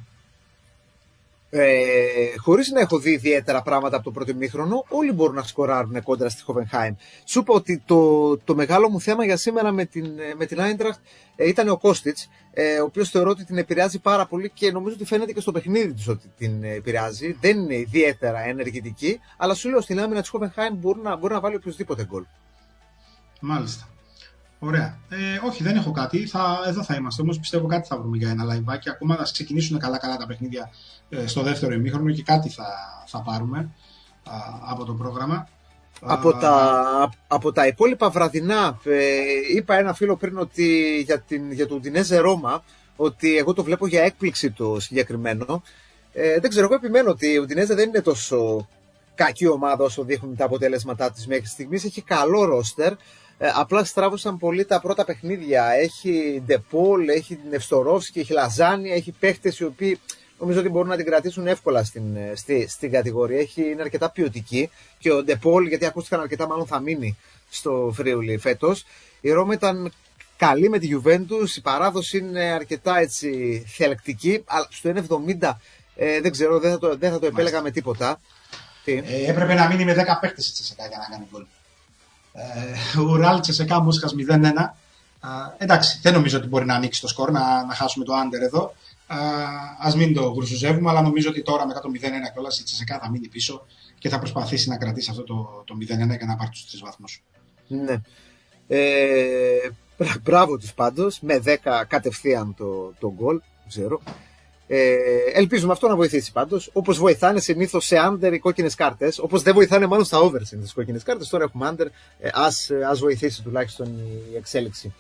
Χωρίς να έχω δει ιδιαίτερα πράγματα από το πρώτο ημίχρονο, όλοι μπορούν να σκοράρουν κόντρα στη Hoffenheim. Σου είπα ότι το μεγάλο μου θέμα για σήμερα με την Eintracht ήταν ο Κόστιτς, ο οποίος θεωρώ ότι την επηρεάζει πάρα πολύ και νομίζω ότι φαίνεται και στο παιχνίδι τους ότι την επηρεάζει. Δεν είναι ιδιαίτερα ενεργητική, αλλά σου λέω στην άμυνα της Hoffenheim μπορεί να βάλει οποιοδήποτε γκολ. Μάλιστα. Ωραία. Όχι, δεν έχω κάτι. Εδώ θα είμαστε. Όμως πιστεύω κάτι θα βρούμε για ένα λαϊβάκι. Ακόμα θα ξεκινήσουν καλά-καλά τα παιχνίδια στο δεύτερο ημίχρονο και κάτι θα πάρουμε από το πρόγραμμα. Από τα υπόλοιπα βραδινά, είπα ένα φίλο πριν ότι για το Ουντινέζε Ρώμα, ότι εγώ το βλέπω για έκπληξη το συγκεκριμένο. Δεν ξέρω, εγώ επιμένω ότι η Ουντινέζε δεν είναι τόσο κακή ομάδα όσο δείχνουν τα αποτελέσματά της μέχρι στιγμής. Έχει καλό ρόστερ. Απλά στράβωσαν πολύ τα πρώτα παιχνίδια. Έχει Ντεπόλ, έχει Νευστορόφσκι, έχει Λαζάνια, έχει παίχτες οι οποίοι νομίζω ότι μπορούν να την κρατήσουν εύκολα στην κατηγορία. Είναι αρκετά ποιοτική και ο Ντεπόλ, γιατί ακούστηκαν αρκετά, μάλλον θα μείνει στο Φρίουλι φέτος. Η Ρώμα ήταν καλή με τη Γιουβέντους, η παράδοση είναι αρκετά έτσι θελκτική, αλλά στο 1.70 δεν ξέρω, δεν θα το επέλεγα με τίποτα. Έπρεπε να μείνει με 10 παίχτες η Τσεσεκά για να κάνει γκολ. Ουράλ Τσεσεκά Μόσχας 0-1. Εντάξει, δεν νομίζω ότι μπορεί να ανοίξει το σκορ, να χάσουμε το άντερ εδώ. Ας μην το γρουσουζεύουμε, αλλά νομίζω ότι τώρα μετά το 0-1 κιόλας η Τσεσεκά θα μείνει πίσω και θα προσπαθήσει να κρατήσει αυτό το 0-1 για να πάρει τους 3 βαθμούς. Ναι. Μπράβο τους πάντως, με 10 κατευθείαν το γκολ, ξέρω. Ελπίζουμε αυτό να βοηθήσει πάντως. Όπως βοηθάνε συνήθως σε under οι κόκκινες κάρτες, όπως δεν βοηθάνε μάλλον στα over συνήθως οι κόκκινες κάρτες, τώρα έχουμε under, ας βοηθήσει τουλάχιστον η εξέλιξη.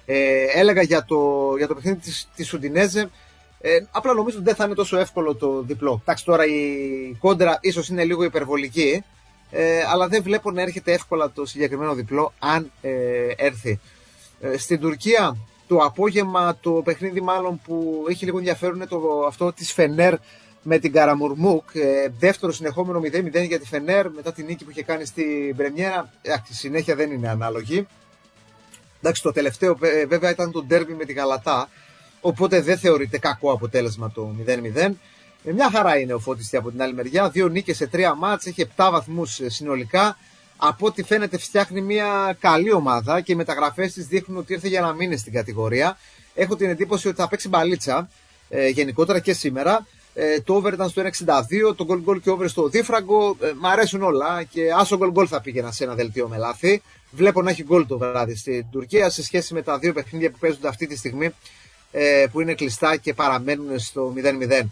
Έλεγα για το παιχνίδι της Ουντινέζε, απλά νομίζω ότι δεν θα είναι τόσο εύκολο το διπλό. Εντάξει, τώρα η κόντρα ίσως είναι λίγο υπερβολική, αλλά δεν βλέπω να έρχεται εύκολα το συγκεκριμένο διπλό, αν έρθει. Στην Τουρκία το απόγευμα, το παιχνίδι μάλλον που έχει λίγο ενδιαφέρον είναι αυτό της Φενέρ με την Καραμουρμούκ. Δεύτερο συνεχόμενο 0-0 για τη Φενέρ μετά την νίκη που είχε κάνει στην πρεμιέρα. Η συνέχεια δεν είναι ανάλογη. Εντάξει, το τελευταίο βέβαια ήταν το ντέρμπι με τη Γαλατά, οπότε δεν θεωρείται κακό αποτέλεσμα το 0-0. Μια χαρά είναι ο Φώτης από την άλλη μεριά. 2 νίκες σε 3 μάτς, έχει 7 βαθμούς συνολικά. Από ό,τι φαίνεται φτιάχνει μια καλή ομάδα και οι μεταγραφές της δείχνουν ότι ήρθε για να μείνει στην κατηγορία. Έχω την εντύπωση ότι θα παίξει μπαλίτσα γενικότερα και σήμερα. Το over ήταν στο 1.62, το goal και over στο δίφραγκο. Μ' αρέσουν όλα και άσο goal θα πήγαινα σε ένα δελτίο με λάθη. Βλέπω να έχει goal το βράδυ στην Τουρκία σε σχέση με τα 2 παιχνίδια που παίζονται αυτή τη στιγμή που είναι κλειστά και παραμένουν στο 0-0.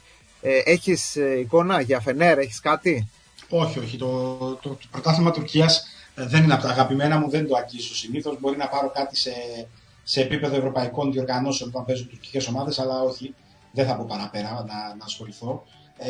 Έχεις εικόνα για Φενέρ, έχεις κάτι? Όχι. Το πρωτάθλημα Τουρκίας δεν είναι από τα αγαπημένα μου, δεν το αγγίζω συνήθως. Μπορεί να πάρω κάτι σε επίπεδο ευρωπαϊκών διοργανώσεων όταν παίζουν τουρκικές ομάδες, αλλά όχι, δεν θα πω παραπέρα να ασχοληθώ.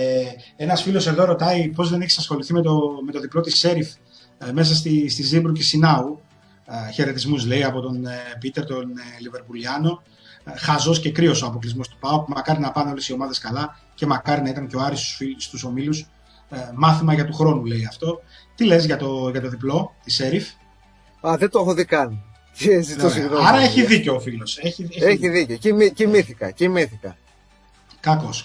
Ένας φίλος εδώ ρωτάει πώς δεν έχεις ασχοληθεί με το διπλό της Σέριφ μέσα στη Ζήμπρου Σινάου. Χαιρετισμούς λέει από τον Πίτερ, τον Λιβερπουλιάνο. Χαζός και κρύος ο αποκλεισμός του ΠΑΟΚ. Μακάρι να πάνε όλες οι ομάδες καλά και μακάρι να ήταν και ο Άρης στους ομίλους. Μάθημα για του χρόνου λέει αυτό. Τι λες για το διπλό της Σέριφ? Δεν το έχω δει καν. Άρα έχει δίκιο ο φίλος. Έχει δίκιο. Κοιμήθηκα. Κακός.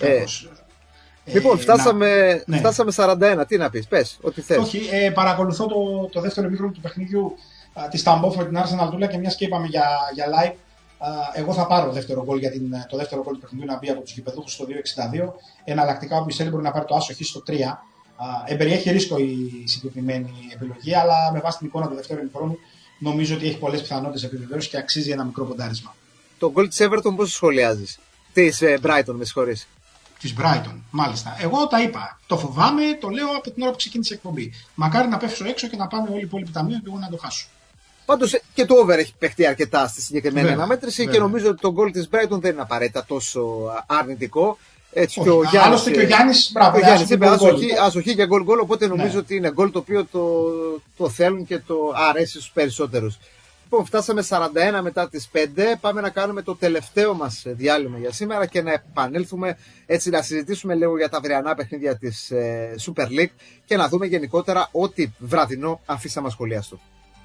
Λοιπόν, φτάσαμε 41. Τι να πεις, πες, ό,τι θες. Όχι, παρακολουθώ το δεύτερο ημίχρονο του παιχνιδιού της Ταμπόφ με την Arsenal Τούλα και μιας και είπαμε για live, εγώ θα πάρω δεύτερο γκολ για το δεύτερο γκολ του παιχνιδιού να μπει από τους γηπεδούχους στο 2.62. Εναλλακτικά ο Μπισέλη μπορεί να πάρει το άσο χ στο 3. Εμπεριέχει ρίσκο η συγκεκριμένη επιλογή, αλλά με βάση την εικόνα του δεύτερου ημιχρόνου νομίζω ότι έχει πολλές πιθανότητες επιβεβαίωσης και αξίζει ένα μικρό ποντάρισμα. Το γκολ της Everton πώς σχολιάζεις? Της Brighton, με συγχωρείς. Της Brighton, μάλιστα. Εγώ τα είπα. Το φοβάμαι, το λέω από την ώρα που ξεκίνησε η εκπομπή. Μακάρι να πέφτω έξω και να πάνε όλοι οι υπόλοιποι ταμείο και εγώ να το χάσω. Πάντως και το over έχει παιχτεί αρκετά στη συγκεκριμένη αναμέτρηση και νομίζω ότι το γκολ της Brighton δεν είναι απαραίτητα τόσο αρνητικό. Έτσι, και ο Γιάννης, άλλωστε και ο Γιάννης, μπράβο, είπε άσοχη και γκολ, οπότε νομίζω ότι είναι γκολ το οποίο το θέλουν και το αρέσει στους περισσότερους. Λοιπόν, φτάσαμε 41 μετά τις 5, πάμε να κάνουμε το τελευταίο μας διάλειμμα για σήμερα και να επανέλθουμε έτσι να συζητήσουμε λίγο για τα αυριανά παιχνίδια της Super League και να δούμε γενικότερα ό,τι βραδινό αφήσαμε ασχολιαστό.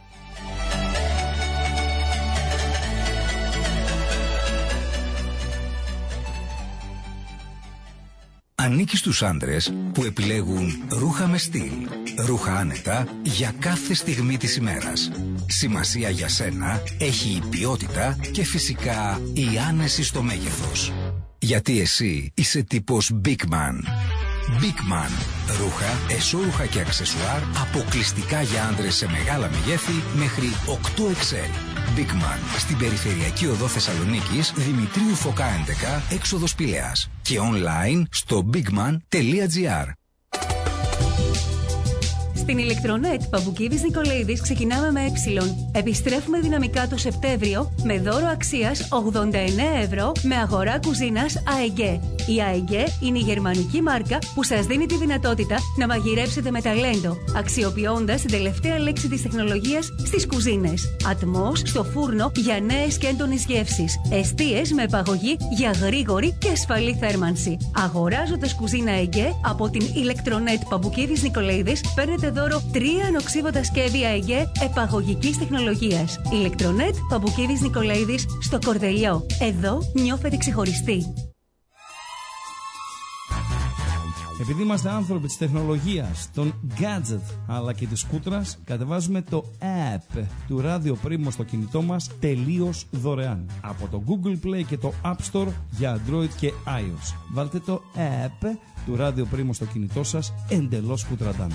Ανήκει στους άντρες που επιλέγουν ρούχα με στυλ, ρούχα άνετα για κάθε στιγμή της ημέρας. Σημασία για σένα έχει η ποιότητα και φυσικά η άνεση στο μέγεθος. Γιατί εσύ είσαι τύπος Big Man. Big Man. Ρούχα, εσώρουχα και αξεσουάρ αποκλειστικά για άντρες σε μεγάλα μεγέθη μέχρι 8XL. Bigman στην περιφερειακή οδό Θεσσαλονίκης, Δημητρίου Φωκά 11, έξοδος Πηλαίας. Και online στο bigman.gr. Στην Ηλεκτρονέτ Παπουκίδης Νικολαίδης ξεκινάμε με επιστρέφουμε δυναμικά το Σεπτέμβριο με δώρο αξίας 89 ευρώ με αγορά κουζίνας AEG. Η AEG είναι η γερμανική μάρκα που σας δίνει τη δυνατότητα να μαγειρέψετε με ταλέντο, αξιοποιώντας την τελευταία λέξη της τεχνολογίας στις κουζίνες. Ατμός στο φούρνο για νέες και έντονες γεύσεις. Εστίες με επαγωγή για γρήγορη και ασφαλή θέρμανση. Αγοράζοντας κουζίνα AEG από την Ηλεκτρονέτ Παπουκίδης Νικολαίδης, παίρνετε δώρο 3 ανοξίβοντα σκεύη AEG επαγωγικής τεχνολογίας. Ηλεκτρονέτ Παπουκίδης Νικολαίδης στο Κορδελιό. Εδώ νιώθετε ξεχωριστοί. Επειδή είμαστε άνθρωποι της τεχνολογίας, των gadget αλλά και της σκούτρας, κατεβάζουμε το app του Radio Primo στο κινητό μας τελείως δωρεάν. Από το Google Play και το App Store για Android και iOS. Βάλτε το app του Radio Primo στο κινητό σας εντελώς κουτραντάν.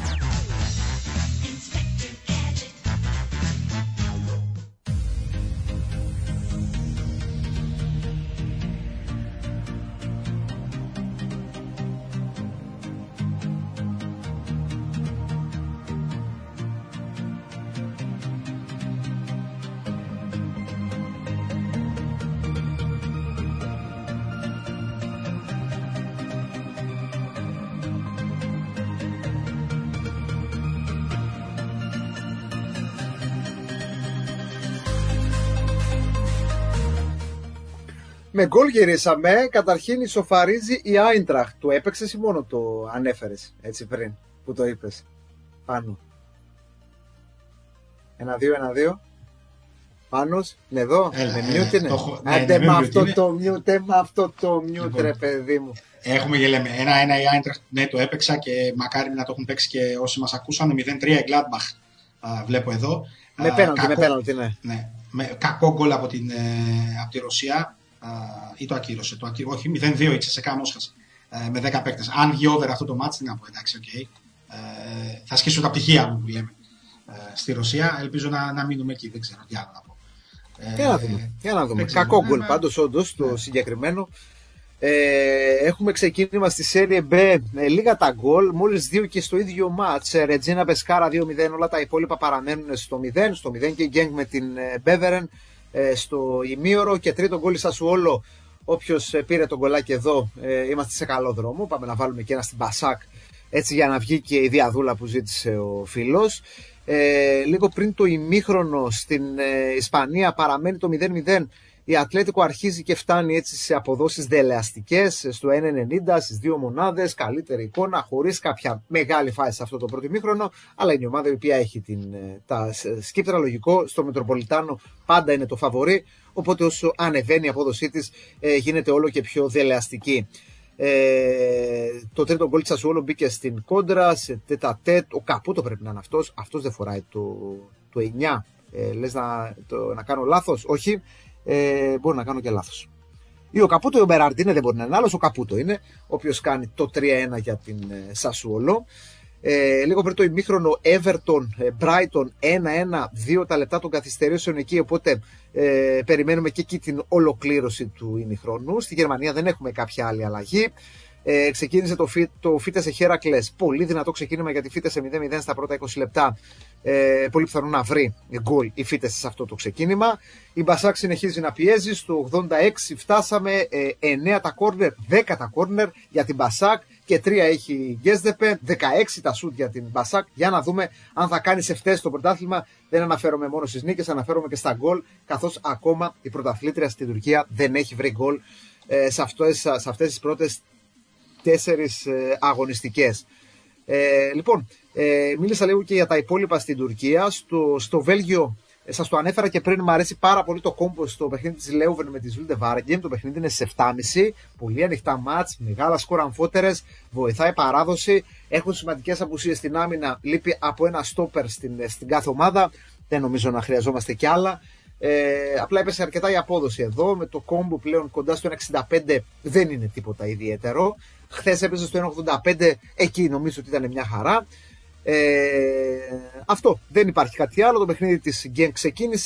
Με γκολ γυρίσαμε. Καταρχήν ισοφαρίζει η Άιντραχτ. Το έπαιξες ή μόνο το ανέφερες έτσι πριν που το είπες πάνω? 1-2. Πάνος, είναι εδώ. Με μιούτ είναι. Άντε με αυτό το μιούτ ρε παιδί μου. Έχουμε γελέμε. 1-1 η Άιντραχτ. Ναι, το έπαιξα και μακάρι να το έχουν παίξει και όσοι μας ακούσαν. 0-3 η Gladbach. Βλέπω εδώ. Με πέναλτι, ναι. Κακό γκολ από τη Ρωσία. Ή το ακύρωσε. Όχι, 0-2 η Τσεσεκά Μόσχας με 10 παίκτες. Αν βγει over αυτό το μάτς, τι να πω, εντάξει, okay. Θα σκίσω τα πτυχία μου που λέμε στη Ρωσία. Ελπίζω να μείνουμε εκεί, δεν ξέρω τι άλλο να πω. Για να δούμε. Κακό γκολ πάντως, όντως, το συγκεκριμένο. Έχουμε ξεκίνημα στη Serie B με λίγα τα γκολ, μόλις 2 και στο ίδιο μάτς. Ρετζίνα Πεσκάρα 2-0, όλα τα υπόλοιπα παραμένουν στο 0 και η Γκένγκ με την Μπέβερεν στο ημίωρο και τρίτο γκολ Σασουόλο. Όποιος πήρε τον γκολάκι εδώ, είμαστε σε καλό δρόμο. Πάμε να βάλουμε και ένα στην Πασάκ, έτσι για να βγει και η διαδούλα που ζήτησε ο φίλος. Λίγο πριν το ημίχρονο στην Ισπανία παραμένει το 0-0. Η Ατλέτικο αρχίζει και φτάνει έτσι σε αποδόσεις δελεαστικές στο 1.90 στις 2 μονάδες, καλύτερη εικόνα, χωρίς κάποια μεγάλη φάση σε αυτό το πρώτο ημίχρονο, αλλά είναι η ομάδα η οποία έχει τα σκύπτρα, λογικό, στο Μετροπολιτάνο πάντα είναι το φαβορί, οπότε όσο ανεβαίνει η απόδοσή της γίνεται όλο και πιο δελεαστική. Το τρίτο γκολ της Σασουόλο μπήκε στην κόντρα, σε τέτα-τέτ, ο Καπούτο πρέπει να είναι αυτός δεν φοράει το 9, λες να κάνω λάθος, όχι. Μπορεί να κάνω και λάθος. Ή ο Καπούτο ή ο Μπεραρντίνε, δεν μπορεί να είναι άλλος. Ο Καπούτο είναι, ο οποίος κάνει το 3-1 για την Σασουόλο. Λίγο πριν το ημίχρονο, Everton, Brighton 1-1, 2 τα λεπτά των καθυστερήσεων εκεί. Οπότε περιμένουμε και εκεί την ολοκλήρωση του ημιχρόνου. Στη Γερμανία δεν έχουμε κάποια άλλη αλλαγή. Ξεκίνησε το Φίτεσε Χέρακλες. Πολύ δυνατό ξεκίνημα για τη Φίτεσε 0-0 στα πρώτα 20 λεπτά. Πολύ πιθανό να βρει γκολ η Φίτεσε σε αυτό το ξεκίνημα. Η Μπασάκ συνεχίζει να πιέζει. Στο 86 φτάσαμε 9 τα κόρνερ, 10 τα κόρνερ για την Μπασάκ και 3 έχει η Γκέσδεπε, 16 τα σουτ για την Μπασάκ. Για να δούμε αν θα κάνει ευτές στο πρωτάθλημα. Δεν αναφέρομαι μόνο στις νίκες, αναφέρομαι και στα γκολ, καθώς ακόμα η πρωταθλήτρια στην Τουρκία δεν έχει βρει γκολ σε αυτές τις πρώτες 4 αγωνιστικές. Λοιπόν, μίλησα λίγο και για τα υπόλοιπα στην Τουρκία. Στο Βέλγιο, σας το ανέφερα και πριν, μου αρέσει πάρα πολύ το κόμπο στο παιχνίδι της Λέουβεν με τη Ζούλντε Βάργεμ. Το παιχνίδι είναι στις 7.30, πολύ ανοιχτά μάτς, μεγάλα σκορ αμφότερες, βοηθάει παράδοση. Έχουν σημαντικές απουσίες στην άμυνα, λείπει από ένα στόπερ στην κάθε ομάδα. Δεν νομίζω να χρειαζόμαστε κι άλλα. Απλά έπεσε αρκετά η απόδοση εδώ. Με το κόμπο πλέον κοντά στο 1.65 δεν είναι τίποτα ιδιαίτερο. Χθες έπαιζε στο 1.85, εκεί νομίζω ότι ήταν μια χαρά. Αυτό, δεν υπάρχει κάτι άλλο. Το παιχνίδι της Γκένγκ ξεκίνησε.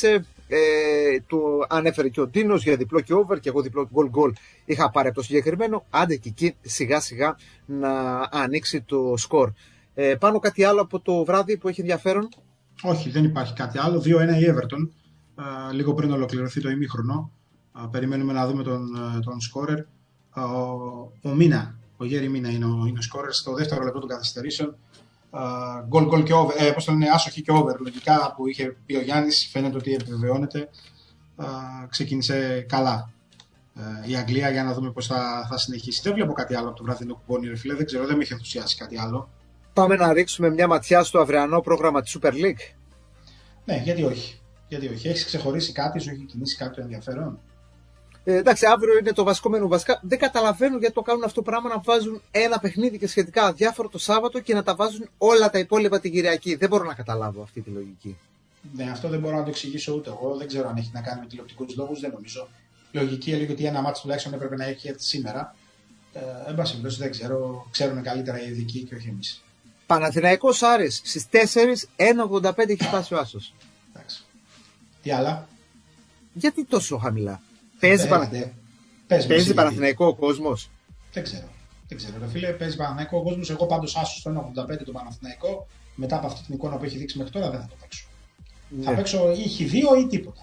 Του ανέφερε και ο Ντίνος για διπλό και over, και εγώ διπλό goal είχα πάρει από το συγκεκριμένο. Άντε και εκεί σιγά σιγά να ανοίξει το σκορ. Πάνω κάτι άλλο από το βράδυ που έχει ενδιαφέρον? Όχι, δεν υπάρχει κάτι άλλο. 2-1 η Everton, λίγο πριν ολοκληρωθεί το ημίχρονο. Περιμένουμε να δούμε τον σκόρερ. Ο Μίνα, ο Γέρι Μίνα είναι ο σκόρερ στο δεύτερο λεπτό των καθυστερήσεων. Γκολ και over, πώς το λένε, άσοχη και over. Λογικά που είχε πει ο Γιάννης, φαίνεται ότι επιβεβαιώνεται. Ξεκίνησε καλά η Αγγλία, για να δούμε πώς θα συνεχίσει. Δεν βλέπω κάτι άλλο από το βραδινό κουπόνι, ρε φίλε. Δεν ξέρω, δεν με έχει ενθουσιάσει κάτι άλλο. Πάμε να ρίξουμε μια ματιά στο αυριανό πρόγραμμα της Super League. Ναι, γιατί όχι. Έχεις ξεχωρίσει κάτι, σου έχει κινήσει κάποιο ενδιαφέρον? Εντάξει, αύριο είναι το βασικό μενού. Βασικά δεν καταλαβαίνω γιατί το κάνουν αυτό το πράγμα, να βάζουν ένα παιχνίδι και σχετικά αδιάφορο το Σάββατο και να τα βάζουν όλα τα υπόλοιπα την Κυριακή. Δεν μπορώ να καταλάβω αυτή τη λογική. Ναι, αυτό δεν μπορώ να το εξηγήσω ούτε εγώ. Δεν ξέρω αν έχει να κάνει με τηλεοπτικούς λόγους, δεν νομίζω. Λογική έλεγε ότι ένα μάτσο τουλάχιστον έπρεπε να έχει έρθει σήμερα. Εν πάση περιπτώσει δεν ξέρω. Ξέρουν καλύτερα οι ειδικοί και όχι εμείς. Παναθηναϊκός Άρης στις 4, 1,85 έχει φτάσει ο Άσος. Εντάξει. Τι άλλα? Γιατί τόσο χαμηλά? Παίζει Παναθηναϊκό ο κόσμος? Δεν ξέρω. Ρε φίλε, παίζει Παναθηναϊκό ο κόσμος. Εγώ πάντως Άσος στο 1,85 το Παναθηναϊκό. Μετά από αυτή την εικόνα που έχει δείξει μέχρι τώρα δεν θα το παίξω. Ναι. Θα παίξω ή Χ2 ή τίποτα.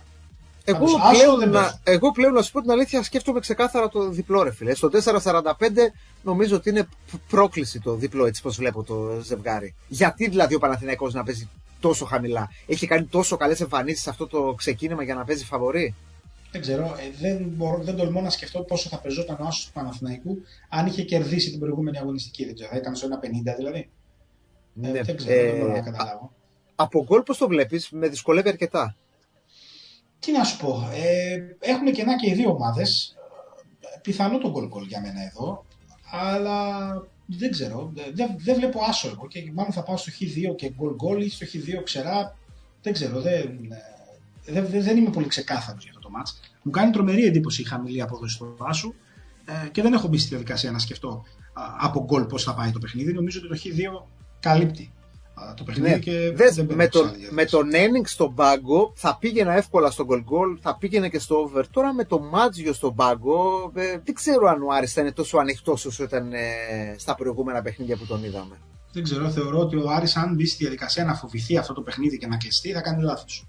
Εγώ πλέον, να σου πω την αλήθεια, σκέφτομαι ξεκάθαρα το διπλό, ρε φίλε. Στο 4,45 νομίζω ότι είναι πρόκληση το διπλό, έτσι πως βλέπω το ζευγάρι. Γιατί δηλαδή ο Παναθηναϊκός να παίζει τόσο χαμηλά? Έχει κάνει τόσο καλές εμφανίσεις αυτό το ξεκίνημα για να παίζει φαβορί? Δεν ξέρω, δεν τολμώ να σκεφτώ πόσο θα παίζονταν ο Άσος του Παναθηναϊκού αν είχε κερδίσει την προηγούμενη αγωνιστική. Δεν ξέρω, θα ήταν στο 1,50 δηλαδή. Ναι, δεν ξέρω, δεν μπορώ να καταλάβω. Από γκολ πώς το βλέπεις? Με δυσκολεύει αρκετά. Τι να σου πω, έχουν κενά και οι δύο ομάδες. Πιθανό το γκολ για μένα εδώ, αλλά δεν ξέρω, δεν βλέπω άσο εγώ και μάλλον θα πάω στο Χ2 και γκολ ή στο Χ2 ξερά. Δεν ξέρω, δεν είμαι πολύ ξεκάθαρος για αυτό το μάτς. Μου κάνει τρομερή εντύπωση η χαμηλή απόδοση του άσου και δεν έχω μπει στη διαδικασία να σκεφτώ από γκολ πώς θα πάει το παιχνίδι. Νομίζω ότι το Χ2 καλύπτει το παιχνίδι, ναι, και με τον Ένινγκ στον πάγκο θα πήγαινα εύκολα στο γκολ, θα πήγαινε και στο over. Τώρα με το Μάτζιο στον πάγκο δεν ξέρω αν ο Άρης θα είναι τόσο ανοιχτός όσο ήταν στα προηγούμενα παιχνίδια που τον είδαμε. Δεν ξέρω, θεωρώ ότι ο Άρης αν μπει στη διαδικασία να φοβηθεί αυτό το παιχνίδι και να κλειστεί θα κάνει λάθος.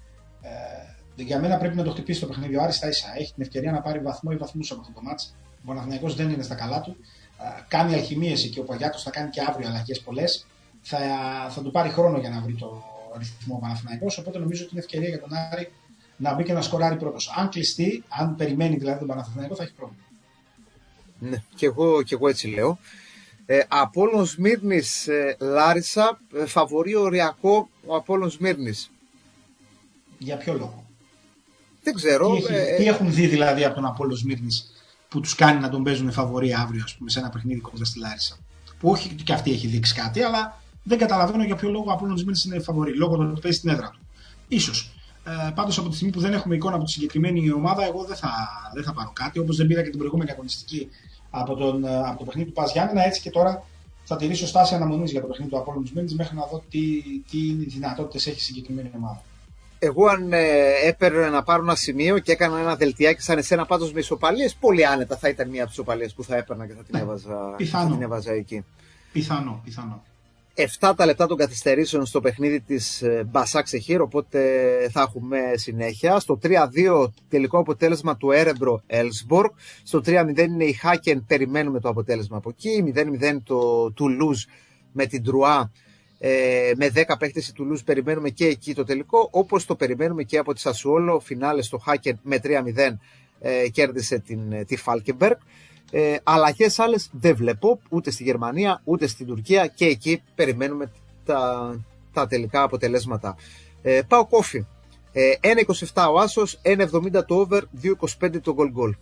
Για μένα πρέπει να το χτυπήσει το παιχνίδι ο Άρης στα ίσα. Έχει την ευκαιρία να πάρει βαθμό ή βαθμούς από αυτό το μάτς. Ο Παναθηναϊκός δεν είναι στα καλά του. Κάνει αλχημίες και ο Παγιάτος θα κάνει και αύριο αλλαγές πολλές. Θα του πάρει χρόνο για να βρει το ρυθμό ο Παναθηναϊκός. Οπότε νομίζω ότι είναι ευκαιρία για τον Άρη να μπει και να σκοράρει πρώτος. Αν κλειστεί, αν περιμένει δηλαδή τον Παναθηναϊκό, θα έχει πρόβλημα. Ναι, και εγώ έτσι λέω. Απόλλων Σμύρνης Λάρισα, φαβορί οριακό ο Απόλλων Σμύρνης. Για ποιο λόγο? Δεν ξέρω. Τι έχουν δει δηλαδή από τον Απόλλων Σμύρνης που τους κάνει να τον παίζουν φαβορί αύριο, ας πούμε, σε ένα παιχνίδι κοντά στη Λάρισα? Που όχι και αυτή έχει δείξει κάτι, αλλά δεν καταλαβαίνω για ποιο λόγο ο Απόλλων Σμύρνης είναι φαβορί. Λόγω του ότι παίζει στην έδρα του. Ίσως. Πάντως από τη στιγμή που δεν έχουμε εικόνα από τη συγκεκριμένη ομάδα, εγώ δεν θα πάρω κάτι. Όπως δεν πήρα και την προηγούμενη αγωνιστική από το παιχνίδι του Πας Γιάννενα, έτσι και τώρα θα τηρήσω στάση αναμονής για το παιχνίδι του Απόλλων Σμύρνης μέχρι να δω τι δυνατότητες έχει η συγκεκριμένη ομάδα. Εγώ αν έπαιρνα να πάρω ένα σημείο και έκανα ένα δελτιάκι σαν εσένα πάντως με ισοπαλίες, πολύ άνετα θα ήταν μία από τις ισοπαλίες που θα έπαιρνα και θα την έβαζα εκεί. Πιθανό. 7 τα λεπτά των καθυστερήσεων στο παιχνίδι της Μπασάκ Σεχίρ, οπότε θα έχουμε συνέχεια. Στο 3-2 τελικό αποτέλεσμα του Έρεμπρο Έλσμποργκ. Στο 3-0 είναι η Χάκεν, περιμένουμε το αποτέλεσμα από εκεί. 0-0 το Τουλούζ με την Τρουά. Με 10 παίκτες η Τουλούζ, περιμένουμε και εκεί το τελικό, όπως το περιμένουμε και από τη Σασουόλο. Φινάλε στο Χάκεν με 3-0 κέρδισε τη Φάλκεμπεργκ. Αλλαγές άλλες δεν βλέπω ούτε στη Γερμανία ούτε στην Τουρκία, και εκεί περιμένουμε τα τελικά αποτελέσματα. Πάω κόφι. 1,27 ο Άσος, 1,70 το over, 2,25 το goal.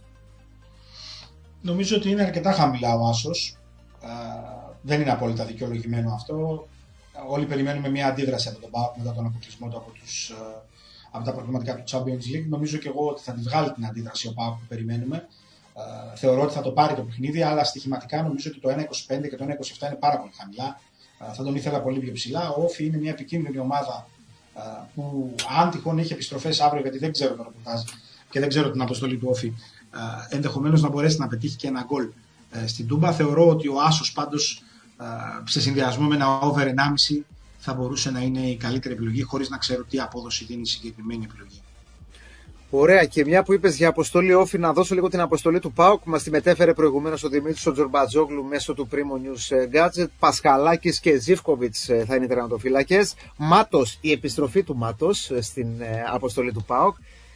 Νομίζω ότι είναι αρκετά χαμηλά ο Άσος. Δεν είναι απόλυτα δικαιολογημένο αυτό. Όλοι περιμένουμε μια αντίδραση από τον ΠΑΟΚ μετά τον αποκλεισμό του από τα προγραμματικά του Champions League. Νομίζω και εγώ ότι θα τη βγάλει την αντίδραση ο ΠΑΟΚ που περιμένουμε. Θεωρώ ότι θα το πάρει το παιχνίδι, αλλά στοιχηματικά νομίζω ότι το 1,25 και το 1,27 είναι πάρα πολύ χαμηλά. Θα τον ήθελα πολύ πιο ψηλά. Ο Όφι είναι μια επικίνδυνη ομάδα που αν τυχόν έχει επιστροφές αύριο, γιατί δεν ξέρω το ρεπορτάζ και δεν ξέρω την αποστολή του Όφη, ενδεχομένως να μπορέσει να πετύχει και ένα γκολ στην Τούμπα. Θεωρώ ότι ο άσος πάντως σε συνδυασμό με ένα over 1,5 θα μπορούσε να είναι η καλύτερη επιλογή, χωρίς να ξέρω τι απόδοση δίνει η συγκεκριμένη επιλογή. Ωραία, και μια που είπες για αποστολή Όφη, να δώσω λίγο την αποστολή του ΠΑΟΚ. Μας τη μετέφερε προηγουμένως ο Δημήτρης ο Τζορμπατζόγλου μέσω του Primo News Gadget. Πασχαλάκης και Ζίβκοβιτς θα είναι οι τερματοφύλακες. Μάτος, η επιστροφή του Μάτος στην αποστολή του ΠΑΟΚ.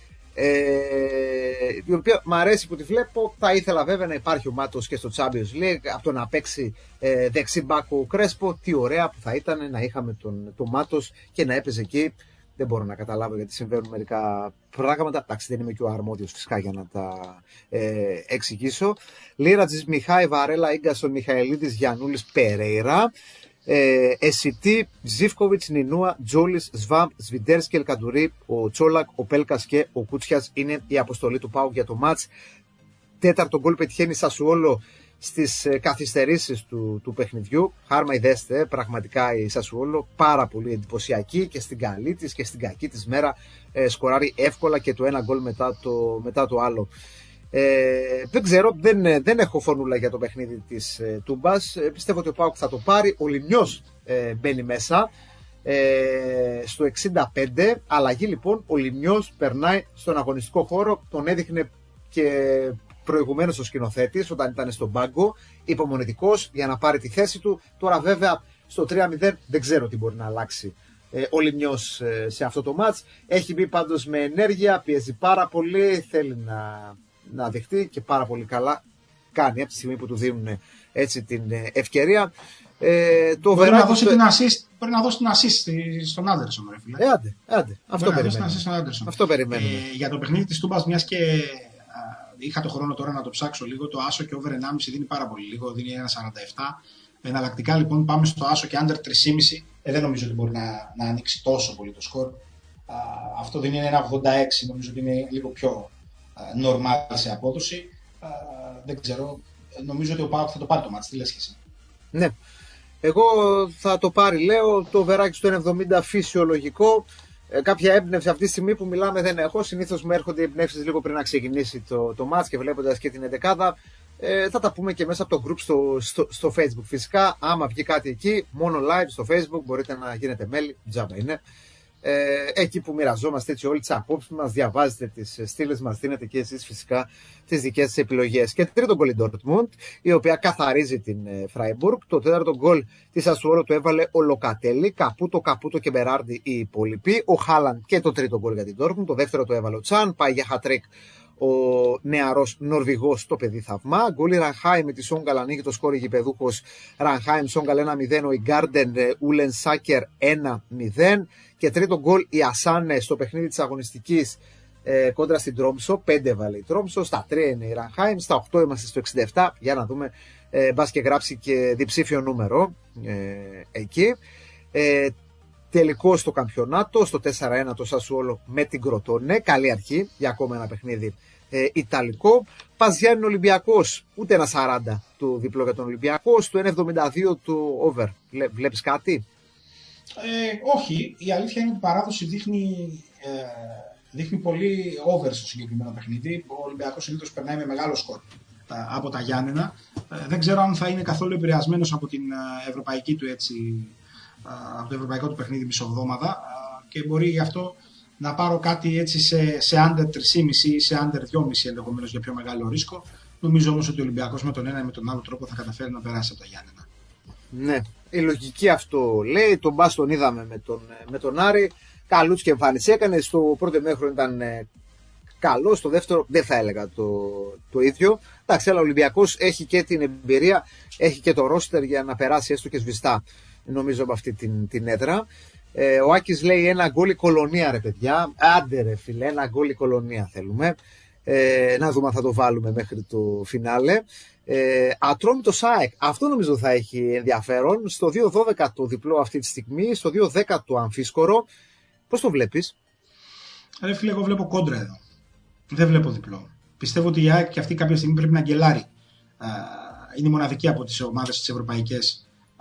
Η οποία μου αρέσει που τη βλέπω. Θα ήθελα βέβαια να υπάρχει ο Μάτος και στο Champions League. Από το να παίξει δεξί μπάκο ο Κρέσπο, τι ωραία που θα ήταν να είχαμε τον Μάτος και να έπαιζε εκεί. Δεν μπορώ να καταλάβω γιατί συμβαίνουν μερικά πράγματα. Εντάξει, δεν είμαι και ο αρμόδιος φυσικά για να τα εξηγήσω. Λίρατζης, Μιχάη, Βαρέλα, Ίγκασον, Μιχαηλίδης, Γιαννούλης, Περέιρα. Εσιτή, Ζίβκοβιτς, Νινούα, Τζόλης, Σβάμπ, Σβιντέρσκι, Ελκαντουρί, ο Τσόλακ, ο Πέλκας και ο Κούτσιας είναι η αποστολή του ΠΑΟΚ για το μάτς. Τέταρτο γκολ πετυχαίνει Σασουόλο στις καθυστερήσεις του παιχνιδιού. Χάρμα ιδέστε, πραγματικά η Σασουόλο πάρα πολύ εντυπωσιακή και στην καλή της και στην κακή της μέρα σκοράρει εύκολα και το ένα γκολ μετά το άλλο. Δεν ξέρω, δεν έχω φωνούλα για το παιχνίδι της Τούμπας. Πιστεύω ότι ο ΠΑΟΚ θα το πάρει. Ο Λιμιός μπαίνει μέσα στο 65. Αλλαγή λοιπόν, ο Λιμιός περνάει στον αγωνιστικό χώρο. Τον έδειχνε και προηγουμένως ο σκηνοθέτης όταν ήταν στον πάγκο, υπομονετικός για να πάρει τη θέση του. Τώρα βέβαια στο 3-0 δεν ξέρω τι μπορεί να αλλάξει ο Λιμιός σε αυτό το μάτς. Έχει μπει πάντως με ενέργεια, πιέζει πάρα πολύ, θέλει να δεχτεί και πάρα πολύ καλά κάνει από τη στιγμή που του δίνουν έτσι την ευκαιρία. Μπορεί να δώσει την assist στον Άντερσον, ρε φίλε. Άντε. Αυτό περιμένουμε. Για το παιχνίδι της Τούμπας, μιας και είχα το χρόνο τώρα να το ψάξω λίγο, το άσο και over 1,5 δίνει πάρα πολύ λίγο, δίνει 1,47. Εναλλακτικά λοιπόν πάμε στο άσο και under 3,5. Δεν νομίζω ότι μπορεί να ανοίξει τόσο πολύ το σκορ. Αυτό δίνει 1,86, νομίζω ότι είναι λίγο πιο normal σε απόδοση. Δεν ξέρω, νομίζω ότι ο ΠΑΟΚ θα το πάρει το μάτς, τι λες και εσύ? Ναι, εγώ θα το πάρει, λέω, το βεράκι στο 1,70 φυσιολογικό. Κάποια έμπνευση αυτή τη στιγμή που μιλάμε δεν έχω. Συνήθως μου έρχονται οι εμπνεύσεις λίγο πριν να ξεκινήσει το match και βλέποντας και την εντεκάδα. Θα τα πούμε και μέσα από το group στο Facebook. Φυσικά, άμα βγει κάτι εκεί, μόνο live στο Facebook μπορείτε να γίνετε μέλη. Τζάμπα είναι. Εκεί που μοιραζόμαστε έτσι όλες τις απόψεις μας, διαβάζετε τις στήλες μας, δίνετε και εσείς φυσικά τις δικές σας επιλογές. Και τρίτο γκολ η Dortmund, η οποία καθαρίζει την Freiburg. Το τέταρτο γκολ της Ασουόλο το έβαλε ο Λοκατέλη, Καπούτο και Μπεράρντι οι υπόλοιποι. Ο Χάλαντ και το τρίτο γκολ για την Dortmund. Το δεύτερο το έβαλε ο Τσάν, πάει για χατρίκ ο νεαρός Νορβηγός, το παιδί θαυμά. Γκολ η Ρανχάιμ με τη Σόγκαλ, ανοίγει το σκόρ γηπεδούχος Ρανχάιμ, Σόγκαλ 1-0, ο Ιγκάρντεν Ούλεν Σάκερ 1-0. Και τρίτο γκολ η Ασάνε στο παιχνίδι της αγωνιστικής κόντρα στην Τρόμσο. 5 βάλε η Τρόμσο, στα 3 είναι η Ρανχάιμ, στα 8 είμαστε στο 67. Για να δούμε, μπας και γράψει και διψήφιο νούμερο εκεί. Τελικό στο καμπιονάτο, στο 4-1 το Σασουόλο με την Κροτόνε. Καλή αρχή για ακόμα ένα παιχνίδι ιταλικό. Παζιάννη Ολυμπιακός, ούτε ένα 40 του διπλό για τον Ολυμπιακό. Στο 1,72 του over. Βλέπεις κάτι? Όχι, η αλήθεια είναι ότι η παράδοση δείχνει πολύ over στο συγκεκριμένο παιχνίδι. Ο Ολυμπιακός συνήθως περνάει με μεγάλο σκορ από τα Γιάννενα. Δεν ξέρω αν θα είναι καθόλου επηρεασμένος από την ευρωπαϊκή του από το ευρωπαϊκό του παιχνίδι μισοβδόμαδα και μπορεί γι' αυτό να πάρω κάτι έτσι σε under 3,5 ή σε under 2,5 ενδεχομένως για πιο μεγάλο ρίσκο. Νομίζω όμως ότι ο Ολυμπιακός με τον ένα ή με τον άλλο τρόπο θα καταφέρει να περάσει από τα Γιάννενα. Ναι, η λογική αυτό λέει. Τον Μπάς τον είδαμε με τον Άρη. Καλούς και εμφάνιση έκανε. Στο πρώτο μέχρονο ήταν καλό. Στο δεύτερο δεν θα έλεγα το ίδιο. Εντάξει, αλλά ο Ολυμπιακός έχει και την εμπειρία, έχει και το ρόστερ για να περάσει έστω και σβηστά, νομίζω, από αυτή την έδρα. Ο Άκης λέει ένα γκόλ η Κολονία, ρε παιδιά. Άντε ρε φίλε, ένα γκόλ η Κολονία θέλουμε. Να δούμε αν θα το βάλουμε μέχρι το φινάλε. Ατρόμητο ΣΑΕΚ, αυτό νομίζω θα έχει ενδιαφέρον. Στο 2-12 το διπλό αυτή τη στιγμή, στο 2-10 το αμφίσκορο. Πώς το βλέπεις? Ρε φίλε, εγώ βλέπω κόντρα εδώ. Δεν βλέπω διπλό. Πιστεύω ότι η ΑΕΚ και αυτή κάποια στιγμή πρέπει να γκελάρει. Είναι η μοναδική από τις ομάδες τις ευρωπαϊκές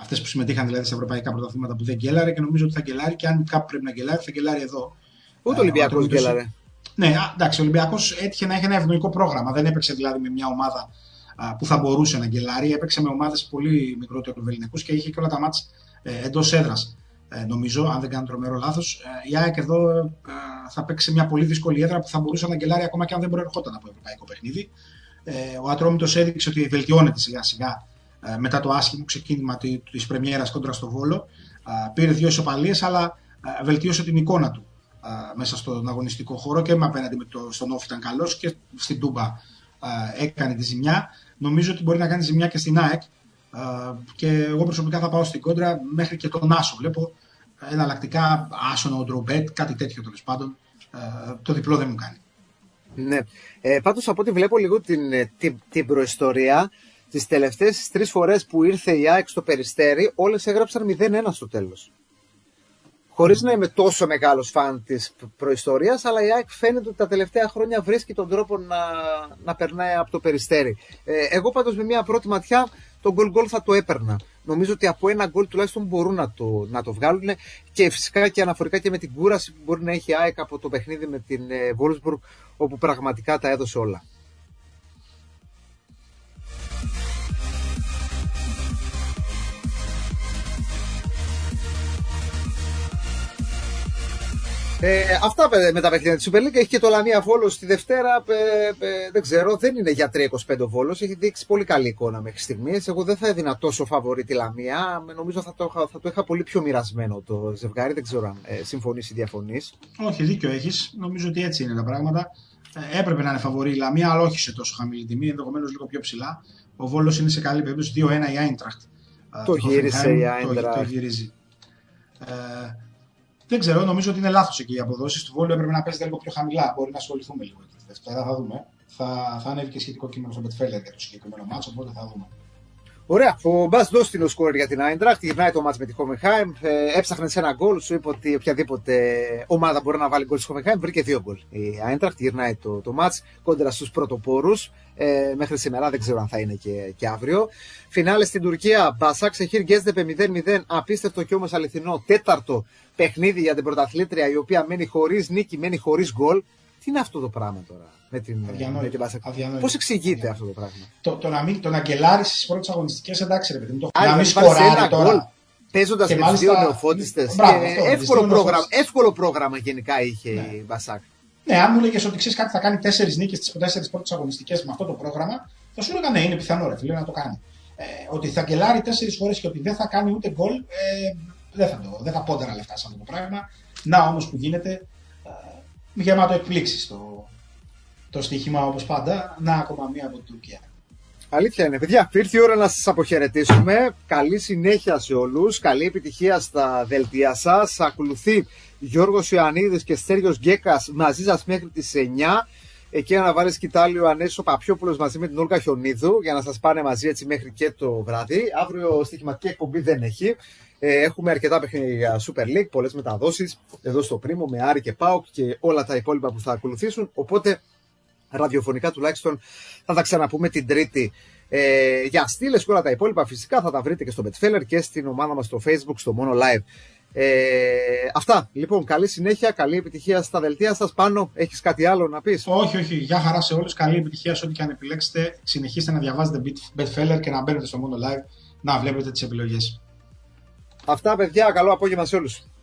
αυτές που συμμετείχαν δηλαδή στα ευρωπαϊκά πρωταθλήματα που δεν γκέλαρε, και νομίζω ότι θα γκελάρει, και αν κάπου πρέπει να γκελάρει, θα γκελάρει εδώ. Ούτε ο Ολυμπιακός γκέλαρε. Ναι, εντάξει, ο Ολυμπιακός έτυχε να έχει ένα ευνοϊκό πρόγραμμα. Δεν έπαιξε δηλαδή με μια ομάδα που θα μπορούσε να γκελάρει. Έπαιξε με ομάδες πολύ μικρότερου ελληνικούς και είχε και όλα τα μάτς εντός έδρας. Νομίζω, αν δεν κάνω τρομερό λάθος, η ΑΕΚ εδώ θα παίξει μια πολύ δύσκολη έδρα που θα μπορούσε να γκελάρει ακόμα και αν δεν προερχόταν από ευρωπαϊκό παιχνίδι. Ο Ατρόμητος έδειξε ότι βελτιώνεται σιγά σιγά μετά το άσχημο ξεκίνημα της πρεμιέρας κόντρα στο Βόλο. Πήρε 2 ισοπαλίες, αλλά βελτίωσε την εικόνα του μέσα στον αγωνιστικό χώρο, και απέναντι στον Όφη ήταν καλός, και στην Τούμπα έκανε τη ζημιά. Νομίζω ότι μπορεί να κάνει ζημιά και στην ΑΕΚ, και εγώ προσωπικά θα πάω στην κόντρα μέχρι και τον Άσο. Βλέπω εναλλακτικά Άσο, Οντρομπέτ, κάτι τέτοιο τέλος πάντων. Το διπλό δεν μου κάνει. Ναι. Πάντως από ό,τι βλέπω λίγο την προϊστορία, τις τελευταίες 3 φορές που ήρθε η ΑΕΚ στο Περιστέρι, όλες έγραψαν 0-1 στο τέλος. Χωρίς να είμαι τόσο μεγάλος φαν της προϊστορίας, αλλά η ΑΕΚ φαίνεται ότι τα τελευταία χρόνια βρίσκει τον τρόπο να περνάει από το Περιστέρι. Εγώ πάντως με μια πρώτη ματιά το γκολ θα το έπαιρνα. Νομίζω ότι από ένα γκολ τουλάχιστον μπορούν να το βγάλουν, και φυσικά και αναφορικά και με την κούραση που μπορεί να έχει η ΑΕΚ από το παιχνίδι με την Wolfsburg, όπου πραγματικά τα έδωσε όλα. Αυτά με τα παιχνίδια της Super League. Έχει και το Λαμία Βόλος στη Δευτέρα. Δεν ξέρω, δεν είναι για 3-25 Βόλος. Έχει δείξει πολύ καλή εικόνα μέχρι στιγμής. Εγώ δεν θα έδινα τόσο φαβορί τη Λαμία. Νομίζω θα το είχα πολύ πιο μοιρασμένο το ζευγάρι. Δεν ξέρω αν συμφωνείς ή διαφωνείς. Όχι, δίκιο έχεις. Νομίζω ότι έτσι είναι τα πράγματα. Έπρεπε να είναι φαβορί η Λαμία, αλλά όχι σε τόσο χαμηλή τιμή. Ενδεχομένως λίγο πιο ψηλά. Ο Βόλος είναι σε καλή περίπτωση. 2-1 η Άιντραχτ. Το γύρισε η Άιντραχτ. Το γυρίζει. Δεν ξέρω, νομίζω ότι είναι λάθος εκεί οι αποδόσεις του Βόλου. Έπρεπε να παίζεται λίγο πιο χαμηλά. Μπορεί να ασχοληθούμε λίγο εκεί τη Δευτέρα. Θα δούμε. Θα ανέβει και σχετικό κείμενο στο Betfair για το συγκεκριμένο μάτσο, οπότε θα δούμε. Ωραία. Ο Μπας Ντόστ είναι ο σκόρερ για την Άιντραχτ. Γυρνάει το μάτς με τη Χόφενχάιμ. Έψαχνε σε ένα γκολ. Σου είπε ότι οποιαδήποτε ομάδα μπορεί να βάλει γκολ στη Χόφενχάιμ. Βρήκε 2 γκολ. Η Άιντραχτ γυρνάει το μάτς κόντρα στους πρωτοπόρους. Μέχρι σήμερα δεν ξέρω αν θα είναι και αύριο. Φινάλε στην Τουρκία. Μπασάκ Σεχίρ Γκέσδεπε 0-0. Απίστευτο και όμως αληθινό. 4ο παιχνίδι για την πρωταθλήτρια, η οποία μένει χωρίς νίκη, μένει χωρίς γκολ. Τι είναι αυτό το πράγμα τώρα με την Μπασάκ? Πώς εξηγείται αυτό το πράγμα? Το να γκελάρει στις πρώτες αγωνιστικές, εντάξει ρε παιδί μου. Να μην σκοράρει τώρα. Παίζοντας με τους 2 νεοφώτιστες. Εύκολο πρόγραμμα γενικά είχε η Μπασάκ. Ναι, αν μου έλεγες ότι ξέρεις κάτι θα κάνει 4 νίκες στις 4 πρώτες αγωνιστικές με αυτό το πρόγραμμα, θα σου έλεγα ναι, είναι πιθανό ρε φίλε να το κάνει. Ότι θα γκελάρει 4 φορές και ότι δεν θα κάνει ούτε γκολ, δεν θα πόντερα λεφτά σε αυτό το πράγμα. Να όμως που γίνεται, γεμάτο εκπλήξεις το στοίχημα όπως πάντα. Να ακόμα μία από την Τουρκία. Αλήθεια είναι, παιδιά. Ήρθε η ώρα να σας αποχαιρετήσουμε. Καλή συνέχεια σε όλους. Καλή επιτυχία στα δελτία σας. Ακολουθεί Γιώργος Ιωαννίδης και Στέργιος Γκέκας μαζί σας μέχρι τις 9. Εκεί να βάλει σκητάλιο Ανέσης ο Παπιόπουλος μαζί με την Όλγα Χιονίδου για να σας πάνε μαζί έτσι μέχρι και το βράδυ. Αύριο στοιχηματική εκπομπή δεν έχει. Έχουμε αρκετά παιχνίδια για Super League, πολλές μεταδόσεις εδώ στο Πρίμο με Άρη και ΠΑΟΚ και όλα τα υπόλοιπα που θα ακολουθήσουν. Οπότε ραδιοφωνικά τουλάχιστον θα τα ξαναπούμε την Τρίτη. Για στήλες και όλα τα υπόλοιπα φυσικά θα τα βρείτε και στο Betfair και στην ομάδα μας στο Facebook, στο Mono Live. Αυτά. Λοιπόν, καλή συνέχεια, καλή επιτυχία στα δελτία σας. Πάνω, έχεις κάτι άλλο να πεις? Όχι. Γεια χαρά σε όλους. Καλή επιτυχία σε ό,τι και αν επιλέξετε. Συνεχίστε να διαβάζετε Betfair και να μπαίνετε στο Mono Live να βλέπετε τις επιλογές. Αυτά, παιδιά. Καλό απόγευμα σε όλους.